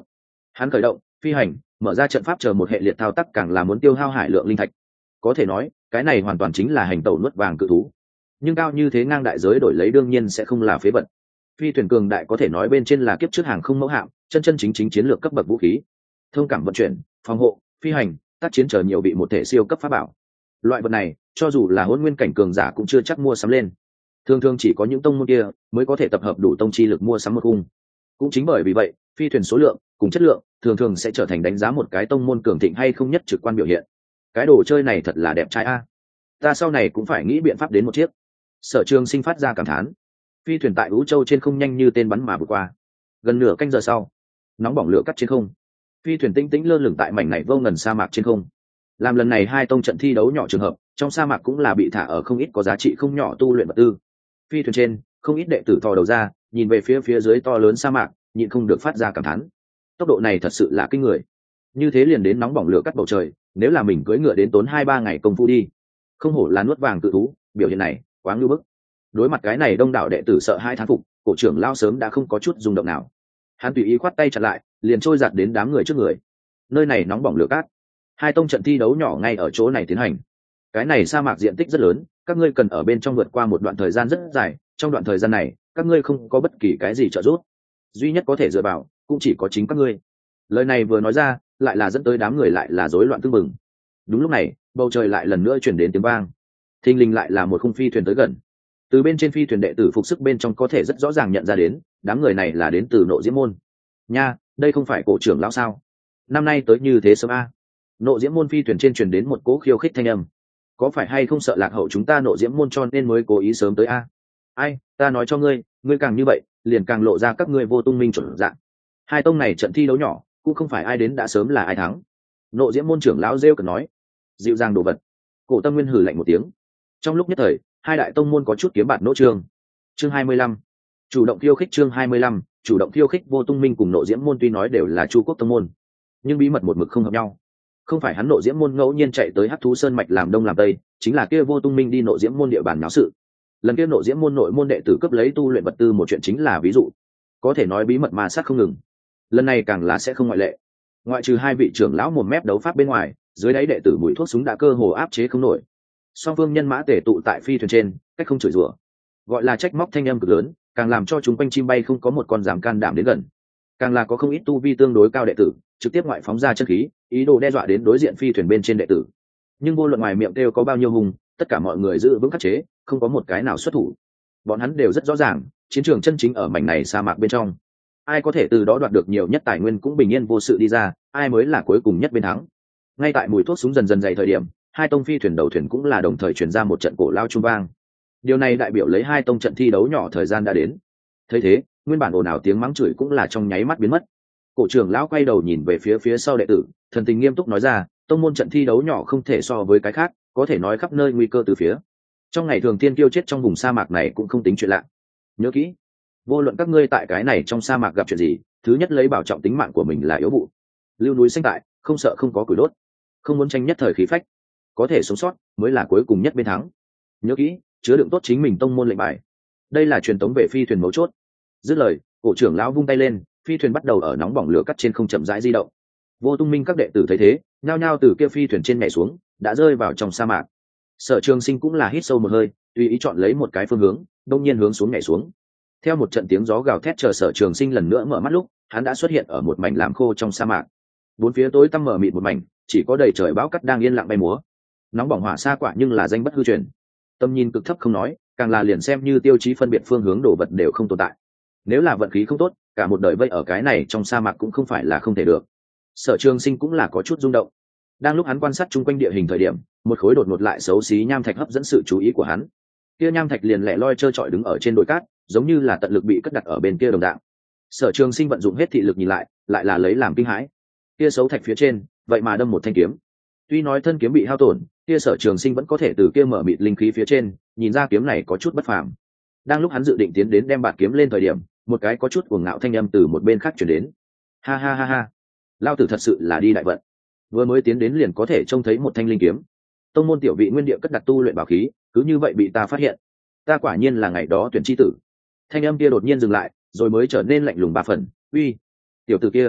Speaker 1: Hắn khởi động phi hành, mở ra trận pháp chờ một hệ liệt thao tác, càng là muốn tiêu hao hải lượng linh thạch. Có thể nói cái này hoàn toàn chính là hành tẩu nuốt vàng cự thú, nhưng cao như thế ngang đại giới đổi lấy đương nhiên sẽ không là phế vật. Phi thuyền cường đại có thể nói bên trên là kiếp trước hàng không mẫu hạm, chân chân chính chính chiến lược cấp bậc vũ khí, thông cảm vận chuyển, phòng hộ, phi hành, tác chiến chờ nhiều bị một thể siêu cấp pháp bảo. Loại vật này cho dù là hôn nguyên cảnh cường giả cũng chưa chắc mua sắm lên, thường thường chỉ có những tông môn kia mới có thể tập hợp đủ tông chi lực mua sắm một cung. Cũng chính bởi vì vậy, phi thuyền số lượng cùng chất lượng thường thường sẽ trở thành đánh giá một cái tông môn cường thịnh hay không nhất trực quan biểu hiện. Cái đồ chơi này thật là đẹp trai a, ta sau này cũng phải nghĩ biện pháp đến một chiếc. Sở Trường Sinh phát ra cảm thán. Phi thuyền tại Vũ Châu trên không nhanh như tên bắn mà vượt qua. Gần nửa canh giờ sau, nóng bỏng lửa cắt trên không, phi thuyền tinh tĩnh lơ lửng tại mảnh này vô ngần sa mạc trên không. Làm lần này hai tông trận thi đấu nhỏ trường hợp, trong sa mạc cũng là bị thả ở không ít có giá trị không nhỏ tu luyện vật tư. Phi thuyền trên, không ít đệ tử thò đầu ra, nhìn về phía phía dưới to lớn sa mạc, nhịn không được phát ra cảm thán. Tốc độ này thật sự là kinh người. Như thế liền đến nóng bỏng lửa cắt bầu trời, nếu là mình cưỡi ngựa đến tốn hai ba ngày công phu đi. Không hổ là nuốt vàng cự thú, biểu hiện này quá ngưu bức. Đối mặt cái này đông đảo đệ tử sợ hai thán phục, cổ trưởng lao sớm đã không có chút rung động nào. Hắn tùy ý khoát tay chặn lại, liền trôi giạt đến đám người trước người. Nơi này nóng bỏng lửa cát, hai tông trận thi đấu nhỏ ngay ở chỗ này tiến hành. Cái này sa mạc diện tích rất lớn, các ngươi cần ở bên trong vượt qua một đoạn thời gian rất dài, trong đoạn thời gian này các ngươi không có bất kỳ cái gì trợ giúp, duy nhất có thể dựa vào cũng chỉ có chính các ngươi. Lời này vừa nói ra, lại là dẫn tới đám người lại là rối loạn tương mừng. Đúng lúc này, bầu trời lại lần nữa chuyển đến tiếng vang, thình lình lại là một khung phi thuyền tới gần. Từ bên trên phi thuyền đệ tử phục sức bên trong có thể rất rõ ràng nhận ra đến, đám người này là đến từ Nộ Diễm môn. Nha, đây không phải cổ trưởng lão sao? Năm nay tới như thế sớm a. Nộ Diễm môn phi thuyền trên truyền đến một cỗ khiêu khích thanh âm. Có phải hay không sợ lạc hậu chúng ta Nộ Diễm môn cho nên mới cố ý sớm tới a? Ai, ta nói cho ngươi, ngươi càng như vậy, liền càng lộ ra các ngươi vô tung minh chuẩn dạng. Hai tông này trận thi đấu nhỏ, cũng không phải ai đến đã sớm là ai thắng. Nộ Diễm môn trưởng lão rêu cợt nói. Dịu dàng đồ vật. Cổ Tâm Nguyên hừ lạnh một tiếng. Trong lúc nhất thời, hai đại tông môn có chút kiếm bạt nỗ trương. Chương hai mươi lăm, chủ động khiêu khích. Chương hai mươi lăm, chủ động khiêu khích. Vô Tung Minh cùng Nộ Diễm môn tuy nói đều là Chu quốc tông môn, nhưng bí mật một mực không hợp nhau. Không phải hắn Nộ Diễm môn ngẫu nhiên chạy tới Hắc Thú Sơn mạch làm đông làm tây, chính là kia Vô Tung Minh đi Nộ Diễm môn địa bàn náo sự. Lần kia Nộ Diễm môn nội môn đệ tử cấp lấy tu luyện vật tư một chuyện chính là ví dụ, có thể nói bí mật mà sát không ngừng. Lần này càng là sẽ không ngoại lệ. Ngoại trừ hai vị trưởng lão mồm mép đấu pháp bên ngoài, dưới đáy đệ tử bùi thuốc súng đã cơ hồ áp chế không nổi. Song phương nhân mã tề tụ tại phi thuyền trên, cách không chửi rủa, gọi là trách móc thanh âm cực lớn, càng làm cho chúng quanh chim bay không có một con dám can đảm đến gần. Càng là có không ít tu vi tương đối cao đệ tử trực tiếp ngoại phóng ra chân khí, ý đồ đe dọa đến đối diện phi thuyền bên trên đệ tử. Nhưng vô luận ngoài miệng kêu có bao nhiêu hùng, tất cả mọi người giữ vững khắc chế, không có một cái nào xuất thủ. Bọn hắn đều rất rõ ràng, chiến trường chân chính ở mảnh này sa mạc bên trong, ai có thể từ đó đoạt được nhiều nhất tài nguyên cũng bình yên vô sự đi ra, ai mới là cuối cùng nhất bên thắng. Ngay tại mùi thuốc súng dần dần dày thời điểm, hai tông phi thuyền đầu thuyền cũng là đồng thời chuyển ra một trận cổ lao trung vang. Điều này đại biểu lấy hai tông trận thi đấu nhỏ thời gian đã đến. Thấy thế, nguyên bản ồn ào tiếng mắng chửi cũng là trong nháy mắt biến mất. Cổ trưởng lão quay đầu nhìn về phía phía sau đệ tử, thần tình nghiêm túc nói ra, tông môn trận thi đấu nhỏ không thể so với cái khác, có thể nói khắp nơi nguy cơ từ phía. Trong ngày thường tiên kiêu chết trong vùng sa mạc này cũng không tính chuyện lạ. Nhớ kỹ, vô luận các ngươi tại cái này trong sa mạc gặp chuyện gì, thứ nhất lấy bảo trọng tính mạng của mình là yếu vụ. Lưu núi xanh tại, không sợ không có củi đốt, không muốn tranh nhất thời khí phách, có thể sống sót mới là cuối cùng nhất bên thắng. Nhớ kỹ, chứa đựng tốt chính mình tông môn lệnh bài, đây là truyền tống về phi thuyền mấu chốt. Dứt lời, cổ trưởng lão vung tay lên, phi thuyền bắt đầu ở nóng bỏng lửa cắt trên không chậm rãi di động. Vô Tung Minh các đệ tử thấy thế, nhao nhao từ kia phi thuyền trên nhảy xuống, đã rơi vào trong sa mạc. Sở Trường Sinh cũng là hít sâu một hơi, tùy ý chọn lấy một cái phương hướng, đông nhiên hướng xuống nhảy xuống. Theo một trận tiếng gió gào thét, chờ Sở Trường Sinh lần nữa mở mắt lúc, hắn đã xuất hiện ở một mảnh làm khô trong sa mạc. Bốn phía tối tăm mờ mịt một mảnh, chỉ có đầy trời bão cát đang yên lặng bay múa. Nóng bỏng hỏa sa quả nhưng là danh bất hư truyền, tầm nhìn cực thấp không nói, càng là liền xem như tiêu chí phân biệt phương hướng đổ vật đều không tồn tại. Nếu là vận khí không tốt, cả một đời vây ở cái này trong sa mạc cũng không phải là không thể được. Sở Trường Sinh cũng là có chút rung động. Đang lúc hắn quan sát chung quanh địa hình thời điểm, một khối đột ngột lại xấu xí nham thạch hấp dẫn sự chú ý của hắn. Kia nham thạch liền lẻ loi trơ trọi đứng ở trên đồi cát, giống như là tận lực bị cất đặt ở bên kia đồng dạng. Sở Trường Sinh vận dụng hết thị lực nhìn lại, lại là lấy làm kinh hãi. Kia xấu thạch phía trên, vậy mà đâm một thanh kiếm. Tuy nói thân kiếm bị hao tổn, kia Sở Trường Sinh vẫn có thể từ kia mở mịt linh khí phía trên nhìn ra kiếm này có chút bất phàm. Đang lúc hắn dự định tiến đến đem bạt kiếm lên thời điểm, một cái có chút cuồng ngạo thanh âm từ một bên khác truyền đến. Ha ha ha ha, lao tử thật sự là đi đại vận, vừa mới tiến đến liền có thể trông thấy một thanh linh kiếm. Tông môn tiểu vị nguyên địa cất đặt tu luyện bảo khí, cứ như vậy bị ta phát hiện. Ta quả nhiên là ngày đó tuyển chi tử. Thanh âm kia đột nhiên dừng lại, rồi mới trở nên lạnh lùng ba phần. Uy, tiểu tử kia,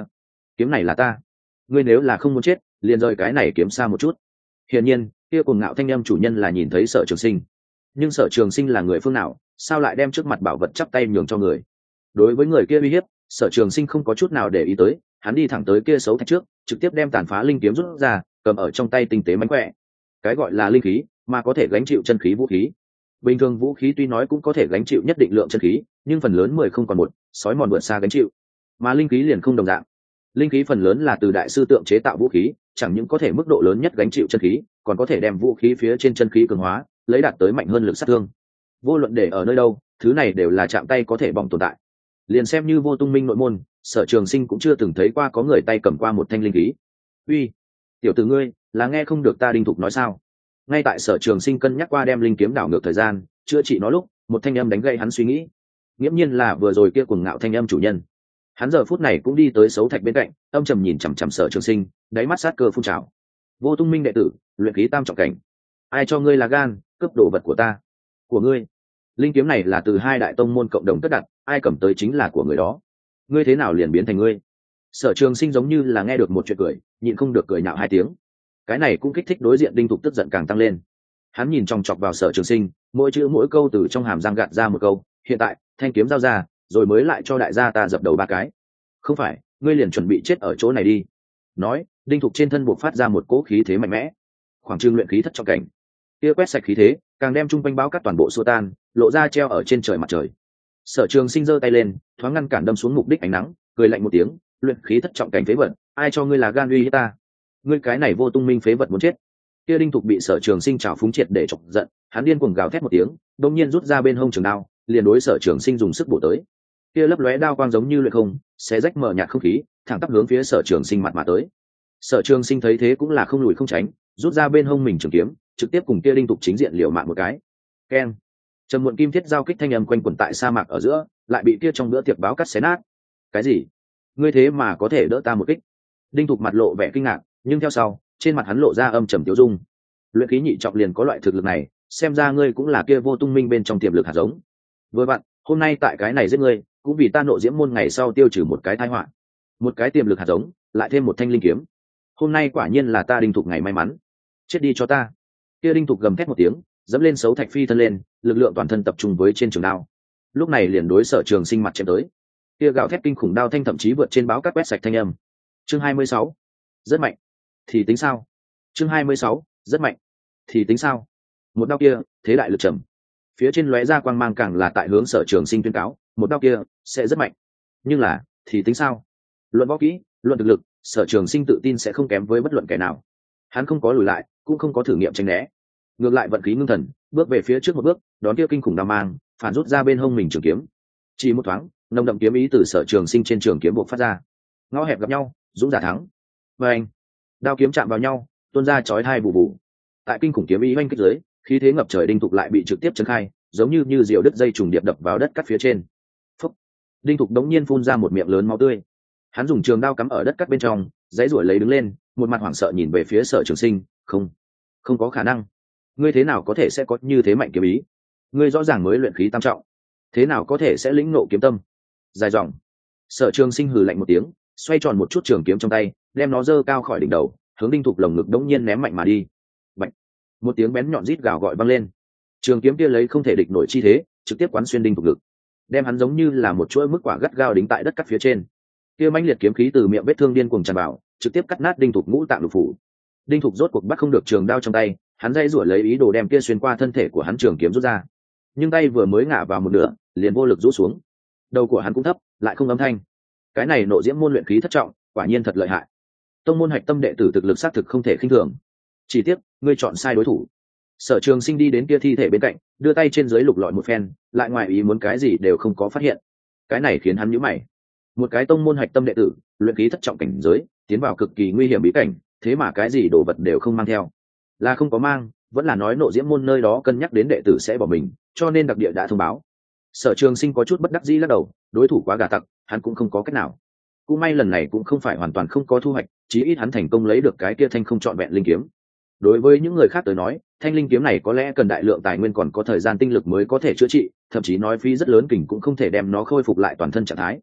Speaker 1: kiếm này là ta, ngươi nếu là không muốn chết liền rời cái này kiếm xa một chút. Hiển nhiên kia cuồng ngạo thanh âm chủ nhân là nhìn thấy Sở Trường Sinh, nhưng Sở Trường Sinh là người phương nào, sao lại đem trước mặt bảo vật chắp tay nhường cho người? Đối với người kia uy hiếp, Sở Trường Sinh không có chút nào để ý tới, hắn đi thẳng tới kia xấu thạch trước, trực tiếp đem tàn phá linh kiếm rút ra, cầm ở trong tay tinh tế mánh khỏe. Cái gọi là linh khí, mà có thể gánh chịu chân khí vũ khí. Bình thường vũ khí tuy nói cũng có thể gánh chịu nhất định lượng chân khí, nhưng phần lớn mười không còn một, sói mòn vượt xa gánh chịu. Mà linh khí liền không đồng dạng. Linh khí phần lớn là từ đại sư tượng chế tạo vũ khí, chẳng những có thể mức độ lớn nhất gánh chịu chân khí, còn có thể đem vũ khí phía trên chân khí cường hóa, lấy đạt tới mạnh hơn lực sát thương. Vô luận để ở nơi đâu, thứ này đều là chạm tay có thể bỏng tồn tại. Liền xem như Vô Tung Minh nội môn, Sở Trường Sinh cũng chưa từng thấy qua có người tay cầm qua một thanh linh khí. Uy, tiểu tử ngươi, là nghe không được ta Đinh Thục nói sao? Ngay tại Sở Trường Sinh cân nhắc qua đem linh kiếm đảo ngược thời gian, chữa trị nó lúc, một thanh âm đánh gậy hắn suy nghĩ. Nghiễm nhiên là vừa rồi kia cuồng ngạo thanh âm chủ nhân. Hắn giờ phút này cũng đi tới xấu thạch bên cạnh, âm trầm nhìn chằm chằm Sở Trường Sinh, đáy mắt sát cơ phun trào. Vô Tung Minh đệ tử, luyện khí tam trọng cảnh. Ai cho ngươi là gan, cướp đồ vật của ta? Của ngươi? Linh kiếm này là từ hai đại tông môn cộng đồng cất đặt, ai cầm tới chính là của người đó. Ngươi thế nào liền biến thành ngươi? Sở Trường Sinh giống như là nghe được một chuyện cười, nhịn không được cười nhạo hai tiếng. Cái này cũng kích thích đối diện Đinh Thục tức giận càng tăng lên. Hắn nhìn chòng chọc vào Sở Trường Sinh, mỗi chữ mỗi câu từ trong hàm răng gạt ra một câu, hiện tại thanh kiếm giao ra, rồi mới lại cho đại gia ta dập đầu ba cái. Không phải, ngươi liền chuẩn bị chết ở chỗ này đi. Nói, Đinh Thục trên thân buộc phát ra một cỗ khí thế mạnh mẽ, khoảng trưng luyện khí thất trọng cảnh. Kia quét sạch khí thế, càng đem trung quanh báo cát toàn bộ xua tan, lộ ra treo ở trên trời mặt trời. Sở Trường Sinh giơ tay lên, thoáng ngăn cản đâm xuống mục đích ánh nắng, cười lạnh một tiếng, luyện khí thất trọng cảnh phế vật, ai cho ngươi là gan uy hiếp ta? Ngươi cái này Vô Tung Minh phế vật muốn chết. Kia Đinh Thục bị Sở Trường Sinh trào phúng triệt để chọc giận, hắn điên cuồng gào thét một tiếng, đột nhiên rút ra bên hông trường đao, liền đối Sở Trường Sinh dùng sức bổ tới. Kia lấp lóe đao quang giống như luyện không, xé rách mở nhạt không khí, thẳng tắp hướng phía Sở Trường Sinh mặt mà tới. Sở Trường Sinh thấy thế cũng là không lùi không tránh, rút ra bên hông mình trường kiếm, trực tiếp cùng kia Đinh Thục chính diện liều mạng một cái. Keng! Trầm muộn kim thiết giao kích thanh âm quanh quẩn tại sa mạc ở giữa, lại bị kia trong bữa tiệc báo cắt xé nát. Cái gì? Ngươi thế mà có thể đỡ ta một kích? Đinh Thục mặt lộ vẻ kinh ngạc, nhưng theo sau, trên mặt hắn lộ ra âm trầm tiêu dung. Luyện khí nhị trọng liền có loại thực lực này, xem ra ngươi cũng là kia Vô Tung Minh bên trong tiềm lực hạt giống. Vừa vặn, hôm nay tại cái này giết ngươi, cũng vì ta nộ diễm môn ngày sau tiêu trừ một cái tai họa. Một cái tiềm lực hạt giống, lại thêm một thanh linh kiếm. Hôm nay quả nhiên là ta Đinh Thục ngày may mắn. Chết đi cho ta. Kia Đinh Thục gầm thét một tiếng, dẫm lên xấu thạch phi thân lên, lực lượng toàn thân tập trung với trên trường đao. Lúc này liền đối Sở Trường Sinh mặt chém tới. Kia gào thét kinh khủng đao thanh thậm chí vượt trên báo cát quét sạch thanh âm. Chương hai mươi sáu, rất mạnh. Thì tính sao? Chương hai mươi sáu, rất mạnh. Thì tính sao? Một đao kia, thế đại lực trầm. Phía trên lóe ra quang mang càng là tại hướng Sở Trường Sinh tuyên cáo, một đao kia sẽ rất mạnh. Nhưng là, thì tính sao? Luận võ kỹ, luận thực lực, Sở Trường Sinh tự tin sẽ không kém với bất luận kẻ nào. Hắn không có lùi lại, cũng không có thử nghiệm tránh né. Ngược lại vận khí ngưng thần, bước về phía trước một bước, đón kia kinh khủng đao mang, phản rút ra bên hông mình trường kiếm. Chỉ một thoáng, nồng đậm kiếm ý từ Sở Trường Sinh trên trường kiếm bộc phát ra. Ngõ hẹp gặp nhau, dũng giả thắng. Và anh, đao kiếm chạm vào nhau, tuôn ra chói tai bù bù. Tại kinh khủng kiếm ý oanh kích dưới, khí thế ngập trời Đinh Thục lại bị trực tiếp chấn khai, giống như như diều đứt dây trùng điệp đập vào đất cắt phía trên. Phúc! Đinh Thục đống nhiên phun ra một miệng lớn máu tươi. Hắn dùng trường đao cắm ở đất cắt bên trong, dãy ruổi lấy đứng lên, một mặt hoảng sợ nhìn về phía Sở Trường Sinh, không, không có khả năng. Ngươi thế nào có thể sẽ có như thế mạnh kiếm ý? Ngươi rõ ràng mới luyện khí tam trọng, thế nào có thể sẽ lĩnh ngộ kiếm tâm? Dài dòng. Sở Trường Sinh hừ lạnh một tiếng, xoay tròn một chút trường kiếm trong tay, đem nó giơ cao khỏi đỉnh đầu, hướng Đinh Thục lồng ngực đống nhiên ném mạnh mà đi. Bạch! Một tiếng bén nhọn rít gào gọi vang lên. Trường kiếm kia lấy không thể địch nổi chi thế, trực tiếp quán xuyên Đinh Thục ngực, đem hắn giống như là một chuỗi mức quả gắt gao đính tại đất cắt phía trên. Kia mãnh liệt kiếm khí từ miệng vết thương điên cuồng tràn vào, trực tiếp cắt nát Đinh Thục ngũ tạng lục phủ. Đinh Thục rốt cuộc bắt không được trường đao trong tay, hắn dây rủa lấy ý đồ đem kia xuyên qua thân thể của hắn trường kiếm rút ra, nhưng tay vừa mới ngả vào một nửa, liền vô lực rũ xuống. Đầu của hắn cũng thấp, lại không âm thanh. Cái này nộ diễm môn luyện khí thất trọng, quả nhiên thật lợi hại. Tông môn hạch tâm đệ tử thực lực xác thực không thể khinh thường. Chỉ tiếc, ngươi chọn sai đối thủ. Sở Trường Sinh đi đến kia thi thể bên cạnh, đưa tay trên dưới lục lọi một phen, lại ngoài ý muốn cái gì đều không có phát hiện. Cái này khiến hắn nhíu mày. Một cái tông môn hạch tâm đệ tử, luyện khí thất trọng cảnh giới, tiến vào cực kỳ nguy hiểm bí cảnh, thế mà cái gì đồ vật đều không mang theo. Là không có mang, vẫn là nói nộ diễm môn nơi đó cân nhắc đến đệ tử sẽ bỏ mình, cho nên đặc địa đã thông báo. Sở Trường Sinh có chút bất đắc dĩ lắc đầu, đối thủ quá gà tặc, hắn cũng không có cách nào. Cũng may lần này cũng không phải hoàn toàn không có thu hoạch, chí ít hắn thành công lấy được cái kia thanh không trọn vẹn linh kiếm. Đối với những người khác tới nói, thanh linh kiếm này có lẽ cần đại lượng tài nguyên còn có thời gian tinh lực mới có thể chữa trị, thậm chí nói phí rất lớn kình cũng không thể đem nó khôi phục lại toàn thân trạng thái.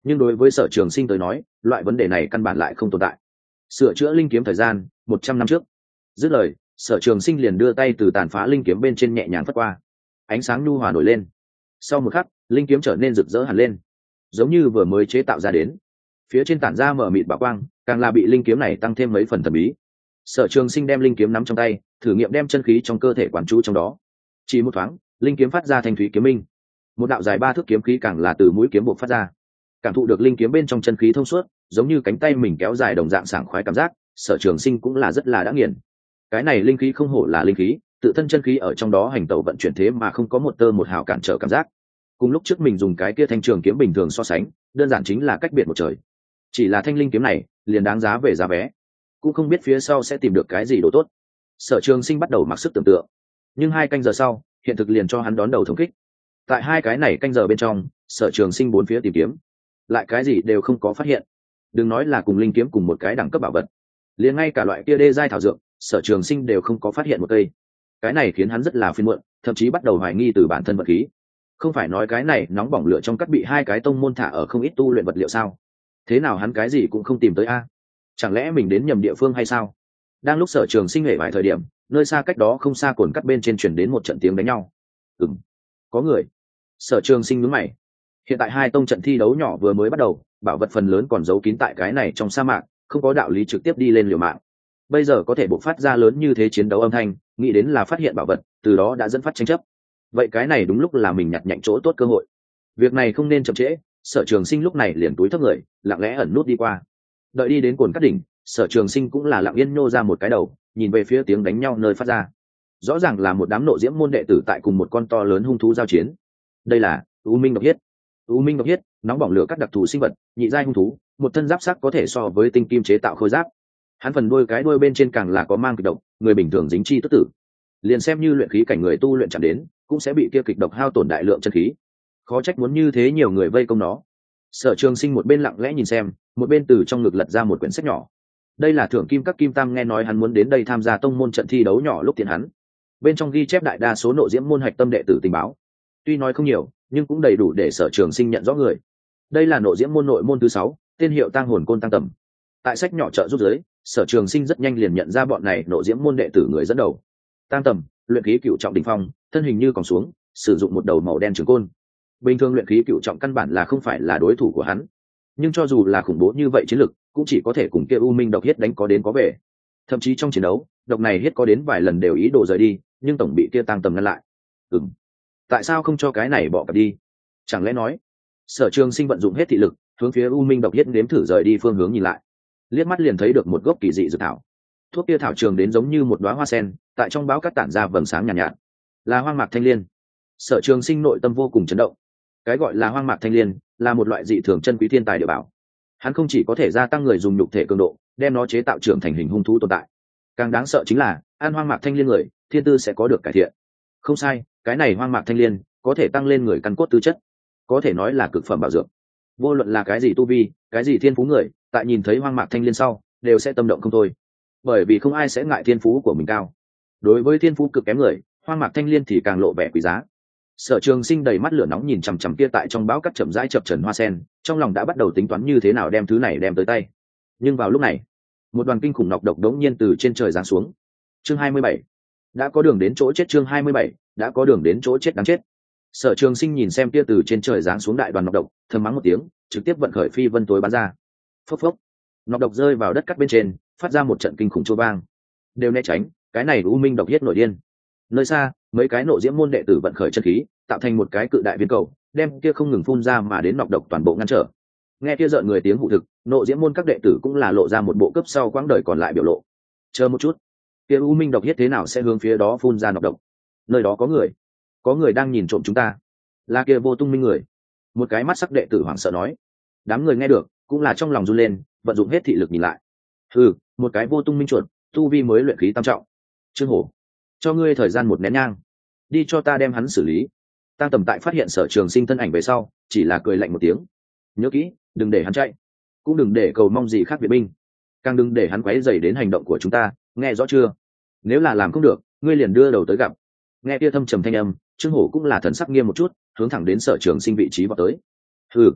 Speaker 1: nhưng đối với Sở Trường Sinh tới nói loại vấn đề này căn bản lại không tồn tại. Sửa chữa linh kiếm thời gian một trăm năm trước. Dứt lời, Sở Trường Sinh liền đưa tay từ tàn phá linh kiếm bên trên nhẹ nhàng phất qua, ánh sáng nhu hòa nổi lên. Sau một khắc, linh kiếm trở nên rực rỡ hẳn lên, giống như vừa mới chế tạo ra đến. Phía trên tản ra mở mịt bảo quang, càng là bị linh kiếm này tăng thêm mấy phần thần bí. Sở Trường Sinh đem linh kiếm nắm trong tay, thử nghiệm đem chân khí trong cơ thể quán chú trong đó. Chỉ một thoáng, linh kiếm phát ra thanh thúy kiếm minh. Một đạo dài ba thước kiếm khí càng là từ mũi kiếm bộc phát ra. Cảm thụ được linh kiếm bên trong chân khí thông suốt, giống như cánh tay mình kéo dài đồng dạng sảng khoái cảm giác, Sở Trường Sinh cũng là rất là đã nghiền. Cái này linh khí không hổ là linh khí, tự thân chân khí ở trong đó hành tẩu vận chuyển thế mà không có một tơ một hào cản trở cảm giác. Cùng lúc trước mình dùng cái kia thanh trường kiếm bình thường so sánh, đơn giản chính là cách biệt một trời. Chỉ là thanh linh kiếm này, liền đáng giá về giá vé. Cũng không biết phía sau sẽ tìm được cái gì đồ tốt. Sở Trường Sinh bắt đầu mặc sức tưởng tượng. Nhưng hai canh giờ sau, hiện thực liền cho hắn đón đầu thống kích. Tại hai cái này canh giờ bên trong, Sở Trường Sinh bốn phía tìm kiếm, lại cái gì đều không có phát hiện. Đừng nói là cùng linh kiếm cùng một cái đẳng cấp bảo vật, liền ngay cả loại kia đê giai thảo dược, Sở Trường Sinh đều không có phát hiện một cây. Cái này khiến hắn rất là phiền muộn, thậm chí bắt đầu hoài nghi từ bản thân vật khí. Không phải nói cái này nóng bỏng lửa trong cắt bị hai cái tông môn thả ở không ít tu luyện vật liệu sao? Thế nào hắn cái gì cũng không tìm tới a? Chẳng lẽ mình đến nhầm địa phương hay sao? Đang lúc Sở Trường Sinh hề vài thời điểm, nơi xa cách đó không xa cồn cắt bên trên truyền đến một trận tiếng đánh nhau. Ừm, có người. Sở Trường Sinh nhướng mày. Hiện tại hai tông trận thi đấu nhỏ vừa mới bắt đầu, bảo vật phần lớn còn giấu kín tại cái này trong sa mạc, không có đạo lý trực tiếp đi lên liều mạng. Bây giờ có thể bộc phát ra lớn như thế chiến đấu âm thanh, nghĩ đến là phát hiện bảo vật, từ đó đã dẫn phát tranh chấp. Vậy cái này đúng lúc là mình nhặt nhạnh chỗ tốt cơ hội. Việc này không nên chậm trễ. Sở Trường Sinh lúc này liền túi thấp người, lặng lẽ ẩn nút đi qua. Đợi đi đến cồn cắt đỉnh, Sở Trường Sinh cũng là lặng yên nhô ra một cái đầu, nhìn về phía tiếng đánh nhau nơi phát ra. Rõ ràng là một đám nộ diễm môn đệ tử tại cùng một con to lớn hung thú giao chiến. Đây là U Minh Độc Hiết. U Minh Độc Hiết, nóng bỏng lửa các đặc thù sinh vật, nhị giai hung thú, một thân giáp sắc có thể so với tinh kim chế tạo khôi giáp. Hắn phần đuôi cái đuôi bên trên càng là có mang kịch độc, người bình thường dính chi tức tử. Liền xem như luyện khí cảnh người tu luyện chạm đến, cũng sẽ bị kia kịch độc hao tổn đại lượng chân khí. Khó trách muốn như thế nhiều người vây công nó. Sở Trường Sinh một bên lặng lẽ nhìn xem, một bên từ trong ngực lật ra một quyển sách nhỏ. Đây là thưởng kim các kim tam nghe nói hắn muốn đến đây tham gia tông môn trận thi đấu nhỏ lúc tiện hắn. Bên trong ghi chép đại đa số nội diễm môn hạch tâm đệ tử tình báo. Tuy nói không nhiều, nhưng cũng đầy đủ để Sở Trường Sinh nhận rõ người. Đây là nội diễm môn nội môn thứ sáu, tên hiệu Tang Hồn Côn Tăng Tầm. Tại sách nhỏ trợ giúp giới, Sở Trường Sinh rất nhanh liền nhận ra bọn này nội diễm môn đệ tử người dẫn đầu. Tăng Tầm, luyện khí cựu trọng đỉnh phong, thân hình như còn xuống, sử dụng một đầu màu đen trường côn. Bình thường luyện khí cựu trọng căn bản là không phải là đối thủ của hắn, nhưng cho dù là khủng bố như vậy chiến lực, cũng chỉ có thể cùng kia U Minh Độc Hiết đánh có đến có về. Thậm chí trong chiến đấu, độc này hiết có đến vài lần đều ý đồ rời đi, nhưng tổng bị kia Tăng Tầm ngăn lại. Ừm, tại sao không cho cái này bỏ cặp đi? Chẳng lẽ nói? Sở Trường Sinh vận dụng hết thị lực, hướng phía U Minh Độc Hiết nếm thử rời đi phương hướng nhìn lại, liếc mắt liền thấy được một gốc kỳ dị dược thảo. Thuốc kia thảo trường đến giống như một đóa hoa sen, tại trong báo cát tản ra vầng sáng nhàn nhạt, nhạt, là hoang mạc thanh liên. Sở Trường Sinh nội tâm vô cùng chấn động. Cái gọi là hoang mạc thanh liên là một loại dị thường chân quý thiên tài địa bảo. Hắn không chỉ có thể gia tăng người dùng nhục thể cường độ, đem nó chế tạo trưởng thành hình hung thú tồn tại. Càng đáng sợ chính là, ăn hoang mạc thanh liên người, thiên tư sẽ có được cải thiện. Không sai, cái này hoang mạc thanh liên có thể tăng lên người căn cốt tư chất, có thể nói là cực phẩm bảo dược. Vô luận là cái gì tu vi, cái gì thiên phú người, tại nhìn thấy hoang mạc thanh liên sau, đều sẽ tâm động không thôi. Bởi vì không ai sẽ ngại thiên phú của mình cao. Đối với thiên phú cực kém người, hoang mạc thanh liên thì càng lộ vẻ quý giá. Sở Trường Sinh đầy mắt lửa nóng nhìn chằm chằm kia tại trong bão cát chậm rãi chập chờn hoa sen, trong lòng đã bắt đầu tính toán như thế nào đem thứ này đem tới tay. Nhưng vào lúc này, một đoàn kinh khủng nọc độc đống nhiên từ trên trời giáng xuống. Chương hai mươi bảy, đã có đường đến chỗ chết. Chương hai mươi bảy, đã có đường đến chỗ chết đáng chết. Sở Trường Sinh nhìn xem kia từ trên trời giáng xuống đại đoàn nọc độc, thầm mắng một tiếng, trực tiếp vận khởi phi vân tối bắn ra. Phốc phốc, nọc độc rơi vào đất cát bên trên, phát ra một trận kinh khủng chua vang. Đều né tránh, cái này U Minh Độc Hiết nổi điên. Nơi xa, mấy cái nộ diễm môn đệ tử vận khởi chân khí, tạo thành một cái cự đại viên cầu, đem kia không ngừng phun ra mà đến nọc độc toàn bộ ngăn trở. Nghe kia rợn người tiếng hụ thực, nộ diễm môn các đệ tử cũng là lộ ra một bộ cấp sau quãng đời còn lại biểu lộ. Chờ một chút, kia U Minh Độc Hiết thế nào sẽ hướng phía đó phun ra nọc độc? Nơi đó có người, có người đang nhìn trộm chúng ta. Là kia Vô Tung Minh người. Một cái mắt sắc đệ tử hoảng sợ nói. Đám người nghe được, cũng là trong lòng run lên, vận dụng hết thị lực nhìn lại. Ừ, một cái Vô Tung Minh chuột, tu vi mới luyện khí tam trọng. Trương Hổ, cho ngươi thời gian một nén nhang, đi cho ta đem hắn xử lý. Tăng Tầm tại phát hiện Sở Trường Sinh thân ảnh về sau, chỉ là cười lạnh một tiếng. Nhớ kỹ, đừng để hắn chạy, cũng đừng để cầu mong gì khác viện binh, càng đừng để hắn quấy rầy đến hành động của chúng ta, nghe rõ chưa? Nếu là làm không được, ngươi liền đưa đầu tới gặp. Nghe kia thâm trầm thanh âm, Trương Hổ cũng là thần sắc nghiêm một chút, hướng thẳng đến Sở Trường Sinh vị trí vào tới. Ừ,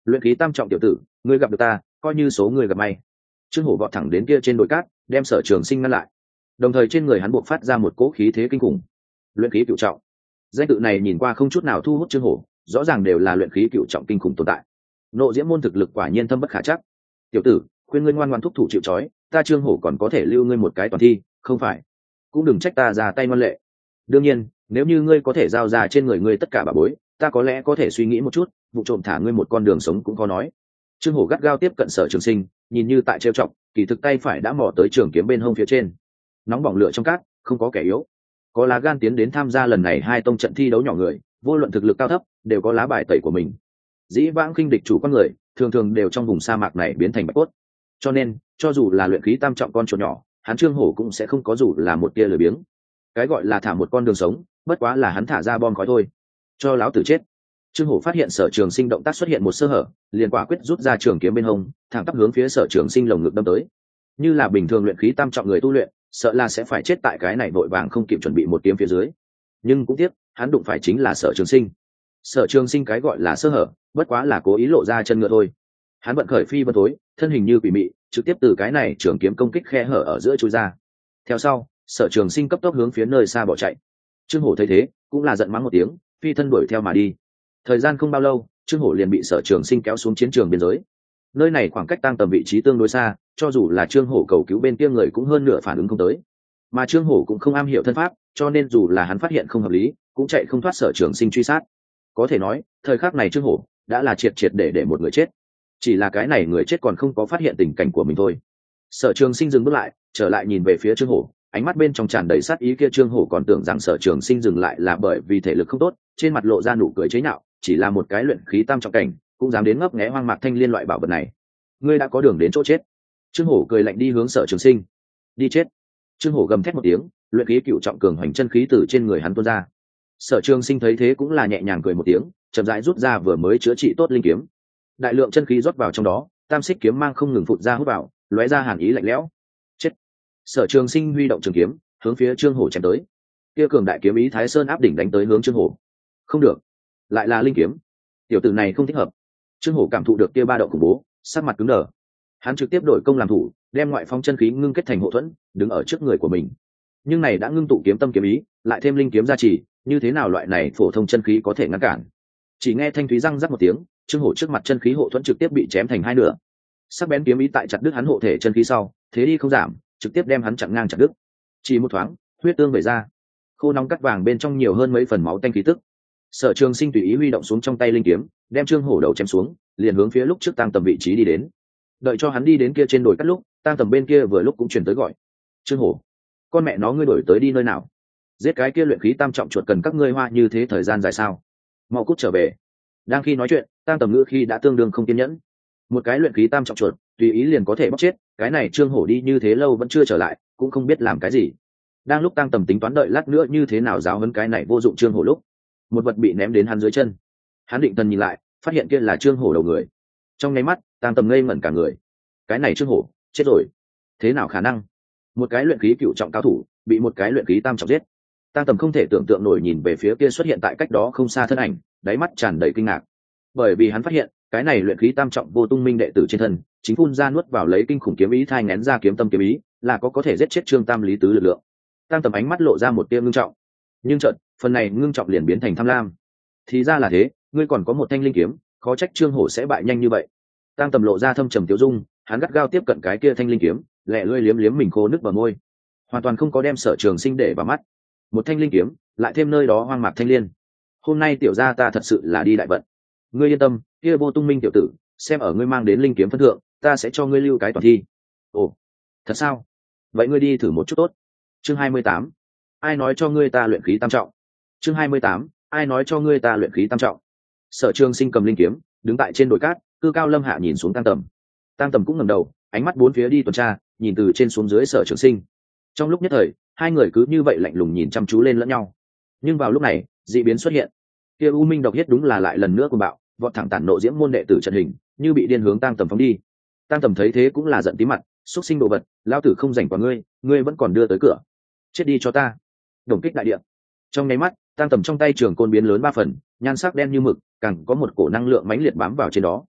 Speaker 1: luyện khí tam trọng tiểu tử, ngươi gặp được ta coi như số người gặp may. Trương Hổ vọt thẳng đến kia trên đồi cát, đem Sở Trường Sinh ngăn lại, đồng thời trên người hắn buộc phát ra một cỗ khí thế kinh khủng. Luyện khí cửu trọng, danh tự này nhìn qua không chút nào thu hút Trương Hổ, rõ ràng đều là luyện khí cửu trọng kinh khủng tồn tại. Nộ Diễm môn thực lực quả nhiên thâm bất khả chắc. Tiểu tử, khuyên ngươi ngoan ngoãn thúc thủ chịu trói, ta Trương Hổ còn có thể lưu ngươi một cái toàn thi, không phải? Cũng đừng trách ta ra tay ngoan lệ. Đương nhiên, nếu như ngươi có thể giao ra trên người ngươi tất cả bảo bối, ta có lẽ có thể suy nghĩ một chút, vụ trộm thả ngươi một con đường sống cũng có nói. Trương Hổ gắt gao tiếp cận Sở Trường Sinh, nhìn như tại trêu chọc, kỳ thực tay phải đã mò tới trường kiếm bên hông phía trên. Nóng bỏng lửa trong cát, không có kẻ yếu. Có lá gan tiến đến tham gia lần này hai tông trận thi đấu nhỏ người, vô luận thực lực cao thấp, đều có lá bài tẩy của mình. Dĩ vãng khinh địch chủ con người, thường thường đều trong vùng sa mạc này biến thành bạch cốt. Cho nên, cho dù là luyện khí tam trọng con chuột nhỏ, hắn Trương Hổ cũng sẽ không có dù là một tia lười biếng. Cái gọi là thả một con đường sống, bất quá là hắn thả ra bom khói thôi. Cho láo tử chết. Trương Hổ phát hiện Sở Trường Sinh động tác xuất hiện một sơ hở, liền quả quyết rút ra trường kiếm bên hông, thẳng tắp hướng phía Sở Trường Sinh lồng ngực đâm tới. Như là bình thường luyện khí tam trọng người tu luyện, sợ là sẽ phải chết tại cái này vội vàng không kịp chuẩn bị một kiếm phía dưới. Nhưng cũng tiếc, hắn đụng phải chính là Sở Trường Sinh. Sở Trường Sinh cái gọi là sơ hở, bất quá là cố ý lộ ra chân ngựa thôi. Hắn vận khởi phi vân thối, thân hình như quỷ mị, trực tiếp từ cái này trường kiếm công kích khe hở ở giữa chui ra. Theo sau, Sở Trường Sinh cấp tốc hướng phía nơi xa bỏ chạy. Trương Hổ thấy thế, cũng là giận mắng một tiếng, phi thân đuổi theo mà đi. Thời gian không bao lâu, Trương Hổ liền bị Sở Trường Sinh kéo xuống chiến trường biên giới. Nơi này khoảng cách tăng tầm vị trí tương đối xa, cho dù là Trương Hổ cầu cứu bên kia người cũng hơn nửa phản ứng không tới. Mà Trương Hổ cũng không am hiểu thân pháp, cho nên dù là hắn phát hiện không hợp lý, cũng chạy không thoát Sở Trường Sinh truy sát. Có thể nói, thời khắc này Trương Hổ đã là triệt triệt để để một người chết. Chỉ là cái này người chết còn không có phát hiện tình cảnh của mình thôi. Sở Trường Sinh dừng bước lại, trở lại nhìn về phía Trương Hổ, ánh mắt bên trong tràn đầy sát ý kia. Trương Hổ còn tưởng rằng Sở Trường Sinh dừng lại là bởi vì thể lực không tốt, trên mặt lộ ra nụ cười chế nhạo, chỉ là một cái luyện khí tam trọng cảnh, cũng dám đến ngấp nghé hoang mạc thanh liên loại bảo vật này. Ngươi đã có đường đến chỗ chết. Trương Hổ cười lạnh đi hướng Sở Trường Sinh. Đi chết. Trương Hổ gầm thét một tiếng, luyện khí cựu trọng cường hoành chân khí từ trên người hắn tuôn ra. Sở Trường Sinh thấy thế cũng là nhẹ nhàng cười một tiếng, chậm rãi rút ra vừa mới chữa trị tốt linh kiếm. Đại lượng chân khí rót vào trong đó, tam xích kiếm mang không ngừng phụt ra hút vào, lóe ra hàn ý lạnh lẽo. Chết. Sở Trường Sinh huy động trường kiếm, hướng phía Trương Hổ chém tới. Kia cường đại kiếm ý Thái Sơn áp đỉnh đánh tới hướng Trương Hổ. Không được, lại là linh kiếm. Tiểu tử này không thích hợp. Trương Hổ cảm thụ được kia ba động khủng bố, sắc mặt cứng đờ. Hắn trực tiếp đổi công làm thủ, đem ngoại phong chân khí ngưng kết thành hộ thuẫn, đứng ở trước người của mình. Nhưng này đã ngưng tụ kiếm tâm kiếm ý, lại thêm linh kiếm gia trì, như thế nào loại này phổ thông chân khí có thể ngăn cản? Chỉ nghe thanh thúy răng rắc một tiếng, Trương Hổ trước mặt chân khí hộ thuẫn trực tiếp bị chém thành hai nửa. Sắc bén kiếm ý tại chặt đứt hắn hộ thể chân khí sau, thế đi không giảm, trực tiếp đem hắn chặn ngang chặt đứt. Chỉ một thoáng, huyết tương vẩy ra, khô nóng cắt vàng bên trong nhiều hơn mấy phần máu tanh khí tức. Sở Trường Sinh tùy ý huy động xuống trong tay linh kiếm, đem Trương Hổ đầu chém xuống, liền hướng phía lúc trước tăng tầm vị trí đi đến. Đợi cho hắn đi đến kia trên đồi cắt lúc, tăng tầm bên kia vừa lúc cũng truyền tới gọi. Trương Hổ, con mẹ nó ngươi đổi tới đi nơi nào? Giết cái kia luyện khí tam trọng chuột cần các ngươi hoa như thế thời gian dài sao? Mau cút trở về. Đang khi nói chuyện, tăng tầm ngữ khi đã tương đương không kiên nhẫn. Một cái luyện khí tam trọng chuột, tùy ý liền có thể bóc chết, cái này Trương Hổ đi như thế lâu vẫn chưa trở lại, cũng không biết làm cái gì. Đang lúc tăng tầm tính toán đợi lát nữa như thế nào giáo huấn cái này vô dụng Trương Hổ lúc, một vật bị ném đến hắn dưới chân. Hắn định thần nhìn lại, phát hiện kia là Trương Hổ đầu người. Trong nháy mắt, tăng tầm ngây ngẩn cả người. Cái này Trương Hổ chết rồi. Thế nào khả năng? Một cái luyện khí cựu trọng cao thủ bị một cái luyện khí tam trọng giết. Tăng tầm không thể tưởng tượng nổi nhìn về phía kia xuất hiện tại cách đó không xa thân ảnh, đáy mắt tràn đầy kinh ngạc. Bởi vì hắn phát hiện, cái này luyện khí tam trọng vô tung minh đệ tử trên thân, chính phun ra nuốt vào lấy kinh khủng kiếm ý thai nghén ra kiếm tâm kiếm ý, là có có thể giết chết Trương Tam Lý Tứ lực lượng. Tăng tầm ánh mắt lộ ra một tia ngưng trọng. Nhưng chợt, phần này ngưng trọng liền biến thành tham lam. Thì ra là thế, ngươi còn có một thanh linh kiếm, khó trách Trương Hổ sẽ bại nhanh như vậy. Tăng tầm lộ ra thâm trầm tiêu dung, hắn gắt gao tiếp cận cái kia thanh linh kiếm, lẹ lưỡi liếm liếm mình khô nước bờ môi, hoàn toàn không có đem Sở Trường Sinh để vào mắt. Một thanh linh kiếm, lại thêm nơi đó hoang mạc thanh liên. Hôm nay tiểu gia ta thật sự là đi đại vận. Ngươi yên tâm, kia vô tung minh tiểu tử, xem ở ngươi mang đến linh kiếm phân thượng, ta sẽ cho ngươi lưu cái toàn thi. Ồ, thật sao? Vậy ngươi đi thử một chút tốt. Chương hai mươi tám, ai nói cho ngươi ta luyện khí tam trọng? Chương hai mươi tám, ai nói cho ngươi ta luyện khí tam trọng? Sở Trường Sinh cầm linh kiếm, đứng tại trên đồi cát, cư cao lâm hạ nhìn xuống Tăng Tầm. Tăng Tầm cũng ngẩng đầu, ánh mắt bốn phía đi tuần tra, nhìn từ trên xuống dưới Sở Trường Sinh. Trong lúc nhất thời, hai người cứ như vậy lạnh lùng nhìn chăm chú lên lẫn nhau. Nhưng vào lúc này, dị biến xuất hiện. Kia U Minh độc huyết đúng là lại lần nữa cuồng bạo, vọt thẳng tản nộ diễm môn đệ tử trận hình, như bị điên hướng Tăng Tầm phóng đi. Tăng Tầm thấy thế cũng là giận tí mặt, xuất sinh đồ vật, lão tử không rảnh qua ngươi, ngươi vẫn còn đưa tới cửa. Chết đi cho ta. Đồng kích đại địa. Trong nháy mắt, Tăng Tầm trong tay trường côn biến lớn ba phần, nhan sắc đen như mực, càng có một cổ năng lượng mãnh liệt bám vào trên đó.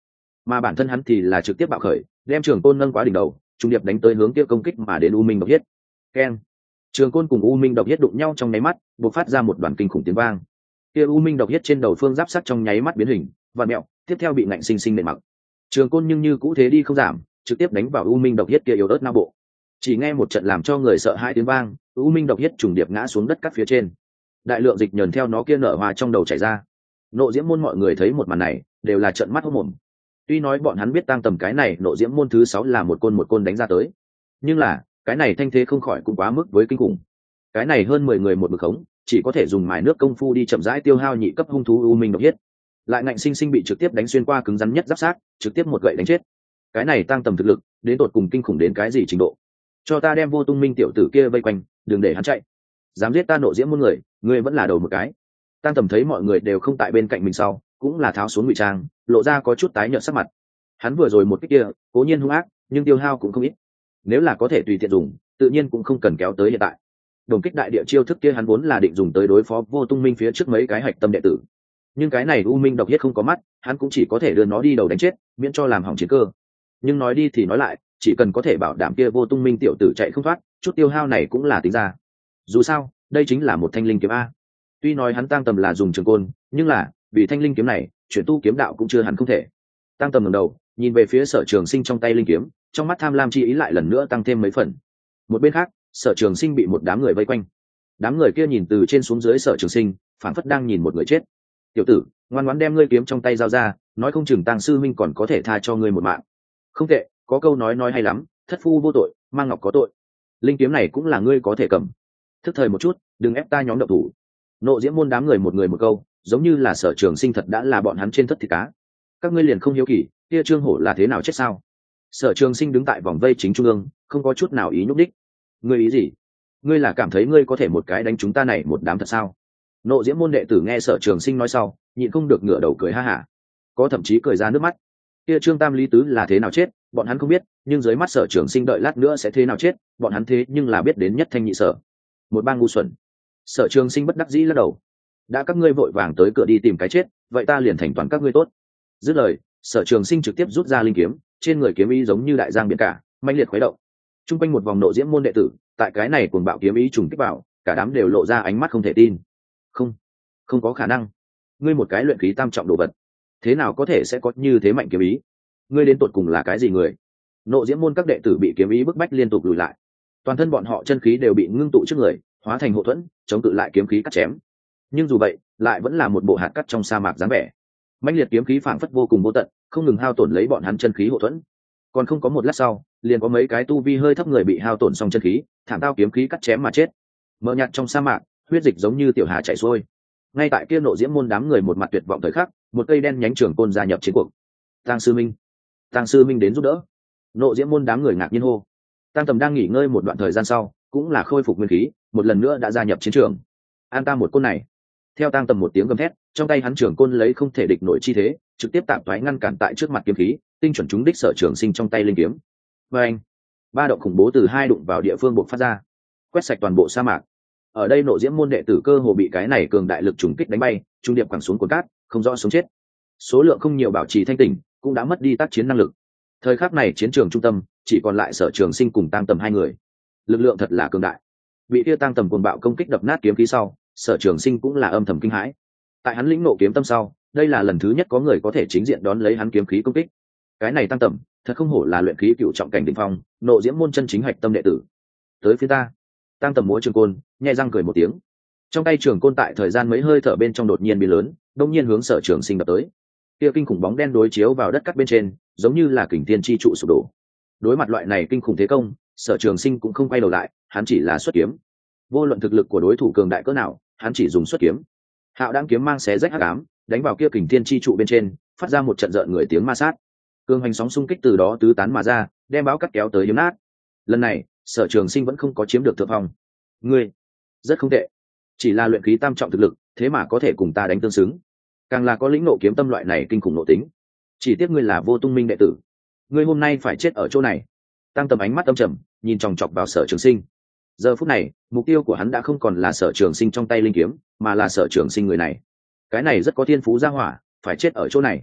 Speaker 1: mà bản thân hắn thì là trực tiếp bạo khởi, đem trường côn nâng quá đỉnh đầu, trung điệp đánh tới hướng kia công kích mà đến u minh độc huyết. Keng! Trường côn cùng u minh độc huyết đụng nhau trong nháy mắt, bộc phát ra một đoàn kinh khủng tiếng vang. Kia u minh độc huyết trên đầu phương giáp sắt trong nháy mắt biến hình, vặn mèo, tiếp theo bị ngạnh sinh sinh nện mặc. Trường côn nhưng như cũ thế đi không giảm, trực tiếp đánh vào u minh độc huyết kia yếu ớt não bộ. Chỉ nghe một trận làm cho người sợ hãi tiếng vang, u minh độc huyết trùng điệp ngã xuống đất cắt phía trên. Đại lượng dịch nhờn theo nó kia nở hoa trong đầu chảy ra. Nộ diễm môn mọi người thấy một màn này, đều là trợn mắt hốt mồm. Tuy nói bọn hắn biết Tang Tầm cái này nộ diễm môn thứ sáu là một côn một côn đánh ra tới, nhưng là cái này thanh thế không khỏi cũng quá mức với kinh khủng. Cái này hơn mười người một bực khống, chỉ có thể dùng mài nước công phu đi chậm rãi tiêu hao nhị cấp hung thú u minh độc huyết, lại ngạnh sinh sinh bị trực tiếp đánh xuyên qua cứng rắn nhất giáp sát, trực tiếp một gậy đánh chết. Cái này Tang Tầm thực lực đến tột cùng kinh khủng đến cái gì trình độ? Cho ta đem Vô Tung Minh tiểu tử kia vây quanh, đừng để hắn chạy. Dám giết ta nộ diễm môn người, ngươi vẫn là đầu một cái. Tang Tầm thấy mọi người đều không tại bên cạnh mình sau, cũng là tháo xuống ngụy trang, lộ ra có chút tái nhợt sắc mặt. Hắn vừa rồi một cái kia, cố nhiên hung ác, nhưng tiêu hao cũng không ít. Nếu là có thể tùy tiện dùng, tự nhiên cũng không cần kéo tới hiện tại. Đồng kích đại địa chiêu thức kia hắn vốn là định dùng tới đối phó Vô Tung Minh phía trước mấy cái hạch tâm đệ tử. Nhưng cái này u minh độc huyết không có mắt, hắn cũng chỉ có thể đưa nó đi đầu đánh chết, miễn cho làm hỏng chiến cơ. Nhưng nói đi thì nói lại, chỉ cần có thể bảo đảm kia Vô Tung Minh tiểu tử chạy không thoát, chút tiêu hao này cũng là tính ra. Dù sao, đây chính là một thanh linh kiếm a. Tuy nói hắn Tang Tầm là dùng trường côn, nhưng là vì thanh linh kiếm này, chuyển tu kiếm đạo cũng chưa hẳn không thể. Tang Tầm ngẩng đầu, nhìn về phía Sở Trường Sinh trong tay linh kiếm, trong mắt tham lam chi ý lại lần nữa tăng thêm mấy phần. Một bên khác, Sở Trường Sinh bị một đám người vây quanh. Đám người kia nhìn từ trên xuống dưới Sở Trường Sinh, phảng phất đang nhìn một người chết. "Tiểu tử, ngoan ngoãn đem ngươi kiếm trong tay giao ra, nói không chừng Tang sư minh còn có thể tha cho ngươi một mạng." "Không tệ, có câu nói nói hay lắm, thất phu vô tội, mang ngọc có tội. Linh kiếm này cũng là ngươi có thể cầm. Thức thời một chút, đừng ép ta nhóm động thủ." Nộ diễm môn đám người một người một câu, giống như là Sở Trường Sinh thật đã là bọn hắn trên thất thịt cá. "Các ngươi liền không hiếu kỳ, kia Trương Hổ là thế nào chết sao?" Sở Trường Sinh đứng tại vòng vây chính trung ương, không có chút nào ý nhúc đích. "Ngươi ý gì? Ngươi là cảm thấy ngươi có thể một cái đánh chúng ta này một đám thật sao?" Nộ diễm môn đệ tử nghe Sở Trường Sinh nói sau, nhịn không được ngửa đầu cười ha hả, có thậm chí cười ra nước mắt. Kia Trương Tam Lý Tứ là thế nào chết, bọn hắn không biết, nhưng dưới mắt Sở Trường Sinh đợi lát nữa sẽ thế nào chết, bọn hắn thế nhưng là biết đến nhất thanh nhị sở. Một bang ngu xuẩn. Sở Trường Sinh bất đắc dĩ lắc đầu. "Đã các ngươi vội vàng tới cửa đi tìm cái chết, vậy ta liền thành toàn các ngươi tốt." Dứt lời, Sở Trường Sinh trực tiếp rút ra linh kiếm, trên người kiếm ý giống như đại giang biển cả, mãnh liệt khuấy động. Trung quanh một vòng nộ diễm môn đệ tử, tại cái này cuồng bạo kiếm ý trùng kích vào, cả đám đều lộ ra ánh mắt không thể tin. "Không, không có khả năng. Ngươi một cái luyện khí tam trọng đồ vật, thế nào có thể sẽ có như thế mạnh kiếm ý? Ngươi đến tột cùng là cái gì người?" Nộ diễm môn các đệ tử bị kiếm ý bức bách liên tục lùi lại. Toàn thân bọn họ chân khí đều bị ngưng tụ trước người, hóa thành hộ thuẫn, chống cự lại kiếm khí cắt chém. Nhưng dù vậy, lại vẫn là một bộ hạt cát trong sa mạc dáng vẻ. Mãnh liệt kiếm khí phảng phất vô cùng vô tận, không ngừng hao tổn lấy bọn hắn chân khí hộ thuẫn. Còn không có một lát sau, liền có mấy cái tu vi hơi thấp người bị hao tổn xong chân khí, thảm tao kiếm khí cắt chém mà chết. Mờ nhạt trong sa mạc, huyết dịch giống như tiểu hà chảy xuôi. Ngay tại kia nộ diễm môn đám người một mặt tuyệt vọng thời khắc, một cây đen nhánh trường côn gia nhập chiến cuộc. "Tang sư minh, Tang sư minh đến giúp đỡ." Nộ diễm môn đám người ngạc nhiên hô. Tang Tầm đang nghỉ ngơi một đoạn thời gian sau, cũng là khôi phục nguyên khí, một lần nữa đã gia nhập chiến trường. "An ta một côn này." Theo Tang Tầm một tiếng gầm thét, trong tay hắn trường côn lấy không thể địch nổi chi thế, trực tiếp tạm thoái ngăn cản tại trước mặt kiếm khí, tinh chuẩn trúng đích Sở Trường Sinh trong tay linh kiếm. Và anh, ba động khủng bố từ hai đụng vào địa phương bộc phát ra, quét sạch toàn bộ sa mạc. Ở đây nộ diễm môn đệ tử cơ hồ bị cái này cường đại lực trùng kích đánh bay, trung điệp quẳng xuống cồn cát, không rõ sống chết. Số lượng không nhiều bảo trì thanh tỉnh, cũng đã mất đi tác chiến năng lực. Thời khắc này chiến trường trung tâm chỉ còn lại Sở Trường Sinh cùng Tang Tầm hai người. Lực lượng thật là cường đại. Bị kia Tang Tầm cuồng bạo công kích đập nát kiếm khí sau, Sở Trường Sinh cũng là âm thầm kinh hãi. Tại hắn lĩnh nộ kiếm tâm sau, đây là lần thứ nhất có người có thể chính diện đón lấy hắn kiếm khí công kích. Cái này Tang Tầm, thật không hổ là luyện khí cựu trọng cảnh đỉnh phong, nộ diễm môn chân chính hạch tâm đệ tử. Tới phía ta. Tang Tầm múa trường côn, nhẹ răng cười một tiếng. Trong tay trường côn tại thời gian mấy hơi thở bên trong đột nhiên biến lớn, đột nhiên hướng Sở Trường Sinh đập tới. Kia kinh khủng bóng đen đối chiếu vào đất cắt bên trên, giống như là kình thiên chi trụ sụp đổ. Đối mặt loại này kinh khủng thế công, Sở Trường Sinh cũng không quay đầu lại, hắn chỉ là xuất kiếm. Vô luận thực lực của đối thủ cường đại cỡ nào, hắn chỉ dùng xuất kiếm. Hạo Đãng kiếm mang xé rách hắc ám, đánh vào kia kình thiên chi trụ bên trên, phát ra một trận rợn người tiếng ma sát. Cương hành sóng xung kích từ đó tứ tán mà ra, đem bão cắt kéo tới yếm nát. Lần này, Sở Trường Sinh vẫn không có chiếm được thượng phong. "Ngươi rất không tệ, chỉ là luyện khí tam trọng thực lực, thế mà có thể cùng ta đánh tương xứng. Càng là có lĩnh nộ kiếm tâm loại này kinh khủng nộ tính. Chỉ tiếc ngươi là Vô Tung Minh đệ tử, ngươi hôm nay phải chết ở chỗ này." Tăng Tầm ánh mắt âm trầm, nhìn chòng chọc vào Sở Trường Sinh. Giờ phút này, mục tiêu của hắn đã không còn là Sở Trường Sinh trong tay linh kiếm, mà là Sở Trường Sinh người này. Cái này rất có thiên phú gia hỏa, phải chết ở chỗ này.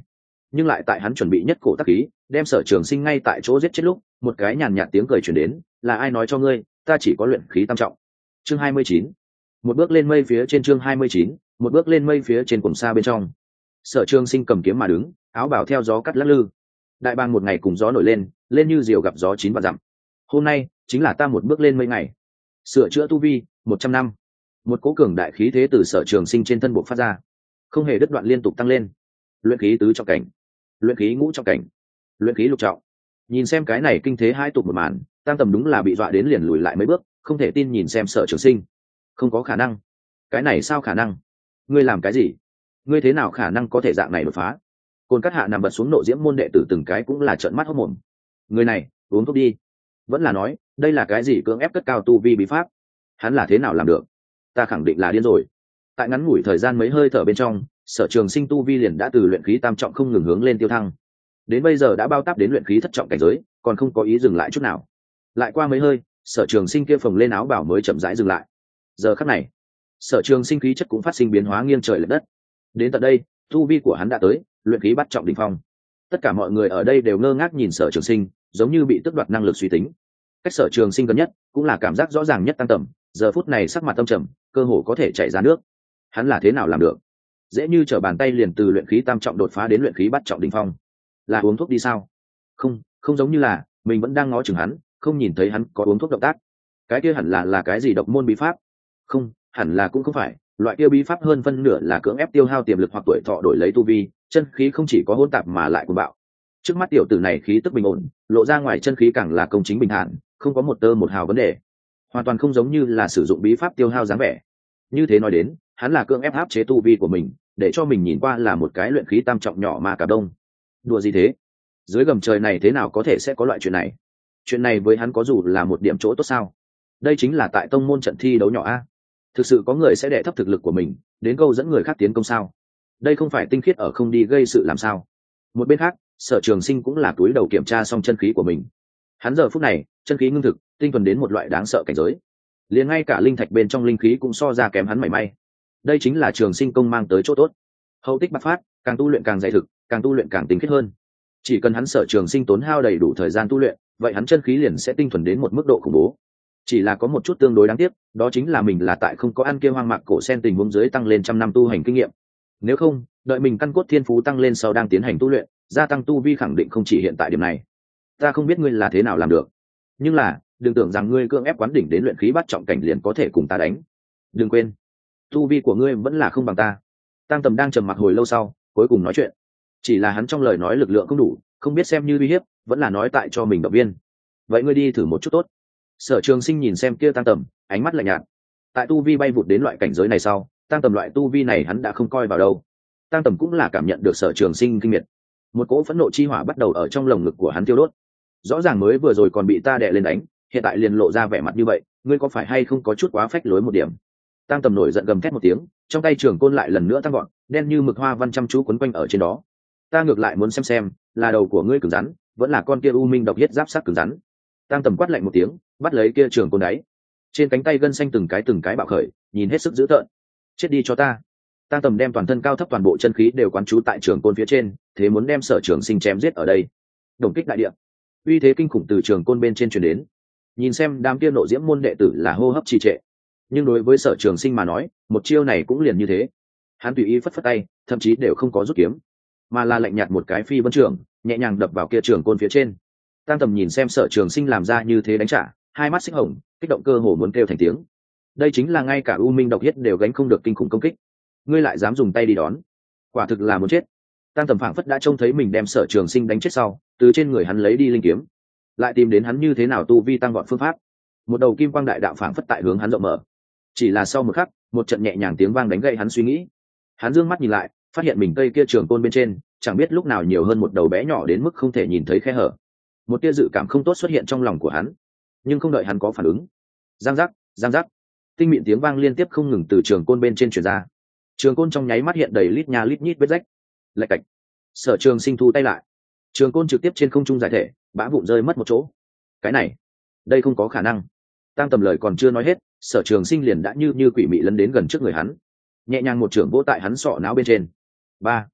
Speaker 1: nhưng lại tại hắn chuẩn bị nhất cổ tắc khí đem Sở Trường Sinh ngay tại chỗ giết chết lúc, một cái nhàn nhạt tiếng cười truyền đến, là ai nói cho ngươi ta chỉ có luyện khí tam trọng? Chương hai mươi chín, một bước lên mây phía trên. Chương hai mươi chín, một bước lên mây phía trên. Cùng xa bên trong, Sở Trường Sinh cầm kiếm mà đứng, áo bào theo gió cắt lắc lư. Đại bang một ngày cùng gió nổi lên, lên như diều gặp gió chín vạn dặm. Hôm nay chính là ta một bước lên mây ngày, sửa chữa tu vi một trăm năm. Một cỗ cường đại khí thế từ Sở Trường Sinh trên thân bộ phát ra, không hề đứt đoạn, liên tục tăng lên. Luyện khí tứ trọng cảnh, luyện khí ngũ trọng cảnh, luyện khí lục trọng. Nhìn xem cái này kinh thế hai tục một màn, Tăng Tầm đúng là bị dọa đến liền lùi lại mấy bước, không thể tin nhìn xem Sở Trường Sinh. Không có khả năng, cái này sao khả năng? Ngươi làm cái gì? Ngươi thế nào khả năng có thể dạng này đột phá? Côn Cát Hạ nằm bật xuống nộ diễm môn đệ tử từng cái cũng là trợn mắt hốt mồm. Người này uống thuốc đi, vẫn là nói đây là cái gì cưỡng ép cất cao tu vi bí pháp? Hắn là thế nào làm được? Ta khẳng định là điên rồi. Tại ngắn ngủi thời gian mấy hơi thở bên trong, Sở Trường Sinh tu vi liền đã từ luyện khí tam trọng không ngừng hướng lên tiêu thăng, đến bây giờ đã bao táp đến luyện khí thất trọng cảnh giới, còn không có ý dừng lại chút nào. Lại qua mấy hơi, Sở Trường Sinh kia phồng lên áo bảo mới chậm rãi dừng lại. Giờ khắc này, Sở Trường Sinh khí chất cũng phát sinh biến hóa nghiêng trời lệch đất. Đến tận đây, tu vi của hắn đã tới luyện khí bắt trọng đỉnh phong. Tất cả mọi người ở đây đều ngơ ngác nhìn Sở Trường Sinh, giống như bị tước đoạt năng lực suy tính. Cách Sở Trường Sinh gần nhất, cũng là cảm giác rõ ràng nhất Tăng Tầm, giờ phút này sắc mặt tâm trầm, cơ hồ có thể chảy ra nước. Hắn là thế nào làm được? Dễ như trở bàn tay liền từ luyện khí tam trọng đột phá đến luyện khí bắt trọng đỉnh phong. Là uống thuốc đi sao? Không, không giống như là, mình vẫn đang ngó chừng hắn, không nhìn thấy hắn có uống thuốc động tác. Cái kia hẳn là là cái gì độc môn bí pháp? Không, hẳn là cũng không phải, loại kia bí pháp hơn phân nửa là cưỡng ép tiêu hao tiềm lực hoặc tuổi thọ đổi lấy tu vi, chân khí không chỉ có hỗn tạp mà lại cuồng bạo. Trước mắt tiểu tử này khí tức bình ổn, lộ ra ngoài chân khí càng là công chính bình thản, không có một tơ một hào vấn đề, hoàn toàn không giống như là sử dụng bí pháp tiêu hao dáng vẻ. Như thế nói đến, hắn là cưỡng ép áp chế tu vi của mình, để cho mình nhìn qua là một cái luyện khí tam trọng nhỏ mà cả đông. Đùa gì thế? Dưới gầm trời này thế nào có thể sẽ có loại chuyện này? Chuyện này với hắn có dù là một điểm chỗ tốt sao? Đây chính là tại tông môn trận thi đấu nhỏ a. Thực sự có người sẽ đè thấp thực lực của mình, đến câu dẫn người khác tiến công sao? Đây không phải tinh khiết ở không đi gây sự làm sao? Một bên khác, Sở Trường Sinh cũng là túi đầu kiểm tra xong chân khí của mình. Hắn giờ phút này, chân khí ngưng thực, tinh thuần đến một loại đáng sợ cảnh giới. Liền ngay cả linh thạch bên trong linh khí cũng so ra kém hắn mảy may. Đây chính là Trường Sinh công mang tới chỗ tốt. Hậu tích bạc phát, càng tu luyện càng dày thực, càng tu luyện càng tinh khiết hơn. Chỉ cần hắn Sở Trường Sinh tốn hao đầy đủ thời gian tu luyện, vậy hắn chân khí liền sẽ tinh thuần đến một mức độ khủng bố. Chỉ là có một chút tương đối đáng tiếc, đó chính là mình là tại không có ăn kia hoang mạc cổ sen tình huống dưới tăng lên trăm năm tu hành kinh nghiệm. Nếu không, đợi mình căn cốt thiên phú tăng lên sau đang tiến hành tu luyện, gia tăng tu vi khẳng định không chỉ hiện tại điểm này. Ta không biết ngươi là thế nào làm được, nhưng là đừng tưởng rằng ngươi cưỡng ép quán đỉnh đến luyện khí bắt trọng cảnh liền có thể cùng ta đánh. Đừng quên, tu vi của ngươi vẫn là không bằng ta. Tăng Tầm đang trầm mặc hồi lâu sau, cuối cùng nói chuyện. Chỉ là hắn trong lời nói lực lượng không đủ, không biết xem như uy hiếp, vẫn là nói tại cho mình động viên. Vậy ngươi đi thử một chút tốt. Sở Trường Sinh nhìn xem kia Tăng Tầm, ánh mắt lạnh nhạt. Tại tu vi bay vụt đến loại cảnh giới này sau, Tăng Tầm loại tu vi này hắn đã không coi vào đâu. Tăng Tầm cũng là cảm nhận được Sở Trường Sinh kinh miệt, một cỗ phẫn nộ chi hỏa bắt đầu ở trong lồng ngực của hắn thiêu đốt. Rõ ràng mới vừa rồi còn bị ta đè lên đánh, hiện tại liền lộ ra vẻ mặt như vậy, ngươi có phải hay không có chút quá phách lối một điểm? Tăng Tầm nổi giận gầm thét một tiếng, trong tay trường côn lại lần nữa tăng gọn, đen như mực hoa văn chăm chú quấn quanh ở trên đó. Ta ngược lại muốn xem xem, là đầu của ngươi cứng rắn, vẫn là con kia u minh độc huyết giáp sắc cứng rắn. Tăng Tầm quát lạnh một tiếng, bắt lấy kia trường côn đáy. Trên cánh tay gân xanh từng cái từng cái bạo khởi, nhìn hết sức dữ tợn. Chết đi cho ta! Tăng Tầm đem toàn thân cao thấp toàn bộ chân khí đều quán trú tại trường côn phía trên, thế muốn đem Sở Trường Sinh chém giết ở đây. Đồng kích đại địa, uy thế kinh khủng từ trường côn bên trên truyền đến. Nhìn xem đám kia nộ diễm môn đệ tử là hô hấp trì trệ, nhưng đối với Sở Trường Sinh mà nói, một chiêu này cũng liền như thế. Hắn tùy ý phất phất tay, thậm chí đều không có rút kiếm, mà là lạnh nhạt một cái phi vân trường, nhẹ nhàng đập vào kia trường côn phía trên. Tăng Tầm nhìn xem Sở Trường Sinh làm ra như thế đánh trả, hai mắt xích hồng, kích động cơ hồ muốn kêu thành tiếng. Đây chính là ngay cả u minh độc huyết đều gánh không được kinh khủng công kích, ngươi lại dám dùng tay đi đón, quả thực là muốn chết. Tăng Tầm phảng phất đã trông thấy mình đem Sở Trường Sinh đánh chết sau, từ trên người hắn lấy đi linh kiếm, lại tìm đến hắn như thế nào tu vi tăng gọn phương pháp. Một đầu kim quang đại đạo phảng phất tại hướng hắn rộng mở. Chỉ là sau một khắc, một trận nhẹ nhàng tiếng vang đánh gậy hắn suy nghĩ. Hắn dương mắt nhìn lại, phát hiện mình cây kia trường côn bên trên, chẳng biết lúc nào nhiều hơn một đầu bé nhỏ đến mức không thể nhìn thấy khe hở. Một tia dự cảm không tốt xuất hiện trong lòng của hắn, nhưng không đợi hắn có phản ứng, giang giác, giang giác, tinh mịn tiếng vang liên tiếp không ngừng từ trường côn bên trên truyền ra. Trường côn trong nháy mắt hiện đầy lít nha lít nhít vết rách. Lạch cạch. Sở Trường Sinh thu tay lại, trường côn trực tiếp trên không trung giải thể, bã vụn rơi mất một chỗ. Cái này, đây không có khả năng. Tăng Tầm lời còn chưa nói hết, Sở Trường Sinh liền đã như như quỷ mị lấn đến gần trước người hắn, nhẹ nhàng một chưởng vỗ tại hắn sọ não bên trên. Ba.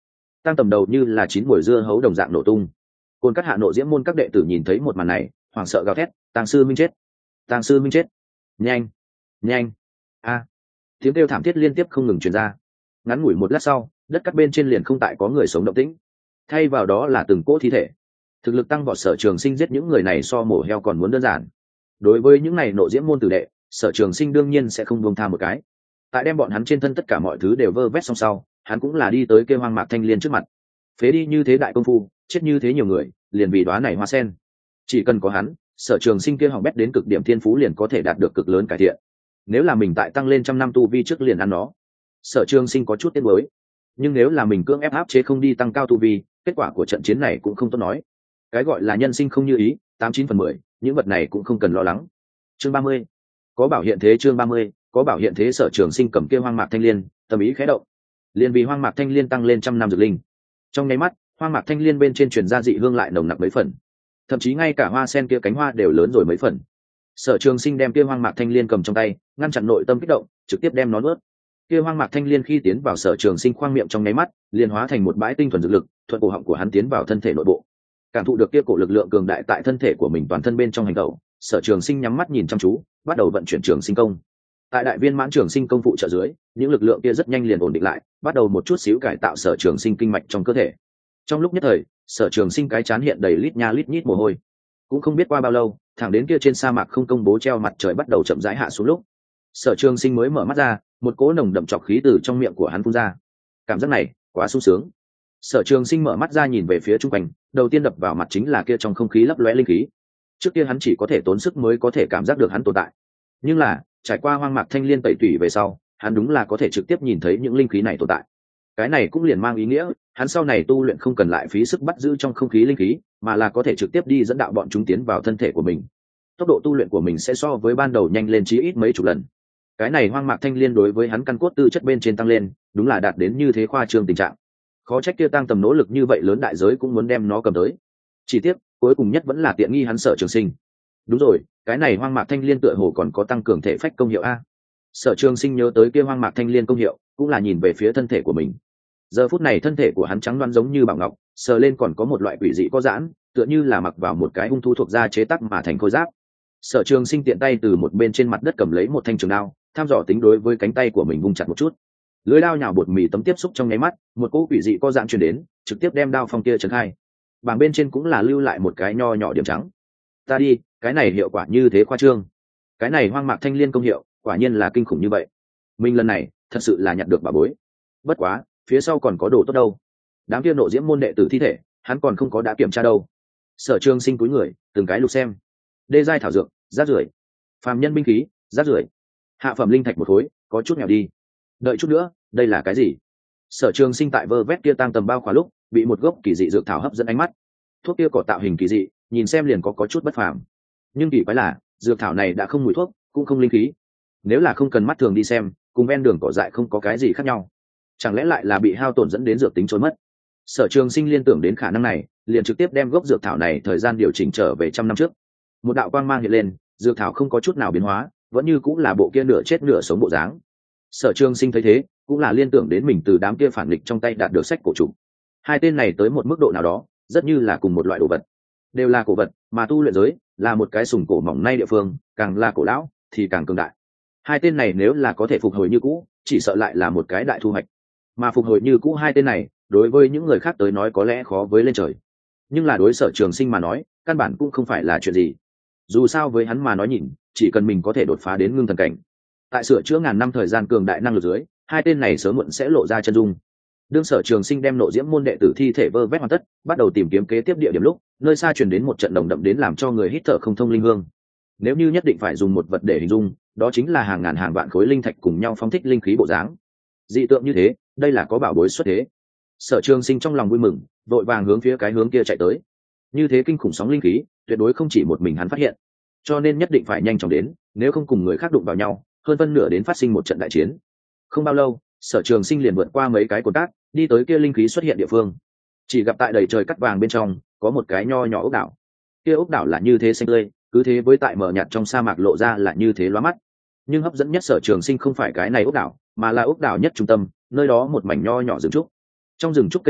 Speaker 1: tăng tầm đầu như là chín mùi dưa hấu đồng dạng nổ tung. Côn Cắt hạ nộ diễm môn các đệ tử nhìn thấy một màn này, hoảng sợ gào thét, tàng sư minh chết, tàng sư minh chết, nhanh nhanh a tiếng kêu thảm thiết liên tiếp không ngừng truyền ra. Ngắn ngủi một lát sau, đất cắt bên trên liền không tại có người sống động tĩnh, thay vào đó là từng cỗ thi thể. Thực lực tăng vọt Sở Trường Sinh giết những người này so mổ heo còn muốn đơn giản. Đối với những này nộ diễm môn tử đệ, Sở Trường Sinh đương nhiên sẽ không buông tha một cái. Tại đem bọn hắn trên thân tất cả mọi thứ đều vơ vét xong sau, hắn cũng là đi tới kêu Hoang Mạc Thanh Liên trước mặt. Phế đi như thế đại công phu, chết như thế nhiều người, liền vì đóa này hoa sen. Chỉ cần có hắn, Sở Trường Sinh kia hỏng bét đến cực điểm thiên phú liền có thể đạt được cực lớn cải thiện. Nếu là mình tại tăng lên trăm năm tu vi trước liền ăn nó, Sở Trường Sinh có chút tiếc nuối. Nhưng nếu là mình cưỡng ép áp chế không đi tăng cao tu vi, kết quả của trận chiến này cũng không tốt nói. Cái gọi là nhân sinh không như ý, tám chín phần mười, những vật này cũng không cần lo lắng. Chương ba mươi, có bảo hiện thế. Chương ba mươi, có bảo hiện thế. Sở Trường Sinh cầm kia Hoang Mạc Thanh Liên, tâm ý khẽ động, liền vì Hoang Mạc Thanh Liên tăng lên trăm năm dược linh. Trong nháy mắt, Hoang Mạc Thanh Liên bên trên truyền ra dị hương lại nồng nặc mấy phần, thậm chí ngay cả hoa sen kia cánh hoa đều lớn rồi mấy phần. Sở Trường Sinh đem kia Hoang Mạc Thanh Liên cầm trong tay, ngăn chặn nội tâm kích động, trực tiếp đem nó nuốt. Kia Hoang Mạc Thanh Liên khi tiến vào Sở Trường Sinh khoang miệng trong nháy mắt, liền hóa thành một bãi tinh thuần dược lực, thuận cổ họng của hắn tiến vào thân thể nội bộ. Cảm thụ được kia cổ lực lượng cường đại tại thân thể của mình toàn thân bên trong hành động, Sở Trường Sinh nhắm mắt nhìn chăm chú, bắt đầu vận chuyển Trường Sinh công. Tại đại viên mãn Trường Sinh công phụ trợ dưới, những lực lượng kia rất nhanh liền ổn định lại, bắt đầu một chút xíu cải tạo Sở Trường Sinh kinh mạch trong cơ thể. Trong lúc nhất thời, Sở Trường Sinh cái chán hiện đầy lít nha lít nhít mồ hôi. Cũng không biết qua bao lâu, thẳng đến kia trên sa mạc không công bố treo mặt trời bắt đầu chậm rãi hạ xuống lúc, Sở Trường Sinh mới mở mắt ra, một cỗ nồng đậm trọc khí từ trong miệng của hắn phun ra. Cảm giác này quá sung sướng. Sở Trường Sinh mở mắt ra nhìn về phía trung quanh, đầu tiên đập vào mặt chính là kia trong không khí lấp lóe linh khí. Trước kia hắn chỉ có thể tốn sức mới có thể cảm giác được hắn tồn tại, nhưng là trải qua Hoang Mạc Thanh Liên tẩy tủy về sau, hắn đúng là có thể trực tiếp nhìn thấy những linh khí này tồn tại. Cái này cũng liền mang ý nghĩa, hắn sau này tu luyện không cần lại phí sức bắt giữ trong không khí linh khí, mà là có thể trực tiếp đi dẫn đạo bọn chúng tiến vào thân thể của mình. Tốc độ tu luyện của mình sẽ so với ban đầu nhanh lên chí ít mấy chục lần. Cái này Hoang Mạc Thanh Liên đối với hắn căn cốt tư chất bên trên tăng lên, đúng là đạt đến như thế khoa trương tình trạng. Khó trách kia tăng tầm nỗ lực như vậy lớn đại giới cũng muốn đem nó cầm tới. Chỉ tiếc, cuối cùng nhất vẫn là tiện nghi hắn Sở Trường Sinh. Đúng rồi, cái này Hoang Mạc Thanh Liên tựa hồ còn có tăng cường thể phách công hiệu a. Sở Trường Sinh nhớ tới kia Hoang Mạc Thanh Liên công hiệu, cũng là nhìn về phía thân thể của mình. Giờ phút này thân thể của hắn trắng đoán giống như bảo ngọc, sờ lên còn có một loại quỷ dị có giãn, tựa như là mặc vào một cái hung thú thuộc da chế tác mà thành khôi giáp. Sở Trường Sinh tiện tay từ một bên trên mặt đất cầm lấy một thanh trường đao, tham dò tính đối với cánh tay của mình vung chặt một chút. Lưỡi đao nhào bột mì tấm tiếp xúc trong nháy mắt, một cỗ quỷ dị có giãn truyền đến, trực tiếp đem đao phong kia chấn khai. Bảng bên trên cũng là lưu lại một cái nho nhỏ điểm trắng. Ta đi, cái này hiệu quả như thế khoa trương. Cái này Hoang Mạc Thanh Liên công hiệu, quả nhiên là kinh khủng như vậy. Mình lần này, thật sự là nhặt được bà bối. Bất quá, phía sau còn có đồ tốt đâu. Đám kia nộ diễm môn đệ tử thi thể, hắn còn không có đã kiểm tra đâu. Sở Trường Sinh cúi người, từng cái lục xem. Đê giai thảo dược, rác rưởi. Phàm nhân binh khí, rác rưởi. Hạ phẩm linh thạch một khối, có chút nghèo đi. Đợi chút nữa, đây là cái gì? Sở Trường Sinh tại vơ vét kia tăng tầm bao khóa lúc, bị một gốc kỳ dị dược thảo hấp dẫn ánh mắt. Thuốc kia cỏ tạo hình kỳ dị, nhìn xem liền có có chút bất phàm. Nhưng kỳ quái là, dược thảo này đã không mùi thuốc, cũng không linh khí. Nếu là không cần mắt thường đi xem, cùng ven đường cỏ dại không có cái gì khác nhau. Chẳng lẽ lại là bị hao tổn dẫn đến dược tính trôi mất? Sở Trường Sinh liên tưởng đến khả năng này, liền trực tiếp đem gốc dược thảo này thời gian điều chỉnh trở về trăm năm trước. Một đạo quang mang hiện lên, dược thảo không có chút nào biến hóa, vẫn như cũng là bộ kia nửa chết nửa sống bộ dáng. Sở Trường Sinh thấy thế, cũng là liên tưởng đến mình từ đám kia phản nghịch trong tay đạt được sách cổ trùng. Hai tên này tới một mức độ nào đó, rất như là cùng một loại đồ vật, đều là cổ vật, mà tu luyện giới là một cái sùng cổ mỏng nay địa phương, càng là cổ lão thì càng cường đại. Hai tên này nếu là có thể phục hồi như cũ, chỉ sợ lại là một cái đại thu hoạch. Mà phục hồi như cũ hai tên này, đối với những người khác tới nói có lẽ khó với lên trời, nhưng là đối Sở Trường Sinh mà nói, căn bản cũng không phải là chuyện gì. Dù sao với hắn mà nói nhìn, chỉ cần mình có thể đột phá đến ngưng thần cảnh, tại sửa chữa ngàn năm thời gian cường đại năng lực dưới, hai tên này sớm muộn sẽ lộ ra chân dung. Đương Sở Trường Sinh đem nộ diễm môn đệ tử thi thể vơ vét hoàn tất, bắt đầu tìm kiếm kế tiếp địa điểm lúc, nơi xa truyền đến một trận đồng đậm đến làm cho người hít thở không thông linh hương. Nếu như nhất định phải dùng một vật để hình dung, đó chính là hàng ngàn hàng vạn khối linh thạch cùng nhau phóng thích linh khí bộ dáng. Dị tượng như thế, đây là có bảo bối xuất thế. Sở Trường Sinh trong lòng vui mừng, vội vàng hướng phía cái hướng kia chạy tới. Như thế kinh khủng sóng linh khí, tuyệt đối không chỉ một mình hắn phát hiện, cho nên nhất định phải nhanh chóng đến, nếu không cùng người khác đụng vào nhau, hơn phân nửa đến phát sinh một trận đại chiến. Không bao lâu, Sở Trường Sinh liền vượt qua mấy cái cột cát, đi tới kia linh khí xuất hiện địa phương. Chỉ gặp tại đầy trời cắt vàng bên trong, có một cái nho nhỏ ốc đảo. Kia ốc đảo là như thế xanh tươi, cứ thế với tại mờ nhạt trong sa mạc lộ ra là như thế lóa mắt. Nhưng hấp dẫn nhất Sở Trường Sinh không phải cái này ốc đảo, mà là ốc đảo nhất trung tâm, nơi đó một mảnh nho nhỏ rừng trúc. Trong rừng trúc cây trúc,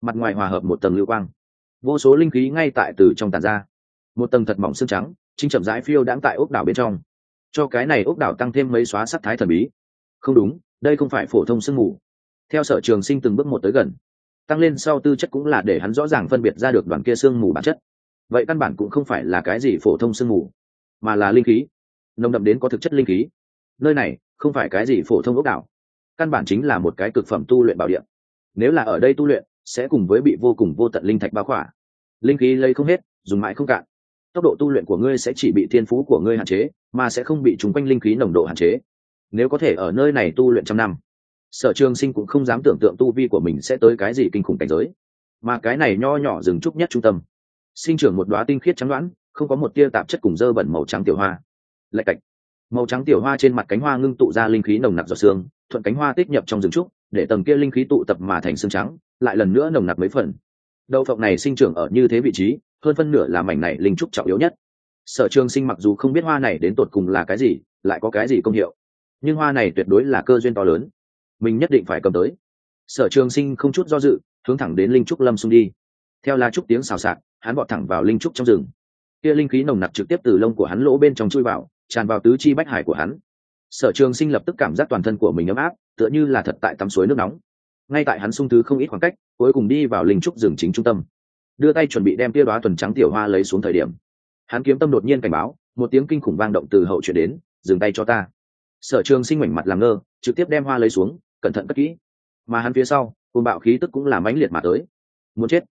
Speaker 1: mặt ngoài hòa hợp một tầng lưu quang, vô số linh khí ngay tại từ trong tàn ra, một tầng thật mỏng xương trắng chính chậm rãi phiêu đãng tại ốc đảo bên trong, cho cái này ốc đảo tăng thêm mấy xóa sắc thái thần bí. Không đúng, đây không phải phổ thông sương mù. Theo Sở Trường Sinh từng bước một tới gần, tăng lên sau tư chất cũng là để hắn rõ ràng phân biệt ra được đoàn kia sương mù bản chất. Vậy căn bản cũng không phải là cái gì phổ thông sương mù, mà là linh khí, nồng đậm đến có thực chất linh khí. Nơi này không phải cái gì phổ thông ốc đảo, căn bản chính là một cái cực phẩm tu luyện bảo địa. Nếu là ở đây tu luyện, sẽ cùng với bị vô cùng vô tận linh thạch bao khỏa, linh khí lấy không hết, dùng mãi không cạn. Tốc độ tu luyện của ngươi sẽ chỉ bị thiên phú của ngươi hạn chế, mà sẽ không bị chúng quanh linh khí nồng độ hạn chế. Nếu có thể ở nơi này tu luyện trăm năm, Sở Trường Sinh cũng không dám tưởng tượng tu vi của mình sẽ tới cái gì kinh khủng cảnh giới. Mà cái này nho nhỏ rừng trúc nhất trung tâm, sinh trưởng một đóa tinh khiết trắng đoán, không có một tia tạp chất cùng dơ bẩn màu trắng tiểu hoa. Lạch cạch, màu trắng tiểu hoa trên mặt cánh hoa ngưng tụ ra linh khí nồng nặc giọt sương, thuận cánh hoa tích nhập trong rừng trúc, để tầng kia linh khí tụ tập mà thành xương trắng, lại lần nữa nồng nặc mấy phần. Đậu phộng này sinh trưởng ở như thế vị trí, hơn phân nửa là mảnh này linh trúc trọng yếu nhất. Sở Trường Sinh mặc dù không biết hoa này đến tột cùng là cái gì, lại có cái gì công hiệu, nhưng hoa này tuyệt đối là cơ duyên to lớn, mình nhất định phải cầm tới. Sở Trường Sinh không chút do dự, hướng thẳng đến linh trúc lâm xung đi. Theo lá trúc tiếng xào xạc, hắn vọt thẳng vào linh trúc trong rừng. Kia linh khí nồng nặc trực tiếp từ lông của hắn lỗ bên trong chui vào, tràn vào tứ chi bách hải của hắn. Sở Trường Sinh lập tức cảm giác toàn thân của mình ấm áp, tựa như là thật tại tắm suối nước nóng. Ngay tại hắn xung thứ không ít khoảng cách, cuối cùng đi vào linh trúc rừng chính trung tâm, đưa tay chuẩn bị đem tia đóa thuần trắng tiểu hoa lấy xuống thời điểm, hắn kiếm tâm đột nhiên cảnh báo, một tiếng kinh khủng vang động từ hậu chuyển đến. Dừng tay cho ta. Sở Trường Sinh ngoảnh mặt làm ngơ, trực tiếp đem hoa lấy xuống, cẩn thận cất kỹ. Mà hắn phía sau, cuồng bạo khí tức cũng là mãnh liệt mà tới. Muốn chết.